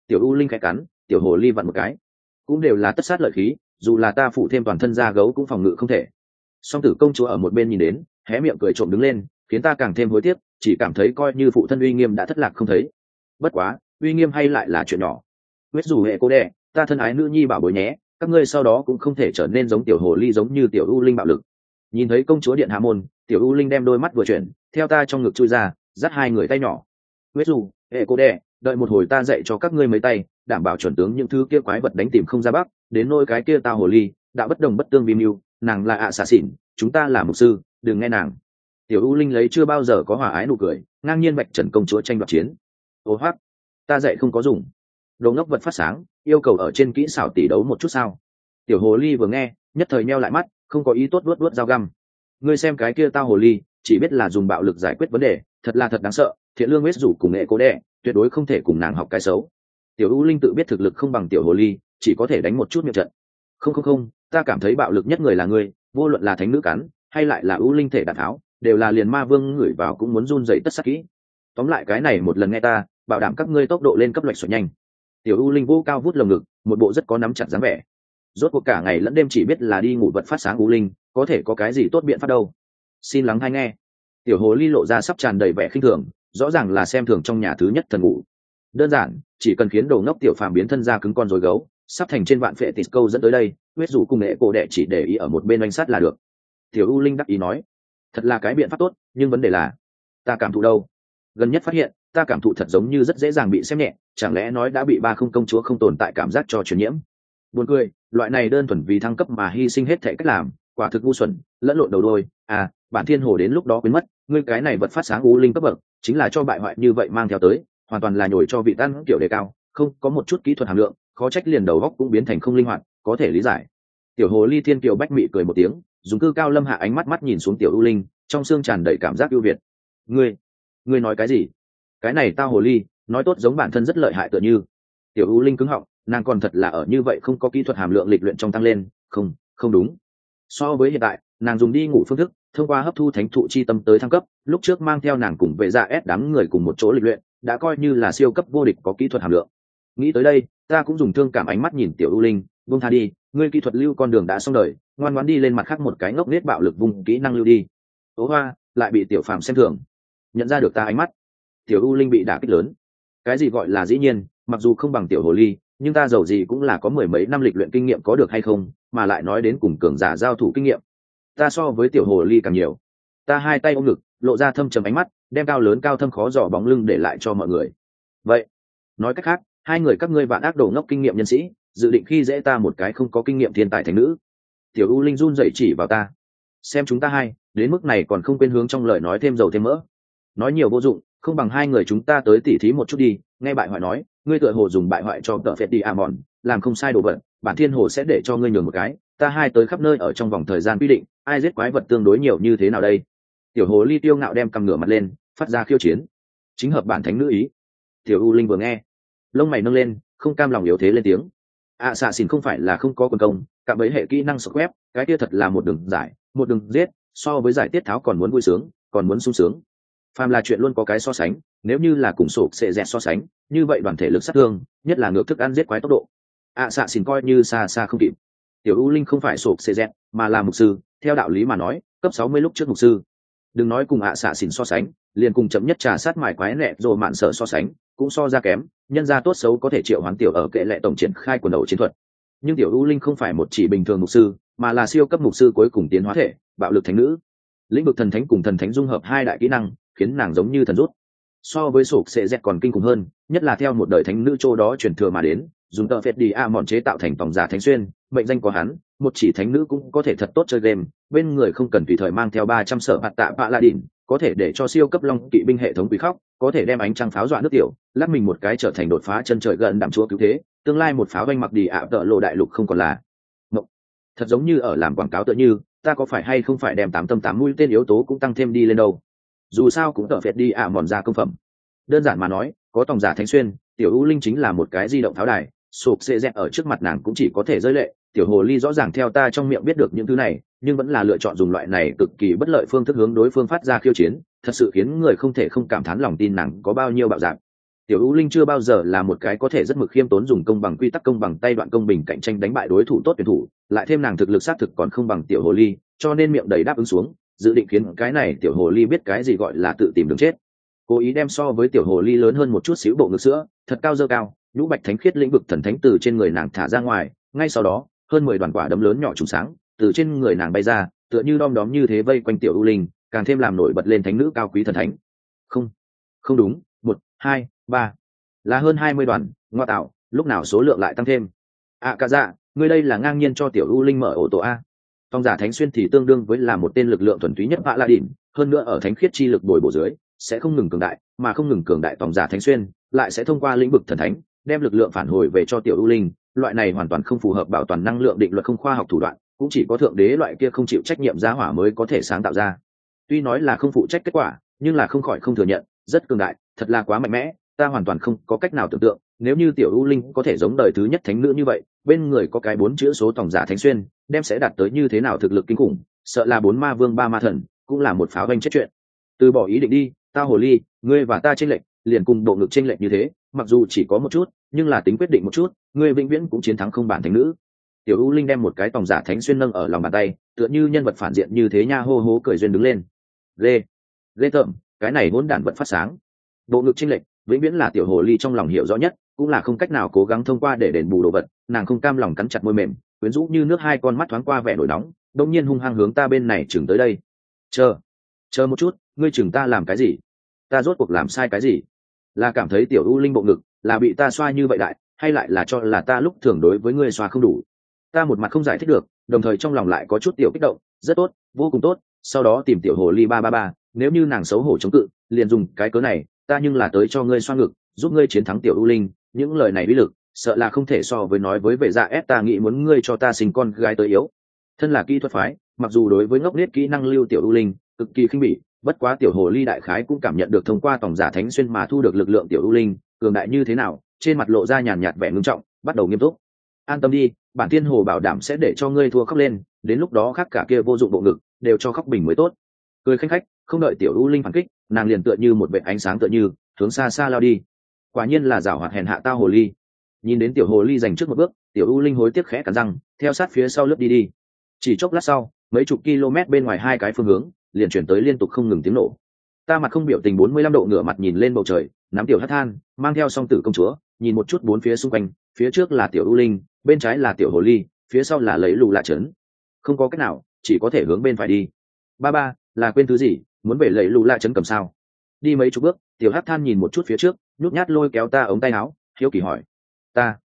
Tiểu U Linh khẽ cắn, tiểu hồ ly vặn một cái, cũng đều là tất sát lợi khí, dù là ta phụ thêm toàn thân da gấu cũng phòng ngự không thể. Song tử công chúa ở một bên nhìn đến, hé miệng cười trộm đứng lên, khiến ta càng thêm hối tiếc, chỉ cảm thấy coi như phụ thân uy nghiêm đã thất lạc không thấy. Bất quá, uy nghiêm hay lại là chuyện nhỏ. Huyết dù hệ cô đẻ, ta thân ái nữ nhi bảo bối nhé, các ngươi sau đó cũng không thể trở nên giống tiểu hồ ly giống như tiểu U Linh bạo lực. Nhìn thấy công chúa điện hạ môn, tiểu U Linh đem đôi mắt vừa chuyển, theo ta trong ngực chui ra, dắt hai người tay nhỏ. Huyết dù hệ cô đẻ, đợi một hồi ta dạy cho các ngươi mấy tay, đảm bảo chuẩn tướng những thứ kia quái vật đánh tìm không ra bắc, đến nôi cái kia tao hồ ly, đã bất đồng bất tương vi mưu, nàng là ạ xà xỉn, chúng ta là mục sư, đừng nghe nàng. Tiểu U Linh lấy chưa bao giờ có hòa ái nụ cười, ngang nhiên vạch trần công chúa tranh đoạt chiến. Ô hoác, ta dạy không có dùng. Đồ ngốc vật phát sáng, yêu cầu ở trên kỹ xảo tỷ đấu một chút sao? Tiểu hồ ly vừa nghe, nhất thời meo lại mắt, không có ý tốt vuốt vuốt dao găm. Ngươi xem cái kia tao hồ ly, chỉ biết là dùng bạo lực giải quyết vấn đề, thật là thật đáng sợ. Thiện lương huyết rủ cùng nghệ cố đẻ, tuyệt đối không thể cùng nàng học cái xấu. Tiểu U Linh tự biết thực lực không bằng tiểu hồ ly, chỉ có thể đánh một chút miệng trận. Không, ta cảm thấy bạo lực nhất người là ngươi, vô luận là thánh nữ cắn, hay lại là U Linh thể đạn tháo, đều là liền ma vương ngửi vào cũng muốn run dậy tất sắc kỹ. Tóm lại cái này một lần nghe ta, bảo đảm các ngươi tốc độ lên cấp loạch xoạch nhanh. Tiểu U Linh vô cao vút lồng ngực, một bộ rất có nắm chặt dáng vẻ. Rốt cuộc cả ngày lẫn đêm chỉ biết là đi ngủ vật phát sáng U Linh, có thể có cái gì tốt biện pháp đâu. Xin lắng hay nghe. Tiểu hồ ly lộ ra sắp tràn đầy vẻ khinh thường, rõ ràng là xem thường trong nhà thứ nhất thần ngủ. Đơn giản, chỉ cần khiến đồ ngốc tiểu phàm biến thân ra cứng con rối gấu, sắp thành trên vạn phệ tịt câu dẫn tới đây, huyết rủ cùng nghệ cổ đệ chỉ để ý ở một bên oanh sát là được. Tiểu U Linh đắc ý nói, thật là cái biện pháp tốt, nhưng vấn đề là ta cảm thụ đâu? Gần nhất phát hiện ta cảm thụ thật giống như rất dễ dàng bị xem nhẹ, chẳng lẽ nói đã bị ba không công chúa không tồn tại cảm giác cho truyền nhiễm? Buồn cười, loại này đơn thuần vì thăng cấp mà hy sinh hết thảy cách làm, quả thực ngu xuẩn, lẫn lộn đầu đôi. À, bản thiên hồ đến lúc đó biến mất, ngươi cái này vật phát sáng U Linh cấp bậc, chính là cho bại hoại như vậy mang theo tới, hoàn toàn là nhồi cho vị tan kiểu đề cao, không có một chút kỹ thuật hàm lượng, khó trách liền đầu góc cũng biến thành không linh hoạt, có thể lý giải. Tiểu hồ ly thiên kiều bách mị cười một tiếng, dùng cư cao lâm hạ ánh mắt mắt nhìn xuống tiểu U Linh, trong xương tràn đầy cảm giác ưu việt. Ngươi nói cái gì? Cái này tao hồ ly, nói tốt giống bản thân rất lợi hại tựa như. Tiểu U Linh cứng họng, nàng còn thật là ở như vậy không có kỹ thuật hàm lượng lịch luyện trong tăng lên, không đúng. So với hiện tại, nàng dùng đi ngủ phương thức, thông qua hấp thu thánh thụ chi tâm tới thăng cấp, lúc trước mang theo nàng cùng vệ dạ ép đám người cùng một chỗ lịch luyện, đã coi như là siêu cấp vô địch có kỹ thuật hàm lượng. Nghĩ tới đây, ta cũng dùng thương cảm ánh mắt nhìn tiểu U Linh, buông tha đi, ngươi kỹ thuật lưu con đường đã xong đời, ngoan ngoãn đi lên mặt khác một cái ngốc nết bạo lực vùng kỹ năng lưu đi. Tố Hoa lại bị tiểu phàm xem thường, nhận ra được ta ánh mắt. Tiểu U Linh bị đả kích lớn. Cái gì gọi là dĩ nhiên, mặc dù không bằng tiểu hồ ly, nhưng ta giàu gì cũng là có mười mấy năm lịch luyện kinh nghiệm có được hay không, mà lại nói đến cùng cường giả giao thủ kinh nghiệm, ta so với tiểu hồ ly càng nhiều. Ta hai tay ôm ngực, lộ ra thâm trầm ánh mắt, đem cao lớn cao thâm khó dò bóng lưng để lại cho mọi người. Vậy nói cách khác, hai người các ngươi vạn ác đồ ngốc kinh nghiệm nhân sĩ, dự định khi dễ ta một cái không có kinh nghiệm thiên tài thành nữ? Tiểu U Linh run dậy chỉ vào ta, xem chúng ta hai đến mức này còn không quên hướng trong lời nói thêm dầu thêm mỡ. Nói nhiều vô dụng, không bằng hai người chúng ta tới tỉ thí một chút đi. Nghe bại hoại nói, ngươi tựa hồ dùng bại hoại cho tợ phệt đi à mòn, làm không sai đồ vật, bản thiên hồ sẽ để cho ngươi nhường một cái. Ta hai tới khắp nơi ở trong vòng thời gian quy định, ai giết quái vật tương đối nhiều như thế nào đây? Tiểu hồ ly tiêu ngạo đem cầm ngửa mặt lên, phát ra khiêu chiến, chính hợp bản thánh nữ ý. Tiểu U Linh vừa nghe, lông mày nâng lên, không cam lòng yếu thế lên tiếng. Xạ xỉn không phải là không có quần công, cả mấy hệ kỹ năng sọc web, cái kia thật là một đường giải, một đường giết, so với giải tiết tháo còn muốn vui sướng, còn muốn sung sướng. Phàm là chuyện luôn có cái so sánh, nếu như là cùng sổ sẽ dẹt so sánh, như vậy đoàn thể lực sát thương, nhất là ngược thức ăn giết quái tốc độ, xạ xỉn coi như xa xa không kịp. Tiểu U Linh không phải sổ sẽ dẹt, mà là mục sư, theo đạo lý mà nói, cấp 60 lúc trước mục sư. Đừng nói cùng xạ xỉn so sánh, liền cùng chậm nhất trà sát mài quái nẹ rồi mạn sở so sánh, cũng so ra kém. Nhân ra tốt xấu có thể triệu hoán tiểu ở kệ lệ tổng triển khai quần đầu chiến thuật, nhưng tiểu U Linh không phải một chỉ bình thường mục sư, mà là siêu cấp mục sư cuối cùng tiến hóa thể, bạo lực thánh nữ. Lĩnh vực thần thánh cùng thần thánh dung hợp hai đại kỹ năng, khiến nàng giống như thần rút. So với sổ sẽ dẹt còn kinh khủng hơn, nhất là theo một đời thánh nữ châu đó truyền thừa mà đến, dùng tợ phệt đi a mòn chế tạo thành tòng giả thánh xuyên, mệnh danh của hắn, một chỉ thánh nữ cũng có thể thật tốt chơi game, bên người không cần tùy thời mang theo 300 sở bạt tạ bạ la đỉnh, có thể để cho siêu cấp long kỵ binh hệ thống quỷ khóc, có thể đem ánh trăng pháo dọa nước tiểu, lắc mình một cái trở thành đột phá chân trời gần đảm chúa cứu thế, tương lai một pháo vanh mặc đi ạ tợ lộ đại lục không còn là mộng. Thật giống như ở làm quảng cáo tựa như, ta có phải hay không phải đem 8 tâm 8 mũi tên yếu tố cũng tăng thêm đi lên đâu? Dù sao cũng tợ phệt đi ạ mòn ra công phẩm. Đơn giản mà nói, có tòng giả thánh xuyên, tiểu U Linh chính là một cái di động pháo đài, sụp xệ dẹt ở trước mặt nàng cũng chỉ có thể rơi lệ. Tiểu hồ ly rõ ràng theo ta trong miệng biết được những thứ này, nhưng vẫn là lựa chọn dùng loại này cực kỳ bất lợi phương thức hướng đối phương phát ra khiêu chiến, thật sự khiến người không thể không cảm thán lòng tin nàng có bao nhiêu bạo dạn. Tiểu U Linh chưa bao giờ là một cái có thể rất mực khiêm tốn dùng công bằng quy tắc công bằng tay đoạn công bình cạnh tranh đánh bại đối thủ tốt tuyển thủ, lại thêm nàng thực lực xác thực còn không bằng tiểu hồ ly, cho nên miệng đầy đáp ứng xuống, dự định khiến cái này tiểu hồ ly biết cái gì gọi là tự tìm đường chết. Cố ý đem so với tiểu hồ ly lớn hơn một chút xíu bộ ngực sữa, thật cao dơ cao, nhũ bạch thánh khiết lĩnh vực thần thánh từ trên người nàng thả ra ngoài, ngay sau đó, hơn 10 đoàn quả đấm lớn nhỏ trùng sáng, từ trên người nàng bay ra, tựa như đom đóm như thế vây quanh tiểu U Linh, càng thêm làm nổi bật lên thánh nữ cao quý thần thánh. Không, không đúng, 1, 2, 3, là hơn 20 đoàn, ngoa tạo, lúc nào số lượng lại tăng thêm. Cả dạ, ngươi đây là ngang nhiên cho tiểu U Linh mở ổ tổ a. Tòng giả thánh xuyên thì tương đương với là một tên lực lượng thuần túy nhất vạ la đỉnh, hơn nữa ở thánh khiết chi lực bồi bổ dưới, sẽ không ngừng cường đại, mà không ngừng cường đại tòng giả thánh xuyên, lại sẽ thông qua lĩnh vực thần thánh, đem lực lượng phản hồi về cho tiểu U Linh, loại này hoàn toàn không phù hợp bảo toàn năng lượng định luật không khoa học thủ đoạn, cũng chỉ có thượng đế loại kia không chịu trách nhiệm giá hỏa mới có thể sáng tạo ra. Tuy nói là không phụ trách kết quả, nhưng là không khỏi không thừa nhận, rất cường đại, thật là quá mạnh mẽ, ta hoàn toàn không có cách nào tưởng tượng, nếu như tiểu U Linh có thể giống đời thứ nhất thánh nữ như vậy, bên người có cái 4 chữ số tòng giả thánh xuyên, đem sẽ đạt tới như thế nào thực lực kinh khủng, sợ là 4 ma vương 3 ma thần, cũng là một pháo vanh chết chuyện. Từ bỏ ý định đi, ta hồ ly, ngươi và ta chênh lệch, liền cùng bộ ngực chênh lệch như thế, mặc dù chỉ có một chút, nhưng là tính quyết định một chút, ngươi vĩnh viễn cũng chiến thắng không bản thánh nữ. Tiểu U Linh đem một cái tòng giả thánh xuyên nâng ở lòng bàn tay, tựa như nhân vật phản diện như thế nha, hô hố cười duyên đứng lên. Ghê tởm, cái này hỗn đản vật phát sáng. Bộ ngực chênh lệch, vĩnh viễn là tiểu hồ ly trong lòng hiểu rõ nhất, cũng là không cách nào cố gắng thông qua để đền bù đồ vật, nàng không cam lòng cắn chặt môi mềm, quyến rũ như nước, hai con mắt thoáng qua vẻ nổi nóng, đột nhiên hung hăng hướng ta bên này chừng tới đây. Chờ một chút, ngươi chừng ta làm cái gì? Ta rốt cuộc làm sai cái gì? Là cảm thấy tiểu U Linh bộ ngực là bị ta xoa như vậy đại, hay lại là cho là ta lúc thường đối với ngươi xoa không đủ? Ta một mặt không giải thích được, đồng thời trong lòng lại có chút tiểu kích động. Rất tốt, vô cùng tốt, sau đó tìm tiểu hồ ly 333, nếu như nàng xấu hổ chống cự, liền dùng cái cớ này, ta nhưng là tới cho ngươi xoa ngực, giúp ngươi chiến thắng tiểu U Linh. Những lời này uy lực, sợ là không thể so với nói với vệ dạ ép ta nghĩ muốn ngươi cho ta sinh con gái tới yếu. Thân là kỹ thuật phái, mặc dù đối với ngốc nết kỹ năng lưu tiểu U Linh cực kỳ khinh bỉ, bất quá tiểu hồ ly đại khái cũng cảm nhận được thông qua tòng giả thánh xuyên mà thu được lực lượng tiểu U Linh cường đại như thế nào, trên mặt lộ ra nhàn nhạt vẻ ngưng trọng, bắt đầu nghiêm túc. An tâm đi, bản tiên hồ bảo đảm sẽ để cho ngươi thua khóc lên, đến lúc đó khác cả kia vô dụng bộ ngực đều cho khóc bình mới tốt. Cười khanh khách, không đợi tiểu U Linh phản kích, nàng liền tựa như một vệt ánh sáng tựa như hướng xa xa lao đi. Quả nhiên là giảo hoạt hèn hạ tao hồ ly. Nhìn đến tiểu hồ ly giành trước một bước, tiểu U Linh hối tiếc khẽ cắn răng, theo sát phía sau lướt đi. Chỉ chốc lát sau, mấy chục km bên ngoài hai cái phương hướng liền chuyển tới liên tục không ngừng tiếng nổ. Ta mặt không biểu tình 45 độ ngửa mặt nhìn lên bầu trời, nắm tiểu hắc than mang theo song tử công chúa, nhìn một chút bốn phía xung quanh, phía trước là tiểu U Linh, bên trái là tiểu hồ ly, phía sau là lấy lù lạ trấn. Không có cách nào, chỉ có thể hướng bên phải đi. Ba là quên thứ gì, muốn về lấy lù lạ trấn cầm sao? Đi mấy chục bước, tiểu hắc than nhìn một chút phía trước, nhút nhát lôi kéo ta ống tay áo, hiếu kỳ hỏi. Ta